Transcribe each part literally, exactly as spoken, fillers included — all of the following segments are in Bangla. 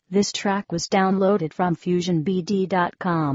This track was downloaded from fusion b d dot com.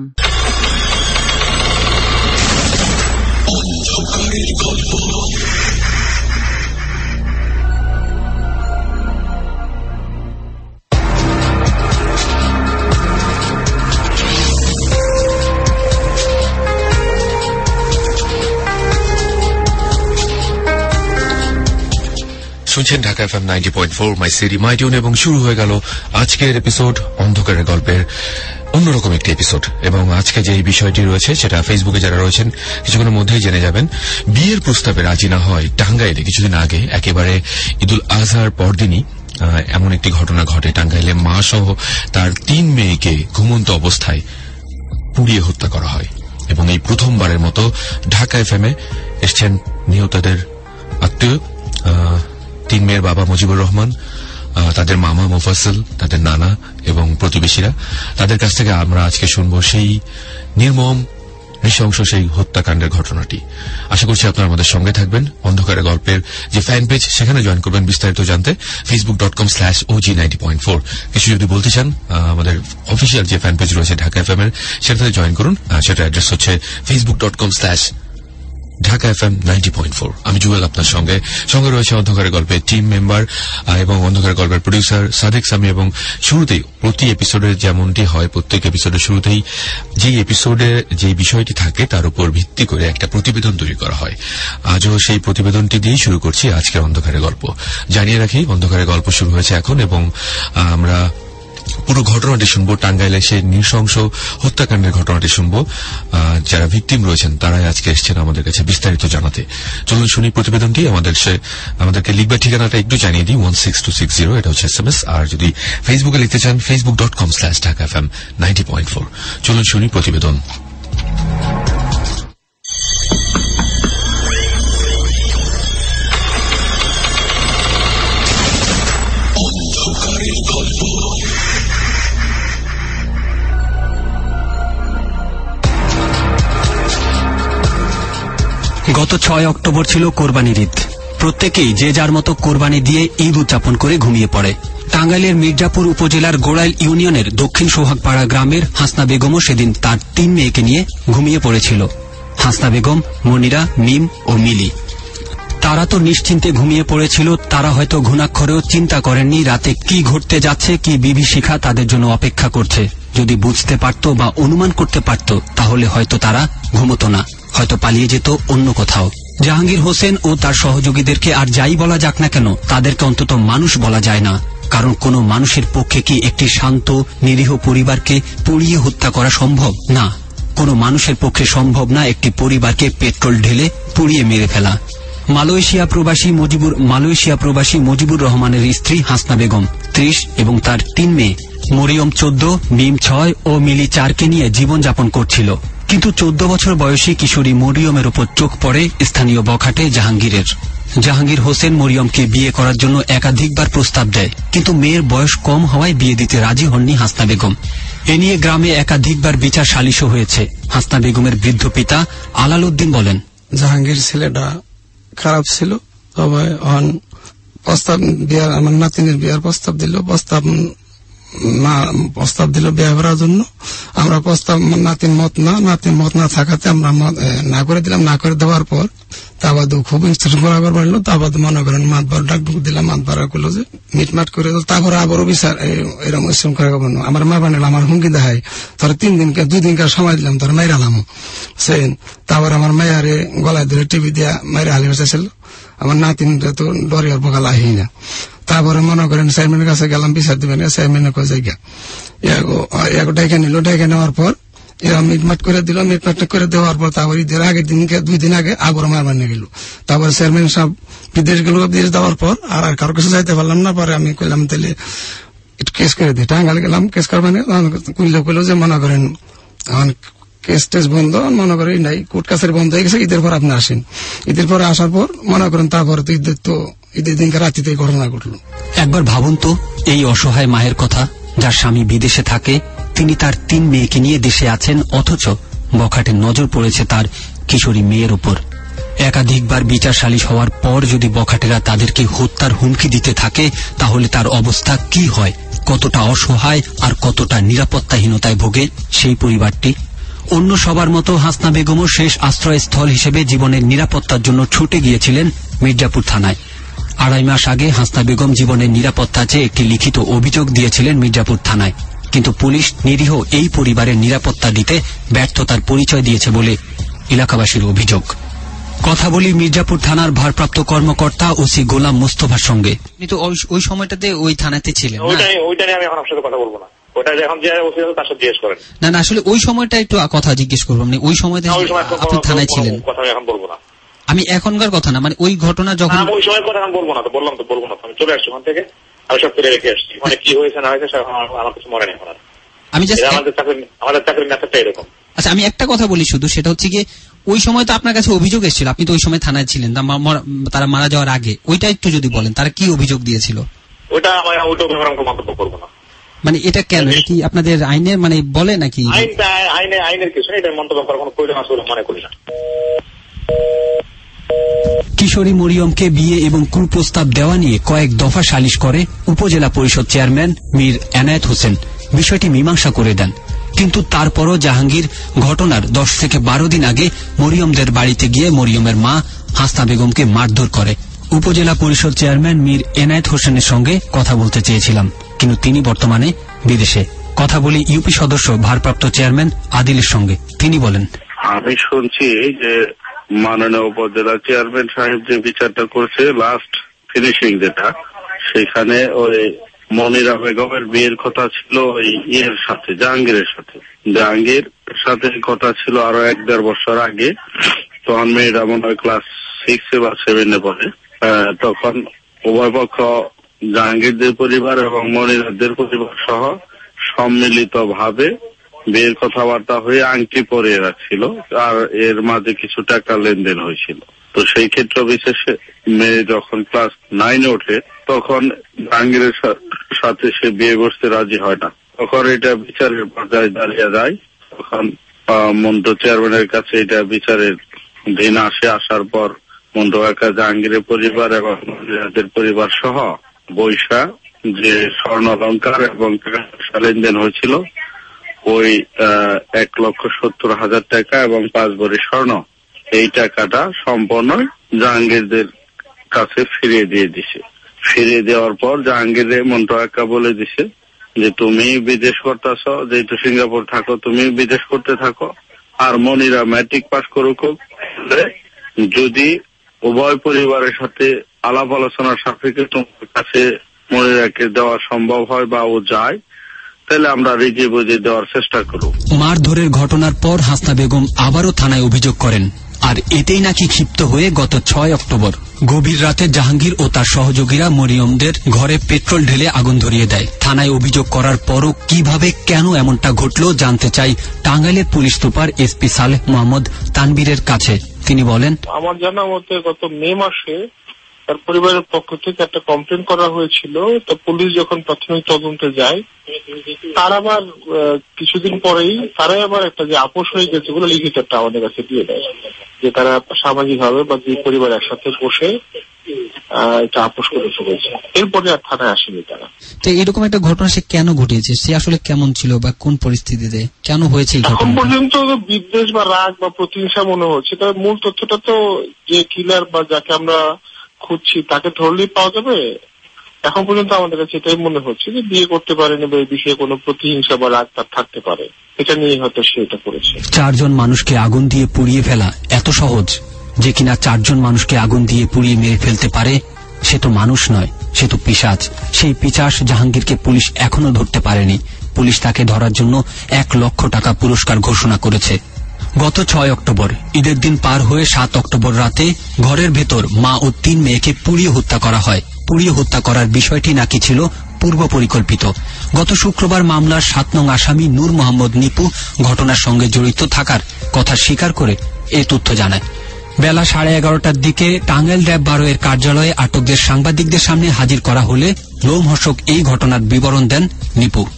শুনছেন Dhaka FM ninety point four my city my tune এবং শুরু হয়ে গেল আজকের এপিসোড অন্ধকারের গল্পের অন্যরকম একটি এপিসোড। এবং আজকে যে বিষয়টি রয়েছে সেটা ফেসবুকে যারা রয়েছেন কিছুক্ষণের মধ্যেই জেনে যাবেন। বিয়ের প্রস্তাবে রাজি না হয় টাঙ্গাইলে কিছুদিন আগে একেবারে ঈদুল আজহার পরদিনই এমন একটি ঘটনা ঘটে। টাঙ্গাইলে মা সহ তার তিন মেয়েকে ঘুমন্ত অবস্থায় পুড়িয়ে হত্যা করা হয় এবং এই প্রথমবারের মতো ঢাকা এফএম এ এসছেন নিহতদের আত্মীয়, তিন মেয়ের বাবা মুজিবুর রহমান, তাদের মামা মুফাসল, তাদের নানা এবং প্রতিবেশীরা। তাদের কাছ থেকে আমরা আজকে শুনব সেই নির্মম নৃশংস সেই হত্যাকাণ্ডের ঘটনাটি। আশা করছি আপনারা আমাদের সঙ্গে থাকবেন। অন্ধকারের গল্পের যে ফ্যান পেজ সেখানে জয়েন করবেন বিস্তারিত জানতে Facebook dot com slash OG ninety point four. কিছু যদি বলতে চান আমাদের অফিসিয়াল যে ফ্যান পেজ রয়েছে ঢাকা এফএম এর সেটাতে জয়েন করুন। সেটা অ্যাড্রেস হচ্ছে Facebook dot com slash Dhaka FM ninety point four. আমি জুয়েল আপনার সঙ্গে সঙ্গে রয়েছে অন্ধকারের গল্পের টিম মেম্বার এবং অন্ধকারের গল্পের প্রডিউসার সাদেক সামি। এবং শুরুতেই প্রতি এপিসোডে যেমনটি হয় প্রত্যেক এপিসোডের শুরুতেই যে এপিসোডে যে বিষয়টি থাকে তার উপর ভিত্তি করে একটা প্রতিবেদন তৈরি করা হয়। আজও সেই প্রতিবেদনটি দিয়েই শুরু করছি আজকের অন্ধকারের গল্প। জানিয়ে রাখি অন্ধকারের গল্প শুরু হয়েছে এখন এবং আমরা পুরো ঘটনাটি শুনবো। টাঙ্গাইলে সে নৃশংস হত্যাকাণ্ডের ঘটনাটি শুনবো। যারা ভিকটিম রয়েছেন তারাই আজকে এসছেন আমাদের কাছে বিস্তারিত জানাতে। চলুন শুনি প্রতিবেদনটি। আমাদের সে আমাদেরকে লিখবার ঠিকানাটা একটু জানিয়ে দিই, one six two six zero, এটা হচ্ছে এস এম এস। আর যদি ফেসবুকে লিখতে চান Facebook dot com slash Dhaka F M ninety point four. চলুন শুনি প্রতিবেদন। গত ছয় অক্টোবর ছিল কোরবানির ঈদ। প্রত্যেকেই যে যার মতো কোরবানি দিয়ে ঈদ উদযাপন করে ঘুমিয়ে পড়ে। টাঙ্গাইলের মির্জাপুর উপজেলার গোড়াইল ইউনিয়নের দক্ষিণ সোহাগপাড়া গ্রামের হাসনা বেগমও সেদিন তার তিন মেয়েকে নিয়ে ঘুমিয়ে পড়েছিল। হাসনা বেগম, মনিরা, মিম ও মিলি। তারা তো নিশ্চিন্তে ঘুমিয়ে পড়েছিল। তারা হয়তো ঘুণাক্ষরেও চিন্তা করেননি রাতে কি ঘটতে যাচ্ছে, কি বিভীষিকা তাদের জন্য অপেক্ষা করছে। যদি বুঝতে পারত বা অনুমান করতে পারত তাহলে হয়তো তারা ঘুমতো না, হয়তো পালিয়ে যেত অন্য কোথাও। জাহাঙ্গীর হোসেন ও তার সহযোগীদেরকে আর যাই বলা যাক না কেন, তাদেরকে অন্তত মানুষ বলা যায় না। কারণ কোনো মানুষের পক্ষে কি একটি শান্ত নিরীহ পরিবারকে পুড়িয়ে হত্যা করা সম্ভব? না, কোনো মানুষের পক্ষে সম্ভব না একটি পরিবারকে পেট্রোল ঢেলে পুড়িয়ে মেরে ফেলা। মালয়েশিয়া প্রবাসী মুজিবুর মালয়েশিয়া প্রবাসী মুজিবুর রহমানের স্ত্রী হাসনা বেগম ত্রিশ এবং তার তিন মেয়ে মরিয়ম চোদ্দ, মিম ছয় ও মিলি চারকে নিয়ে জীবনযাপন করছিল। কিন্তু চোদ্দ বছর বয়সী কিশোরী মরিয়মের উপর চোখ পড়ে স্থানীয় বখাটে জাহাঙ্গীরের। জাহাঙ্গীর হোসেন মরিয়মকে বিয়ে করার জন্য একাধিকবার প্রস্তাব দেয়, কিন্তু মেয়ের বয়স কম হওয়ায় বিয়ে দিতে রাজি হননি হাসনা বেগম। এ নিয়ে গ্রামে একাধিকবার বিচার সালিশও হয়েছে। হাসনা বেগমের বৃদ্ধ পিতা আলাল উদ্দিন বলেন, জাহাঙ্গীর ছেলেটা খারাপ ছিল, তবে প্রস্তাব বিয়ার আমার নাতিনের বিয়ার প্রস্তাব দিল প্রস্তাব না প্রস্তাব দিল বিয়ে করার জন্য। আমরা প্রস্তাব নাতিন মত না নাতিন মত না থাকাতে আমরা না করে দিলাম। না করে দেওয়ার পর তা বাদ খুব ইনস্ট্রাকশন করা পারলো। তা বাদ মনে করেন মাতবার ডাক ঢুক দিলাম, মাতবার করলো যে মিটমাট করে তারপরে আবারও বিচার এরকম ইসলাম করা পারলো। আমার মা বানালাম, আমার হুমকি দেখায় তোর তিন দিনকে দুই দিনকার সময় দিলাম, তোর মাইরালাম সেন। তারপর আমার মায়ারে গলায় ধরে টিভি দিয়া মাইরা হালি বসেছিল। আমার নাতিনটা তো ডরিয়ার বকাল আহি না। তারপরে মনে করেন চেয়ারম্যানের কাছে গেলাম বিচার দিবেন, চেয়ারম্যানের কাছে জায়গা ডাইকা নিল। ডাইকা নেওয়ার পর এরা মিটমাট করে দিল। মিটমাট করে দেওয়ার পর তারপর ঈদের আগের দিনকে দুই দিন আগে আবার মার বানিয়ে গেল। তারপরে চেয়ারম্যান সাহেব বিদেশ গেল। বিদেশ দেওয়ার পর আর আর কারো কাছে যাইতে পারলাম না। পরে আমি কইলাম তাহলে একটু কেস করে দিই। টাঙ্গাইল গেলাম, কেস করবেন কইলে কইলো যে মনে করেন কেস টেস বন্ধ, মনে করেন নাই, কোর্ট কাছারি বন্ধ হয়ে গেছে। ঈদের পর আপনি আসেন। ঈদের পরে আসার পর মনে করেন তারপরে তো ঈদের তো ঈদের দিনকে রাত্রিতে ঘটনা ঘটলো। একবার ভাবুন তো এই অসহায় মায়ের কথা, যার স্বামী বিদেশে থাকে, তিনি তার তিন মেয়েকে নিয়ে দেশে আছেন, অথচ বখাটের নজর পড়েছে তার কিশোরী মেয়ের উপর। একাধিকবার বিচার সালিশ হওয়ার পর যদি বখাটেরা তাদেরকে হত্যার হুমকি দিতে থাকে তাহলে তার অবস্থা কি হয়, কতটা অসহায় আর কতটা নিরাপত্তাহীনতায় ভোগে সেই পরিবারটি। অন্য সবার মতো হাসনা বেগমও শেষ আশ্রয়স্থল হিসেবে জীবনের নিরাপত্তার জন্য ছুটে গিয়েছিলেন মির্জাপুর থানায়। আড়াই মাস আগে হাসনা বেগম জীবনের নিরাপত্তা চেয়ে একটি লিখিত অভিযোগ দিয়েছিলেন মির্জাপুর থানায়, কিন্তু পুলিশ নিরীহ এই পরিবারের নিরাপত্তা দিতে ব্যর্থতার পরিচয় দিয়েছে বলে এলাকাবাসীর অভিযোগ। কথা বলি মির্জাপুর থানার ভারপ্রাপ্ত কর্মকর্তা ওসি গোলাম মোস্তফার সঙ্গে। কিন্তু ওই সময়টাতে ওই থানাতে ছিলেন? ওইটা নিয়ে আমি এখন আপনার সাথে কথা বলবো না, ওটা এখন যে ওসি আছে তার সাথে জিজ্ঞেস করেন। না না, আসলে ওই সময়টা একটু কথা জিজ্ঞেস করবো, মানে ওই সময়তে আপনি থানায় ছিলেন? কথা আমি এখন বলবো না। আমি এখনকার কথা না, মানে ওই ঘটনা যখন ওই সময়ের কথা আমি বলবো না, তো বললাম তো বলবো না, আমি চলে আসছি ওখান থেকে, আমি সব করে রেখে আসছি। মানে কি হয়েছে না হয়েছে আমার কিছু মনে নেই। আমি আমাদের চাকরির ম্যাথডটা এরকম। আচ্ছা, আমি একটা কথা বলি শুধু, সেটা হচ্ছে কি ওই সময় তো আপনার কাছে অভিযোগ এসেছিল, আপনি তো ওই সময় থানায় ছিলেন তারা মারা যাওয়ার আগে, ওইটা একটু যদি বলেন তারা কি অভিযোগ দিয়েছিল? ওইটা আমার ওইটা মন্তব্য করবো না। মানে এটা কেন, এটা কি আপনাদের আইনের মানে বলে নাকি? আইনে আইনের কিছু এটা মন্তব্য করার কোনো প্রয়োজন আছে বলে মনে করি না। কিশোরী মরিয়মকে বিয়ে এবং কুপ্রস্তাব দেওয়া নিয়ে কয়েক দফা সালিশ করে উপজেলা পরিষদ চেয়ারম্যান মীর এনায়েত হোসেন বিষয়টি মীমাংসা করে দেন, কিন্তু তারপরও জাহাঙ্গীর ঘটনার দশ থেকে বারো দিন আগে মরিয়মদের বাড়িতে গিয়ে মরিয়মের মা হাসনা বেগমকে মারধর করে। উপজেলা পরিষদ চেয়ারম্যান মীর এনায়েত হোসেনের সঙ্গে কথা বলতে চেয়েছিলাম, কিন্তু তিনি বর্তমানে বিদেশে। কথা বলি ইউপি সদস্য ভারপ্রাপ্ত চেয়ারম্যান আদিলের সঙ্গে। তিনি বলেন, আমি শুনছি যে মাননীয় উপজেলা চেয়ারম্যান সাহেব যে বিচারটা করছে লাস্ট ফিনিশিং যেটা, সেখানে ওই মনিরা বেগমের বিয়ের কথা ছিল ওই ইয়ের সাথে, জাহাঙ্গীরের সাথে। জাহাঙ্গীর সাথে কথা ছিল আরো এক দেড় বছর আগে, তখন মেয়েরা মনে হয় ক্লাস সিক্সে বা সেভেনে পড়ে। তখন উভয় পক্ষ জাহাঙ্গীরদের পরিবার এবং মনিরাদের পরিবার সহ সম্মিলিত ভাবে বিয়ের কথাবার্তা হয়ে আংটি পরিয়ে রাখছিল, আর এর মাঝে কিছু টাকা লেনদেন হয়েছিল। তো সেই ক্ষেত্রে বিশেষে মেয়ে যখন ক্লাস নাইনে ওঠে তখন জাহাঙ্গীরের সাথে সে বিয়ে করতে রাজি হয় না। তখন এটা বিচারের পর্যায়ে দাঁড়িয়ে যায়। তখন মন্ত্র চেয়ারম্যানের কাছে এটা বিচারের দিন আসে। আসার পর মন্ত্র একা জাহাঙ্গীরের পরিবার এবং মহিলাদের পরিবার সহ বৈশা যে স্বর্ণ অলংকার এবং লেনদেন হয়েছিল ওই এক লক্ষ সত্তর হাজার টাকা এবং পাঁচ ভরি স্বর্ণ, এই টাকাটা সম্পূর্ণ জাহাঙ্গীরদের কাছে ফিরিয়ে দিয়ে দিছে। ফিরিয়ে দেওয়ার পর জাহাঙ্গীর মন্ত্রকা বলে দিছে যে তুমি বিদেশ করতেছ, যেহেতু সিঙ্গাপুর থাকো তুমি বিদেশ করতে থাকো, আর মনিরা ম্যাট্রিক পাস করুক, যদি উভয় পরিবারের সাথে আলাপ আলোচনার সাপেক্ষে তোমার কাছে মনিরাকে দেওয়া সম্ভব হয় বা ও যায়, তাহলে আমরা রিজি বুঝে দেওয়ার চেষ্টা করব। মারধরের ঘটনার পর হাসনা বেগম আবারও থানায় অভিযোগ করেন, আর এতেই নাকি ক্ষিপ্ত হয়ে গত ছয় অক্টোবর গভীর রাতে জাহাঙ্গীর ও তার সহযোগীরা মরিয়মদের ঘরে পেট্রোল ঢেলে আগুন ধরিয়ে দেয়। থানায় অভিযোগ করার পরও কিভাবে কেন এমনটা ঘটল জানতে চাই টাঙ্গাইলের police super SP Saleh Mohammad তানবীরের কাছে। তিনি বলেন, আমার জানা মতে গত মে মাসে তার পরিবারের পক্ষ থেকে একটা কমপ্লেন করা হয়েছিল। তো পুলিশ যখন প্রাথমিক তদন্তে যায়, তার আবার কিছুদিন পরেই তারাই আবার একটা যে আপোষ হয়ে গেছে বলে লিখিত একটা আমাদের কাছে দিয়ে দেয়, যে তারা সামাজিক ভাবে বা দুই পরিবার একসাথে বসে এটা আপোষ করে চলেছে। এরপরে আর থানায় আসেনি তারা। তো এরকম একটা ঘটনা সে কেন ঘটিয়েছে, সে আসলে কেমন ছিল বা কোন পরিস্থিতিতে কেন হয়েছে? এখন পর্যন্ত বিদ্বেষ বা রাগ বা প্রতিহিংসা মনে হচ্ছে, তবে মূল তথ্যটা তো যে কিলার বা যাকে আমরা খুঁজছি তাকে ধরলেই পাওয়া যাবে। এখন পর্যন্ত আমাদের কাছে এটাই মনে হচ্ছে যে বিয়ে করতে পারেনি বা এই বিষয়ে কোনো প্রতিহিংসা বা রাগ তার থাকতে পারে, এটা নিয়ে হয়তো সে এটা করেছে। চারজন মানুষকে আগুন দিয়ে পুড়িয়ে ফেলা এত সহজ? যে কিনা চারজন মানুষকে আগুন দিয়ে পুড়িয়ে মেরে ফেলতে পারে সে তো মানুষ নয়, সে তো পিশাচ। সেই পিশাচ জাহাঙ্গীরকে পুলিশ এখনো ধরতে পারেনি। পুলিশ তাকে ধরার জন্য এক লক্ষ টাকা পুরস্কার ঘোষণা করেছে। গত ছয় অক্টোবর ঈদের দিন পার হয়ে সাত অক্টোবর রাতে ঘরের ভেতর মা ও তিন মেয়েকে পুড়িয়ে হত্যা করা হয়। পুড়িয়ে হত্যা করার বিষয়টি নাকি ছিল পূর্ব পরিকল্পিত। গত শুক্রবার মামলার সাত নং আসামি নূর মোহাম্মদ নিপু ঘটনার সঙ্গে জড়িত থাকার কথা স্বীকার করে এ তথ্য জানায়। বেলা সাড়ে এগারোটার দিকে টাঙ্গাইল র্যাব বারো এর কার্যালয়ে আটকদের সাংবাদিকদের সামনে হাজির করা হলে লোমহর্ষক এই ঘটনার বিবরণ দেন নিপু।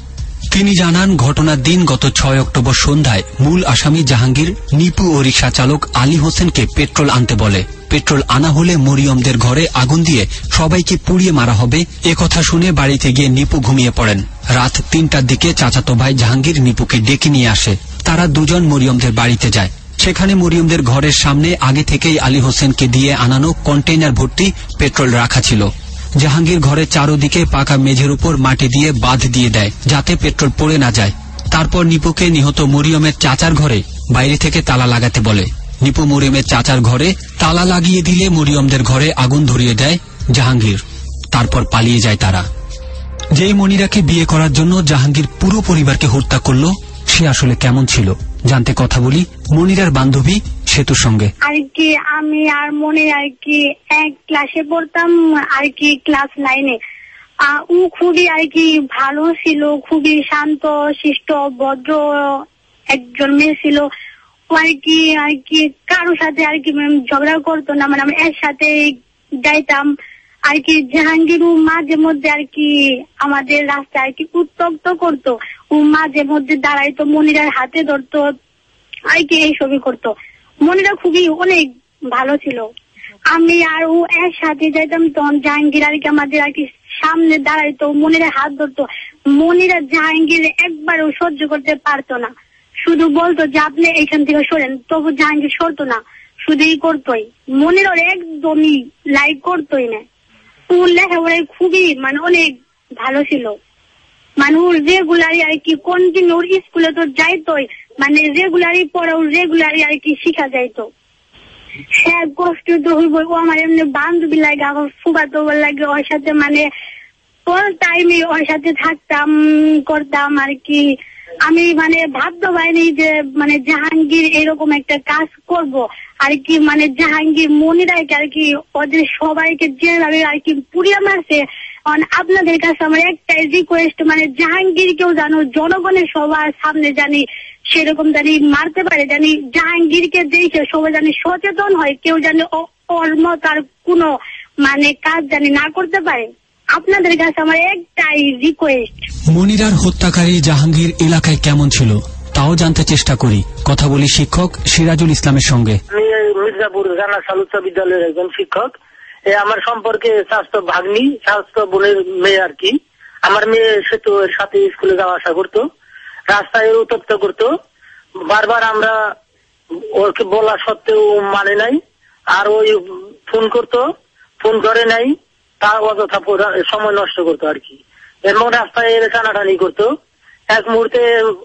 তিনি জানান, ঘটনার দিন গত ছয় অক্টোবর সন্ধ্যায় মূল আসামি জাহাঙ্গীর নিপু ও রিকশা চালক আলী হোসেনকে পেট্রোল আনতে বলে। পেট্রোল আনা হলে মরিয়মদের ঘরে আগুন দিয়ে সবাইকে পুড়িয়ে মারা হবে এ কথা শুনে বাড়িতে গিয়ে নিপু ঘুমিয়ে পড়েন। রাত তিনটার দিকে চাচাতো ভাই জাহাঙ্গীর নিপুকে ডেকে নিয়ে আসে। তারা দুজন মরিয়মদের বাড়িতে যায়। সেখানে মরিয়মদের ঘরের সামনে আগে থেকেই আলী হোসেনকে দিয়ে আনানো কন্টেইনার ভর্তি পেট্রোল রাখা ছিল। জাহাঙ্গীর ঘরের চারদিকে পাকা মেঝের উপর মাটি দিয়ে বাঁধ দিয়ে দেয় যাতে পেট্রোল পড়ে না যায়। তারপর নিপুকে নিহত মরিয়মের চাচার ঘরে বাইরে থেকে তালা লাগাতে বলে। নিপু মরিয়মের চাচার ঘরে তালা লাগিয়ে দিলে মরিয়মদের ঘরে আগুন ধরিয়ে দেয় জাহাঙ্গীর। তারপর পালিয়ে যায় তারা। যেই মনিরাকে বিয়ে করার জন্য জাহাঙ্গীর পুরো পরিবারকে হত্যা করল, সে আসলে কেমন ছিল জানতে কথা বলি মনিরার বান্ধবী সেতুর সঙ্গে। আর কি আমি আর মনে আর কি এক ক্লাসে পড়তাম আর কি ক্লাস নাইনে। ও খুবই আর কি ভালো ছিল, খুবই শান্ত শিষ্ট ভদ্র একজন মেয়ে ছিল। ও আর কি আর কি কারোর সাথে আর কি ঝগড়া করতো না, মানে আমি এর সাথে যাইতাম আর কি। জাহাঙ্গীর ও মাঝে মধ্যে আর কি আমাদের রাস্তায় আর কি উত্তক্ত করতো। ও মাঝে মধ্যে দাঁড়াইতো, মনিরার হাতে ধরতো আর কি এইসবই করতো। মনিরা খুবই অনেক ভালো ছিল। আমি আর ও এর সাথে যাইতাম, তখন জাহাঙ্গীর আর কি আমাদের আর কি সামনে দাঁড়াইতো, মনিরা হাত ধরতো। মনিরা জাহাঙ্গীর একবারও সহ্য করতে পারতো না, শুধু বলতো যে আপনি এখান থেকে সরেন, তবু জাহাঙ্গীর সরতো না, শুধুই করতোই। মনিরা একদমই লাইক করতোই না। ও লেখাপড়ায় খুবই মানে অনেক ভালো ছিল, মানে ওর রেগুলারই আর কি কন্টিনিউ স্কুলে তো যাইতোই, মানে রেগুলারই পড়া রেগুলারই আর কি শিখা যাইতো। হ্যাঁ কষ্ট তো হইব। ও আমার এমনি বান্ধবী লাগে, আমার ফুফাতো লাগে, ওর সাথে মানে অল টাইমে ওর সাথে থাকতাম করতাম আর কি। আমি মানে ভাবতে পারিনি যে মানে জাহাঙ্গীর এরকম একটা কাজ করব আর কি। মানে জাহাঙ্গীর মনিরাকে আর কি ওদের সবাইকে যেভাবে আর কি পুড়িয়ে মারছে। আপনাদের কাছে আমার একটাই রিকোয়েস্ট, মানে জাহাঙ্গীরকেও জানো জনগণের সবার সামনে জানি সেরকম জানি মারতে পারে, জানি জাহাঙ্গীরকে দেখে সবাই জানি সচেতন হয়, কেউ জানি ওর মত আর কোনো মানে কাজ জানি না করতে পারে। আপনাদের কাছে আমার একটাই রিকোয়েস্ট। মনিরার হত্যাকারী জাহাঙ্গীর এলাকায় কেমন ছিল তাও জানতে চেষ্টা করি। কথা বলি শিক্ষক সিরাজুল ইসলামের সঙ্গে। আমি মির্জাপুর জানা সালুচা বিদ্যালয়ের একজন শিক্ষক। আমার সম্পর্কে স্বাস্থ্য ভাগ্নি, স্বাস্থ্য বোনের মেয়ে আর কি। আমার মেয়ে সেতু এর সাথে স্কুলে যাওয়া আসা করতো, রাস্তায় উত্তপ্ত করতো। বারবার আমরা ওকে বলা সত্ত্বেও মানে নাই, আর ওই ফোন করতো, ফোন করে নাই, তা অযথা সময় নষ্ট করতো আর কি। এবং রাস্তায় এর টানাটানি করতো। এক মুহূর্তে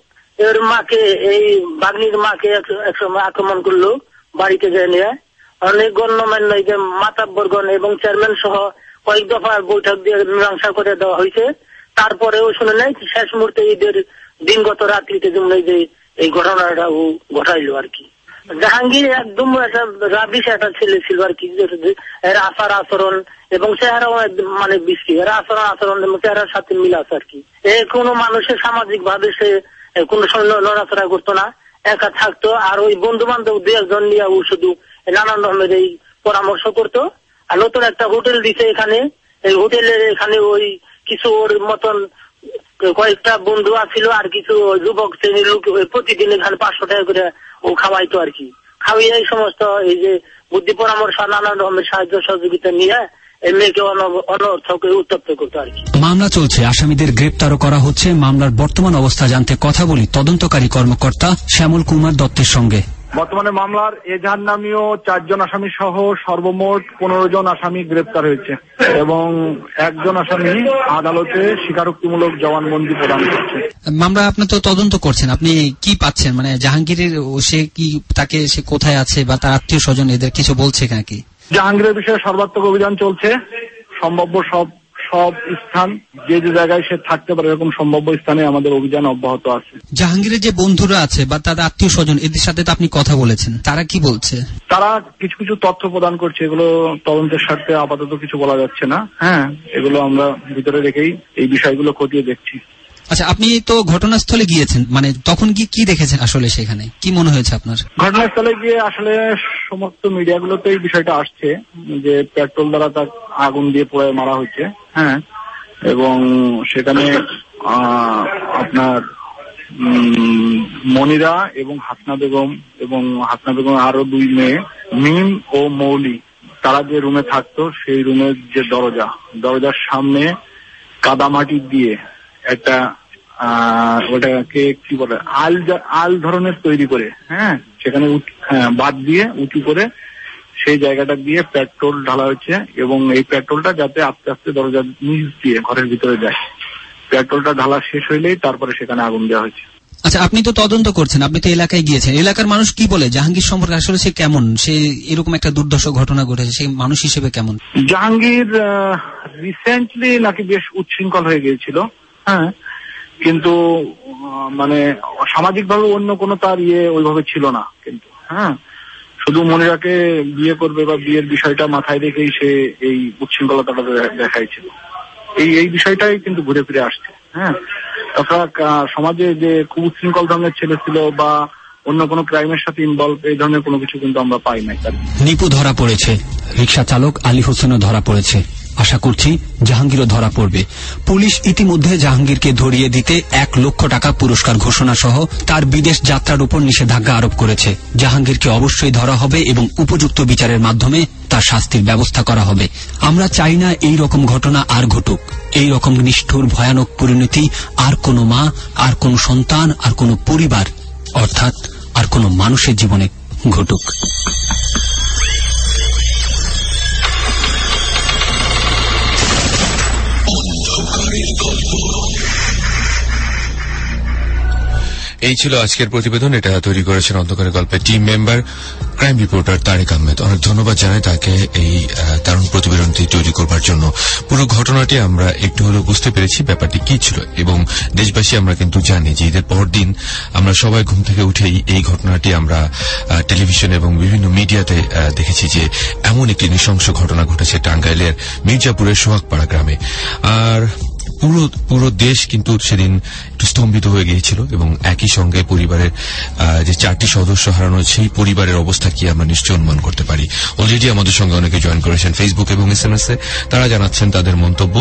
এর মাকে, এই ভাগ্নির মাকে একসময় আক্রমণ করলো, বাড়িতে যায় নিয়ে। অনেক গণ্যমান্য যে মাতাব্বরগণ এবং চেয়ারম্যান সহ কয়েক দফা বৈঠক দিয়ে মীমাংসা করে দেওয়া হয়েছে, তারপরেও শুনে নাই। শেষ মুহূর্তে ঈদের দিনগত রাত্রিতে যেমন যে এই ঘটনাটা ঘটাইলো আর কি। জাহাঙ্গীর একদম একটা রাবিশ একটা ছেলে ছিল আর কি। এর আচার আচরণ এবং চেহারাও মানে বিশ্রী, এর আচরণ আচরণ এবং চেহারার সাথে মিল আছে আর কি। এ কোনো মানুষের সামাজিক ভাবে সে কোনো সময় নড়াচড়া করতো না, একা থাকতো। আর ওই বন্ধু বান্ধব দু একজন নিয়ে ও শুধু নানান রকমের এই পরামর্শ করতো। আর নতুন একটা হোটেল দিছে এখানে, এই হোটেলের এখানে ওই কিছু ওর মতন কয়েকটা বন্ধু আছিল আর কিছু যুবক শ্রেণীর লোক প্রতিদিন এখানে পাঁচশো টাকা করে ও খাওয়াইতো আর কি। খাওয়াইয়া এই সমস্ত এই যে বুদ্ধি পরামর্শ নানান রকমের সাহায্য সহযোগিতা নিয়ে এই মেয়েকে অনর্থক উত্তপ্ত করতো আর কি। মামলা চলছে, আসামিদের গ্রেপ্তারও করা হচ্ছে। মামলার বর্তমান অবস্থা জানতে কথা বলি তদন্তকারী কর্মকর্তা শ্যামল কুমার দত্তের সঙ্গে। বর্তমানে মামলার এজাহার নামীয় চারজন আসামি সহ সর্বমোট পনেরো জন আসামি গ্রেপ্তার হয়েছে এবং একজন আসামি আদালতে স্বীকারোক্তিমূলক জবানবন্দি প্রদান করছে। মামলা আপনি তো তদন্ত করছেন, আপনি কি পাচ্ছেন? মানে জাহাঙ্গীরের সে কি, তাকে সে কোথায় আছে বা তার আত্মীয় স্বজন এদের কিছু বলছে নাকি? জাহাঙ্গীরের বিষয়ে সর্বাত্মক অভিযান চলছে। সম্ভাব্য সব সব স্থান যে যে জায়গায় সে থাকতে পারে এরকম সম্ভাব্য স্থানে আমাদের অভিযান অব্যাহত আছে। জাহাঙ্গীরের যে বন্ধুরা আছে বা তাদের আত্মীয় স্বজন এদের সাথে তো আপনি কথা বলেছেন, তারা কি বলছে? তারা কিছু কিছু তথ্য প্রদান করছে, এগুলো তদন্তের স্বার্থে আপাতত কিছু বলা যাচ্ছে না। হ্যাঁ, এগুলো আমরা ভিতরে রেখেই এই বিষয়গুলো খতিয়ে দেখছি। আচ্ছা, আপনি তো ঘটনাস্থলে গিয়েছেন, মানে তখন কি কি দেখেছেন আসলে, সেখানে কি মনে হয়েছে আপনার? ঘটনাস্থলে গিয়ে আসলে সমস্ত মিডিয়াগুলোতে এই বিষয়টা আসছে যে পেট্রোল দ্বারা তার আগুন দিয়ে পুড়ে মারা হচ্ছে। হ্যাঁ, এবং সেখানে আহ, আপনার উম, মনিরা এবং হাসনা বেগম এবং হাসনা বেগম আরো দুই মেয়ে মিম ও মৌলি, তারা যে রুমে থাকতো সেই রুমের যে দরজা, দরজার সামনে কাদামাটি দিয়ে একটা আহ ওটাকে কি বলে আল আল ধরনের তৈরি করে, হ্যাঁ সেখানে বাদ দিয়ে উঁচু করে সেই জায়গাটা দিয়ে পেট্রোল ঢালা হয়েছে এবং এই পেট্রোলটা যাতে আস্তে আস্তে দরজার নিচ দিয়ে ঘরের ভিতরে যায়। পেট্রোলটা ঢালা শেষ হইলেই তারপরে সেখানে আগুন দেওয়া হয়েছে। আচ্ছা, আপনি তো তদন্ত করছেন, আপনি তো এলাকায় গিয়েছেন, এলাকার মানুষ কি বলে জাহাঙ্গীর সম্পর্কে? আসলে সে কেমন? সে এরকম একটা দুর্দশ ঘটনা ঘটেছে, সেই মানুষ হিসেবে কেমন? জাহাঙ্গীর রিসেন্টলি নাকি বেশ উচ্ছৃঙ্খল হয়ে গিয়েছিল, হ্যাঁ, কিন্তু মানে সামাজিক ভাবে অন্য কোনো তার ইয়ে ওইভাবে ছিল না, কিন্তু হ্যাঁ শুধু মনিরাকে বিয়ে করবে বা বিয়ের বিষয়টা মাথায় রেখেই সে এই উচ্ছৃঙ্খলতাটা দেখাইছিল। এই এই বিষয়টাই কিন্তু ঘুরে ফিরে আসছে। হ্যাঁ, তাছাড়া সমাজে যে খুব উচ্ছৃঙ্খল ধরনের ছেলে ছিল বা অন্য কোনো ক্রাইমের সাথে ইনভলভ, এই ধরনের কোনো কিছু কিন্তু আমরা পাই নাই। নিপু ধরা পড়েছে, রিকশা চালক আলী হোসেনও ধরা পড়েছে, আশা করছি জাহাঙ্গীরও ধরা পড়বে। পুলিশ ইতিমধ্যে জাহাঙ্গীরকে ধরিয়ে দিতে এক লক্ষ টাকা পুরস্কার ঘোষণা সহ তার বিদেশ যাত্রার উপর নিষেধাজ্ঞা আরোপ করেছে। জাহাঙ্গীরকে অবশ্যই ধরা হবে এবং উপযুক্ত বিচারের মাধ্যমে তার শাস্তির ব্যবস্থা করা হবে। আমরা চাই না এই রকম ঘটনা আর ঘটুক। এই রকম নিষ্ঠুর ভয়ানক পরিণতি আর কোনো মা, আর কোনো সন্তান, আর কোনো পরিবার, অর্থাৎ আর কোনো মানুষের জীবনে ঘটুক। এই ছিল আজকের প্রতিবেদন। এটা তৈরি করেছেন অন্ধকারের গল্পের team member crime reporter Tarek Ahmed. অনেক ধন্যবাদ জানাই তাকে এই দারুণ প্রতিবেদনটি তৈরি করবার জন্য। পুরো ঘটনাটি আমরা একটু হলেও বুঝতে পেরেছি ব্যাপারটি কি ছিল, এবং দেশবাসী আমরা কিন্তু জানি যে ঈদের পর দিন আমরা সবাই ঘুম থেকে উঠেই এই ঘটনাটি আমরা টেলিভিশন এবং বিভিন্ন মিডিয়াতে দেখেছি যে এমন একটি নৃশংস ঘটনা ঘটেছে টাঙ্গাইলের মির্জাপুরের সোহাগপাড়া গ্রামে। আর পুরো পুরো দেশ কিন্তু সেদিন একটু স্তম্ভিত হয়ে গিয়েছিল, এবং একই সঙ্গে পরিবারের যে চারটি সদস্য হারানো, সেই পরিবারের অবস্থা কি আমরা নিশ্চয় অনুমান করতে পারি। অলরেডি আমাদের সঙ্গে অনেকে জয়েন করেছেন ফেসবুক এবং এস এম এস এ, তারা জানাচ্ছেন তাদের মন্তব্য।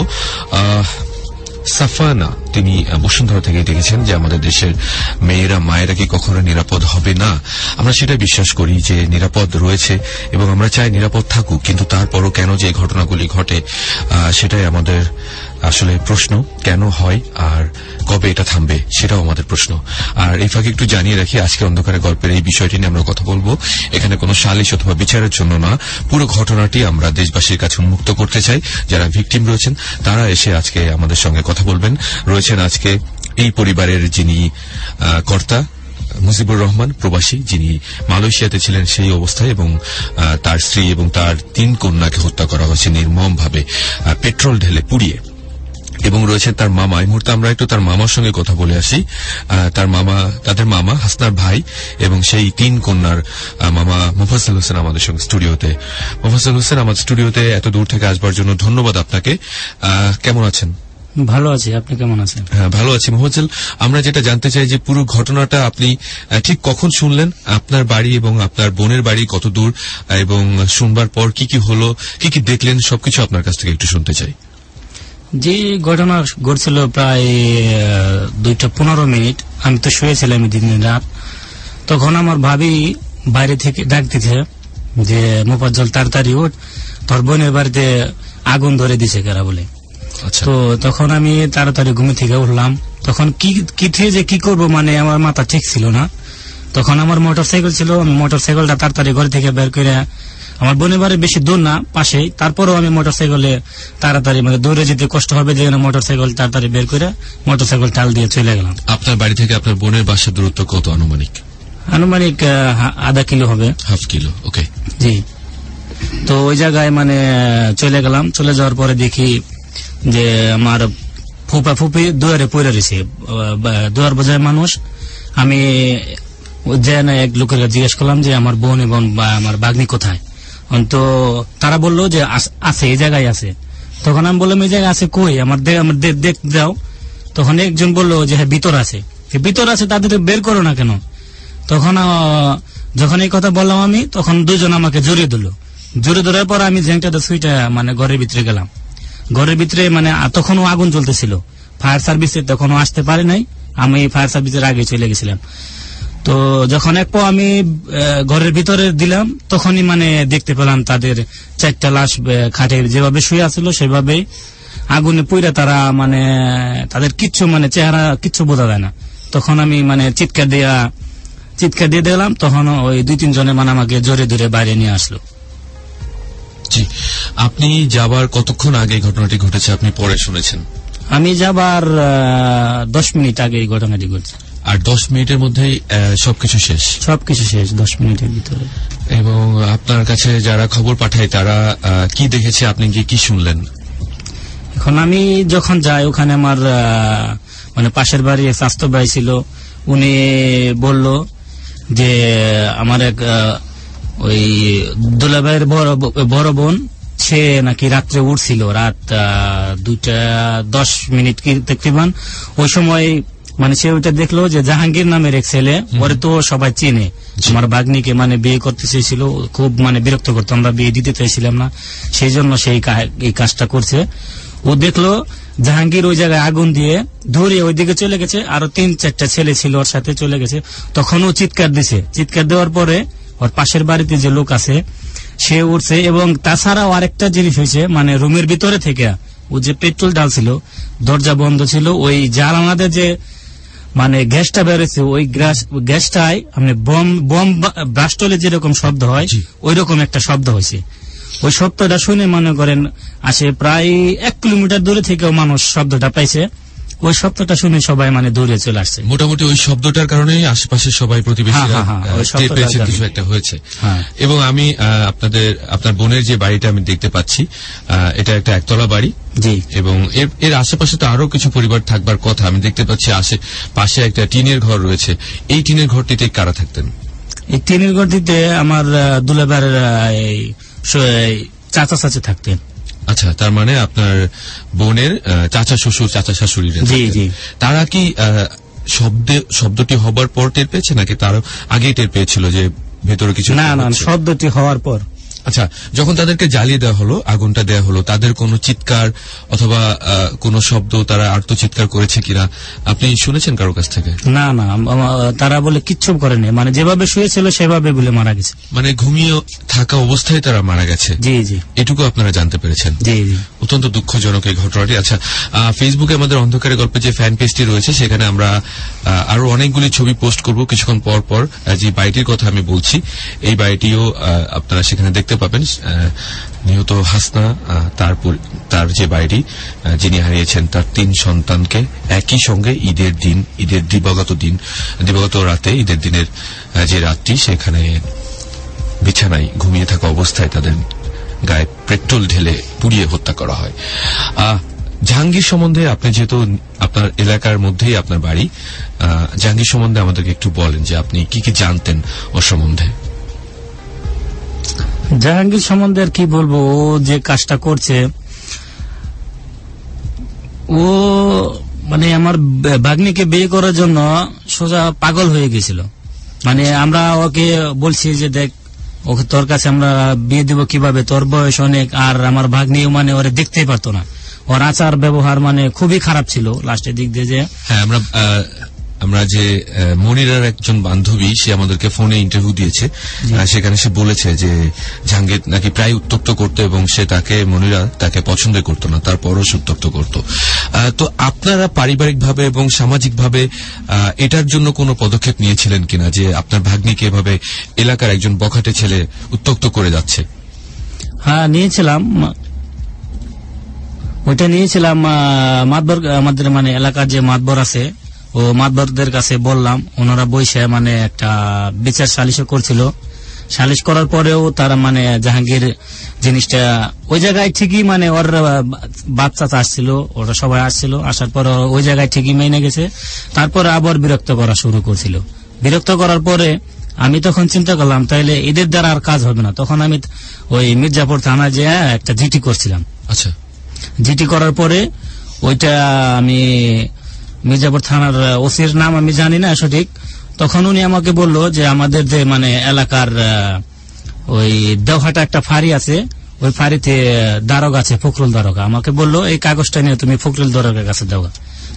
সাফানা তিনি বসুন্ধরা থেকে দেখেছেন যে আমাদের দেশের মেয়েরা মায়েরা কি কখনো নিরাপদ হবে না? আমরা সেটা বিশ্বাস করি যে নিরাপদ রয়েছে এবং আমরা চাই নিরাপদ থাকুক, কিন্তু তারপরও কেন যে ঘটনাগুলি ঘটে সেটাই আমাদের আসলে প্রশ্ন। কেন হয় আর কবে এটা থামবে সেটাও আমাদের প্রশ্ন। আর এই ফাঁকে একটু জানিয়ে রাখি, আজকে অন্ধকারের গল্পের এই বিষয়টি নিয়ে আমরা কথা বলবো। এখানে কোনো সালিশ অথবা বিচারের জন্য না, পুরো ঘটনাটি আমরা দেশবাসীর কাছে উন্মুক্ত করতে চাই। যারা ভিকটিম রয়েছেন তারা এসে আজকে আমাদের সঙ্গে কথা বলবেন। রয়েছেন আজকে এই পরিবারের যিনি কর্তা মুজিবুর রহমান, প্রবাসী, যিনি মালয়েশিয়াতে ছিলেন সেই অবস্থায়, এবং তার স্ত্রী এবং তার তিন কন্যাকে হত্যা করা হয়েছে নির্মমভাবে পেট্রোল ঢেলে পুড়িয়ে। এবং রয়েছেন তার মামা। এই মুহূর্তে আমরা একটু তার মামার সঙ্গে কথা বলে আসি। তার মামা, তাদের মামা হাসনার ভাই এবং সেই তিন কন্যার মামা মোফাজ্জল হোসেন আমাদের সঙ্গে স্টুডিওতে। মোফাজ্জল হোসেন, আমাদের স্টুডিওতে এত দূর থেকে আসবার জন্য ধন্যবাদ আপনাকে। কেমন আছেন? ভালো আছি, আপনি কেমন আছেন? হ্যাঁ, ভালো আছি। মোফাজ্জল, আমরা যেটা জানতে চাই যে পুরো ঘটনাটা আপনি ঠিক কখন শুনলেন, আপনার বাড়ি এবং আপনার বোনের বাড়ি কত দূর, এবং শুনবার পর কি কি হলো, কি কি দেখলেন, সবকিছু আপনার কাছ থেকে একটু শুনতে চাই। যে ঘটনা ঘটছিল প্রায় দুইটা পনেরো মিনিট, আমি তো শুয়েছিলাম দিন রাত। তখন আমার ভাবি বাইরে থেকে ডাক দিতে যে মোফাজ্জল তাড়াতাড়ি উঠ, তোর বোনের বাড়িতে আগুন ধরে দিছে কারা বলে। তো তখন আমি তাড়াতাড়ি ঘুমে থেকে উঠলাম। তখন কি কি যে কি করব, মানে আমার মাথা ঠিক ছিল না। তখন আমার মোটর সাইকেল ছিল, আমি মোটর সাইকেলটা তাড়াতাড়ি ঘর থেকে বের করে, আমার বোনের বাড়ি বেশি দূর না, পাশেই, তারপরেও আমি মোটর সাইকেলে তাড়াতাড়ি, মানে দৌড়ে যেতে কষ্ট হবে যে মোটর সাইকেল তাড়াতাড়ি বের করে মোটর সাইকেল টাল দিয়ে চলে গেলাম। আপনার বাড়ি থেকে আপনার বোনের বাসার দূরত্ব কত আনুমানিক? আনুমানিক আধা কিলো হবে। Half kilo, okay. জি। তো ওই জায়গায় মানে চলে গেলাম। চলে যাওয়ার পরে দেখি যে আমার ফুপা ফুপি দুয়ারে পড়ে রয়েছে, দুয়ার বোঝায় মানুষ। আমি যে না এক লোকের জিজ্ঞেস করলাম যে আমার বোন এবং আমার বাগ্নি কোথায়। তো তারা বললো যে আছে, এই জায়গায় আছে। তখন আমি বললাম এই জায়গায় আছে কই, আমার আমার দেখ যাও। তখন একজন বললো যে হ্যাঁ ভিতর আছে। ভিতর আছে, তাদের বের করো না কেন? তখন যখন এই কথা বললাম আমি, তখন দুজন আমাকে জড়িয়ে দিল। জড়িয়ে ধরার পর আমি জ্যাংটাতে সুইটা মানে ঘরের ভিতরে গেলাম। ঘরের ভিতরে মানে তখনও আগুন জ্বলতেছিল, ফায়ার সার্ভিসে তখনও আসতে পারে নাই, আমি ফায়ার সার্ভিসের আগে চলে গেছিলাম। তো যখন এক পা আমি ঘরের ভিতরে দিলাম তখনই মানে দেখতে পেলাম তাদের চারটা লাশ খাটে যেভাবে শুয়ে আছিল সেভাবে আগুনে পুড়ে তারা মানে তাদের কিচ্ছু মানে চেহারা কিচ্ছু বোঝা যায় না। তখন আমি মানে চিৎকার দেয়া চিৎকার দিয়ে দিলাম, তখন ওই দুই তিন জনের মানে আমাকে জোরে ধরে বাইরে নিয়ে আসলো। জি, আপনি যাবার কতক্ষণ আগে ঘটনাটি ঘটেছে আপনি পরে শুনেছেন? আমি যাবার দশ মিনিট আগে এই ঘটনাটি ঘটছে। আর দশ মিনিটের মধ্যেই সবকিছু শেষ? সবকিছু শেষ দশ মিনিটের ভিতরে। এবং আপনার কাছে যারা খবর পাঠায় তারা কি দেখেছে, আপনি কি কি শুনলেন? এখন আমি যখন যাই ওখানে আমার মানে পাশের বাড়ি স্বাস্থ্য ভাই ছিল, উনি বলল যে আমার এক ওই দুলাভাইয়ের বড় বড় বোন সে নাকি রাত্রে উঠছিল রাত দুইটা দশ মিনিট তকরিবান। ওই সময় মানে সে ওইটা দেখলো যে জাহাঙ্গীর নামের এক ছেলে, ওরে তো সবাই চেনে, আমার ভাগ্নিকে মানে বিয়ে করতে চেয়েছিল, খুব মানে বিরক্ত করতো, আমরা বিয়ে দিতে চাইছিলাম না, সেই জন্য সেই এই কাজটা করছে। ও দেখলো জাহাঙ্গীর ওই জায়গায় আগুন দিয়ে ধরিয়ে ওইদিকে চলে গেছে, আরো তিন চারটা ছেলে ছিল ওর সাথে চলে গেছে। তখন ও চিৎকার দিছে, চিৎকার দেওয়ার পরে ওর পাশের বাড়িতে যে লোক আছে সে উঠছে। এবং তাছাড়াও আরেকটা জিনিস হয়েছে, মানে রুমের ভিতরে থেকে ও যে পেট্রোল ডালছিল দরজা বন্ধ ছিল, ওই জানালাতে যে মানে গ্যাসটা বেরোচ্ছে ওই গ্যাসটাই মানে বম বম ব্লাস্ট হলে যেরকম শব্দ হয় ওই রকম একটা শব্দ হয়েছে। ওই শব্দটা শুনে মনে করেন আসে প্রায় এক কিলোমিটার দূরে থেকেও মানুষ শব্দটা পাইছে। ওই শব্দটা শুনে সবাই মানে দৌড়ে চলে আসছে। মোটামুটি ওই শব্দটার কারণে আশেপাশের সবাই প্রতিবেশীরা টের পেয়েছেন কিছু একটা হয়েছে। এবং আমি আপনাদের আপনার বোনের যে বাড়িটা আমি দেখতে পাচ্ছি, এটা একটা একতলা বাড়ি। জি। এবং এর আশেপাশে তো আরো কিছু পরিবার থাকবার কথা, আমি দেখতে পাচ্ছি আশে পাশে একটা টিনের ঘর রয়েছে। এই টিনের ঘরটিতে কারা থাকতেন? এই টিনের ঘরটিতে আমার দুলাভাইয়ের চাচা চাচি থাকতেন। আচ্ছা, তার মানে আপনার বোনের চাচা শ্বশুর চাচা শাশুড়ি তারা কি শব্দে শব্দটি হবার পর টের পেয়েছে নাকি তার আগেই টের পেয়েছিল যে ভেতরে কিছু? না না, শব্দটি হওয়ার পর। আচ্ছা, যখন তাদেরকে জ্বালিয়ে দেওয়া হলো, আগুনটা দেওয়া হলো, তাদের কোনো চিৎকার অথবা কোনো শব্দ তারা আর্তচিৎকার করেছে কিনা আপনি শুনেছেন কারো কাছ থেকে? না না, তারা বলে কিচ্ছু করেনি, মানে যেভাবে শুয়েছিল সেভাবে বলে মারা গেছে। মানে ঘুমিয়ে থাকা অবস্থায় তারা মারা গেছে? জি জি। এটুকু আপনারা জানতে পেরেছেন? জি জি। অত্যন্ত দুঃখজনক এই ঘটনাটি। আচ্ছা, ফেসবুকে আমাদের অন্ধকারের গল্পে যে ফ্যান পেজটি রয়েছে সেখানে আমরা আরো অনেকগুলি ছবি পোস্ট করব কিছুক্ষণ পর পর। যে বাড়িটির কথা আমি বলছি এই বাড়িটিও আপনারা সেখানে দেখতে পাবেন। নিহত হাসনা তার তার যে বাড়ি, যিনি হারিয়েছেন তার তিন সন্তানকে একই সঙ্গে ঈদের দিন, ঈদের দিবাগত দিন দিবাগত রাতে ঈদের দিনের যে রাতটি সেখানে বিছানায় ঘুমিয়ে থাকা অবস্থায় তাদের গায়ে পেট্রোল ঢেলে পুড়িয়ে হত্যা করা হয়। জাহাঙ্গীর সম্বন্ধে আপনি যেহেতু আপনার এলাকার মধ্যেই আপনার বাড়ি, জাহাঙ্গীর সম্বন্ধে আমাদেরকে একটু বলেন যে আপনি কি কি জানতেন ওর সম্বন্ধে। জাহাঙ্গীর সম্বন্ধে আর কি বলবো, ও যে কাজটা করছে, ও মানে আমার ভাগ্নিকে বিয়ে করার জন্য সোজা পাগল হয়ে গেছিল। মানে আমরা ওকে বলছি যে দেখ, ওকে তোর কাছে আমরা বিয়ে দিব কিভাবে, তোর বয়স অনেক, আর আমার ভাগ্নি মানে ওরে দেখতেই পারতো না, ওর আচার ব্যবহার মানে খুবই খারাপ ছিল লাস্টের দিক দিয়ে। যে হ্যাঁ, আমরা আমরা যে মনিরার একজন বান্ধবী সে আমাদেরকে ফোনে ইন্টারভিউ দিয়েছে, সেখানে সে বলেছে যে জাহাঙ্গীর নাকি প্রায় উত্তপ্ত করত এবং সে তাকে মনিরা তাকে পছন্দ করত না, তারপরও সে উত্তপ্ত করত। তো আপনারা পারিবারিকভাবে এবং সামাজিকভাবে এটার জন্য কোনো পদক্ষেপ নিয়েছিলেন কিনা যে আপনার ভাগ্নিকে এভাবে এলাকার একজন বখাটে ছেলে উত্তপ্ত করে যাচ্ছে? হ্যাঁ, নিয়েছিলাম, ওইটা নিয়েছিলাম। মাতবর আমাদের মানে এলাকার যে মাতবর আছে ও মাতবরদের কাছে বললাম, ওনারা বসে মানে একটা বিচার সালিশও করছিল। সালিশ করার পরেও তারা মানে জাহাঙ্গীর জিনিসটা ওই জায়গায় ঠিকই মানে ওর বাচ্চা আসছিল, ওরা সবাই আসছিল, আসার পর ওই জায়গায় ঠিকই মেনে গেছে। তারপরে আবার বিরক্ত করা শুরু করছিল। বিরক্ত করার পরে আমি তখন চিন্তা করলাম তাইলে এদের দ্বারা আর কাজ হবে না। তখন আমি ওই মির্জাপুর থানায় যে একটা জিটি করছিলাম। আচ্ছা, জিটি করার পরে ওইটা আমি মির্জাপুর থানার ওসির নাম আমি জানি না সঠিক, তখন উনি আমাকে বলল যে আমাদের যে মানে এলাকার ওই দেওহাটা একটা ফাঁড়ি আছে, ওই ফাঁড়িতে দারোগা আছে, ফখরুল দারোগা, আমাকে বলল এই কাগজটা নিয়ে তুমি ফখরুল দারোগার কাছে দেওয়া।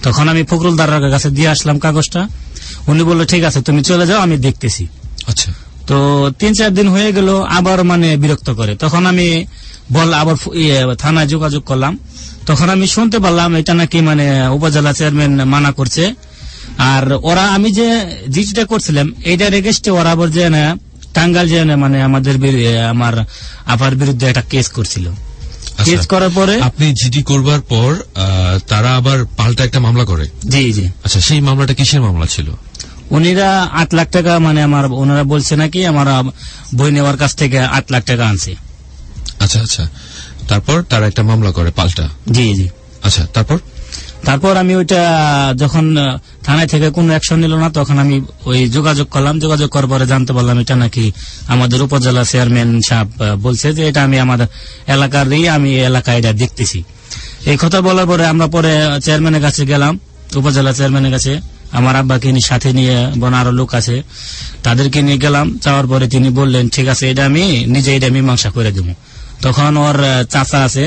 তখন আমি ফখরুল দারোগার কাছে দিয়ে আসলাম কাগজটা। উনি বললো ঠিক আছে তুমি চলে যাও, আমি দেখতেছি। আচ্ছা। তো তিন চার দিন হয়ে গেল, আবার মানে বিরক্ত করে। তখন আমি বল আবার থানায় যোগাযোগ করলাম। তখন আমি শুনতে পারলাম এটা নাকি মানে উপজেলা চেয়ারম্যান মানা করছে। আর ওরা আমি যে জিডিটা করছিলাম এইটার এগেস্টে ওরা আবার যে না টাঙ্গাইল যে মানে আমাদের আমার আপার বিরুদ্ধে একটা কেস করছিল। কেস করার পরে আপনি জিডি করবার পর তারা আবার পাল্টা একটা মামলা করে। জি জি। আচ্ছা, সেই মামলাটা কিসের মামলা ছিল? উনিরা আট লাখ টাকা মানে আমার ওনারা বলছে নাকি আমার বই নেওয়ার কাছ থেকে আট লাখ টাকা আনছে। আচ্ছা আচ্ছা। তারপর তারা একটা মামলা করে পাল্টা। জি জি। আচ্ছা, তারপর তারপর আমি ওইটা যখন থানায় থেকে কোনো অ্যাকশন নিল না, তখন আমি ওই যোগাযোগ করলাম। যোগাযোগ করার পরে জানতে পারলাম এটা নাকি আমাদের উপজেলা চেয়ারম্যান সাহেব বলছে যে এটা আমি আমাদের এলাকারই আমি এলাকায় এটা দেখতেছি। এই কথা বলার পরে আমরা পরে চেয়ারম্যানের কাছে গেলাম, উপজেলা চেয়ারম্যানের কাছে। আমার আব্বাকে সাথে নিয়ে বোন আরো লোক আছে, তাদেরকে নিয়ে গেলাম। যাওয়ার পরে তিনি বললেন ঠিক আছে এটা আমি নিজে এটা মীমাংসা করে দেবো। তখন ওর চাচা আছে।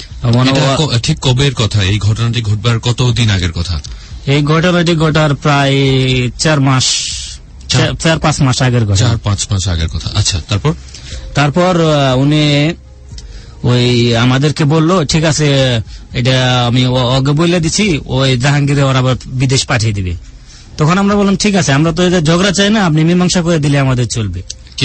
ঠিক কবের কথা এই ঘটনাটি ঘটবার কতদিন আগের কথা? এই ঘটনাটি ঘটার প্রায় চার মাস চার পাঁচ মাস আগের কথা। চার পাঁচ মাস আগের কথা। আচ্ছা, তারপর তারপর উনি ওই আমাদেরকে বললো ঠিক আছে এটা আমি আগে বলে দিচ্ছি, ওই জাহাঙ্গীরে ওরা আবার বিদেশ পাঠিয়ে দিবে। তখন আমরা বললাম ঠিক আছে, আমরা তো এটা ঝগড়া চাই না, আপনি মীমাংসা করে দিলে আমাদের চলবে।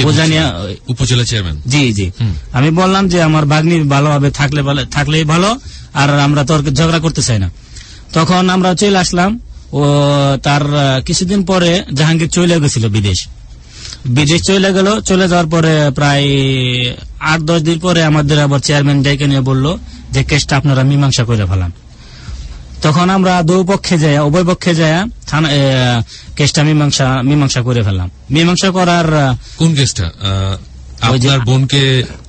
উপজেলা চেয়ারম্যান? জি জি। আমি বললাম যে আমার ভাগ্নি ভালোভাবে থাকলে থাকলেই ভালো, আর আমরা তো ঝগড়া করতে চাই না। তখন আমরা চলে আসলাম। ও তার কিছুদিন পরে জাহাঙ্গীর চলে গেছিল বিদেশ। বিদেশ চলে গেল। চলে যাওয়ার পরে প্রায় আট দশ দিন পরে আমাদের আবার চেয়ারম্যান ডেকে নিয়ে বললো যে কেসটা আপনারা মীমাংসা করে ফেলান। তখন আমরা দুই পক্ষে যাই, উভয় পক্ষে যাই থানা কেসটা মীমাংসা মীমাংসা করে ফেললাম। মীমাংসা করার কোন কেসটা? আপনার বোনকে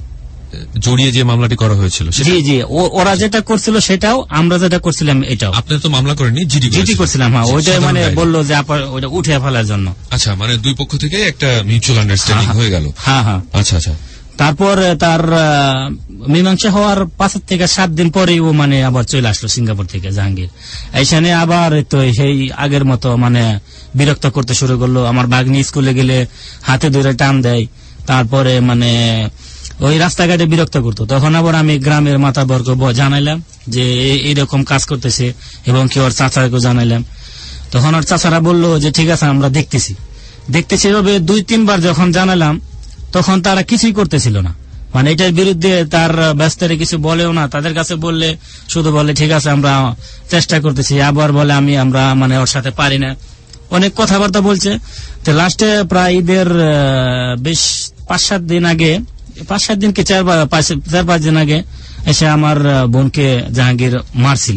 জড়িয়ে যে মামলাটি করা হয়েছিল? জি জি। ওরা যেটা করছিল সেটাও, আমরা যেটা করছিলাম এটাও। আপনি তো মামলা করেননি, জিডি জিডি করছিলাম। হ্যাঁ, ওইটা মানে বললো যে ওইটা উঠে ফেলার জন্য। আচ্ছা, মানে দুই পক্ষ থেকে একটা মিউচুয়াল আন্ডারস্ট্যান্ডিং হয়ে গেল। হ্যাঁ হ্যাঁ। আচ্ছা আচ্ছা। তারপর তার মীমাংসা হওয়ার পাঁচ থেকে সাত দিন পরেই ও মানে আবার চলে আসলো সিঙ্গাপুর থেকে জাহাঙ্গীর। এইখানে আবার তো সেই আগের মতো মানে বিরক্ত করতে শুরু করলো। আমার ভাগ্নি স্কুলে গেলে হাতে ধরে টান দেয়। তারপরে মানে ওই রাস্তাঘাটে বিরক্ত করতো। তখন আবার আমি গ্রামের মাথাবর্গ জানাইলাম যে এইরকম কাজ করতেছে, এবং কি ওর চাচাকে জানাইলাম। তখন ওর চাচারা বললো যে ঠিক আছে আমরা দেখতেছি দেখতেছি এভাবে দুই তিনবার যখন জানালাম, তখন তারা কিছুই করতেছিল না। মানে এটার বিরুদ্ধে তার ব্যস্তরে কিছু বলেও না। তাদের কাছে বললে শুধু বলে ঠিক আছে আমরা চেষ্টা করতেছি, আবার বলে আমি আমরা মানে ওর সাথে পারি না, অনেক কথাবার্তা বলছে। তো লাস্টে প্রায় ঈদের বেশ পাঁচ সাত দিন আগে, পাঁচ সাত দিন কি চার চার পাঁচ দিন আগে এসে আমার বোনকে জাহাঙ্গীর মারছিল,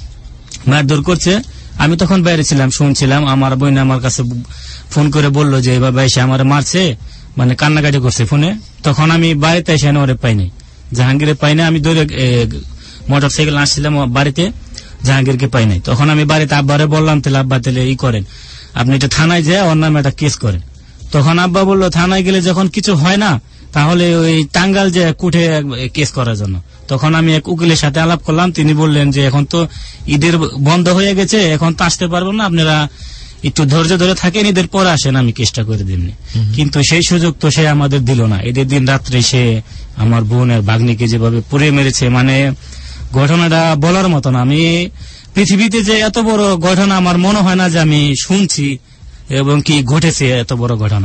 মারধর করছে। আমি তখন বাইরে ছিলাম, শুনছিলাম। আমার বোন আমার কাছে ফোন করে বললো যে এভাবে এসে আমার মারছে, মানে কান্নাকাটি করছে ফোনে। তখন আমি বাড়িতে এসে ওরে পাইনি, জাহাঙ্গীরে পাইনি। আমি দৌড়ে মোটর সাইকেল আসছিলাম বাড়িতে, জাহাঙ্গীরকে পাই নাই। তখন আমি বাড়িতে আব্বারে বললাম তাহলে আব্বা তাহলে ই করেন, আপনি এটা থানায় যায় ওর নামে একটা কেস করেন। তখন আব্বা বললো থানায় গেলে যখন কিছু হয় না তাহলে ওই টাঙ্গাইল যে কুঠে কেস করার জন্য। তখন আমি এক উকিলের সাথে আলাপ করলাম। তিনি বললেন যে এখন তো ঈদের বন্ধ হয়ে গেছে, এখন তো আসতে পারবো না, আপনারা একটু ধৈর্য ধরে থাকেন, ঈদের পরে আসেন, আমি কেসটা করে দিমনি। কিন্তু সেই সুযোগ তো সে আমাদের দিল না। ঈদের দিন রাত্রে সে আমার বোনের ভাগ্নিকে যেভাবে পুড়ে মেরেছে, মানে ঘটনাটা বলার মতো না। আমি পৃথিবীতে যে এত বড় ঘটনা আমার মনে হয় না যে আমি শুনছি এবং কি ঘটেছে এত বড় ঘটনা।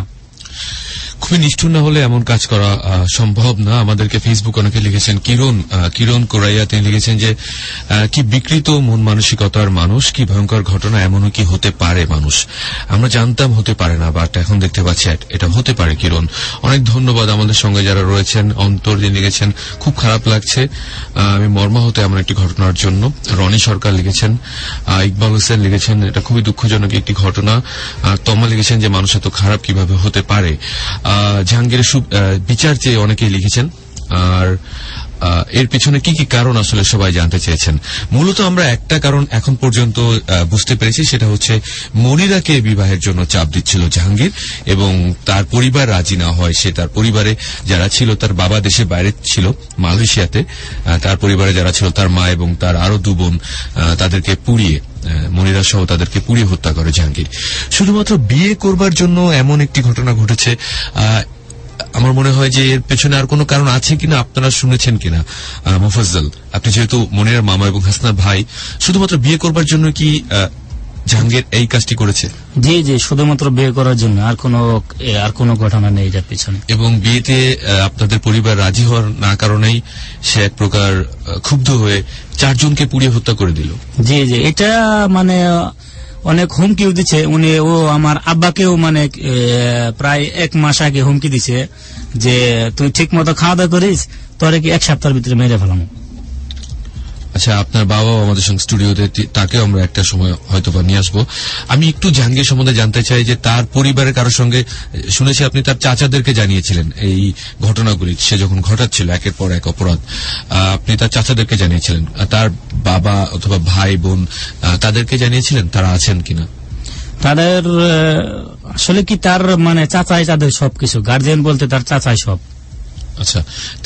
খুবই নিষ্ঠুর না হলে এমন কাজ করা সম্ভব না। আমাদেরকে ফেসবুক অনেকে লিখেছেন, কিরণ কিরণ কোরাইয়া তিনি লিখেছেন যে কি বিকৃত মন মানসিকতার মানুষ, কি ভয়ঙ্কর ঘটনা, এমনও কি হতে পারে মানুষ, আমরা জানতাম হতে পারে না, বাট এখন দেখতে পাচ্ছি এটা হতে পারে। কিরণ, অনেক ধন্যবাদ। আমাদের সঙ্গে যারা রয়েছেন, অন্তর দিয়ে লিখেছেন খুব খারাপ লাগছে, আমি মর্মাহত এমন একটি ঘটনার জন্য। রনি সরকার লিখেছেন, ইকবাল হোসেন লিখেছেন এটা খুবই দুঃখজনক একটি ঘটনা। তমা লিখেছেন যে মানুষ এত খারাপ কিভাবে হতে পারে। জাহাঙ্গীরের বিচার চেয়ে অনেকেই লিখেছেন। আর এর পিছনে কি কি কারণ আসলে সবাই জানতে চেয়েছেন। মূলত আমরা একটা কারণ এখন পর্যন্ত বুঝতে পেরেছি, সেটা হচ্ছে মনিরাকে বিবাহের জন্য চাপ দিচ্ছিল জাহাঙ্গীর, এবং তার পরিবার রাজি না হয়। সে তার পরিবারে যারা ছিল, তার বাবা দেশে বাইরে ছিল মালয়েশিয়াতে, তার পরিবারে যারা ছিল তার মা এবং তার আরো দু বোন, তাদেরকে পুড়িয়ে মনিরা সহ তাদেরকে পুড়িয়ে হত্যা করে জাহাঙ্গীর। শুধুমাত্র বিয়ে করবার জন্য এমন একটি ঘটনা ঘটেছে, আমার মনে হয় যে এর পেছনে আর কোনো কারণ আছে কিনা আপনারা শুনেছেন কিনা। মোফাজ্জল, আপনি যেহেতু মনিরার মামা এবং হাসনার ভাই, শুধুমাত্র বিয়ে করবার জন্য কি জাহাঙ্গীর এই কাজটি করেছে? জি জি, শুধুমাত্র বিয়ে করার জন্য, আর কোনো আর কোনো ঘটনা নেই যার পিছনে। এবং বিয়েতে আপনাদের পরিবার রাজি হওয়ার না কারণেই সে এক প্রকার ক্ষুব্ধ হয়ে চারজনকে পুড়িয়ে হত্যা করে দিল। জি জি, এটা মানে অনেক হুমকিও দিচ্ছে উনি। ও আমার আব্বাকেও মানে প্রায় এক মাস আগে হুমকি দিছে যে তুই ঠিক মতো খাওয়া দাওয়া করিস, তোরে কি এক সপ্তাহের ভিতরে মেরে ফেলাম। আচ্ছা, আপনার বাবাও আমাদের সঙ্গে স্টুডিওতে, তাকেও আমরা একটা সময় হয়তো বা নিয়ে আসবো। আমি একটু জাহাঙ্গীর সম্বন্ধে জানতে চাই যে তার পরিবারের কারোর সঙ্গে, শুনেছি আপনি তার চাচাদেরকে জানিয়েছিলেন এই ঘটনাগুলি, সে যখন ঘটাচ্ছিল একের পর এক অপরাধ, আপনি তার চাচাদেরকে জানিয়েছিলেন। তার বাবা অথবা ভাই বোন তাদেরকে জানিয়েছিলেন তারা আছেন কিনা? তাদের আসলে কি তার মানে চাচাই তাদের সবকিছু, গার্জিয়ান বলতে তার চাচাই সব। আচ্ছা,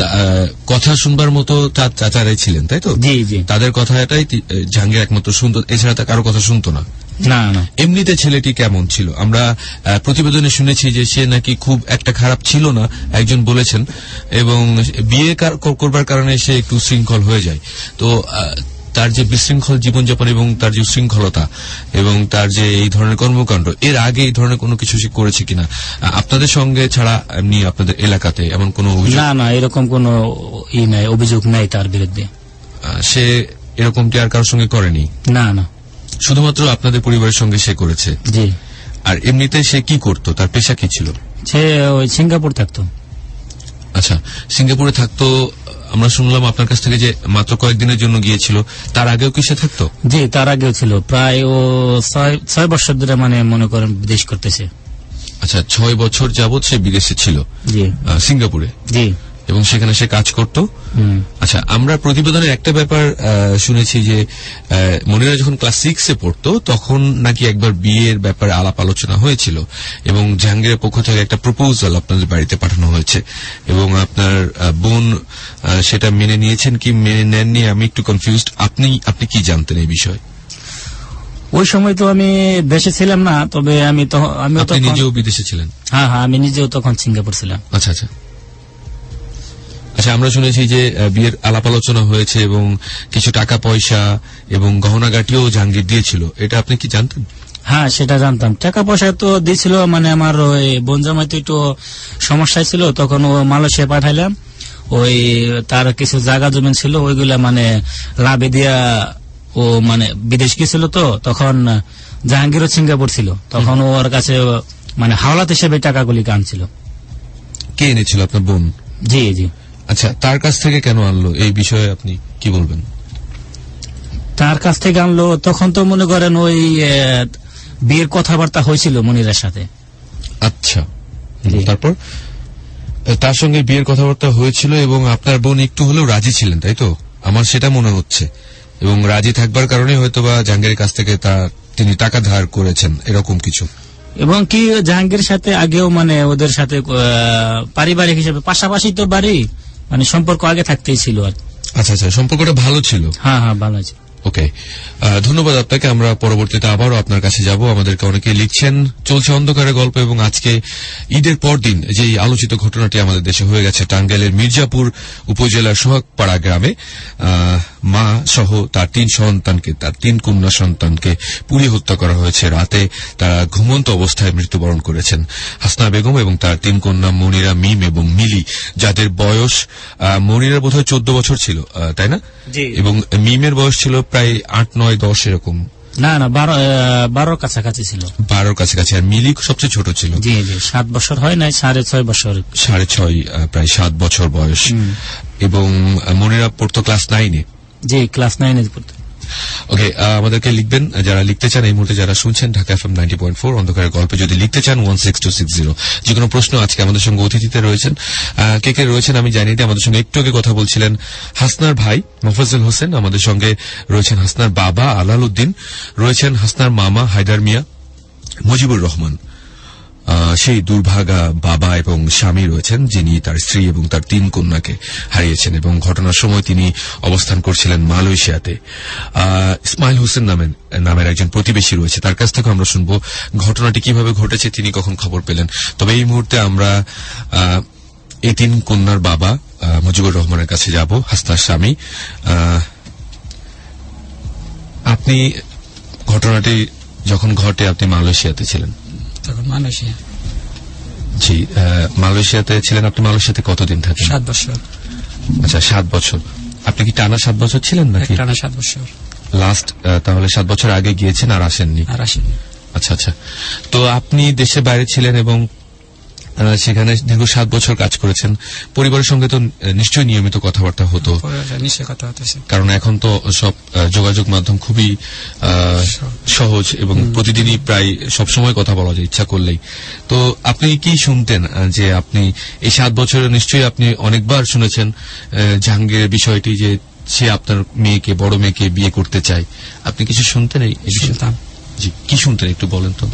কথা শুনবার মতো তার চাচারাই ছিলেন, তাই তো? জি জি, তাদের কথাটাই জাহাঙ্গীর একমাত্র শুনতো, এছাড়া তা কারো কথা শুনতো না। না না। এমনিতে ছেলেটি কেমন ছিল? আমরা প্রতিবেদনে শুনেছি যে সে নাকি খুব একটা খারাপ ছিল না, একজন বলেছেন, এবং বিয়ে করবার কারণে সে একটু শৃঙ্খল হয়ে যায়। তো তার যে বিশৃঙ্খল জীবনযাপন এবং তার যে শৃঙ্খলতা এবং তার যে এই ধরনের কর্মকাণ্ড, এর আগে এই ধরনের কোনো কিছু সে করেছে কিনা আপনাদের সঙ্গে ছাড়া এমনি আপনাদের এলাকাতে এমন কোনো অভিযোগ? না না, এরকম কোনো ই নাই, অভিযোগ নাই তার বিরুদ্ধে। সে এরকমটি আর কারোর সঙ্গে করেনি? না না, শুধুমাত্র আপনাদের পরিবারের সঙ্গে সে করেছে। জি। আর এমনিতে সে কি করত, তার পেশা কি ছিল? সে ওই সিঙ্গাপুর থাকতো। আচ্ছা, সিঙ্গাপুরে থাকতো। আমরা শুনলাম আপনার কাছ থেকে যে মাত্র কয়েকদিনের জন্য গিয়েছিল, তার আগেও কি সে থাকতো? জি, তার আগেও ছিল, প্রায় ও ছয় বছর ধরে মানে মনে করেন বিদেশ করতেছে। আচ্ছা, ছয় বছর যাবৎ সে বিদেশে ছিল? জি, সিঙ্গাপুরে। জি, এবং সেখানে সে কাজ করত। আচ্ছা, আমরা প্রতিবেদনের একটা ব্যাপার শুনেছি যে মনিরা যখন ক্লাস সিক্সে পড়তো তখন নাকি একবার বিয়ের ব্যাপারে আলাপ আলোচনা হয়েছিল এবং জাহাঙ্গীরের পক্ষ থেকে একটা প্রপোজাল আপনাদের বাড়িতে পাঠানো হয়েছে এবং আপনার বোন সেটা মেনে নিয়েছেন কি মেনে নেননি, আমি একটু কনফিউজড। আপনি আপনি কি জানতেন এই বিষয়ে? ওই সময় তো আমি দেশে ছিলাম না, তবে আমি তো আমি নিজেও বিদেশে ছিলেন? হ্যাঁ হ্যাঁ, আমি নিজেও তখন সিঙ্গাপুর ছিলাম। আচ্ছা আচ্ছা আচ্ছা, আমরা শুনেছি যে বিয়ের আলাপ আলোচনা হয়েছে এবং কিছু টাকা পয়সা এবং গহনাগাটিও জাহাঙ্গীর দিয়েছিল, এটা আপনি কি জানতেন? হ্যাঁ, সেটা জানতাম। টাকা পয়সা তো দিয়েছিল, মানে আমার ওই বোন জামাই তো একটু সমস্যা ছিল, তখন ও মালয়েশিয়া পাঠাইলাম। ওই তার কিছু জায়গা জমিন ছিল, ওইগুলা মানে লাভে দিয়া ও মানে বিদেশ গেছিল। তো তখন জাহাঙ্গীরও সিঙ্গাপুর ছিল, তখন ওর কাছে মানে হাওলাত হিসেবে টাকাগুলি আনছিল। কে এনেছিল? আপনার বোন? জি জি। আচ্ছা, তার কাছ থেকে কেন আনলো এই বিষয়ে আপনি কি বলবেন? তার কাছ থেকে আনলো তখন তো মনে করেন ওই বিয়ের কথাবার্তা হয়েছিল মনিরার সাথে। আচ্ছা, তারপর তার সঙ্গে বিয়ের কথাবার্তা হয়েছিল এবং আপনার বোন একটু হলেও রাজি ছিলেন, তাই তো? আমার সেটা মনে হচ্ছে, এবং রাজি থাকবার কারণে হয়তোবা জাহাঙ্গীরের কাছ থেকে তা তিনি টাকা ধার করেছেন, এরকম কিছু। এবং কি জাহাঙ্গীরের সাথে আগেও মানে ওদের সাথে পারিবারিক হিসেবে পাশাপাশি তো বাড়ি, মানে সম্পর্ক আগে থাকতেই ছিল। আর আচ্ছা আচ্ছা, সম্পর্কটা ভালো ছিল? হ্যাঁ হ্যাঁ, ভালো ছিল। ওকে, ধন্যবাদ আপনাকে। আমরা পরবর্তীতে আবারও আপনার কাছে যাব। আমাদেরকে অনেকে লিখছেন, চলছে অন্ধকারের গল্প, এবং আজকে ঈদের পর দিন যে আলোচিত ঘটনাটি আমাদের দেশে হয়ে গেছে, টাঙ্গাইলের মির্জাপুর উপজেলার সোহাগপাড়া গ্রামে মা সহ তার তিন সন্তানকে, তার তিন কন্যা সন্তানকে পুড়িয়ে হত্যা করা হয়েছে। রাতে তারা ঘুমন্ত অবস্থায় মৃত্যুবরণ করেছেন হাসনা বেগম এবং তার তিন কন্যা মনিরা, মিম এবং মিলি, যাদের বয়স মনিরার বোধহয় চোদ্দ বছর ছিল, তাই না? এবং মিমের বয়স ছিল প্রায় আট নয় দশ এরকম। না না, বারো বারোর কাছাকাছি ছিল। বারোর কাছাকাছি। আর মিলি সবচেয়ে ছোট ছিল? জি জি, সাত বছর হয় নাই, সাড়ে ছয় বছর। সাড়ে ছয়, প্রায় সাত বছর বয়স। এবং মনিরা পড়তো ক্লাস নাইনে? জি, ক্লাস নাইনে পড়তো। ওকে, আমাদেরকে লিখবেন যারা লিখতে চান। এই মুহূর্তে যারা শুনছেন Dhaka FM ninety point four অন্ধকারের গল্পে যদি লিখতে চান one six two six zero. যে কোনো প্রশ্ন। আজকে আমাদের সঙ্গে অতিথিতে রয়েছেন, কে কে রয়েছেন আমি জানি না। আমাদের সঙ্গে একটু আগে কথা বলছিলেন হাসনার ভাই মোফাজ্জল হোসেন, আমাদের সঙ্গে রয়েছেন হাসনার বাবা আলাল উদ্দিন, রয়েছেন হাসনার মামা হায়দার মিয়া, মুজিবুর রহমান। সেই দুর্ভাগা বাবা এবং স্বামী রয়েছেন, যিনি তার স্ত্রী এবং তার তিন কন্যাকে হারিয়েছেন এবং ঘটনার সময় তিনি অবস্থান করছিলেন মালয়েশিয়াতে। ইসমাইল হোসেন নামের নামের একজন প্রতিবেশী রয়েছে, তার কাছ থেকে আমরা শুনবো ঘটনাটি কিভাবে ঘটেছে, তিনি কখন খবর পেলেন। তবে এই মুহূর্তে আমরা এই তিন কন্যার বাবা মুজিবুর রহমানের কাছে যাব, হাসনার স্বামী। আপনি ঘটনাটি যখন ঘটে আপনি মালয়েশিয়াতে ছিলেন? তখন মালয়েশিয়া। জি, মালয়েশিয়াতে ছিলেন। আপনি মালয়েশিয়াতে কতদিন থাকেন? সাত বছর। আচ্ছা, সাত বছর। আপনি কি টানা সাত বছর ছিলেন নাকি? টানা সাত বছর। লাস্ট তাহলে সাত বছর আগে গিয়েছেন আর আসেননি? আর আসেননি। আচ্ছা আচ্ছা। তো আপনি দেশের বাইরে ছিলেন এবং সেখানে দীর্ঘ সাত বছর কাজ করেছেন। পরিবারের সঙ্গে তো নিশ্চয়ই নিয়মিত কথাবার্তা হতো? নিশ্চয়ই কথা হতেছে, কারণ এখন তো সব যোগাযোগ মাধ্যম খুবই সহজ এবং প্রতিদিনই প্রায় সবসময় কথা বলা যায় ইচ্ছা করলেই। তো আপনি কি শুনতেন যে আপনি এই সাত বছরে নিশ্চয়ই আপনি অনেকবার শুনেছেন জাহাঙ্গীরের বিষয়টি, যে সে আপনার মেয়েকে, বড় মেয়েকে বিয়ে করতে চায়, আপনি কিছু শুনতেন? এই শুনতাম। জি, কি শুনতেন একটু বলেন তো।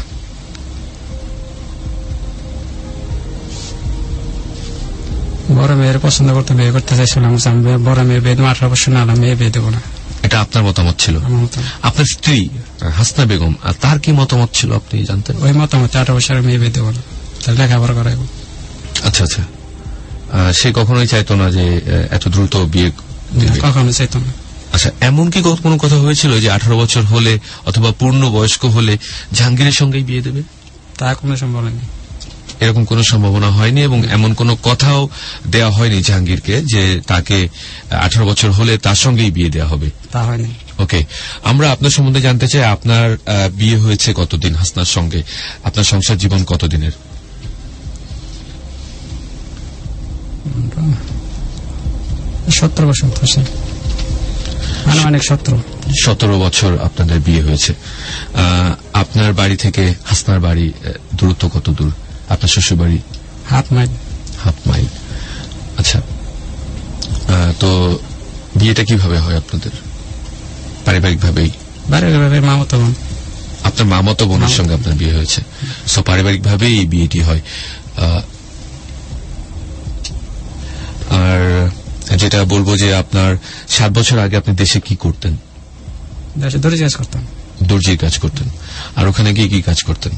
বড় মেয়ের পছন্দ করতে বিয়ে করতে চাইছিলাম, বড় মেয়ের বিয়ে দেবো, আঠারো বছর না হলে মেয়ে বিয়ে দেবো না, এটা আপনার মতামত ছিল। আপনার স্ত্রী হাসনা বেগম, তার কি মতামত ছিল আপনি জানতেন? ওই মতামত আঠারো বছরের মেয়ে বিয়ে দেবো না, তাহলে লেখাপড়া করাইব। আচ্ছা আচ্ছা। সে কখনোই চাইতো না যে এত দ্রুত বিয়ে? কখনো চাইতো না। আচ্ছা, এমন কি কোনো কথা হয়েছিল যে আঠারো বছর হলে অথবা পূর্ণ বয়স্ক হলে জাহাঙ্গীরের সঙ্গেই বিয়ে দেবে? তা কোনো সম্ভব নেই, এরকম কোন সম্ভাবনা হয়নি এবং এমন কোন কথাও দেয়া হয়নি জাহাঙ্গীরকে যে তাকে আঠারো বছর হলে তার সঙ্গেই বিয়ে দেওয়া হবে? তা হয়নি। ওকে, আমরা আপনার সম্বন্ধে জানতে চাই, আপনার বিয়ে হয়েছে কতদিন হাসনার সঙ্গে? আপনার সংসার জীবন কতদিনের? সতেরো বছর। অনেক সতেরো সতেরো বছর আপনাদের বিয়ে হয়েছে। আপনার বাড়ি থেকে হাসনার বাড়ি দূরত্ব কত দূর? আপনার শ্বশুর বাড়ি? Half mile. Half mile. আচ্ছা, তো বিয়েটা কিভাবে হয় আপনাদের? পারিবারিক ভাবেই? পারিবারিক মামাতো বোন। আপনার মামাতো বোনের সঙ্গে আপনার বিয়ে হয়েছে, সো পারিবারিক ভাবেই এই বিয়েটি হয়। আর যেটা বলবো যে আপনার সাত বছর আগে আপনি দেশে কি করতেন? দেশে দর্জি কাজ করতাম। দর্জির কাজ করতেন। আর ওখানে গিয়ে কি কাজ করতেন?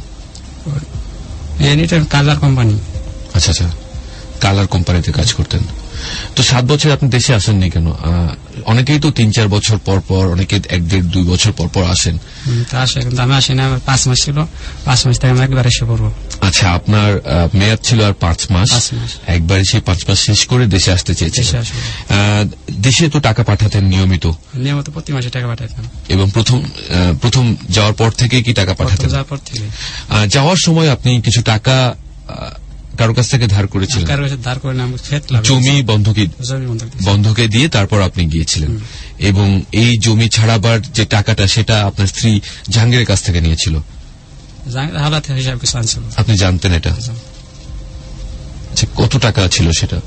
Colour company. আচ্ছা আচ্ছা, কালার কোম্পানিতে কাজ করতেন। তো সাত বছর আপনি দেশে আসেননি কেন? অনেকেই তো তিন চার বছর পর পর, অনেকে এক দেড় দুই বছর পর পর আসেন। আসে, কিন্তু আমি আসি না। আমার পাঁচ মাস ছিল, পাঁচ মাস থেকে আমি একবার এসে পড়বো। আচ্ছা, আপনার মেয়াদ ছিল আর পাঁচ মাস, একবার সেই পাঁচ মাস শেষ করে দেশে আসতে চেয়েছেন। দেশে তো টাকা পাঠাতেন নিয়মিত? নিয়মিত প্রতি মাসে টাকা পাঠাতেন। এবং প্রথম প্রথম যাওয়ার পর থেকে কি টাকা পাঠাতেন? যাওয়ার পর থেকে। যাওয়ার সময় আপনি কিছু টাকা কারো কাছ থেকে ধার করেছিলেন? কারো কাছে ধার করে না, জমি বন্ধকে বন্ধকে দিয়ে তারপর আপনি গিয়েছিলেন, এবং এই জমি ছাড়াবার যে টাকাটা সেটা আপনার স্ত্রী জাহাঙ্গীরের কাছ থেকে নিয়েছিল? আপনি জানতেন এটা? কত টাকা ছিল সেটা?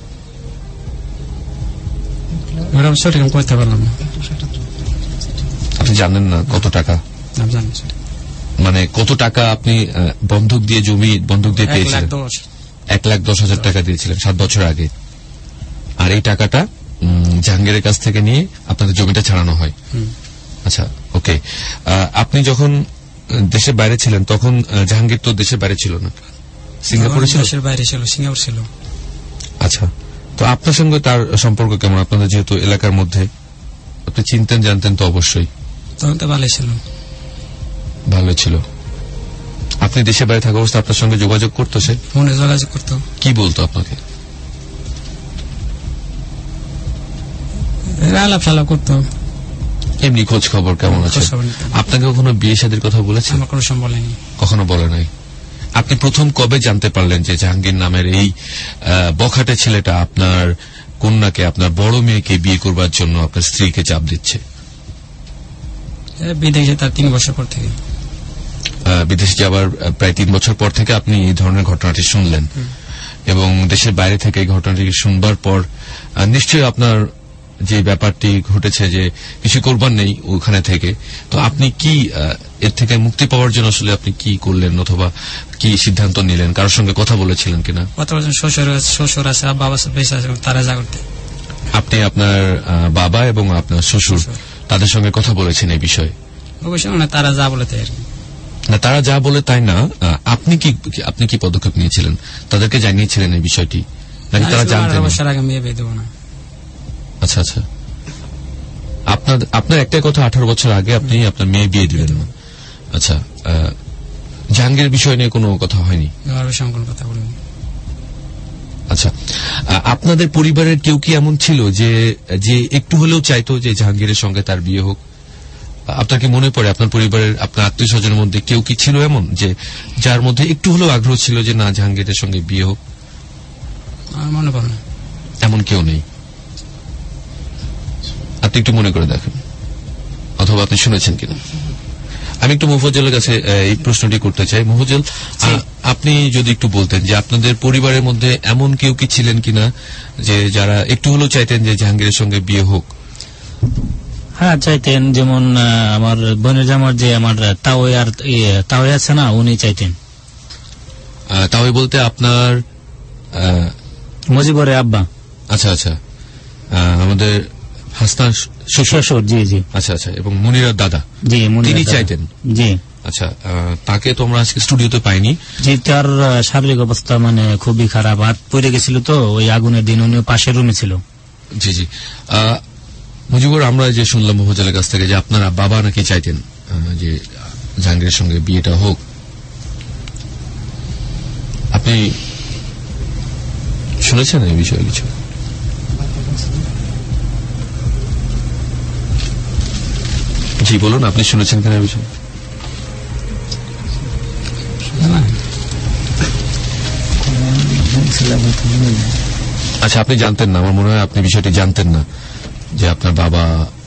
করতে পারলাম না। আপনি জানেন না কত টাকা? মানে কত টাকা আপনি বন্ধক দিয়ে, জমি বন্ধক দিয়ে পেয়েছিলেন? এক লাখ দশ হাজার টাকা দিয়েছিলেন সাত বছর আগে। আর এই টাকাটা জাহাঙ্গীরের কাছ থেকে নিয়ে আপনাদের জমিটা ছাড়ানো হয়। আচ্ছা, ওকে। আপনি যখন দেশের বাইরে ছিলেন তখন জাহাঙ্গীর তো দেশের বাইরে ছিল না, সিঙ্গাপুরে ছিল? দেশের বাইরে ছিল, সিঙ্গাপুর ছিল। আচ্ছা, তো আপনার সঙ্গে তার সম্পর্ক কেমন? আপনাদের যেহেতু এলাকার মধ্যে, আপনি চিনতেন জানতেন তো অবশ্যই? তখন তো ভালোই ছিল। ভালো ছিল। আপনি দেশে বাইরে থাকা অবস্থা আপনার সঙ্গে যোগাযোগ করতো? সে ফোনে যোগাযোগ করতো। কি বলতো আপনাকে? আলাপ সালাপ করতো, এমনি খোঁজ খবর কেমন আছে? আপনাকে কখনো বিয়ে শাদীর কথা বলেছে? আমার কোনো সময় বলেনি। কখনো বলে নাই? আপনি প্রথম কবে জানতে পারলেন যে জাহাঙ্গীর নামের এই বখাটে ছেলেটা আপনার কন্যাকে, আপনার বড় মেয়েকে বিয়ে করবার জন্য আপনার স্ত্রীকে চাপ দিচ্ছে? বিদেশে তার তিন বছর পর থেকে। বিদেশে যাবার প্রায় তিন বছর পর থেকে আপনি এই ধরনের ঘটনাটি শুনলেন, এবং দেশের বাইরে থেকে এই ঘটনাটি শুনবার পর নিশ্চয়ই আপনার যে ব্যাপারটি ঘটেছে যে কিছু করবার নেই ওখানে থেকে, তো আপনি কি এর থেকে মুক্তি পাওয়ার জন্য আসলে আপনি কি করলেন অথবা কি সিদ্ধান্ত নিলেন? কারোর সঙ্গে কথা বলেছিলেন কিনা? কথা বলছেন, শ্বশুর শ্বশুর আছে, বাবা বেঁচে আছে, তারা যা করতে। আপনি আপনার বাবা এবং আপনার শ্বশুর তাদের সঙ্গে কথা বলেছেন এই বিষয়ে? অবশ্যই মানে তারা যা বলে তাই আর কি। না, তারা যা বলে তাই না, আপনি কি আপনি কি পদক্ষেপ নিয়েছিলেন? তাদেরকে জানিয়েছিলেন এই বিষয়টি নাকি তারা জানতেন? বছর আগে মেয়ে বিয়ে দেবো না। আচ্ছা আচ্ছা, আপনার আপনার একটাই কথা, আঠারো বছর আগে আপনি আপনার মেয়ে বিয়ে দিবেন না। আচ্ছা, জাহাঙ্গীর বিষয় নিয়ে কোনো কথা হয়নি? কোনো কথা বলিনি। আচ্ছা, আপনাদের পরিবারের কেউ কি এমন ছিল যে যে একটু হলেও চাইতো যে জাহাঙ্গীরের সঙ্গে তার বিয়ে হোক? আপনার কি মনে পড়ে আপনার পরিবারের আপনার আত্মীয় স্বজনের মধ্যে কেউ কি ছিল এমন যে যার মধ্যে একটু হলেও আগ্রহ ছিল যে না জাহাঙ্গীরের সঙ্গে বিয়ে হোক? মনে পড়ে না, এমন কেউ নেই। আপনি একটু মনে করে দেখেন, অথবা আপনি শুনেছেন কিনা। আমি একটু মুফজ্জলের কাছে এই প্রশ্নটি করতে চাই। মুফজ্জল, আপনি যদি একটু বলতেন যে আপনাদের পরিবারের মধ্যে এমন কেউ কি ছিলেন কিনা যে যারা একটু হলেও চাইতেন যে জাহাঙ্গীরের সঙ্গে বিয়ে হোক? হ্যাঁ চাইতেন, যেমন আমার বোনের জামার যে আমার তাওই আর তাওই আছে না, উনি চাইতেন। তাওই বলতে আপনার মুজিবরের আব্বা? আচ্ছা আচ্ছা, আমাদের হাসনার শ্বশুর। জি জি। আচ্ছা আচ্ছা, এবং মুনিরার দাদা? জি, তিনি চাইতেন। জি। আচ্ছা, তাকে তোমরা আজকে স্টুডিওতে পাইনি? জি, তার শারীরিক অবস্থা মানে খুবই খারাপ, হাত পড়ে গেছিল তো ওই আগুনের দিন, উনি পাশের রুমে ছিল। জি জি। মুজিবুর, আমরা যে শুনলাম মুফজ্জলের কাছ থেকে যে আপনারা বাবা নাকি চাইতেন যে জাহাঙ্গীরের সঙ্গে বিয়েটা হোক, আপনি শুনেছেন এই বিষয়ে কিছু? জি বলুন, আপনি শুনেছেন কেন এই বিষয়ে? আচ্ছা, আপনি জানতেন না? আমার মনে হয় আপনি বিষয়টি জানতেন না যে আপনার বাবা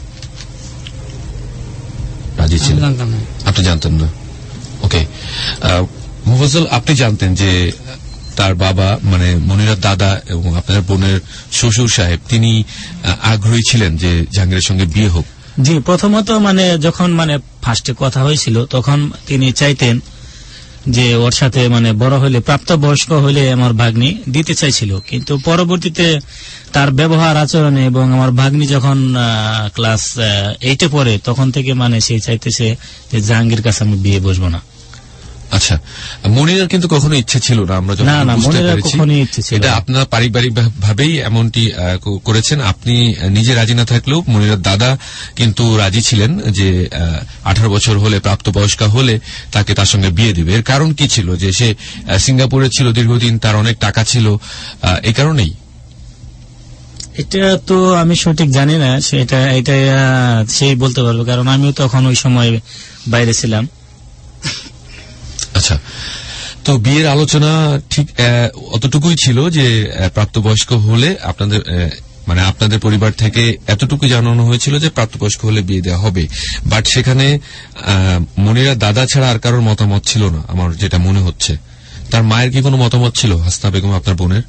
রাজি ছিলেন। আপনি জানতেন না? ওকে। মুফজ্জল, আপনি জানতেন যে তার বাবা মানে মনিরার দাদা এবং আপনার বোনের শ্বশুর সাহেব তিনি আগ্রহী ছিলেন যে জাহাঙ্গীরের সঙ্গে বিয়ে হোক? জি, প্রথমত মানে যখন মানে ফার্স্টে কথা হয়েছিল তখন তিনি চাইতেন যে ওর সাথে মানে বড় হলে, প্রাপ্তবয়স্ক হলে আমার ভাগ্নি দিতে চাইছিল, কিন্তু পরবর্তীতে তার ব্যবহার আচরণে এবং আমার ভাগ্নি যখন ক্লাস এইটে পড়ে তখন থেকে মানে সে চাইতেছে যে জাহাঙ্গীর কাছে আমি বিয়ে বসবো না। আচ্ছা, মনিরার কিন্তু কখনো ইচ্ছে ছিল না, আমরা যখন বুঝতে পেরেছি এটা আপনার পারিবারিক ভাবেই এমনটি করেছেন। আপনি নিজে রাজি না থাকলেও মনিরার দাদা কিন্তু রাজি ছিলেন যে আঠারো বছর হলে, প্রাপ্তবয়স্কা হলে তাকে তার সঙ্গে বিয়ে দিবে। এর কারণ কি ছিল? যে সে সিঙ্গাপুরে ছিল দীর্ঘদিন, তার অনেক টাকা ছিল, এই কারণেই? এটা তো আমি সঠিক জানি না, সেটা এটা সেই বলতে পারবে, কারণ আমিও তখন ওই সময় বাইরে ছিলাম। আচ্ছা, তো বিয়ের আলোচনা ঠিক অতটুকুই ছিল যে প্রাপ্তবয়স্ক হলে আপনাদের মানে আপনাদের পরিবার থেকে এতটুকু জানানো হয়েছিল যে প্রাপ্তবয়স্ক হলে বিয়ে দেওয়া হবে, বাট সেখানে মনিরা দাদা ছাড়া আর কারোর মতামত ছিল না আমার যেটা মনে হচ্ছে। তার মায়ের কি কোনো মতামত ছিল হাসনা বেগম আপনার বোনের?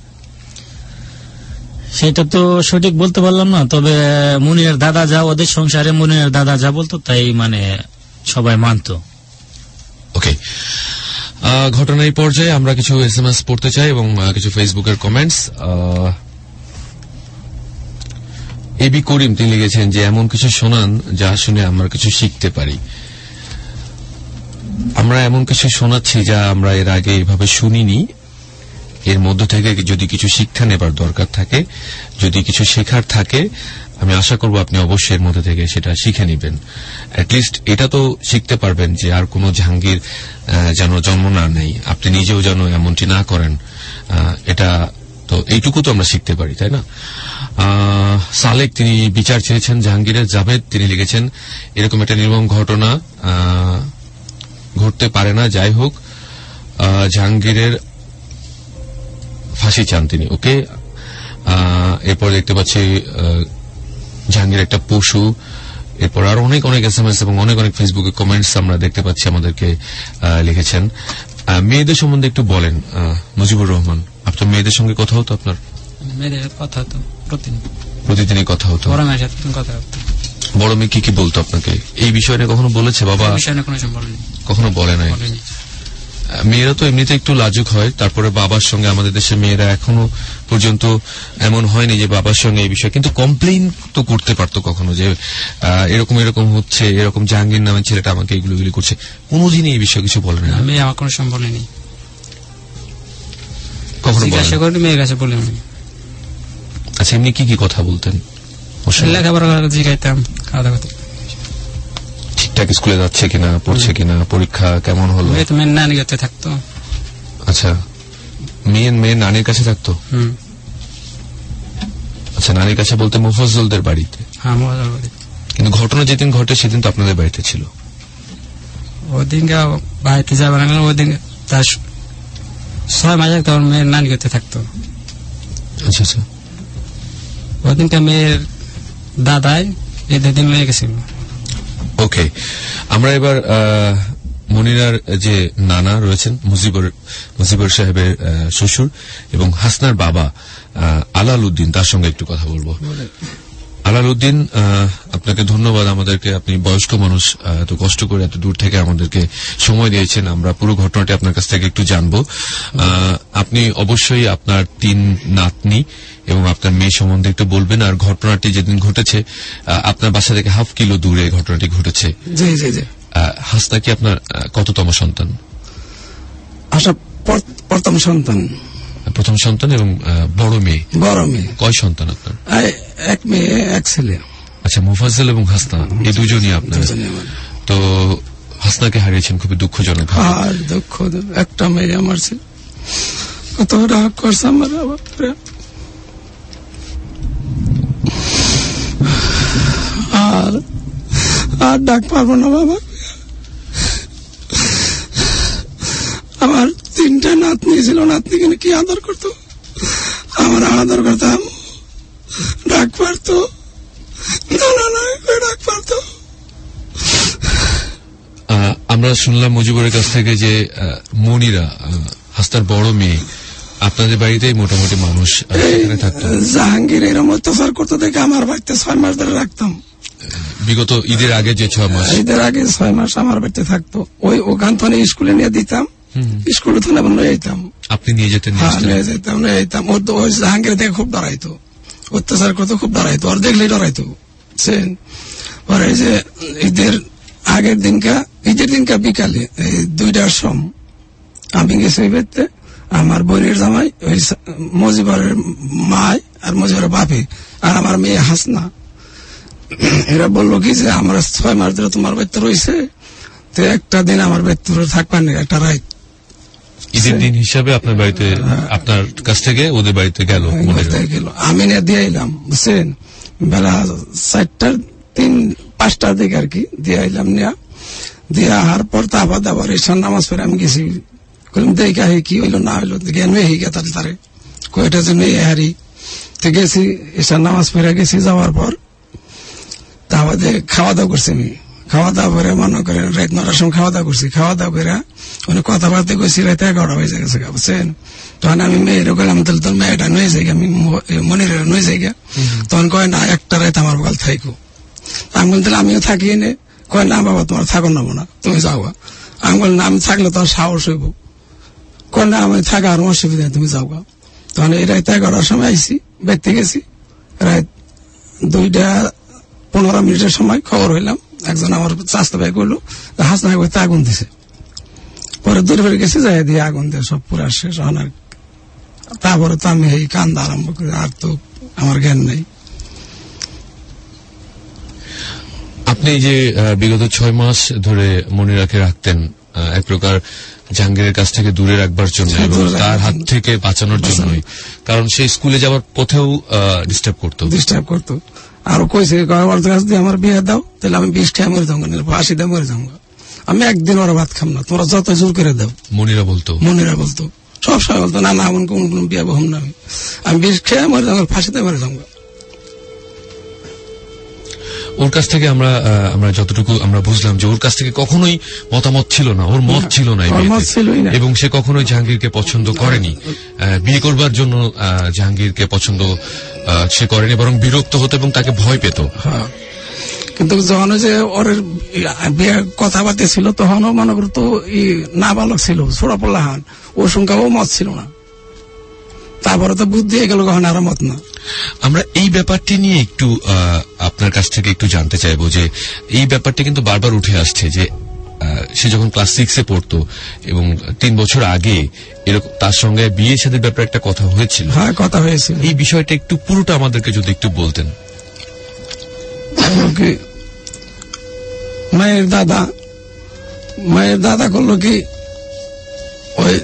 সেটা তো সঠিক বলতে পারলাম না, তবে মনিরার দাদা যা, ওদের সংসারে মনিরার দাদা যা বলতো তাই মানে সবাই মানত। ওকে, ঘটনার এই পর্যায়ে আমরা কিছু এস এম এস পড়তে চাই এবং কিছু ফেসবুকের কমেন্টস। এবি করিম তিনি লিখেছেন যে এমন কিছু শোনান যা শুনে আমরা কিছু শিখতে পারি। আমরা এমন কিছু শোনাচ্ছি যা আমরা এর আগে এভাবে শুনিনি, এর মধ্য থেকে যদি কিছু শিক্ষা নেবার দরকার থাকে, যদি কিছু শেখার থাকে, আমি আশা করব আপনি অবশ্যই এর মধ্যে থেকে সেটা শিখে নেবেন। অ্যাটলিস্ট এটা তো শিখতে পারবেন যে আর কোনো জাহাঙ্গীর যেন জন্ম না নেই, আপনি নিজেও যেন এমনটি না করেন। এটা তো এইটুকু তো আমরা শিখতে পারি, তাই না? সালেক তিনি বিচার চেয়েছেন জাহাঙ্গীরের। জাভেদ তিনি লিখেছেন এরকম একটা নির্মম ঘটনা ঘটতে পারে না, যাই হোক জাহাঙ্গীরের ফাঁসি চান তিনি। ওকে, এরপর দেখতে পাচ্ছি জাহাঙ্গীর একটা পশু। এরপর আরো অনেক অনেক এস এম এস এবং অনেক অনেক ফেসবুকে কমেন্টস আমরা দেখতে পাচ্ছি আমাদেরকে লিখেছেন। মেয়েদের সম্বন্ধে একটু বলেন মুজিবুর রহমান, আপনার মেয়েদের সঙ্গে কথা হতো? আপনার মেয়েদের কথা হতো প্রতিদিন প্রতিদিনই কথা হতো? বড় মেয়ের সাথে কথা হতো। বড় মেয়ে কি কি বলতো আপনাকে এই বিষয় নিয়ে? কখনো বলেছে বাবা? বিষয় নিয়ে কোনো সময় বলেনি। কখনো বলে নাই? মেয়েরা তো এমনিতে একটু লাজুক হয়, তারপরে বাবার সঙ্গে, আমাদের দেশের মেয়েরা এখনো পর্যন্ত এমন হয়নি যে বাবার সঙ্গে এই বিষয়, কিন্তু কমপ্লেইন তো করতে পারতো কখনো যে এরকম এরকম হচ্ছে, এরকম জাহাঙ্গীর নামের ছেলেটা আমাকে এগুলো এগুলি করছে। কোনোদিনই এই বিষয়ে কিছু বলে না? মেয়ে আমার কোনো সময় বলেনি। কখনো জিজ্ঞাসা করি মেয়ের কাছে বলে। আচ্ছা, এমনি কি কি কথা বলতেন? লেখাপড়া শিখাইতাম, খাওয়া দাওয়া করতাম। ঠিকঠাক স্কুলে যাচ্ছে কিনা, পড়ছে কিনা, পরীক্ষা কেমন হলো? মেয়ের নানির কাছে থাকতো। আচ্ছা, মেয়ে মেয়ের নানির কাছে থাকতো? আচ্ছা, নানির কাছে বলতে মুফাজ্জলদের বাড়িতে? হ্যাঁ, মুফাজ্জল বাড়িতে। কিন্তু ঘটনা যেদিন ঘটে সেদিন তো আপনাদের বাড়িতে ছিল। ওই দিন বাড়িতে যাবে না, ওই দিন তার ছয় মাস তখন মেয়ের নানি কাছে থাকতো। আচ্ছা আচ্ছা, ওই দিনটা মেয়ের দাদাই এদের দিন মেয়ে গেছিল। ওকে, আমরা এবার মনিরার যে নানা রয়েছেন, মুজিবুর মুজিবুর সাহেবের শ্বশুর এবং হাসনার বাবা আলাল উদ্দিন, তার সঙ্গে একটু কথা বলবো। আলাল উদ্দিন, আপনাকে ধন্যবাদ। আমাদেরকে, আপনি বয়স্ক মানুষ, এত কষ্ট করে এত দূর থেকে আমাদেরকে সময় দিয়েছেন। আমরা পুরো ঘটনাটি আপনার কাছ থেকে একটু জানবো। আপনি অবশ্যই আপনার তিন নাতনি এবং আপনার মেয়ে সম্বন্ধে একটু বলবেন। আর ঘটনাটি যেদিন ঘটেছে আপনার বাসা থেকে হাফ কিলো দূরে ঘটনাটি ঘটেছে। জি জি জি। হাসনা কি আপনার কততম সন্তান? আশা প্রথম সন্তান। প্রথম সন্তান এবং বড় মেয়ে? বড় মেয়ে। কয় সন্তান আপনার? এক মেয়ে এক ছেলে। আচ্ছা, মুফাজ্জল এবং হাসনা এই দুজনই আপনার? তো হাসনাকে হারিয়েছেন খুবই দুঃখজনক। আর দুঃখ, একটা মেয়ে আমার ছিল, কত রাগ করছে আমার। আর আর ডাক পারবো না বাবা। আমার তিনটা নাতনি ছিল, নাতনি কিনে কি আদর করতো, আমার আদর করতাম, ডাক পারতো ডাক পারতো। আমরা শুনলাম মুজিবুরের কাছ থেকে যে মনিরা, হাসনার বড় মেয়ে, আপনাদের বাড়িতেই মোটামুটি মানুষ সেখানে থাকতো। জাহাঙ্গীর এরকম অত্যাচার করতে দেখে আমার বাড়িতে ছয় মাস ধরে রাখতাম। বিগত ঈদের আগে যে ছয় মাস? ঈদের আগে ছয় মাস আমার বাড়িতে থাকতো। ওই ওখান থেকে স্কুলে নিয়ে দিতাম, স্কুলে তো নিয়ে যেতাম। আপনি নিয়ে যেতেন? নিয়ে যেতাম, নিয়ে যেতাম। ওই জাহাঙ্গীর দেখে খুব ডরাইতো, অত্যাচার করতে খুব ডরাইতো, আর দেখলেই ডরাইতো। পরে যে ঈদের আগের দিনকা, ঈদের দিনকা বিকালে দুইটার সম আমি গেছি বেরতে, আমার বোনের জামাই, ওই মজিবরের মায় আর মজিবরের বাপে আর আমার মেয়ে হাসনা, এরা বললো কি যে আমরা ছয় মাস ধরে তোমার বাড়িতে রয়েছে, তো একটা দিন আমার বাড়িতে থাকবার নেই, একটা রাত। ঈদের দিন হিসাবে আপনার বাড়িতে, আপনার কাছ থেকে ওদের বাড়িতে গেল গেল আমি নিয়ে দিয়ে এলাম, বুঝছেন, বেলা চারটার তিন পাঁচটার দিকে আর কি দিয়ে এলাম। নিয়ে দিয়ে আহার পর তারপর আবার ঈশান নামাজ পড়ে আমি গেছি, দেখা কি হইলো না হইলো জ্ঞান মেয়ে হয়ে গেছে তারে কয়টা যে মেয়ে হারি তো গেছি। ঈশান নামাজ পড়ে গেছি, যাওয়ার পর তারপর খাওয়া দাওয়া করছি। আমি খাওয়া দাওয়া করে মনে করে রাত নটার সময় খাওয়া দাওয়া করছি। খাওয়া দাওয়া করে উনি কথাবার্তা করছি, রাতে এগারোটা হয়ে গেছে, বুঝছেন। তখন আমি মেয়ের গেলাম, তাহলে তোর মেয়েটা নয়ে যাই, আমি মনির নয়ে যাই। তখন কয় না, একটা রাত আমার বকাল থাইকো। আমি বলতে আমিও থাকি এনে, কয় না বাবা তোমার থাকো নেবো না, তুমি যাও। আমি বললাম আমি থাকলে তোমার সাহস হইব, কয় না আমি থাকা আর অসুবিধা, তুমি যাও। তখন এই রাত এগারোটার সময় আইসি, বেরতে গেছি। রাত দুইটা পনেরো মিনিটের সময় খবর হইলাম, একজন আমার স্বাস্থ্য ভাই করলো হাসনা হইতে আগুন দিছে। পরে দূরে ফিরে গেছি, যাই দিয়ে আগুন দিয়ে সব পুরা শেষ। তারপরে তো আমি এই কান্দা আরম্ভ করি, আর তো আমার জ্ঞান নেই। আপনি যে বিগত ছয় মাস ধরে মনিরাকে রাখতেন এক প্রকার জাহাঙ্গীরের কাছ থেকে দূরে রাখবার জন্য এবং তার হাত থেকে বাঁচানোর জন্যই, কারণ সে স্কুলে যাওয়ার পথেও ডিস্টার্ব করতো ডিস্টার্ব করতো আরো কইছে কাছ দিয়ে আমার বিয়ে দাও, তাহলে আমি বিষ খেয়ে মরে যাবো, ফাঁসি দিয়ে মরে যাবো, আমি একদিন ওরা ভাত খাম না, তোমরা যত জোর করে দাও। মনিরা বলতো মনিরা বলতো সব সময় বলতো না না এমন কোন কোন বিয়ে বহম না, আমি বিষ খেয়ে মরে যাবো, ফাঁসিতে মরে যাবো। ওর কাছ থেকে আমরা আমরা যতটুকু আমরা বুঝলাম যে ওর কাছ থেকে কখনোই মতামত ছিল না, ওর মত ছিল না, এবং সে কখনোই জাহাঙ্গীরকে পছন্দ করেনি। বিয়ে করবার জন্য জাহাঙ্গীরকে পছন্দ আহ, সে করেনি, বরং বিরক্ত হতো এবং তাকে ভয় পেত। হ্যাঁ, কিন্তু যখন ওই যে ওর বিয়ে কথাবার্তা ছিল তখনও মনে করতো নাবালক ছিল, ছোড়া পড়লাহান, ওর সংখ্যাও মত ছিল না। তারপরে তো বুদ্ধি হয়ে গেল, কখন আর মত না। আমরা এই ব্যাপারটি নিয়ে একটু আপনার কাছ থেকে একটু জানতে চাইবো যে এই ব্যাপারটি কিন্তু বারবার উঠে আসছে যে সে যখন ক্লাস সিক্সে পড়তো এবং তিন বছর আগে এরকম তার সঙ্গে বিয়ে শাদীর ব্যাপারে একটা কথা হয়েছিল। হ্যাঁ, কথা হয়েছিল। এই বিষয়টা একটু পুরোটা আমাদেরকে যদি একটু বলতেন। মায়ের দাদা মায়ের দাদা করলো কি, ওই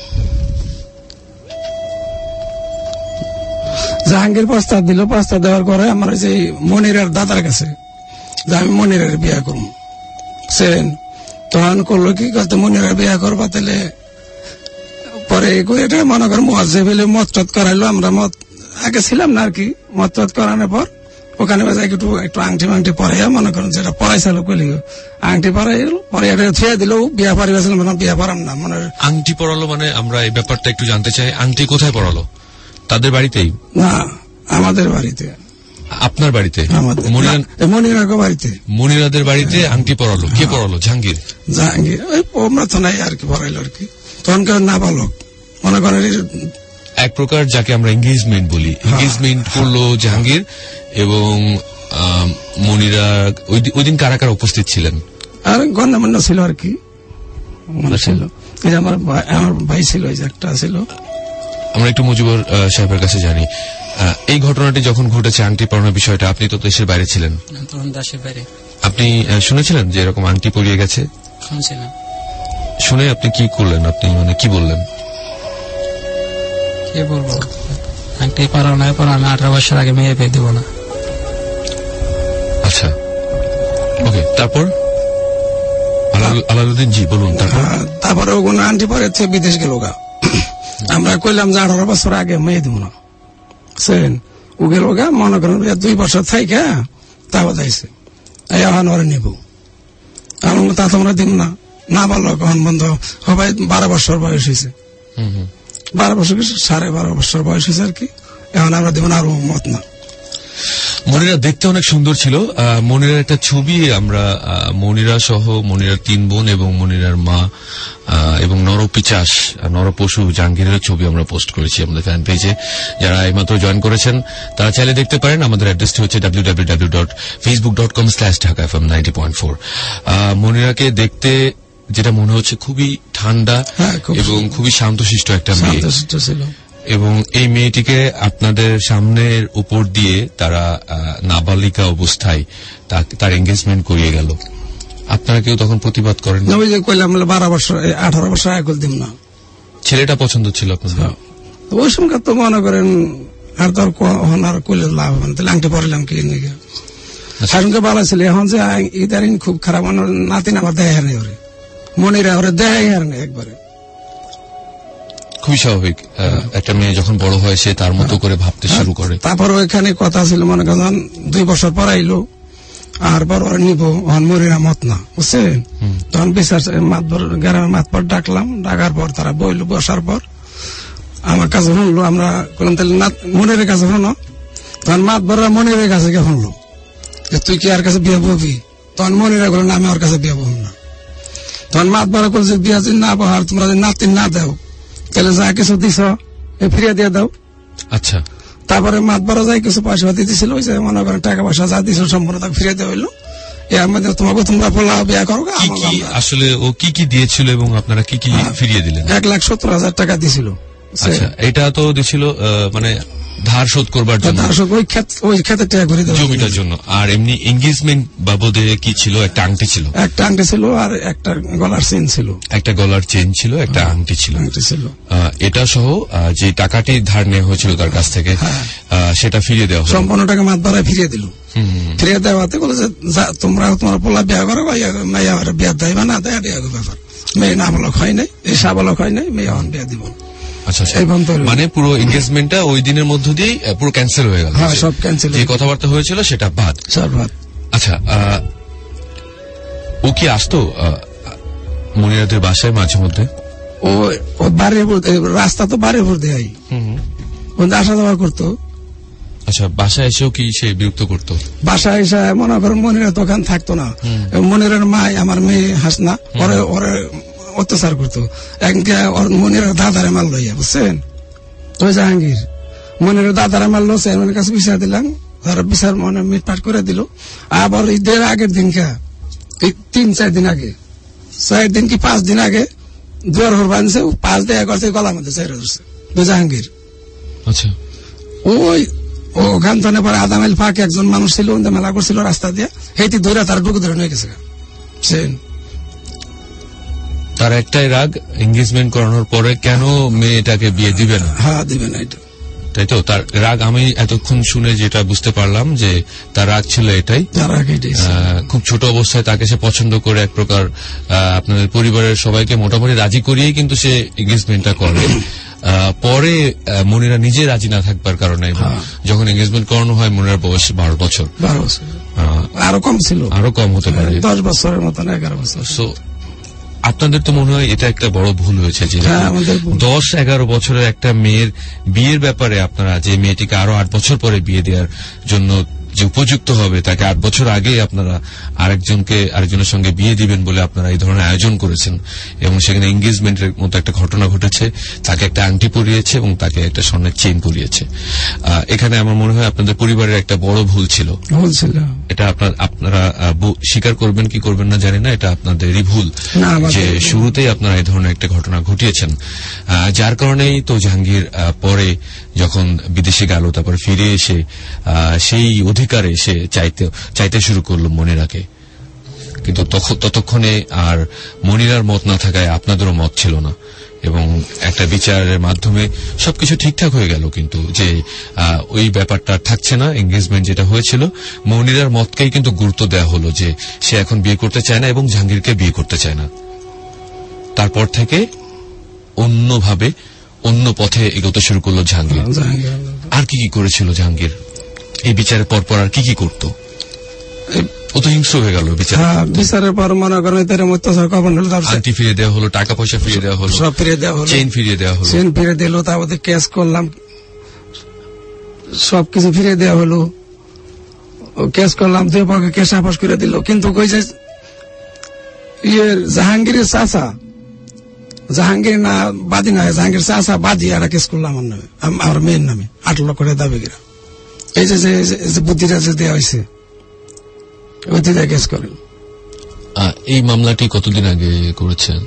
জাহাঙ্গীর প্রস্তাব দিল। প্রস্তাব দেওয়ার পরে আমার যে মনিরের দাদার কাছে যে আমি মনিরের বিয়ে করব, সেন তখন করলো কি, কত মনিরের বিয়ে করবা, তাহলে পরে এটা মনে কর মত যে ফেলে মত টত করাইলো। আমরা মত আগে ছিলাম না আর কি, মত টত করানোর পর ওখানে একটু একটু আংটি মাংটি পরাইয়া মনে করেন যেটা পড়াইছিল কলি আংটি পরাইল, পরে এটা থুয়ে দিল। বিয়া পারিবাছিলাম, বিয়া পারাম না। মানে আংটি পরালো মানে আমরা এই ব্যাপারটা একটু জানতে চাই। আংটি কোথায় পরালো? তাদের বাড়িতেই? না, আমাদের বাড়িতে। আপনার বাড়িতে? মনিরার বাড়িতে। মনিরাদের বাড়িতে আংটি পরালো? কে পরালো? জাহাঙ্গীর? জাহাঙ্গীর ওই আমরা তো নাই আর কি পড়াইলো আর কি। তখন কেউ না পালক মনে করেন এক প্রকার যাকে আমরা এঙ্গেজমেন্ট বলি। এঙ্গেজমেন্ট করলো জাহাঙ্গীর এবং মনিরা। ওই দিন কারা কারা উপস্থিত ছিলেন? আর গণ্যমান্য ছিল আর কি, ছিল আমার আমার ভাই ছিল, ওই যে একটা ছিল। আমরা একটু মুজিবুর সাহেবের কাছে জানি, এই ঘটনাটি যখন ঘটেছে আংটি পরানোর বিষয়টা, আপনি তো দেশের বাইরে ছিলেন। দেশের বাইরে। আপনি শুনেছিলেন যে এরকম আংটি পরিয়ে গেছে? শুনছিলাম। শুনে আপনি কি করলেন? আপনি মানে কি বললেন? কি বলবো, আংটি পরানোর পর আমি আঠারো বছর আগে মেয়ে পেয়ে দেবো না। আচ্ছা, ওকে। তারপর আলাউদ্দিন জি বলুন। তারপর তারপরে ওগুলো আংটি পরে বিদেশ গেল গা। আমরা কইলাম যে আঠারো বছর আগে মেয়ে দিব না, সেন ও গেল গা। মনে করেন দুই বছর থাইকা তাও যাইছে, এখন ওরা নিব। আমার তা তোমরা দিব না, না বললো কখন বন্ধ সবাই। বারো বছর বয়স হয়েছে, বারো বছর সাড়ে বারো বছর বয়স হয়েছে আর কি। এখন আমরা দিব না, আর মত না। মনিরা দেখতে অনেক সুন্দর ছিল। মনিরার একটা ছবি আমরা মনিরা সহ মনিরার তিন বোন এবং মনিরার মা এবং নরপিচাস নরপশু জাহাঙ্গীরের ছবি আমরা পোস্ট করেছি আমাদের ফ্যান পেজে। যারা এইমাত্র জয়েন করেছেন তারা চাইলে দেখতে পারেন। আমাদের অ্যাড্রেসটি হচ্ছে W W W dot Facebook dot com slash Dhaka F M ninety point four. মনিরাকে দেখতে যেটা মনে হচ্ছে খুবই ঠান্ডা এবং খুবই শান্তশিষ্ট একটা মেয়ে ছিল। এবং এই মেয়েটিকে আপনাদের সামনের উপর দিয়ে তারা নাবালিকা অবস্থায় তার এঙ্গেজমেন্ট করিয়ে গেল। আপনারা কেউ তখন প্রতিবাদ করেন? ওই যে কইলাম বারো বছর আঠারো বছর আগে দিম না। ছেলেটা পছন্দ ছিল আপনাদের? ওই সময় তো মনে করেন আর তোর আর কইলে লাভ হবে না, আংটি পড়লাম কি নিকে সেরকম ভালো ছিল। এখন যে ইদারিং খুব খারাপ, নাতিন আমার দেয় নেই, ওরে মনিরা ওরে দেয় নেই একবারে। খুবই স্বাভাবিক, একটা মেয়ে যখন বড় হয় সে তার মতো করে ভাবতে শুরু করে। তারপর ওইখানে কথা ছিল মনে করেন দুই বছর পর আইলো, আর পর ওরা নিব মরিরা মত না, বুঝছেন? তখন বিচার মাতবর গ্রামের মাতবর ডাকলাম, ডাকার পর তারা বইল। বসার পর আমার কাছে শুনলো, আমরা বললাম তাহলে মনিরের কাছে শুনো। তখন মাতবররা মনিরের কাছে গিয়ে শুনলো যে তুই কি আর কাছে বিয়ে বলবি? তখন মনিরা বললো না, আমি ওর কাছে বিয়ে বলব না। তখন মাতবরা বলছে বিয়া যদি না বহার তোমরা যদি নাতিন না দাও তাহলে যা কিছু দিছ ফিরিয়ে দিয়ে দাও। আচ্ছা। তারপরে মাতবরা যাই কিছু পয়সা দিতেছিল, ওই যে মনে করেন টাকা পয়সা যা দিছিল সম্পূর্ণ তাকে ফিরিয়ে দেওয়া হইলো। এর মধ্যে তোমাকে তোমরা বলা বিয়া করো। আসলে ও কি কি দিয়েছিল এবং আপনারা কি কি ফিরিয়ে দিলেন? এক লাখ সত্তর হাজার টাকা দিছিল। আচ্ছা, এটা তো দিছিল মানে ধার শোধ করবার জন্য, ওই ক্ষেত্রে টাকা করে দেওয়া জমিটার জন্য। আর এমনি এঙ্গেজমেন্ট বাবদে কি ছিল? একটা আংটি ছিল, একটা আংটি ছিল আর একটা গলার চেন ছিল, একটা গলার চেন ছিল, একটা আংটি ছিল। ছিল এটা সহ যে টাকাটি ধার নেওয়া হয়েছিল তার কাছ থেকে সেটা ফিরিয়ে দেওয়া, সম্পূর্ণ টাকা মাতবরা ফিরিয়ে দিল। ফিরিয়ে দেওয়াতে বলে যে তোমরা তোমার পোলা বিয়া করো, মেয়ে বিয়া দেয় বা না দেয় ব্যাপার। মেয়ে নাবালক হয় নাই, এই সাবালক হয় নাই, মেয়ে এখন বিয়া দিব। আচ্ছা, মানে পুরো এঙ্গেজমেন্টটা ওই দিনের মধ্য দিয়ে পুরো ক্যান্সেল হয়ে গেল? হ্যাঁ, সব ক্যান্সেল। যে কথাবার্তা হয়েছিল সেটা বাদ, সব বাদ। আচ্ছা, ও কি আসতো মনিরাদের বাসায় মাঝে মধ্যে? ও বাড়ির রাস্তা তো বাড়ির উপর দেয়, আসা যাওয়া করতো। আচ্ছা, বাসায় এসেও কি সে বিরক্ত করতো? বাসায় এসে মনে করেন মনিরের দোকান থাকতো না, মনিরের মাই আমার মেয়ে হাসনা ওরে ওরে অত্যাচার করতো। একদিকে মনিরের দাদারে মাল লইয়া, বুঝছেন, ওই জাহাঙ্গীর মনিরের দাদারে মারলো, চেয়ারম্যানের কাছে বিচার দিলাম, তারা বিচার মনে মিটপাট করে দিল। আবার ঈদের আগের দিন কে তিন চার দিন আগে চার দিন কি পাঁচ দিন আগে দুয়ার ঘর বাঁধছে, পাঁচ দিয়ে করছে গলার মধ্যে চাই ধরছে জাহাঙ্গীর। আচ্ছা, ওই ওখান থেকে পরে আধা মাইল ফাঁকে একজন মানুষ ছিল, মেলা করছিল রাস্তা দিয়ে, হেঁটে ধরে তার ডুকু ধরে নিয়ে গেছে। তার একটাই রাগ, এঙ্গেজমেন্ট করানোর পরে কেন মেয়েটাকে বিয়ে দিবে না। হ্যাঁ, দিবে না, এটা তাই তো তার রাগ। আমি এতক্ষণ শুনে যেটা বুঝতে পারলাম যে তার রাগ ছিল এটাই, খুব ছোট অবস্থায় তাকে সে পছন্দ করে এক প্রকার আপনাদের পরিবারের সবাইকে মোটামুটি রাজি করিয়েই কিন্তু সে এঙ্গেজমেন্টটা করে। পরে মনিরা নিজে রাজি না থাকবার কারণে যখন এঙ্গেজমেন্ট করানো হয় মনিরার বয়স বারো বছর, আরো কম ছিল, আরো কম হতে পারে, দশ বছরের মতন, এগারো বছর। সো আপনাদের তো মনে হয় এটা একটা বড় ভুল হয়েছে যে দশ এগারো বছরের একটা মেয়ের বিয়ের ব্যাপারে আপনারা যে মেয়েটিকে আরো আট বছর পরে বিয়ে দেওয়ার জন্য যে উপযুক্ত হবে তাকে আট বছর আগে আপনারা আরেকজনকে আরেকজনের সঙ্গে বিয়ে দিবেন বলে আপনারা এই ধরনের আয়োজন করেছেন এবং সেখানে এঙ্গেজমেন্টের মতো একটা ঘটনা ঘটেছে, তাকে একটা আংটি পরিয়েছে এবং তাকে একটা স্বর্ণের চেইন পরিয়েছে। এখানে আমার মনে হয় আপনাদের পরিবারের একটা বড় ভুল ছিল। ভুল ছিল এটা আপনার আপনারা স্বীকার করবেন কি করবেন না জানি না, এটা আপনাদেরই ভুল যে শুরুতেই আপনারা এই ধরনের একটা ঘটনা ঘটিয়েছেন, যার কারণেই তো জাহাঙ্গীর পরে যখন বিদেশে গেল তারপরে ফিরে এসে সেই অধিকারে সে চাইতে চাইতে শুরু করলো মনিরাকে। কিন্তু ততক্ষণে আর মনিরার মত না থাকায় আপনাদেরও মত ছিল না এবং একটা বিচারের মাধ্যমে সবকিছু ঠিকঠাক হয়ে গেল। কিন্তু যে ওই ব্যাপারটা থাকছে না, এঙ্গেজমেন্ট যেটা হয়েছিল মনিরার মতকেই কিন্তু গুরুত্ব দেওয়া হলো যে সে এখন বিয়ে করতে চায় না এবং জাহাঙ্গীরকে বিয়ে করতে চায় না। তারপর থেকে অন্যভাবে অন্য পথে এগোতে শুরু করলো জাহাঙ্গীর। আর কি কি করেছিল জাহাঙ্গীর এই বিচারের পর পর? আর কি কি করত? ও তো হিংস্র হয়ে গেল বিচারের পর, মনে করেন আংটি ফিরিয়ে দেওয়া হলো, টাকা পয়সা ফিরিয়ে দেওয়া হলো, সব ফিরিয়ে দেওয়া হলো, চেইন ফিরিয়ে দেওয়া হলো, চেইন ফিরিয়ে দিল, তারপরে কেস করলাম, সবকিছু ফিরিয়ে দেওয়া হলো, কেস করলাম, দুই পক্ষে কেস আপস করে দিল। কিন্তু কই যে ইয়ে জাহাঙ্গীরের চাচা, জাহাঙ্গীর না বাদী না, জাহাঙ্গীর চাচা বাদী আর কেস করলাম আমার নামে, আমার মেয়ের নামে আট লক্ষ টাকা দাবি করে। এই যে বুদ্ধিটা যে দেওয়া হয়েছে ওই দিকে কেস করেন। এই মামলাটি কতদিন আগে করেছেন?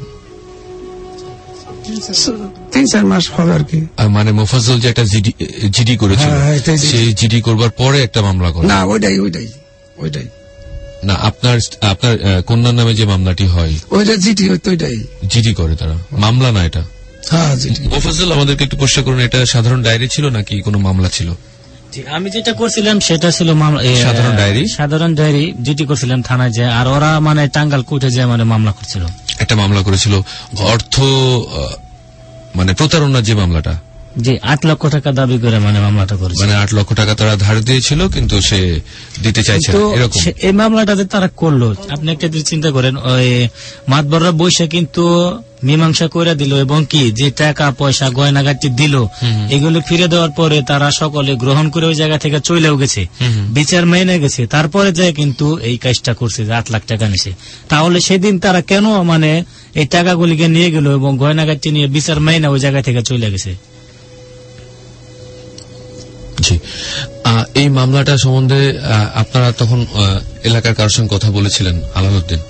তিন চার মাস হবে আর কি। মানে মোফাজ্জল যে একটা জিডি করেছিল, সেই জিডি করবার পরে একটা মামলা করে? না, ওইটাই ওইটাই ওইটাই না, আপনার আপনার কন্যার নামে যে মামলাটি হয় ওইটা জিডি, ওইটাই জিডি করে তারা, মামলা না এটা। হ্যাঁ, জিডি। মোফাজ্জল আমাদেরকে একটু পরিষ্কার করুন, এটা সাধারণ ডায়েরি ছিল নাকি কোনো মামলা ছিল? আমি যেটা করছিলাম সেটা ছিল সাধারণ ডায়েরি, সাধারণ ডায়েরি জিডি করছিলাম থানায় যায়, আর ওরা মানে টাঙ্গাল কোর্টে যায় মানে মামলা করছিল, একটা মামলা করেছিল অর্থ মানে প্রতারণার যে মামলাটা, যে আট লক্ষ টাকা দাবি করে মানে মামলাটা করেছে, মানে আট লক্ষ টাকা তারা ধার দিয়েছিল কিন্তু সে দিতে চাইছে না, এরকম এই মামলাটাতে তারা করলো। আপনি একটা চিন্তা করেন, ওই মাতবররা বৈশা কিন্তু মীমাংসা করে দিল এবং কি যে টাকা পয়সা গয়নাগাটি দিল এগুলো ফিরে দেওয়ার পরে তারা সকলে গ্রহণ করে ওই জায়গা থেকে চলেও গেছে, বিচার মেনে গেছে, তারপরে যায় কিন্তু এই কাজটা করছে যে আট লাখ টাকা নিছে। তাহলে সেদিন তারা কেন মানে এই টাকাগুলিকে নিয়ে গেল এবং গয়নাগাটি নিয়ে বিচার মেনে ওই জায়গা থেকে চলে গেছে? জি, এই মামলাটা সম্বন্ধে আপনারা তখন এলাকার কারোর সঙ্গে কথা বলেছিলেন? আলাউদ্দিন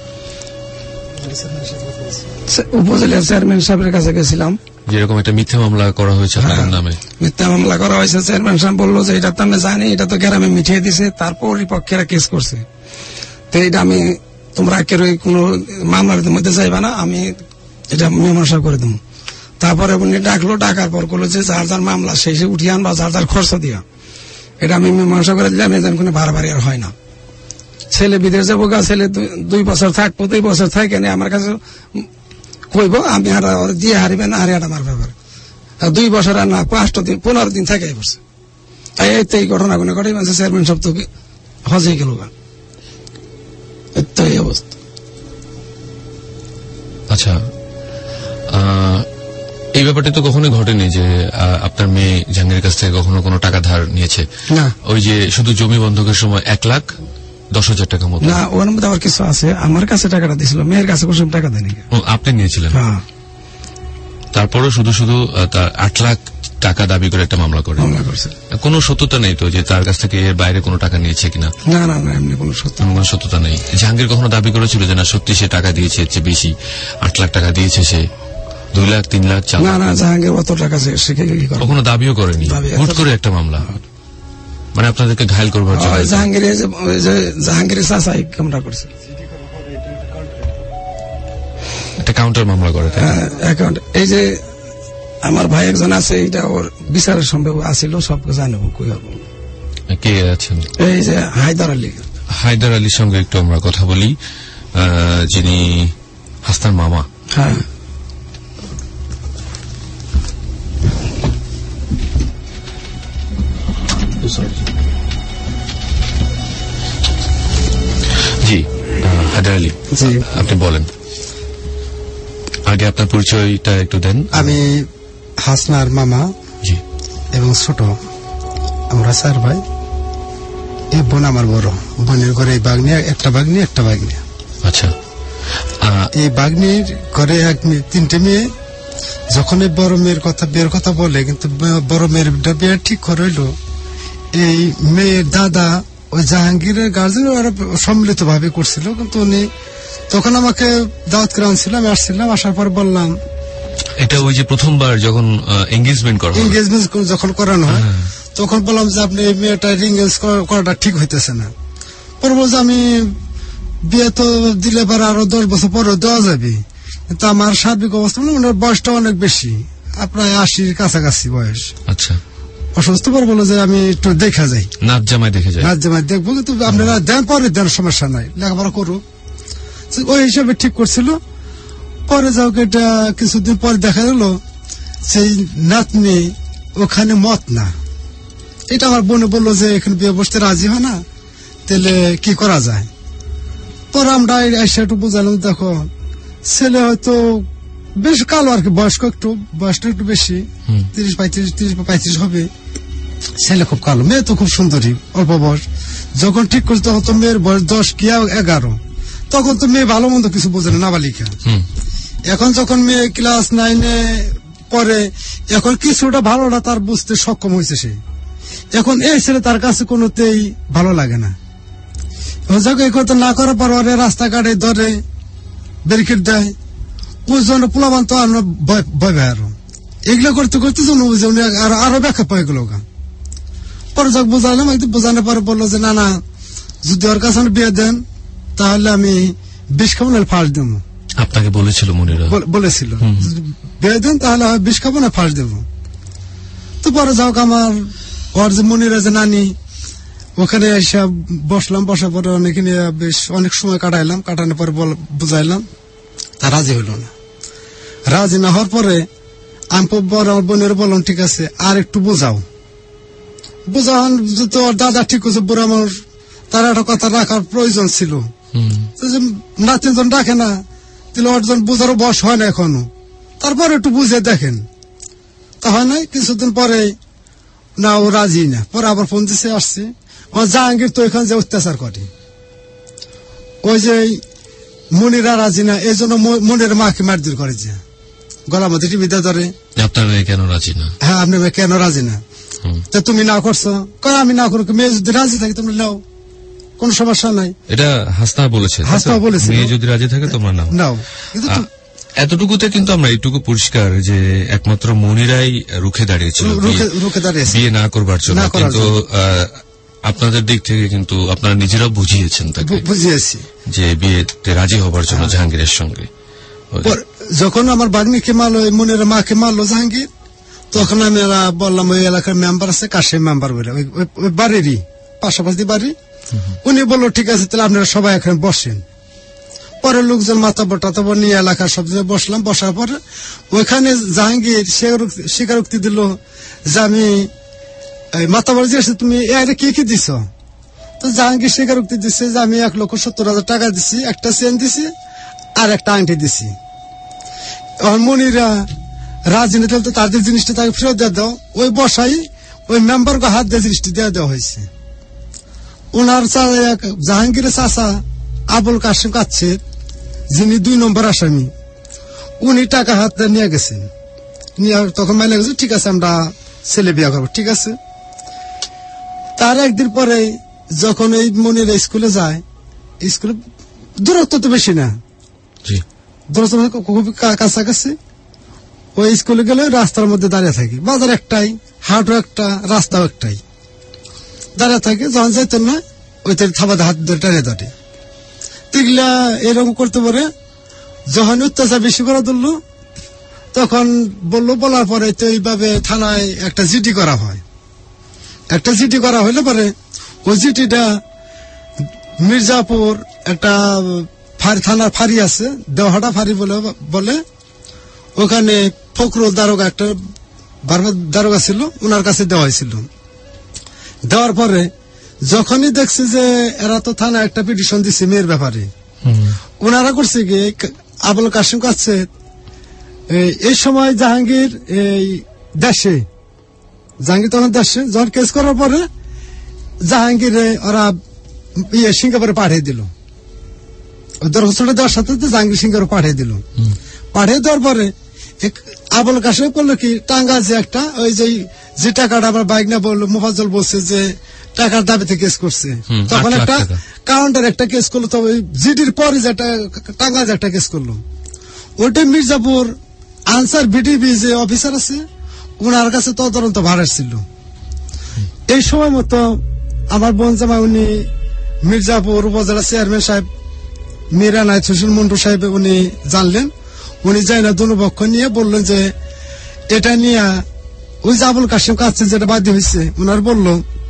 উপজেলা চেয়ারম্যান সাহেবের কাছে গেছিলাম, যেরকম একটা মিথ্যা মামলা করা হয়েছে আপনার নামে, মিথ্যা মামলা করা হয়েছে। চেয়ারম্যান সাহেব বললো যে এটা তো আমি জানি, এটা তো গ্রামে মিঠিয়ে দিছে, তারপর পক্ষেরা কেস করছে, তো এটা আমি তোমরা কেউ কোন মামলার মধ্যে যাইবা না, আমি এটা মীমাংসা করে দেবো। তারপরে উনি ডাকলো, ডাকার পর বললো যে যার যার মামলা সেই সে উঠিয়ে আনবা, যার যার খরচ দিয়া, এটা আমি মীমাংসা করে দিলাম, এজন কোনো বাড়াবাড়ি আর হয় না। ছেলে বিদেশ যাবো গা, ছেলে দুই বছর থাকবো, দুই বছর থাকে না আমার কাছে কইব, আমি আর দিয়ে হারিবে না, হারিয়ে আমার ব্যাপার। দুই বছর আর না, পাঁচটা দিন পনেরো দিন থাকে পড়ছে। এই ঘটনাগুলো ঘটে মানে চেয়ারম্যান সব তো হজে গেল গা, এই অবস্থা। আচ্ছা, এই ব্যাপারটা তো কখনোই ঘটেনি যে আহ, আপনার মেয়ে জাহাঙ্গীরের কাছ থেকে কখনো কোনো টাকা ধার নিয়েছে? না। ওই যে শুধু জমি বন্ধকের সময় এক লাখ দশ হাজার টাকা মতো? না, ওর মধ্যে আবার কিছু আছে। আমার কাছে টাকাটা দিছিল, মেয়ের কাছে কোনো টাকা দেয়নি। ও, আপনি নিয়েছিলেন? হ্যাঁ। তারপরও শুধু শুধু আহ, তার আট লাখ টাকা দাবি করে একটা মামলা করে। মামলা করছে। কোনো সত্যতা নেই তো যে তার কাছ থেকে এর বাইরে কোনো টাকা নিয়েছে কিনা? না না না, এমনি কোনো সত্য কোনো সত্যতা নেই। জাহাঙ্গীর কখনো দাবি করেছিল যে না সত্যি সে টাকা দিয়েছে, এর চেয়ে বেশি আট লাখ টাকা দিয়েছে সে, দুই লাখ তিন লাখ চার না লাখ? না, জাহাঙ্গীর অত টাকা সে কি করে? কখনো দাবিও করেনি, দাবি হুট করে একটা মামলা, মানে আপনাদেরকে ঘায়ল করবার জন্য। জাহাঙ্গীর জাহাঙ্গীরের চাচাই কামটা করছে, একটা কাউন্টার মামলা করে। অ্যাকাউন্ট এই যে আমার ভাই একজন আছে, এটা ওর বিচারের সম্ভব আসিল, সব জানবো কই হবো। কে আছেন? এই যে হায়দার আলী। হায়দার আলীর সঙ্গে একটু আমরা কথা বলি, আহ, যিনি হাসনার মামা। হ্যাঁ। জি হায়দার আলী, আপনি বলেন, আগে আপনার পরিচয়টা একটু দেন। আমি হাসনার মামা। জি। এবং ছোট, আমরা চার ভাই। এই বোন আমার বড়, বোনের ঘরে এই বাগনি, একটা বাগনি একটা বাগনি। আচ্ছা। এই বাগনির ঘরে এক মেয়ে, তিনটে মেয়ে। যখন এই বড় মেয়ের কথা বিয়ের কথা বলে, কিন্তু বড় মেয়ের বিয়ে ঠিক করে হইলো, এই মেয়ের দাদা ওই জাহাঙ্গীরের গার্জেন ওরা সম্মিলিত ভাবে করছিল, কিন্তু উনি তখন আমাকে দাওয়াত করে আনছিল, আমি আসছিলাম, আসার পর বললাম, এটা ওই যে প্রথমবার যখন এঙ্গেজমেন্ট করা এঙ্গেজমেন্ট যখন করানো হয়, তখন বললাম যে আপনি এই মেয়েটা এঙ্গেজ করাটা ঠিক হইতেছে না। পরে বলছে আমি বিয়ে তো দিলে পরে আরো দশ বছর পরে দেওয়া যাবে, কিন্তু আমার সার্বিক অবস্থা মানে ওনার বয়সটা অনেক বেশি, প্রায় আশির কাছাকাছি বয়স। আচ্ছা। অসুস্থ পরে বলো যে আমি একটু দেখা যাই, নাচ জামাই দেখে যাই, নাচ জামাই দেখবো, কিন্তু আপনারা দেন পরে দেন, সমস্যা নাই, লেখাপড়া করুক। ওই হিসাবে ঠিক করছিল। পরে যাও এটা কিছুদিন পরে দেখা গেল সেই নাতনি ওখানে মত না। এটা আমার বোনে বললো যে এখানে বিয়ে বসতে রাজি হয় না, তাহলে কি করা যায়। পরে আমরা এসে একটু বুঝালাম, দেখো ছেলে হয়তো বেশ কালো আর কি, বয়স্ক একটু, বয়সটা একটু বেশি, তিরিশ পঁয়ত্রিশ তিরিশ পঁয়ত্রিশ হবে। ছেলে খুব কালো, মেয়ে তো খুব সুন্দরী, অল্প বয়স। যখন ঠিক করছে তখন তো মেয়ের বয়স দশ কি এগারো, তখন তো মেয়ে ভালো মন্দ কিছু বোঝে না, নাবালিকা। এখন যখন মেয়ে ক্লাস নাইনে পরে, এখন কিছুটা ভালোটা তার বুঝতে সক্ষম হয়েছে সে। এখন এই ছেলে তার কাছে কোনোতেই ভালো লাগে না। এই কথা না করার পর ওরে রাস্তাঘাটে ধরে ব্যারিকেড দেয়, ওই জন্য পোলাবান তো আর ভয় ভয় আরো এগুলো করতে করতে উনি আরো ব্যাখ্যা পাই গেল। পরে যখন বোঝালাম, একদিন বোঝানোর পরে বললো যে না না, যদি ওর কাছে বিয়ে দেন তাহলে আমি বিষ খাবো না ফাঁস দেবো। আপনাকে বলেছিল মনিরা? বলেছিল বিয়ে দেন তাহলে বিষ খাবো না ফাঁস দেবো। তো পরে যাও আমার ওর যে মনিরা যে নানি, ওখানে এসে বসলাম, বসার পরে অনেক নিয়ে বেশ অনেক সময় কাটাইলাম, কাটানোর পরে বুঝাইলাম, তা রাজি হইল না। রাজি না হওয়ার পরে আমি বড় আমার বোনের বললাম ঠিক আছে আর একটু বোঝাও। বোঝান তো ওর দাদা ঠিক আছে, বুড়ো আমার তার একটা কথা রাখার প্রয়োজন ছিল, নাতি জন রাখে না, তাহলে অর্জন বোঝারও বয়স হয় না এখনো, তারপরে একটু বুঝে দেখেন। তা হয় নাই, কিছুদিন পরে না ও রাজি না, পরে আবার ফোন দিছে, আসছে। আমার জাহাঙ্গীর তো এখানে যে অত্যাচার করে, ওই যে মনিরা রাজি না, এই জন্য মনির মাকে মারধর করে, যে গলা মধ্যে টিভিতে ধরে, আপনার মেয়ে কেন রাজি না? হ্যাঁ আপনার মেয়ে কেন রাজি না, তা তুমি না করছো, কারণ আমি না করো, মেয়ে যদি রাজি থাকে তোমরা নাও, কোন সমস্যা নাই। এটা হাসনা বলেছে, হাসনা বলেছে মেয়ে যদি রাজি থাকে তোমরা নাও নাও। কিন্তু এতটুকুতে কিন্তু আমরা এইটুকু পরিষ্কার যে একমাত্র মনিরাই রুখে দাঁড়িয়েছিল রুখে দাঁড়িয়েছে বিয়ে না করবার জন্য, কিন্তু আপনাদের দিক থেকে কিন্তু আপনারা নিজেরাও বুঝিয়েছেন তাকে, বুঝিয়েছি যে বিয়েতে রাজি হবার জন্য জাহাঙ্গীরের সঙ্গে। যখন আমার বাগ্নিকে মারলো, মনের মাকে মারলো জাহাঙ্গীর, তখন আমি বললাম ওই এলাকার মেম্বার আছে, কাশেম মেম্বার বলে, ওই বাড়িরই পাশাপাশি বাড়ি, উনি বললো ঠিক আছে তাহলে আপনারা সবাই এখানে বসেন। পরে লোকজন মাতাবর টাতাবর নিয়ে এলাকার সব জায়গায় বসলাম, বসার পরে ওইখানে জাহাঙ্গীর স্বীকারোক্তি দিল যে আমি মাতাবর জিজ্ঞেস তুমি এর কি কি দিছ, তো জাহাঙ্গীর স্বীকারোক্তি দিচ্ছে যে আমি এক লক্ষ সত্তর হাজার টাকা দিছি, একটা চেন দিছি আর একটা আংটি দিছি। মনিরা রাজনীতি তো তাদের জিনিসটা তাকে ফেরত দিয়ে দাও, ওই বসাই ওই মেম্বারকে হাত দিয়ে জিনিসটা দিয়ে দেওয়া হয়েছে। ওনার জাহাঙ্গীরের চাচা আবুল কাসিম কাচ্ছে, যিনি দুই নম্বর আসামি, উনি টাকা হাতে নিয়ে গেছেন। নিয়ে তখন মাইনে গেছে, ঠিক আছে আমরা ছেলে বিয়ে করবো, ঠিক আছে। তার একদিন পরে যখন এই মনির স্কুলে যায়, স্কুলে দূরত্ব তো বেশি না, দূরত্ব খুবই কাছাকাছি। ওই স্কুলে গেলে রাস্তার মধ্যে দাঁড়িয়ে থাকি, বাজার একটাই, হাটও একটা, রাস্তাও একটাই, দাঁড়িয়ে থাকে। যখন যাইতেন না ওই থাবাতে হাত ধরে টানে ধরে তিগলা এরকম করতে পারে। যখন অত্যাচার বেশি করে ধরলো তখন বললো, বলার পরে তো এইভাবে থানায় একটা জিডি করা হয়। একটা জিডি করা হইলে পরে ওই জিডিটা মির্জাপুর একটা থানার ফাঁড়ি আছে, দেওহাটা ফাঁড়ি বলে বলে ওখানে ফখরুল দারোগা একটা দারোগা ছিল, ওনার কাছে দেওয়া হয়েছিল। দেওয়ার পরে যখনই দেখছে যে এরা তো থানা একটা পিটিশন দিচ্ছে মেয়ের ব্যাপারে, ওনারা করছে কি আবুল কাসিম কাছে এই সময় জাহাঙ্গীর এই দেশে, জাহাঙ্গীর তখন দেশে, যখন কেস করার পরে জাহাঙ্গীর ওরা ইয়ে সিঙ্গাপুরে পাঠিয়ে দিল। দরখাস্তটা দেওয়ার সাথে জাহাঙ্গীর সিঙ্গাপুরে পাঠিয়ে দিল। পাঠিয়ে দেওয়ার পরে আবুল কাসিম করলো কি, টাঙ্গা যে একটা ওই যে যে টাকাটা আবার বাইক না বললো, মুফাজ্জল বলছে যে টাকার দাবিতে কেস করছে, তখন একটা কাউন্টার একটা কেস করলো। তবে জিডির পরে যেটা টাঙ্গা যে একটা কেস করলো, ওইটা মির্জাপুর আনসার বিডিবি যে অফিসার আছে ওনার কাছে তদন্ত ভার ছিল। এই সময় মতো আমার বোন জামাই উনি মির্জাপুর উপজেলা চেয়ারম্যান সাহেব মীরা নাইত হোসেন মন্টু সাহেব উনি জানলেন। উনি যাই না দুনো পক্ষ নিয়ে বললেন যে এটা নিয়ে ওই যে আবুল কাসিম কাছে যেটা বাধ্য হয়েছে, ওনার বলল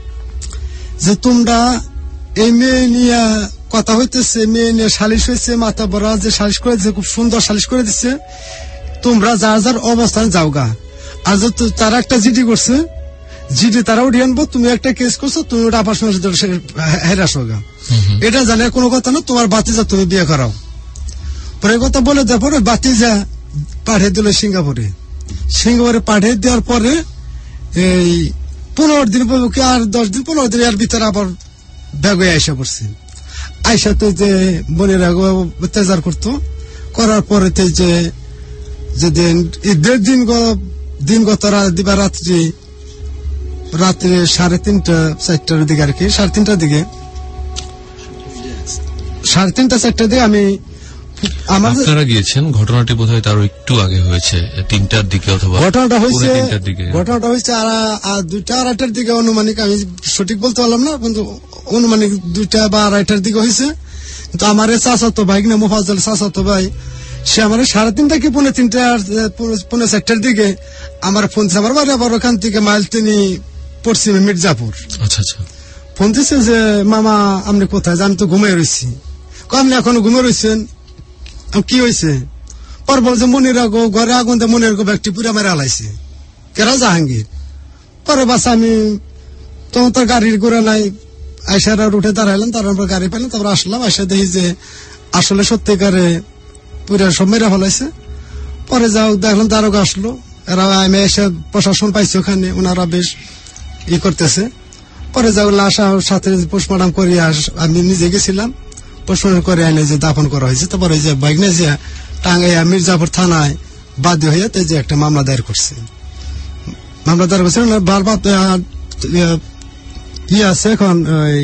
যে তোমরা এই মেয়ে নিয়ে কথা হইতেছে, মেয়ে নিয়ে সালিশ হয়েছে, মাথা বড়া যে সালিশ করে দিচ্ছে, খুব সুন্দর সালিশ করে দিচ্ছে, তোমরা যার যার অবস্থান যাওগা। আর তারা একটা জিডি করছে, জিডি তারা উঠিয়ে আনবো, তুমি একটা কেস করছো, তুমি ওটা আবার হেরাস হোগা, এটা জানে কোনো কথা না, তোমার বাতিজা তুমি বিয়ে করাও। পরে কথা বলে দেওয়ার পরে বাতিজা পাঠিয়ে দিল সিঙ্গাপুরে। সিঙ্গাপুরে পাঠিয়ে দেওয়ার পরে এই পনেরো দিন কি আর দশ দিন পনেরো দিন এর ভিতরে আবার ব্যাগ হয়ে আইসা পড়ছে। আইসা তো যে বোনেরা অত্যাচার করতো, করার পরে যে যেদিন দেড় দিন দিন গত দিবা রাত্রি রাত্রে সাড়ে তিনটা চারটার দিকে আর কি, সাড়ে তিনটার দিকে সাড়ে তিনটা চারটার দিকে আমি আপনারা গিয়েছেন, ঘটনাটি বোধহয় তারও একটু আগে হয়েছে, তিনটার দিকে অথবা ঘটনাটা হয়েছে ঘটনাটা হয়েছে আর দুইটা আড়াইটার দিকে অনুমানিক, আমি সঠিক বলতে পারলাম না, কিন্তু অনুমানিক দুইটা বা আড়াইটার দিকে হয়েছে। কিন্তু আমার চাচাতো ভাই না মুফাজ্জল চাচাতো ভাই, সে আমার সাড়ে তিনটা কি পৌনে তিনটা পৌনে চারটার দিকে আমার ফোন দিচ্ছে। আমার বাড়ি আবার ওখান থেকে মাইল তিনি পশ্চিমে মির্জাপুর। আচ্ছা আচ্ছা, ফোন দিচ্ছে যে মামা আপনি কোথায়? আমি তো ঘুমিয়ে রয়েছি। আপনি এখনো ঘুমিয়ে রয়েছেন, কি হয়েছে? পর বল যে মনির আগো ঘরে আগুন দিয়ে মনির ব্যক্তি পুরা মেরে আলাইছে, কেরা জাহাঙ্গীর। পরে বাস আমি তখন তার গাড়ির ঘোরা নাই, আইসার উঠে দাঁড়াইলাম, তারপর গাড়ি পেলাম, তারপর আসলাম, আইসা দেখি যে আসলে সত্যিকারে পুরা সব মেরে ফেলাইছে। পরে যাও দেখলাম দারোগা আসলো, এরা আমি এসে প্রশাসন পাইছি ওখানে, ওনারা বেশ ই করতেছে। পরে যাও লাশ সাথে পোস্টমর্টম করি, আমি নিজে গেছিলাম, পোস্টমর্টম করে এনে যে দাফন করা হয়েছে। তারপরে যে বাইকনে যে টাঙ্গাইয়া মির্জাপুর থানায় বাধ্য হয়ে যে একটা মামলা দায়ের করছে। মামলা দায়ের করছে বারবার ই আছে এখন ওই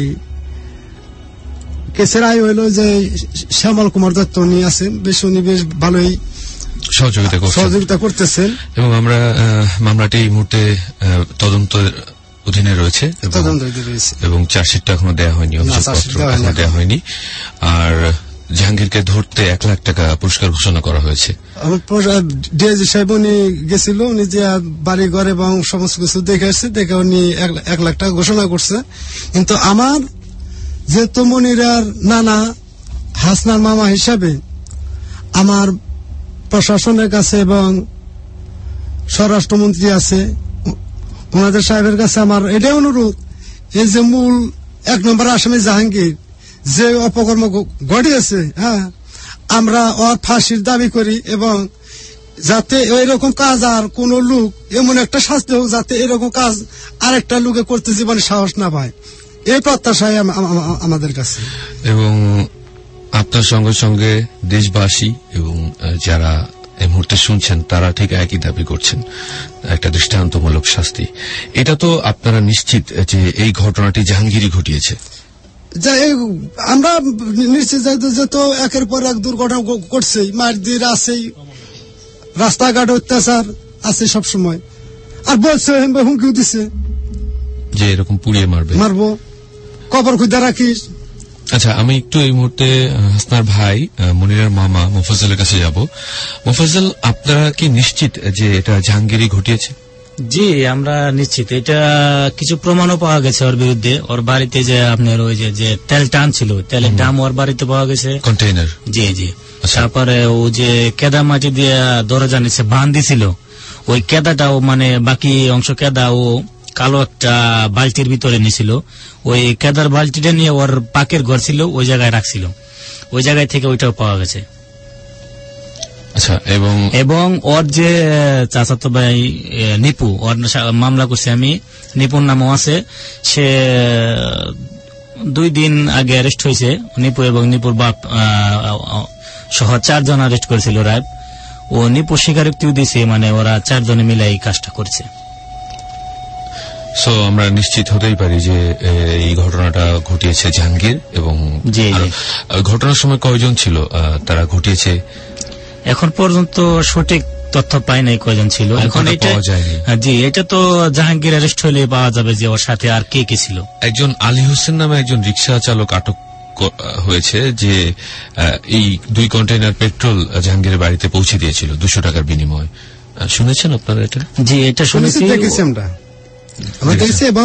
কেসের আয় হইল যে শ্যামল কুমার দত্ত উনি আছেন, বেশ উনি বেশ ভালোই সহযোগিতা করতেছেন এবং আমরা মামলাটি এই মুহূর্তে তদন্ত অধীনে রয়েছে এবং চার্জশিটটা এখনো দেওয়া হয়নি, অভিযোগপত্র এখনো দেওয়া হয়নি। আর জাহাঙ্গীরকে ধরতে এক লাখ টাকা পুরস্কার ঘোষণা করা হয়েছে। ডিআইজি সাহেব উনি গেছিল, উনি যে বাড়ি ঘর এবং সমস্ত কিছু দেখে আসছে, দেখে উনি এক লাখ টাকা ঘোষণা করছে। কিন্তু আমার যেহেতু মনিরার নানা হাসনার মামা হিসাবে আমার প্রশাসনের কাছে এবং স্বরাষ্ট্রমন্ত্রী আছে, ওনাদের সাহেবের কাছে আমার এটাই অনুরোধ, এই যে মূল এক নম্বর আসামি জাহাঙ্গীর যে অপকর্ম ঘটিয়েছে, হ্যাঁ, আমরা ওর ফাঁসির দাবি করি এবং যাতে এরকম কাজ আর কোন লোক এমন একটা শাস্তি হোক যাতে এরকম কাজ আরেকটা লোকে করতে জীবনে সাহস না পায়, এই প্রত্যাশাই আমাদের কাছে। এবং আপনার সঙ্গে সঙ্গে দেশবাসী এবং যারা এই মুহূর্তে শুনছেন তারা ঠিক একই দাবি করছেন, একটা দৃষ্টান্তমূলক শাস্তি। এটা তো আপনারা নিশ্চিত যে এই ঘটনাটি জাহাঙ্গীরই ঘটিয়েছে? আমরা নিশ্চিত যে তো একের পর এক দুর্ঘটনা করছে, মারধর আছে, রাস্তাঘাট অত্যাচার আছে সব সময়, আর বলছে হুমকিও দিছে যে এরকম পুড়িয়ে মারবে, মারবো, কবর খুঁজে রাখিস। আচ্ছা, আমি একটু এই মুহূর্তে হাসনার ভাই মনিরার মামা মোফাজ্জলের কাছে যাব। মোফাজ্জল, আপনারা কি নিশ্চিত যে এটা জাহাঙ্গীরই ঘটিয়েছে? জি, আমরা নিশ্চিত। এটা কিছু প্রমাণও পাওয়া গেছে ওর বিরুদ্ধে। ওর বাড়িতে যে আপনার ওই যে তেল টান ছিল, তেলের টাম ওর বাড়িতে পাওয়া গেছে, কন্টেইনার। জি জি। তারপরে ও যে কেদা মাটি দিয়ে দরজা নিচে বাঁধ ছিল, ওই কেদাটাও মানে বাকি অংশ কেদা ও কালো একটা বালতির ভিতরে নিয়েছিল। ওই কেদার বালতিটা নিয়ে ওর পাকের ঘর ছিল, ওই জায়গায় রাখছিল, ওই জায়গায় থেকে ওইটাও পাওয়া গেছে। আচ্ছা, এবং এবং ওর যে চাচাতো ভাই নিপু, ওর মামলা করছে আমি, নিপুর নামও আছে, সে দুই দিন আগে অ্যারেস্ট হয়েছে। নিপু এবং নিপুর বাপ সহ চারজন অ্যারেস্ট করেছিল র্যাব। ও নিপু স্বীকারোক্তিও দিয়েছে, মানে ওরা চারজনে মিলে এই কাজটা করছে। সো আমরা নিশ্চিত হতেই পারি যে এই ঘটনাটা ঘটিয়েছে জাহাঙ্গীর। এবং ঘটনার সময় কয়জন ছিল তারা ঘটিয়েছে? এখন পর্যন্ত সঠিক তথ্য পাই নাই কয়জন ছিল। এখন এটা জি, এটা তো জাহাঙ্গীর অ্যারেস্ট হলে পাওয়া যাবে যে ওর সাথে আর কে কে ছিল। একজন আলী হোসেন নামে একজন রিক্সা চালক আটক হয়েছে, যে এই দুই কন্টেইনার পেট্রোল জাহাঙ্গীরের বাড়িতে পৌঁছে দিয়েছিল দুশো টাকার বিনিময়ে। শুনেছেন আপনারা এটা? জি, এটা শুনেছি, দেখেছি আমরা, আমরা দেখেছি। এবং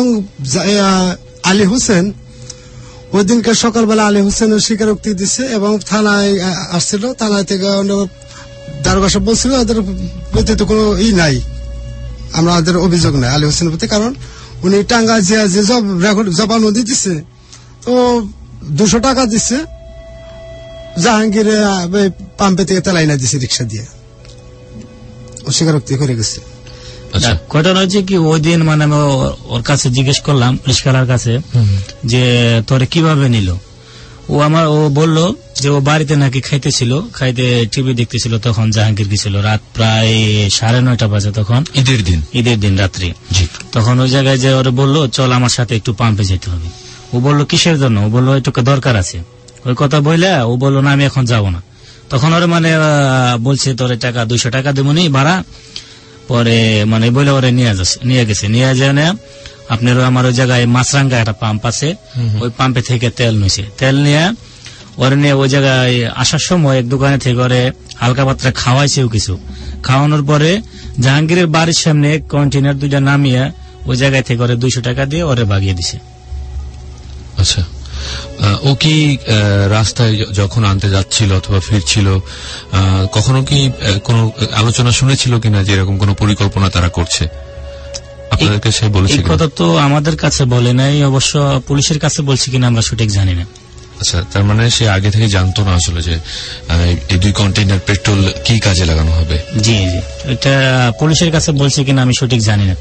আলী হোসেন ওই দিনকে সকালবেলা আলী হোসেনের স্বীকারোক্তি দিচ্ছে এবং থানায় আসছিল। থানায় থেকে দারোগা সব বলছিল ওদের প্রতি তো কোনো ই নাই, আমরা ওদের অভিযোগ নাই আলী হোসেনের প্রতি, কারণ উনি টাঙ্গা যে জবানবন্দি দিচ্ছে তো দুশো টাকা দিচ্ছে, জাহাঙ্গীর পাম্পে থেকে তেলাই না দিচ্ছে রিক্সা দিয়ে, ও স্বীকারোক্তি করে গেছে। ঘটনা হচ্ছে কি, ওই দিন মানে আমি ওর কাছে জিজ্ঞেস করলাম, রিস্কালার কাছে, যে তোরে কিভাবে নিল। ও আমার ও বলল যে ও বাড়িতে নাকি খাইতেছিল, খাইতে টিভি দেখতেছিল, তখন জাহাঙ্গীর গেছিল রাত প্রায় সাড়ে নয়টা বাজে, তখন ঈদের দিন, ঈদের দিন রাত্রি। তখন ওই জায়গায় যে ওরা বললো চল আমার সাথে একটু পাম্পে যেতে হবে। ও বললো কিসের জন্য? ও বললো একটু দরকার আছে। ওই কথা বললে ও বললো না আমি এখন যাবো না। তখন ওরা মানে বলছে তোর টাকা দুইশো টাকা দেবো নি ভাড়া। পরে মানে বলে ওরা নিয়ে যাচ্ছে, নিয়ে গেছে, নিয়ে যায় না আপনার আমার ওই জায়গায় মাছরাঙ্গা একটা পাম্প আছে, ওই পাম্পে থেকে তেল নিয়েছে। তেল নিয়ে ওরে নিয়ে ওই জায়গায় আসার সময় এক দোকানে থেকে ওরে হালকা পাত্রা খাওয়াইছেও কিছু। খাওয়ানোর পরে জাহাঙ্গীরের বাড়ির সামনে কন্টেনার দুইটা নামিয়ে ওই জায়গায় থেকে ওরে দুইশো টাকা দিয়ে ওরে ভাগিয়ে দিছে। আচ্ছা, ও কি রাস্তায় যখন আনতে যাচ্ছিল অথবা ফিরছিল কখনো কি কোনো আলোচনা শুনেছিল কিনা যে এরকম কোন পরিকল্পনা তারা করছে? আপনাদেরকে সে বলেছে? এই কথা তো আমাদের কাছে বলে নাই, অবশ্য পুলিশের কাছে বলছে কিনা আমরা সঠিক জানি না। আচ্ছা, তার মানে সে আগে থেকে জানতো না আসলে যে এই দুই কন্টেইনার পেট্রোল কি কাজে লাগানো হবে? জি জি, এটা পুলিশের কাছে বলছে কিনা আমি সঠিক জানি না।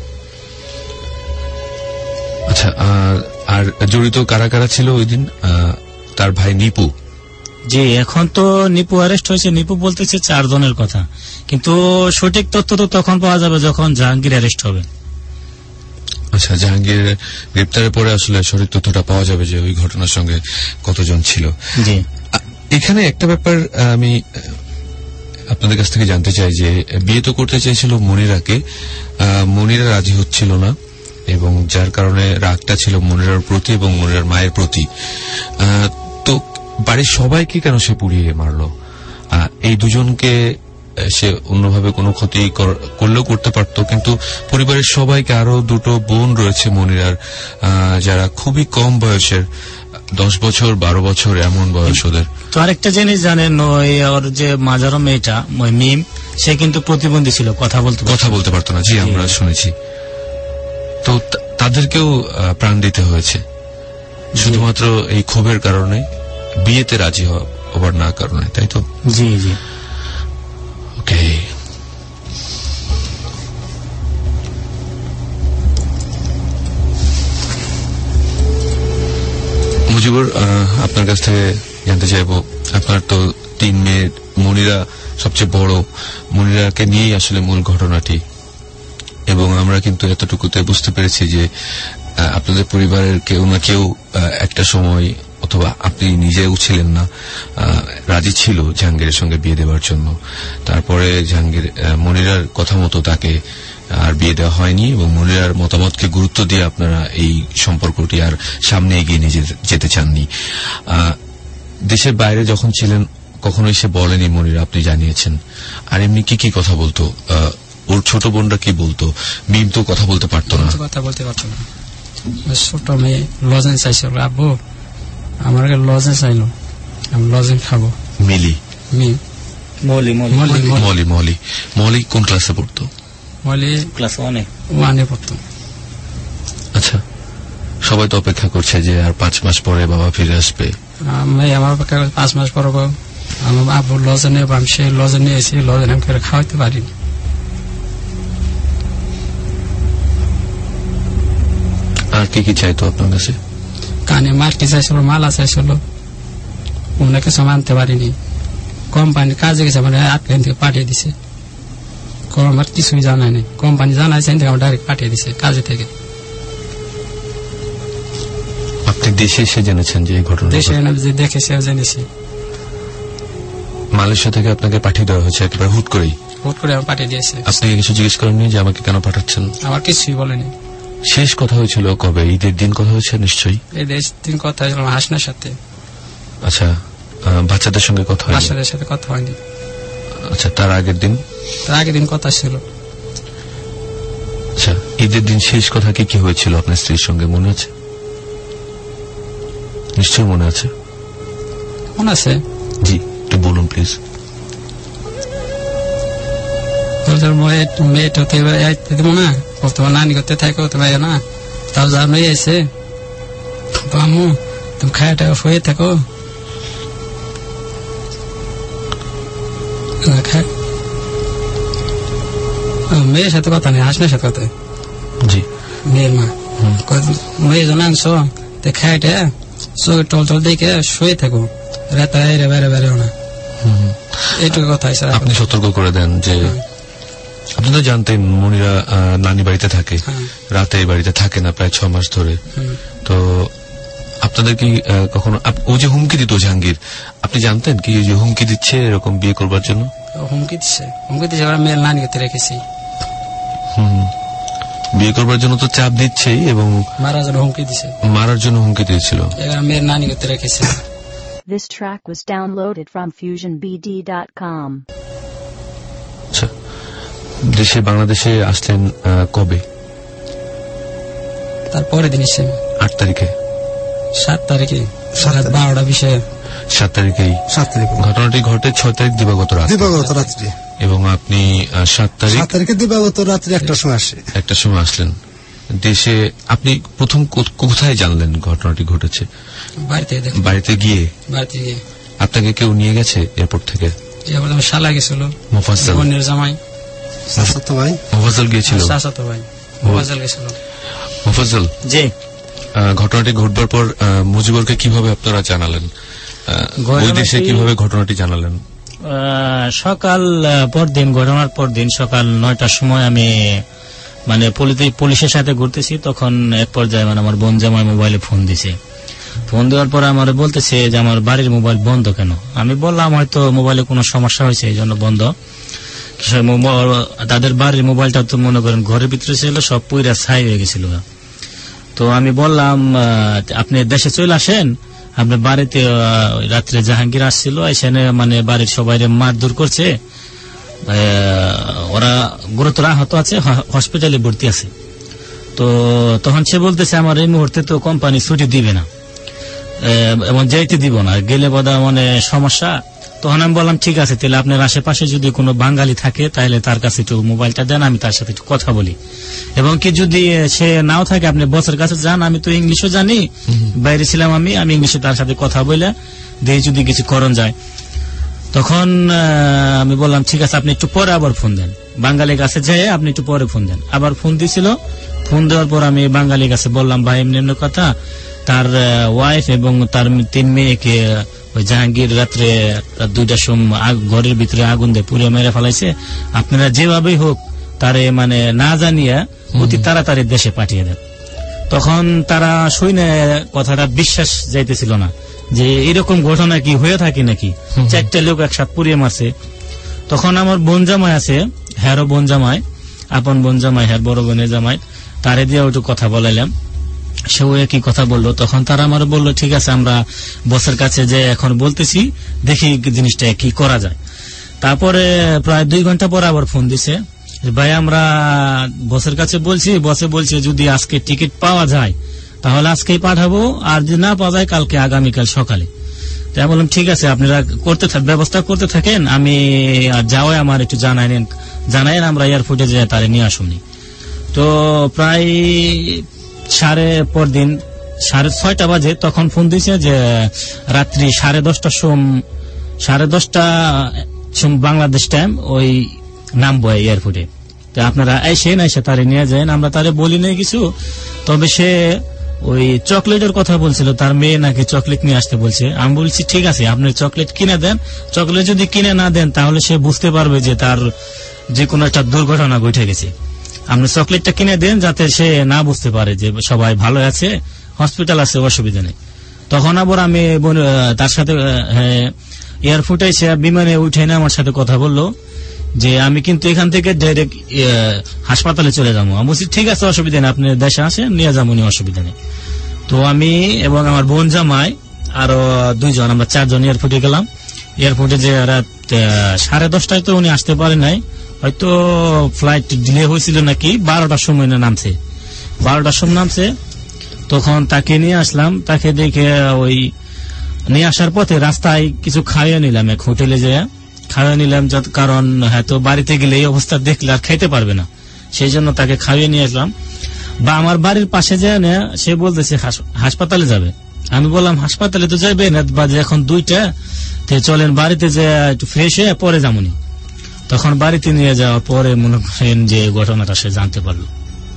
আচ্ছা, আর জড়িত কারা কারা ছিল ওই দিন? তার ভাই নিপু। জি, এখন তো নিপু অ্যারেস্ট হয়েছে, নিপু বলতেছে চার জনের কথা, কিন্তু সঠিক তথ্য তো তখন পাওয়া যাবে যখন জাহাঙ্গীর অ্যারেস্ট হবে। আচ্ছা, জাহাঙ্গীর গ্রেপ্তারের পরে আসলে সঠিক তথ্যটা পাওয়া যাবে যে ওই ঘটনার সঙ্গে কতজন ছিল। জি, এখানে একটা ব্যাপার আমি আপনাদের কাছ থেকে জানতে চাই যে বিয়ে তো করতে চেয়েছিল মনিরাকে, মনিরা রাজি হচ্ছিল না, এবং যার কারণে রাগটা ছিল মনিরার প্রতি এবং মনিরার মায়ের প্রতি। তো বাড়ির সবাইকে কেন সে পুড়িয়ে মারলো? এই দুজনকে সে অন্যভাবে কোনো ক্ষতি করলেও করতে পারত, কিন্তু পরিবারের সবাইকে, আরো দুটো বোন রয়েছে মনিরার যারা খুবই কম বয়সের, দশ বছর বারো বছর এমন বয়স ওদের। তো আরেকটা জিনিস জানেন, ওর যে মাজারো মেয়েটা মিম, সে কিন্তু প্রতিবন্ধী ছিল, কথা বলতে কথা বলতে পারতো না। জি, আমরা শুনেছি। তো তাদেরকেও প্রাণ দিতে হয়েছে শুধুমাত্র এই ক্ষোভের কারণে, বিয়েতে রাজি হওয়ার না কারণে, তাই তো? জি জি। ওকে, আপনার কাছ থেকে জানতে চাইবো, আপনার তো তিন মেয়ে, মনিরা সবচেয়ে বড়, মনিরাকে নিয়েই আসলে মূল ঘটনাটি, এবং আমরা কিন্তু এতটুকুতে বুঝতে পেরেছি যে আপনাদের পরিবারের কেউ না কেউ একটা সময়, অথবা আপনি নিজেও ছিলেন না, রাজি ছিল জাহাঙ্গীরের সঙ্গে বিয়ে দেওয়ার জন্য। তারপরে জাহাঙ্গীর মনিরার কথা মতো তাকে আর বিয়ে দেওয়া হয়নি, এবং মনিরার মতামতকে গুরুত্ব দিয়ে আপনারা এই সম্পর্কটি আর সামনে এগিয়ে নিয়ে যেতে চাননি। দেশের বাইরে যখন ছিলেন কখনোই সে বলেনি মনিরা, আপনি জানিয়েছেন। আর এমনি কি কি কথা বলতো? ওর ছোট বোনরা কি বলতো? মিম তো কথা বলতে পারতো না, কথা বলতে পারতো না। ছোট মেয়ে লজেন্স চাইছিল, আব্বু আমার লজেন্স চাইলো, আমি লজেন্স খাবো। মিলি মলি মলি মলি মলি কোন ক্লাসে পড়তো? মলি ক্লাস ওয়ানে ওয়ানে পড়তো। আচ্ছা, সবাই তো অপেক্ষা করছে যে আর পাঁচ মাস পরে বাবা ফিরে আসবে। আমি আমার অপেক্ষা করছি পাঁচ মাস পরে আমার আব্বু লজে নেব, আমি সেই লজে নিয়ে এসে লজে আমি করে খাওয়াইতে পারিনি। আর কি কি চাইতো আপনার কাছে? কানে মার্কি চাইছিল, মালা চাইছিল, ওনাকে সব আনতে পারিনি। কোম্পানি কাজে গেছে, মানে আটকান থেকে পাঠিয়ে দিছে। আমার কিছুই জানায় নেই, কোম্পানি জানাইছে আমার ডাইরেক্ট পাঠিয়ে দিছে কাজে থেকে। আপনি দেশে এসে জেনেছেন যে এই ঘটনা? দেশে যে দেখেছি জেনেছি। মালয়েশিয়া থেকে আপনাকে পাঠিয়ে দেওয়া হয়েছে একেবারে হুট করেই? হুট করে আমার পাঠিয়ে দিয়েছে। আপনি কিছু জিজ্ঞেস করেননি যে আমাকে কেন পাঠাচ্ছেন? আমার কিছুই বলেনি। শেষ কথা হয়েছিল কবে? ঈদের দিন কথা হয়েছে নিশ্চয়ই? ঈদের দিন কথা হয়েছিল হাসনার সাথে। আচ্ছা, বাচ্চাদের সঙ্গে কথা হয়নি? বাচ্চাদের সাথে কথা হয়নি। আচ্ছা, তার আগের দিন? তার আগের দিন কথা ছিল। আচ্ছা, ঈদের দিন শেষ কথা কি কি হয়েছিল আপনার স্ত্রীর সঙ্গে মনে আছে? নিশ্চয়ই মনে আছে। মনে আছে? জি, একটু বলুন প্লিজ। মেয়েটা দেবো না, তোমার নানি করতে থাকো, তোমার না তাও জানোই আছে, বামু তুমি খায় টাকা হয়ে থাকো। মেয়ের সাথে কথা নেই, হাসনের সাথে কথা। জি, মেয়ের মা মেয়ে জন আনছো খাইটা চোখে টল টল দেখে শুয়ে থাকো, রাতে বেড়ে বেড়েও না, এইটুকু কথা। আপনি সতর্ক করে দেন যে আপনি তো জানতেন মনিরা নানি বাড়িতে থাকে, রাতে বাড়িতে থাকে না প্রায় ছ মাস ধরে। তো আপনাদের কি কখনো ও যে হুমকি দিত জাহাঙ্গীর, আপনি জানতেন কি যে হুমকি দিচ্ছে এরকম বিয়ে করবার জন্য? হুমকি দিচ্ছে, হুমকি দিচ্ছে মেয়ের নানি করতে রেখেছি। হম, বিয়ে করবার জন্য তো চাপ দিচ্ছেই, এবং মারার জন্য হুমকি দিচ্ছে, মারার জন্য হুমকি দিয়েছিল। এবার মেয়ের নানি করতে রেখেছে। This track was downloaded from fusion b d dot com. আচ্ছা, দেশে বাংলাদেশে আসলেন কবে? তারপরে দিন এসে আট তারিখে সাত তারিখে বারোটা বিষয়ে সাত তারিখেই সাত তারিখ ঘটনাটি ঘটে। ছয় তারিখ দিবাগত রাত দিবাগত রাত্রি, এবং আপনি সাত তারিখ সাত তারিখে দিবাগত রাত্রি একটার সময় আসে একটার সময় আসলেন দেশে। আপনি প্রথম কোথায় জানলেন ঘটনাটি ঘটেছে? বাড়িতে বাড়িতে গিয়ে বাড়িতে গিয়ে আপনাকে কেউ নিয়ে গেছে এয়ারপোর্ট থেকে? শালা গেছিল, মোফাজ্জল বোনের জামাই ভাই মোফাজ্জল গিয়েছিল। ভাই মোফাজ্জল গেছিল। মোফাজ্জল জি, ঘটনাটি ঘটবার পর মুজিবুরকে কিভাবে আপনারা জানালেন? ওই দেশে কিভাবে ঘটনাটি জানালেন? সকাল পরদিন, ঘটনার পর দিন সকাল নয়টার সময় আমি মানে পুলিশের সাথে ঘুরতেছি, তখন এক পর্যায়ে মানে আমার বোন জামাই মোবাইলে ফোন দিছে। ফোন দেওয়ার পরে আমার বলতেছে যে আমার বাড়ির মোবাইল বন্ধ কেন? আমি বললাম হয়তো মোবাইলে কোনো সমস্যা হয়েছে এই জন্য বন্ধ। তাদের বাড়ির মোবাইলটা তো মনে করেন ঘরের ভিতরে ছিল, সব পুরা ছাই হয়ে গেছিল। তো আমি বললাম আপনি দেশে চলে আসেন, আপনার বাড়িতে রাত্রে জাহাঙ্গীর আসছিল, এখানে মানে বাড়ির সবাই মারধর করছে, ওরা গুরুতর আহত আছে, হসপিটালে ভর্তি আছে। তো তখন সে বলতেছে আমার এই মুহূর্তে তো কোম্পানি ছুটি দিবে না এবং যাইতে দিব না, গেলে বোধহয় মানে সমস্যা। তখন আমি বললাম ঠিক আছে, তাহলে আপনার আশেপাশে যদি কোনো বাঙালি থাকে তাহলে তার কাছে একটু মোবাইলটা দেন, আমি তার সাথে একটু কথা বলি, এবং কি যদি সে নাও থাকে আপনি বসের কাছে যান, আমি তো ইংলিশও জানি, বাইরে ছিলাম আমি আমি ইংলিশে তার সাথে কথা বলে দেখি যদি কিছু করণ যায়। তখন আমি বললাম ঠিক আছে আপনি একটু পরে আবার ফোন দেন, বাঙালির কাছে যেয়ে আপনি একটু পরে ফোন দেন। আবার ফোন দিছিল, ফোন দেওয়ার পর আমি বাঙালির কাছে বললাম ভাই এমনি এমনি কথা, তার ওয়াইফ এবং তার তিন মেয়েকে ওই জাহাঙ্গীর রাত্রে রাত দুইটার সময় ঘরের ভিতরে আগুন দিয়ে পুড়ে মেরে ফেলাইছে, আপনারা যেভাবেই হোক তারে মানে না জানিয়ে অতি তাড়াতাড়ি দেশে পাঠিয়ে দেন। তখন তারা শুনে কথাটা বিশ্বাস যাইতেছিল না যে এরকম ঘটনা কি হয়ে থাকে নাকি, চারটা লোক একসাথে পুড়িয়ে মারছে। তখন আমার বোন জামাই আছে, হ্যারো বোন জামাই, আপন বোন জামাই, হ্যার বড় বোনের জামাই, তারে দিয়ে একটু কথা বলাইলাম। সেও একই কথা বললো। তখন তারা আমার বললো ঠিক আছে আমরা বসের কাছে যে এখন বলতেছি, দেখি জিনিসটা কি করা যায়। তারপরে প্রায় দুই ঘন্টা পর আবার ফোন দিছে, ভাই আমরা বসের কাছে বলছি, বসে বলছে যদি আজকে টিকিট পাওয়া যায় তাহলে আজকেই পাঠাবো, আর যদি না পাওয়া যায় কালকে আগামীকাল সকালে। তাই বললাম ঠিক আছে আপনারা করতে ব্যবস্থা করতে থাকেন, আমি যাওয়াই আমার একটু জানাই নেন, জানাই আমরা এয়ারপোর্টে যে তারে নিয়ে আসুনি। তো প্রায় সাড়ে পর দিন সাড়ে ছয়টা বাজে তখন ফোন দিয়েছে যে রাত্রি সাড়ে দশটার সোম সাড়ে দশটা বাংলাদেশ টাইম ওই নামবো এয়ারপোর্টে, তো আপনারা এসেন, এসে তারে নিয়ে যান। আমরা তারে বলি নাই কিছু, তবে সে ওই চকলেটের কথা বলছিল, তার মেয়ে নাকি চকলেট নিয়ে আসতে বলছে। আমি বলছি ঠিক আছে আপনি চকলেট কিনে দেন, চকলেট যদি কিনে না দেন তাহলে সে বুঝতে পারবে যে তার যে কোনো একটা দুর্ঘটনা ঘটে গেছে। আপনি চকলেটটা কিনে দেন যাতে সে না বুঝতে পারে যে সবাই ভালো আছে, হসপিটাল আছে, অসুবিধা নেই। তখন আবার আমি তার সাথে এয়ারপোর্টে সে বিমানে উঠে না আমার সাথে কথা বললো যে আমি কিন্তু এখান থেকে ডাইরেক্ট হাসপাতালে চলে যাবো। আমি বলছি ঠিক আছে অসুবিধা নেই, আপনি দেশে আসেন, নিয়ে যাবো, অসুবিধা নেই। তো আমি এবং আমার বোন জামাই আরো দুইজন, আমরা চারজন এয়ারপোর্টে গেলাম। এয়ারপোর্টে যে রাত সাড়ে দশটায় তো উনি আসতে পারে নাই, হয়তো ফ্লাইট ডিলে হয়েছিল নাকি, বারোটার সময় না নামছে, বারোটার সময় নামছে। তখন তাকে নিয়ে আসলাম, তাকে দেখে ওই নিয়ে আসার পথে রাস্তায় কিছু খাইয়ে নিলাম, এক হোটেলে যে খাইয়ে নিলাম, কারণ হয়তো বাড়িতে গেলে এই অবস্থা দেখলে আর খাইতে পারবে না, সেই জন্য তাকে খাইয়ে নিয়ে আসলাম। বা আমার বাড়ির পাশে যে সে বলতেছে হাসপাতালে যাবে, আমি বললাম হাসপাতালে তো যাবে না, বাজে এখন দুইটা, চলেন বাড়িতে যে একটু ফ্রেশ হয়ে পরে যামুনি। তখন বাড়িতে নিয়ে যাওয়ার পরে মনে করেন যে ঘটনাটা সে জানতে পারলো।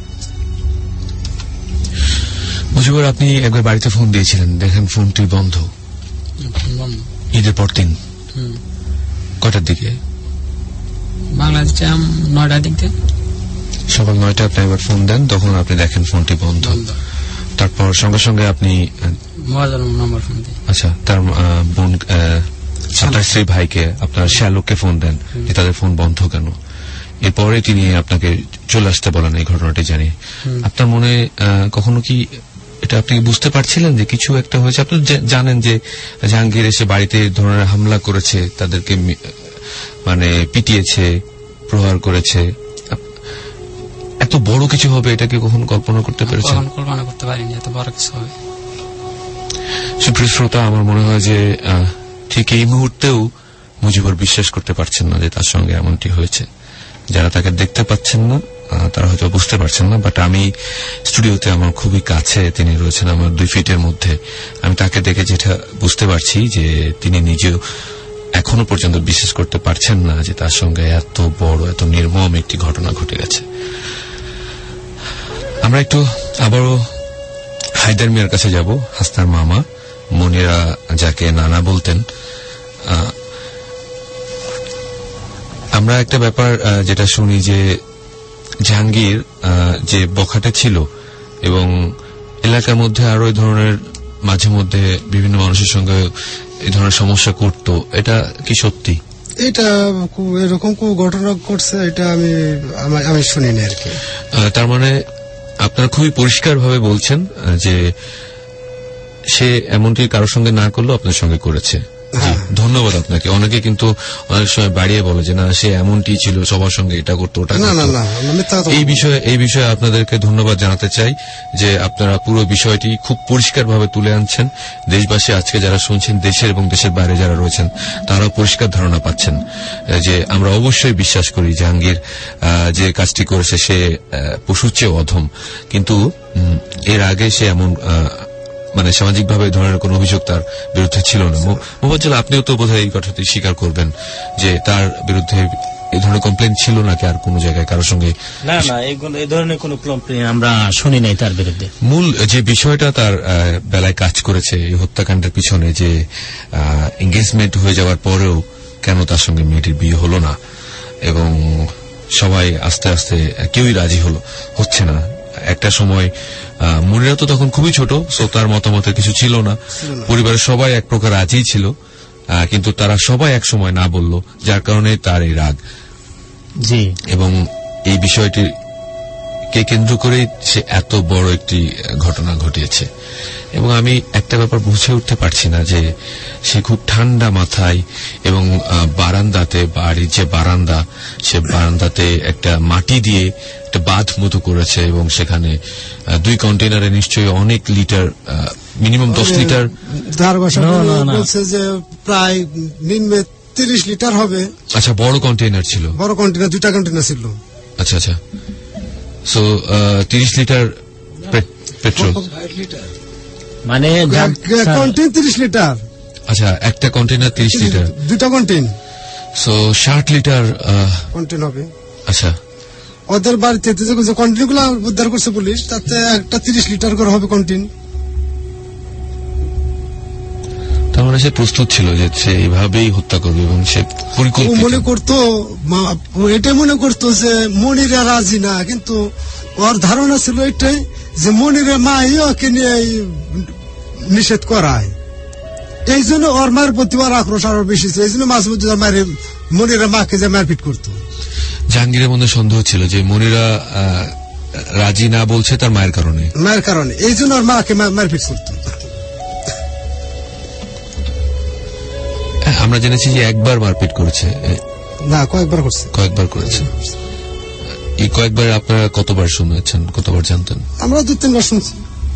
মুজিবুর, আপনি একবার বাড়িতে ফোন দিয়েছিলেন, দেখেন ফোনটি বন্ধ ঈদের পর দিন, কটার দিকে? বাংলাদেশ নয়টার দিক থেকে, সকাল নয়টা আপনি একবার ফোন দেন, তখন আপনি দেখেন ফোনটি বন্ধ। তারপর সঙ্গে সঙ্গে আপনি আচ্ছা তার বোন আপনার স্ত্রী ভাইকে, আপনার শ্যালককে ফোন দেন যে তাদের ফোন বন্ধ কেন। এরপরে তিনি আপনাকে চলে আসতে বলেন এই ঘটনাটি জানি। আপনার মনে কখনো কি এটা আপনি বুঝতে পারছিলেন যে কিছু একটা হয়েছে? আপনি জানেন যে জাহাঙ্গীর এসে বাড়িতে ধরনের হামলা করেছে, তাদেরকে মানে পিটিয়েছে, প্রহার করেছে, এত বড় কিছু হবে এটাকে কখন কল্পনা করতে পেরেছেন? কল্পনা করতে পারিনি এত বড় কিছু হবে। সুপ্রিয় শ্রোতা, আমার মনে হয় যে ঠিক এই মুহূর্তেও মুজিবুর বিশ্বাস করতে পারছেন না যে তার সঙ্গে এমনটি হয়েছে। যারা তাকে দেখতে পাচ্ছেন না তারা হয়তো বুঝতে পারছেন না, বাট আমি স্টুডিওতে আমার খুবই কাছে তিনি রয়েছেন, আমার দুই ফিটের মধ্যে। আমি তাকে দেখে যেটা বুঝতে পারছি যে তিনি নিজেও এখনো পর্যন্ত বিশ্বাস করতে পারছেন না যে তার সঙ্গে এত বড়, এত নির্মম একটি ঘটনা ঘটে গেছে। আমরা একটু আবারও হায়দার মিয়ার কাছে যাব, হাসনার মামা, মনিরা যাকে নানা বলতেন। আমরা একটা ব্যাপার যেটা শুনি যে জাহাঙ্গীর যে বখাটে ছিল এবং এলাকার মধ্যে আরো এই ধরনের মাঝে মধ্যে বিভিন্ন মানুষের সঙ্গে এই ধরনের সমস্যা করত, এটা কি সত্যি? এটা এরকম কোন ঘটনা ঘটছে এটা আমি আমি শুনিনি আর কি। তার মানে আপনারা খুবই পরিষ্কার ভাবে বলছেন যে সে এমনটি কারোর সঙ্গে না করলেও আপনার সঙ্গে করেছে। জি, ধন্যবাদ আপনাকে। অনেকে কিন্তু অনেক সময় বাড়িয়ে বলে যে না সে এমনটি ছিল, সবার সঙ্গে এটা করতো ওটা করতো। এই বিষয়ে এই বিষয়ে আপনাদেরকে ধন্যবাদ জানাতে চাই যে আপনারা পুরো বিষয়টি খুব পরিষ্কার ভাবে তুলে আনছেন। দেশবাসী আজকে যারা শুনছেন, দেশের এবং দেশের বাইরে যারা রয়েছেন, তারাও পরিষ্কার ধারণা পাচ্ছেন যে আমরা অবশ্যই বিশ্বাস করি জাহাঙ্গীর যে কাজটি করেছে সে পশুর চেয়ে অধম, কিন্তু এর আগে সে এমন মানে সামাজিকভাবে এই ধরনের কোন অভিযোগ তার বিরুদ্ধে ছিল না। মোফাজ্জল, আপনিও তো বোধহয় এই কথাটি স্বীকার করবেন যে তার বিরুদ্ধে এই ধরনের কমপ্লেন ছিল নাকি আর কোনো জায়গায় কারোর সঙ্গে? না না এইগুলো এই ধরনের কোনো কমপ্লেন আমরা শুনি নাই তার বিরুদ্ধে। মূল যে বিষয়টা তার বেলায় কাজ করেছে এই হত্যাকাণ্ডের পিছনে, যে এঙ্গেজমেন্ট হয়ে যাওয়ার পরেও কেন তার সঙ্গে মেয়েটির বিয়ে হলো না এবং সবাই আস্তে আস্তে কেউই রাজি হলো হচ্ছে না। একটা সময় মনিরা তো তখন খুবই ছোট, সো তার মতামতের কিছু ছিল না, পরিবারের সবাই এক প্রকার রাজি ছিল, কিন্তু তারা সবাই এক সময় না বলল, যার কারণে তার এই রাগ। জি, এবং এই বিষয়টি কে কেন্দ্র করে সে এত বড় একটি ঘটনা ঘটিয়েছে। এবং আমি একটা ব্যাপার বুঝে উঠতে পারছি না যে সে খুব ঠান্ডা মাথায় এবং বারান্দাতে, বাড়ির যে বারান্দা সে বারান্দাতে একটা মাটি দিয়ে একটা বাঁধ মতো করেছে এবং সেখানে দুই কন্টেনারে নিশ্চয়ই অনেক লিটার, মিনিমাম দশ লিটার বলছে যে প্রায় নিম্নে তিরিশ লিটার হবে। আচ্ছা, বড় কন্টেনার ছিল? বড় কন্টেনার, দুইটা কন্টেনার ছিল। আচ্ছা আচ্ছা, সো তিরিশ লিটার পেট্রোল, মানে কন্টেন তিরিশ লিটার। আচ্ছা, একটা কন্টেনার তিরিশ লিটার, দুটা কন্টেন, সো ষাট লিটার কন্টেন হবে। আচ্ছা, ওদের বাড়িতে যে কন্টেন গুলো উদ্ধার করছে পুলিশ, তাতে একটা তিরিশ লিটার করে হবে কন্টেন। তার মানে সে প্রস্তুত ছিল যে সে এইভাবেই হত্যা করবে এবং সে পরিকল্পিত মনে করতো, এটাই মনে করতো যে মনিরা রাজি না, কিন্তু ওর ধারণা ছিল এটাই যে মনিরা মা ওকে নিয়ে নিষেধ করায়, এই জন্য ওর মায়ের প্রতি ওর আক্রোশ আরো বেশি ছিল, এই জন্য মাঝে মধ্যে মায়ের মনিরা মাকে যে মারপিট করতো। জাহাঙ্গীরের মধ্যে সন্দেহ ছিল যে মনিরা রাজি না বলছে তার মায়ের কারণে, মায়ের কারণে, এই জন্য ওর মাকে মারপিট করতো। আমরা জেনেছি যে একবার মারপিট করেছে, না কয়েকবার করছে, কয়েকবার করেছে। এই কয়েকবার আপনারা কতবার শুনেছেন, কতবার জানতেন? আমরা দু তিনবার শুনছি।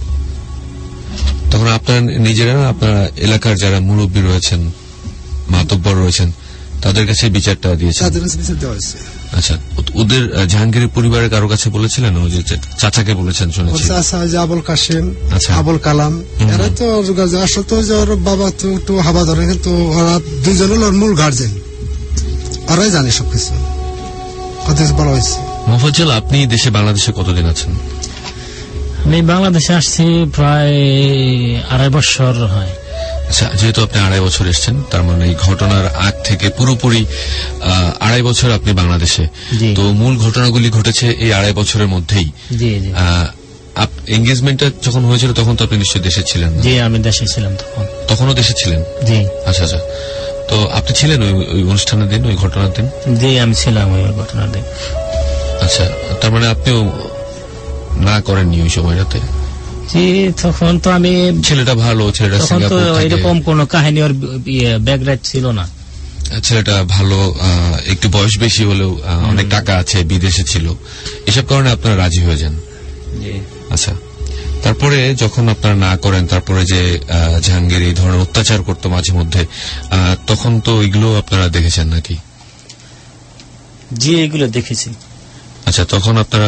তখন আপনারা নিজেরা, আপনারা এলাকার যারা মুরব্বী রয়েছেন, মাতব্বর রয়েছেন, তাদের কাছে বিচারটা দিয়েছেন? তাদের কাছে বিচার দেওয়া হয়েছে। আচ্ছা, ওদের জাহাঙ্গীরের পরিবারের কারো কাছে বলেছিলেন? ওই যে চাচাকে বলেছেন শুনেছি। চাচা যে আবুল কাশেম, আবুল কালাম, এরা তো আসলে তো ওর বাবা তো একটু হাবা ধরে, কিন্তু ওরা দুইজন হল ওর মূল গার্জেন, ওরাই জানে সবকিছু, কথা বলা হয়েছে। মোফাজ্জল, আপনি দেশে বাংলাদেশে কতদিন আছেন? আমি বাংলাদেশে আসছি প্রায় আড়াই বছর হয়। আচ্ছা, যেহেতু আপনি আড়াই বছর এসছেন, তার মানে এই ঘটনার আগ থেকে পুরোপুরি আড়াই বছর আপনি বাংলাদেশে, তো মূল ঘটনাগুলি ঘটেছে এই আড়াই বছরের মধ্যেই। এঙ্গেজমেন্টটা যখন হয়েছিল তখন তো আপনি নিশ্চয়ই দেশে ছিলেন? জি, আমি দেশে ছিলাম তখন। তখনও দেশে ছিলেন? জি। আচ্ছা আচ্ছা, তো আপনি ছিলেন ওই অনুষ্ঠানের দিন, ওই ঘটনার দিন? জি, আমি ছিলাম ওই ঘটনার দিন। আচ্ছা, তার মানে আপনিও না করেননি ওই সময়টাতে? জি, তখন তো আমি, ছেলেটা ভালো, ছেলেটা সিঙ্গাপুর থাকে, এরকম কোন কাহিনী ওর ব্যাকগ্রাউন্ড ছিল না। ছেলেটা ভালো, একটু বয়স বেশি হলেও অনেক টাকা আছে, বিদেশে ছিল, এসব কারণে আপনারা রাজি হয়ে যান? আচ্ছা, তারপরে যখন আপনারা না করেন, তারপরে যে জাহাঙ্গীর এই ধরনের অত্যাচার করতো মাঝে মধ্যে, তখন তো এগুলো আপনারা দেখেছেন নাকি? জি, এগুলো দেখেছি। আচ্ছা, তখন আপনারা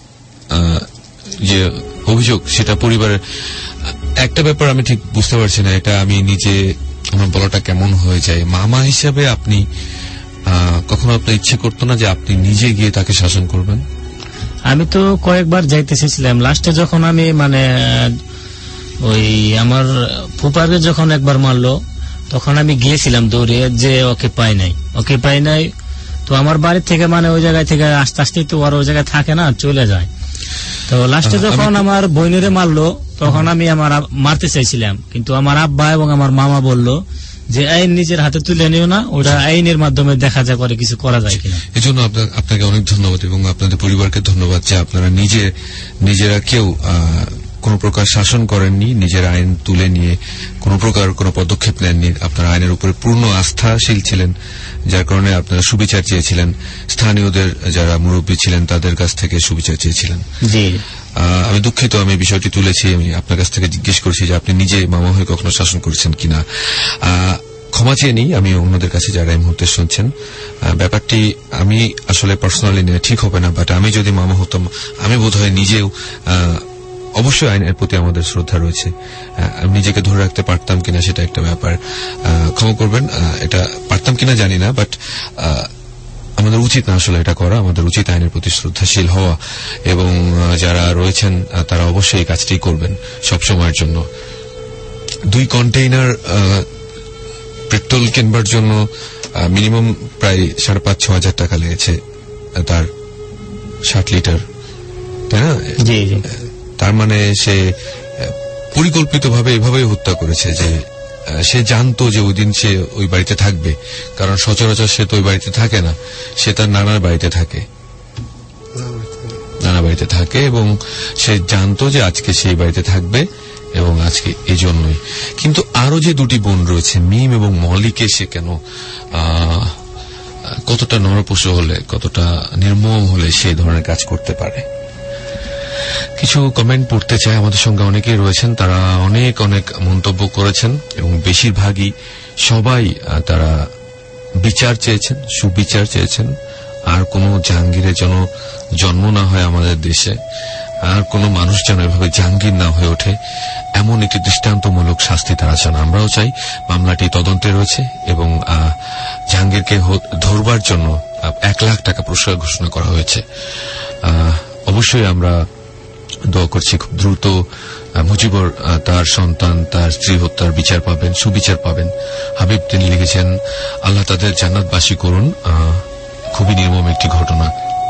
যে অভিযোগ, সেটা পরিবারের একটা ব্যাপার আমি ঠিক বুঝতে পারছি না, এটা আমি নিজে, আমার বলাটা কেমন হয়ে যায়, মামা হিসাবে আপনি কখনো আপনার ইচ্ছে করতো না যে আপনি নিজে গিয়ে তাকে শাসন করবেন? আমি তো কয়েকবার যাইতে চেয়েছিলাম, লাস্টে যখন আমি মানে ওই আমার ফুপাকে যখন একবার মারলো, তখন আমি গিয়েছিলাম দৌড়ে, যে ওকে পাই নাই, ওকে পাই নাই, তো আমার বাড়ি থেকে মানে ওই জায়গায় থেকে আস্তে আস্তে তো আর ওই জায়গায় থাকে না, চলে যায়। তো লাস্টে যখন আমার বোনেরে মারলো, তখন আমি আমার মারতে চাইছিলাম, কিন্তু আমার আব্বা এবং আমার মামা বলল যে আইন নিজের হাতে তুলে নিও না, ওটা আইনের মাধ্যমে দেখা যায় করে কিছু করা যায় কিনা। এই জন্য আপনাকে অনেক ধন্যবাদ এবং আপনাদের পরিবারকে ধন্যবাদ যে আপনারা নিজে নিজেরা কেউ কোন প্রকার শাসন করেননি, নিজের আইন তুলে নিয়ে কোন প্রকার কোন পদক্ষেপ নেননি, আপনারা আইনের উপরে পূর্ণ আস্থাশীল ছিলেন, যার কারণে আপনারা সুবিচার চেয়েছিলেন, স্থানীয়দের যারা মুরব্বী ছিলেন তাদের কাছ থেকে সুবিচার চেয়েছিলেন। জি, আমি দুঃখিত, আমি বিষয়টি তুলেছি, আমি আপনার কাছ থেকে জিজ্ঞেস করছি যে আপনি নিজে মামা হয়ে কখনো শাসন করেছেন কিনা। ক্ষমা চেয়ে নিই আমি অন্যদের কাছে যারা এই মুহূর্তে শুনছেন, ব্যাপারটি আমি আসলে পার্সোনালি নিয়ে ঠিক হবে না, বাট আমি যদি মামা হতাম, আমি বোধহয় নিজেও, অবশ্যই আইনের প্রতি আমাদের শ্রদ্ধা রয়েছে, আমি নিজেকে ধরে রাখতে পারতাম কিনা সেটা একটা ব্যাপার, ক্ষমা করবেন, এটা পারতাম কিনা জানি না, বাট আমাদের উচিত না আসলে এটা করা। আমাদের উচিত আইনের প্রতি শ্রদ্ধাশীল হওয়া, এবং যারা রয়েছেন তারা অবশ্যই এই কাজটি করবেন সবসময়ের জন্য। দুই কন্টেইনার পেট্রোল কেনবার জন্য মিনিমাম প্রায় সাড়ে পাঁচ ছ হাজার টাকা লেগেছে, তার ষাট লিটার, তাই না? জি জি। তার মানে সে পরিকল্পিতভাবে এভাবেই হত্যা করেছে যে সে জানতো যে ওই দিন সে ওই বাড়িতে থাকবে, কারণ সচরাচর সে তো ওই বাড়িতে থাকে না, সে তার নানার বাড়িতে থাকে নানা বাড়িতে থাকে এবং সে জানতো যে আজকে সেই বাড়িতে থাকবে, এবং আজকে এই জন্যই। কিন্তু আরো যে দুটি বোন রয়েছে, মিম এবং মলিকে সে কেন কতটা নরপশু হলে, কতটা নির্মম হলে সেই ধরনের কাজ করতে পারে? কিছু কমেন্ট পড়তে চাই। আমাদের সঙ্গে অনেকেই রয়েছেন, তারা অনেক অনেক মন্তব্য করেছেন এবং বেশিরভাগই সবাই তারা বিচার চেয়েছেন, সুবিচার চেয়েছেন। আর কোন জাহাঙ্গীরের যেন জন্ম না হয় আমাদের দেশে, আর কোন মানুষ যেন এভাবে জাহাঙ্গীর না হয়ে ওঠে, এমন একটি দৃষ্টান্তমূলক শাস্তি তারা চান। আমরাও চাই। মামলাটি তদন্তে রয়েছে এবং জাহাঙ্গীরকে ধরবার জন্য এক লাখ টাকা পুরস্কার ঘোষণা করা হয়েছে। অবশ্যই আমরা দোয়া করছি খুব দ্রুত মুজিবর তার সন্তান, তার স্ত্রী হত্যার বিচার পাবেন, সুবিচার পাবেন। হাবিব তিনি লিখেছেন, আল্লাহ তাদের জান্নাতবাসী করুন। খুবই নির্মম একটি ঘটনা।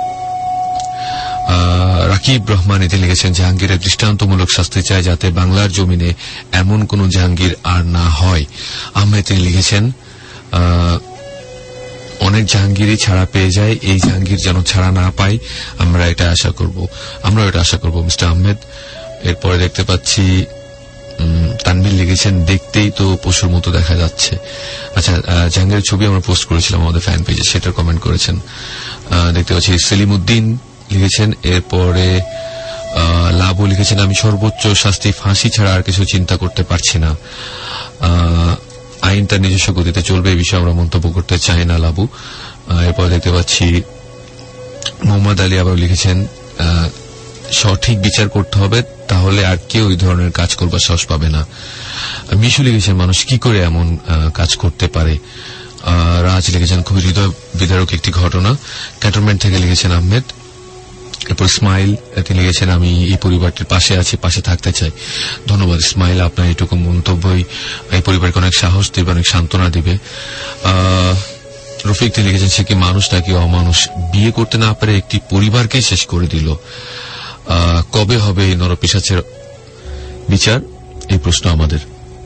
রাকিব রহমান এতে লিখেছেন, জাহাঙ্গীরের দৃষ্টান্তমূলক শাস্তি চায় যাতে বাংলার জমিনে এমন কোন জাহাঙ্গীর আর না হয়। আহমেদ তিনি লিখেছেন, অনেক জাহাঙ্গীরই ছাড়া পেয়ে যায়, এই জাহাঙ্গীর যেন ছাড়া না পাই, আমরা এটা আশা করব আমরা এটা আশা করব মিস্টার আহমেদ। এরপরে দেখতে পাচ্ছি তানভীর লিখেছেন, দেখতেই তো পশুর মতো দেখা যাচ্ছে। আচ্ছা, জাহাঙ্গীরের ছবি আমরা পোস্ট করেছিলাম আমাদের ফ্যান পেজে, সেটার কমেন্ট করেছেন। দেখতে পাচ্ছি সেলিম উদ্দিন লিখেছেন। এরপরে লাবু লিখেছেন, আমি সর্বোচ্চ শাস্তি ফাঁসি ছাড়া আর কিছু চিন্তা করতে পারছি না। আইন তার নিজস্ব গতিতে চলবে, এই বিষয়ে আমরা মন্তব্য করতে চাই না লাবু। এরপর দেখতে পাচ্ছি মোহাম্মদ আলী আবার লিখেছেন, সঠিক বিচার করতে হবে, তাহলে আর কেউ এই ধরনের কাজ করবার সাহস পাবে না। মিশু লিখেছেন, মানুষ কি করে এমন কাজ করতে পারে। রাজ লিখেছেন, খুবই হৃদয় বিদারক একটি ঘটনা। ক্যান্টনমেন্ট থেকে লিখেছেন আহমেদ। এরপর ইসমাইল তিনি লিখেছেন, আমি এই পরিবারটির পাশে আছি, পাশে থাকতে চাই। ধন্যবাদ ইসমাইল, আপনার এটুকু মন্তব্যই এই পরিবারকে অনেক সাহস দিবে, অনেক সান্ত্বনা দিবে। রফিক তিনি লিখেছেন, সে কি মানুষ নাকি অমানুষ, বিয়ে করতে না পারে একটি পরিবারকে শেষ করে দিল। কবে হবে এই নরপিশাচের বিচার, এই প্রশ্ন আমাদের।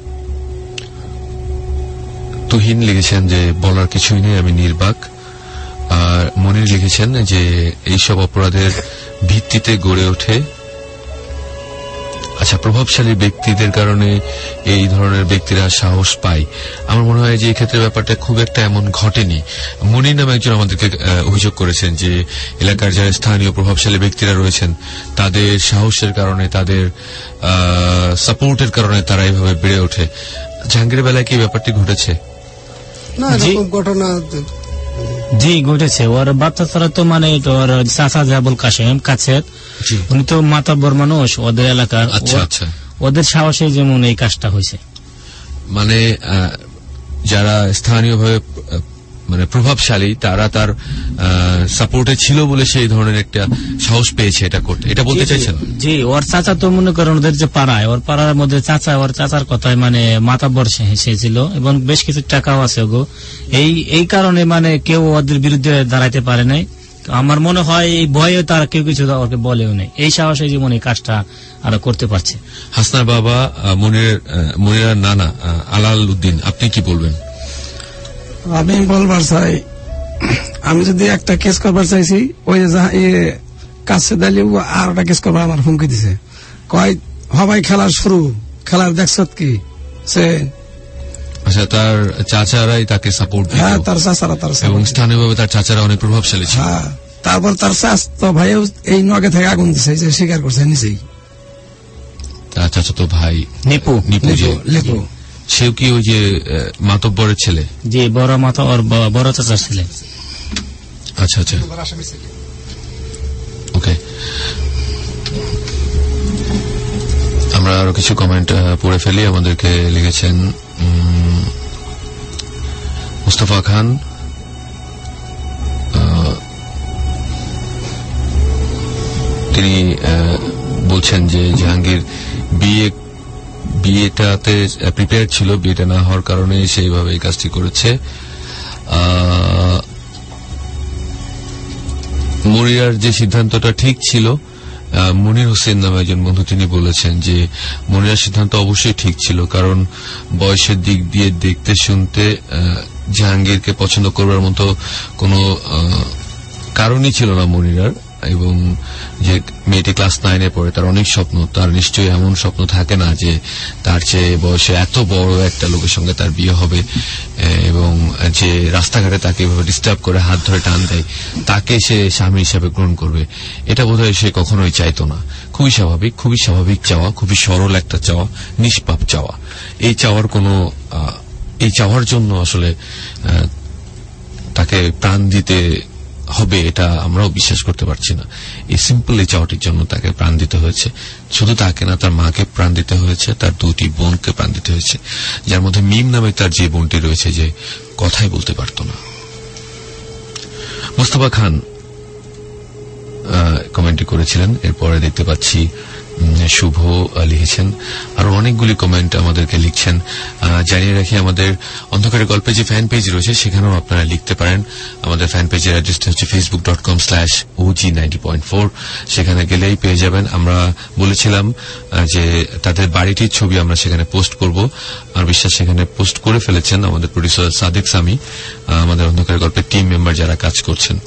তুহিন লিখেছেন যে বলার কিছুই নেই, আমি নির্বাক। আর মনির লিখেছেন যে এইসব অপরাধের ভিত্তিতে গড়ে ওঠে, আচ্ছা প্রভাবশালী ব্যক্তিদের কারণে এই ধরনের ব্যক্তিরা সাহস পায়। আমার মনে হয় যে এই ক্ষেত্রে ব্যাপারটা খুব একটা এমন ঘটেনি। মনির নামে একজন আমাদেরকে অভিযোগ করেছেন যে এলাকার যারা স্থানীয় প্রভাবশালী ব্যক্তিরা রয়েছেন তাদের সাহসের কারণে, তাদের সাপোর্টের কারণে তারা এইভাবে বেড়ে ওঠে। জাহাঙ্গীরের বেলায় কি ব্যাপারটি ঘটেছে? না, এরকম ঘটনা জি ঘটেছে। ওর বাচ্চা ছাড়া তো মানে ওর চাচা জাবুল কাশেম কাছের, উনি তো মাতাব্বর মানুষ ওদের এলাকার। আচ্ছা আচ্ছা, ওদের সাহসে যেমন এই কাজটা হয়েছে। মানে যারা স্থানীয়ভাবে মানে প্রভাবশালী তারা তার সাপোর্টে ছিল বলে সেই ধরনের একটা সাহস পেয়েছে এটা করতে, এটা বলতে চাইছেন? জি, ওর চাচা তো মনে করেন ওদের যে পাড়ায়, ওর পাড়ার মধ্যে চাচা, ওর চাচার কথায় মানে মাতাব্বর সে ছিল এবং বেশ কিছু টাকাও আছে গো। এই এই কারণে মানে কেউ ওদের বিরুদ্ধে দাঁড়াইতে পারে নাই। আমার মনে হয় এই ভয়ে তারা কেউ কিছু ওকে বলেও নেই, এই সাহসে জীবন এই কাজটা আরো করতে পারছে। হাসনার বাবা মনিরের মনিরার নানা আলাল উদ্দিন, আপনি কি বলবেন? আমি বলবার চাই, আমি যদি একটা কেস করবার চাইছি, ওই কাছে দাঁড়িয়ে আর একটা কেস করবার আমার হুমকি দিছে, কয় হবাই খেলার শুরু, খেলার দেখছ কি সে। আচ্ছা, তার চাচারাই তাকে সাপোর্ট দিত? হ্যাঁ, তার চাচারা, তার এবং স্থানীয়ভাবে তার চাচারা অনেক প্রভাবশালী ছিল। হ্যাঁ, তারপর তার চাচা ভাইও এই নগে থেকে আগুন দিছে, যে স্বীকার করছে নিজেই। তার চাচাতো ভাই নিপু, নিপু লিপু, সেও কি ওই যে মাতব্বরের ছেলে? জি, বড় মাতা ওর বড় চাচার ছেলে। আচ্ছা আচ্ছা, ওকে। আমরা আরো কিছু কমেন্ট পড়ে ফেলি। আমাদেরকে লিখেছেন মুস্তফা খান, তিনি বলছেন যে জাহাঙ্গীর বিয়ে বিয়েটাতে প্রিপেয়ার ছিল, বিয়েটা না হওয়ার কারণে সেইভাবে এই কাজটি করেছে। মনিরার যে সিদ্ধান্তটা ঠিক ছিল, মনির হোসেন নামে একজন বন্ধু তিনি বলেছেন যে মনিরার সিদ্ধান্ত অবশ্যই ঠিক ছিল, কারণ বয়সের দিক দিয়ে দেখতে শুনতে জাহাঙ্গীরকে পছন্দ করবার মতো কোনো কারণই ছিল না মনিরার। এবং যে মেয়েটি ক্লাস নাইনে পড়ে, তার অনেক স্বপ্ন, তার নিশ্চয়ই এমন স্বপ্ন থাকে না যে তার চেয়ে বয়সে এত বড় একটা লোকের সঙ্গে তার বিয়ে হবে এবং যে রাস্তাঘাটে তাকে এভাবে ডিস্টার্ব করে হাত ধরে টান দেয় তাকে সে স্বামী হিসাবে গ্রহণ করবে, এটা বোধহয় সে কখনোই চাইতো না। খুবই স্বাভাবিক, খুবই স্বাভাবিক চাওয়া, খুবই সরল একটা চাওয়া, নিষ্পাপ চাওয়া। এই চাওয়ার কোনো এই চাওয়ার জন্য আসলে তাকে প্রাণ দিতে হবে এটা আমরাও বিশ্বাস করতে পারছি না। এই সিম্পল এই চাওয়াটির জন্য তাকে প্রাণ দিতে হয়েছে। শুধু তাকে না, তার মাকে প্রাণ দিতে হয়েছে, তার দুটি বোনকে প্রাণ দিতে হয়েছে, যার মধ্যে মিম নামে তার যে বোনটি রয়েছে যে কথাই বলতে পারত না। মোস্তফা খান কমেন্টটি করেছিলেন। এরপরে দেখতে পাচ্ছি শুভ লিখেছেন, আরো অনেকগুলি কমেন্ট আমাদেরকে লিখছেন। জানিয়ে রাখি আমাদের অন্ধকারের গল্পে যে ফ্যান পেজ রয়েছে সেখানেও আপনারা লিখতে পারেন। আমাদের ফ্যান পেজের অ্যাড্রেসটা হচ্ছে Facebook dot com slash OG ninety point four. সেখানে গেলেই পেয়ে যাবেন। আমরা বলেছিলাম যে তাদের বাড়িটির ছবি আমরা সেখানে পোস্ট করব, আর বিশ্বাস সেখানে পোস্ট করে ফেলেছেন আমাদের প্রডিউসার সাদেক সামি, আমাদের অন্ধকারের গল্পের টিম মেম্বার যারা কাজ করছেন।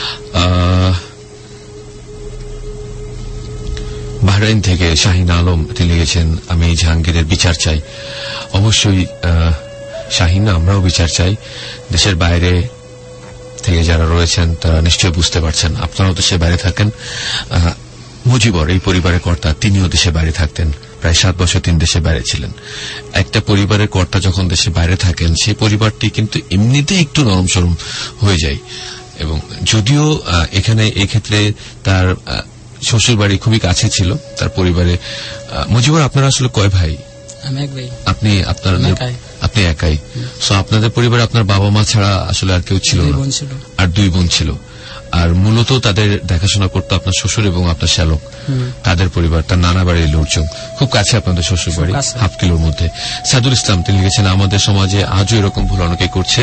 বাহরাইন থেকে শাহিন আলম তিনি লিখেছেন, আমি জাহাঙ্গীরের বিচার চাই। অবশ্যই শাহিন, আমরাও বিচার চাই। দেশের বাইরে থেকে যারা রয়েছেন তারা নিশ্চয়ই বুঝতে পারছেন, আপনারাও দেশের বাইরে থাকেন। মুজিবর এই পরিবারের কর্তা, তিনিও দেশের বাইরে থাকতেন, প্রায় সাত বছর তিন দেশের বাইরে ছিলেন। একটা পরিবারের কর্তা যখন দেশের বাইরে থাকেন সেই পরিবারটি কিন্তু এমনিতেই একটু নরম সরম হয়ে যায়। এবং যদিও এখানে এক্ষেত্রে তার শ্বশুর বাড়ি খুবই কাছে ছিল তার পরিবারে। মুজিবর, আপনারা আসলে কয় ভাই? আপনি আপনার আপনি একাই। সো আপনাদের পরিবারে আপনার বাবা মা ছাড়া আসলে আর কেউ ছিল না, আর দুই বোন ছিল। আর মূলত তাদের দেখাশোনা করতো আপনার শ্বশুর এবং আপনার শ্যালক, তাদের পরিবার, তার নানা বাড়ির লোকজন। খুব কাছে আপনাদের শ্বশুর বাড়ি, হাফ কিলোর মধ্যে। সাইদুল ইসলাম তিনি লিখেছেন, আমাদের সমাজে আজও এরকম ভুল অনেকে করছে।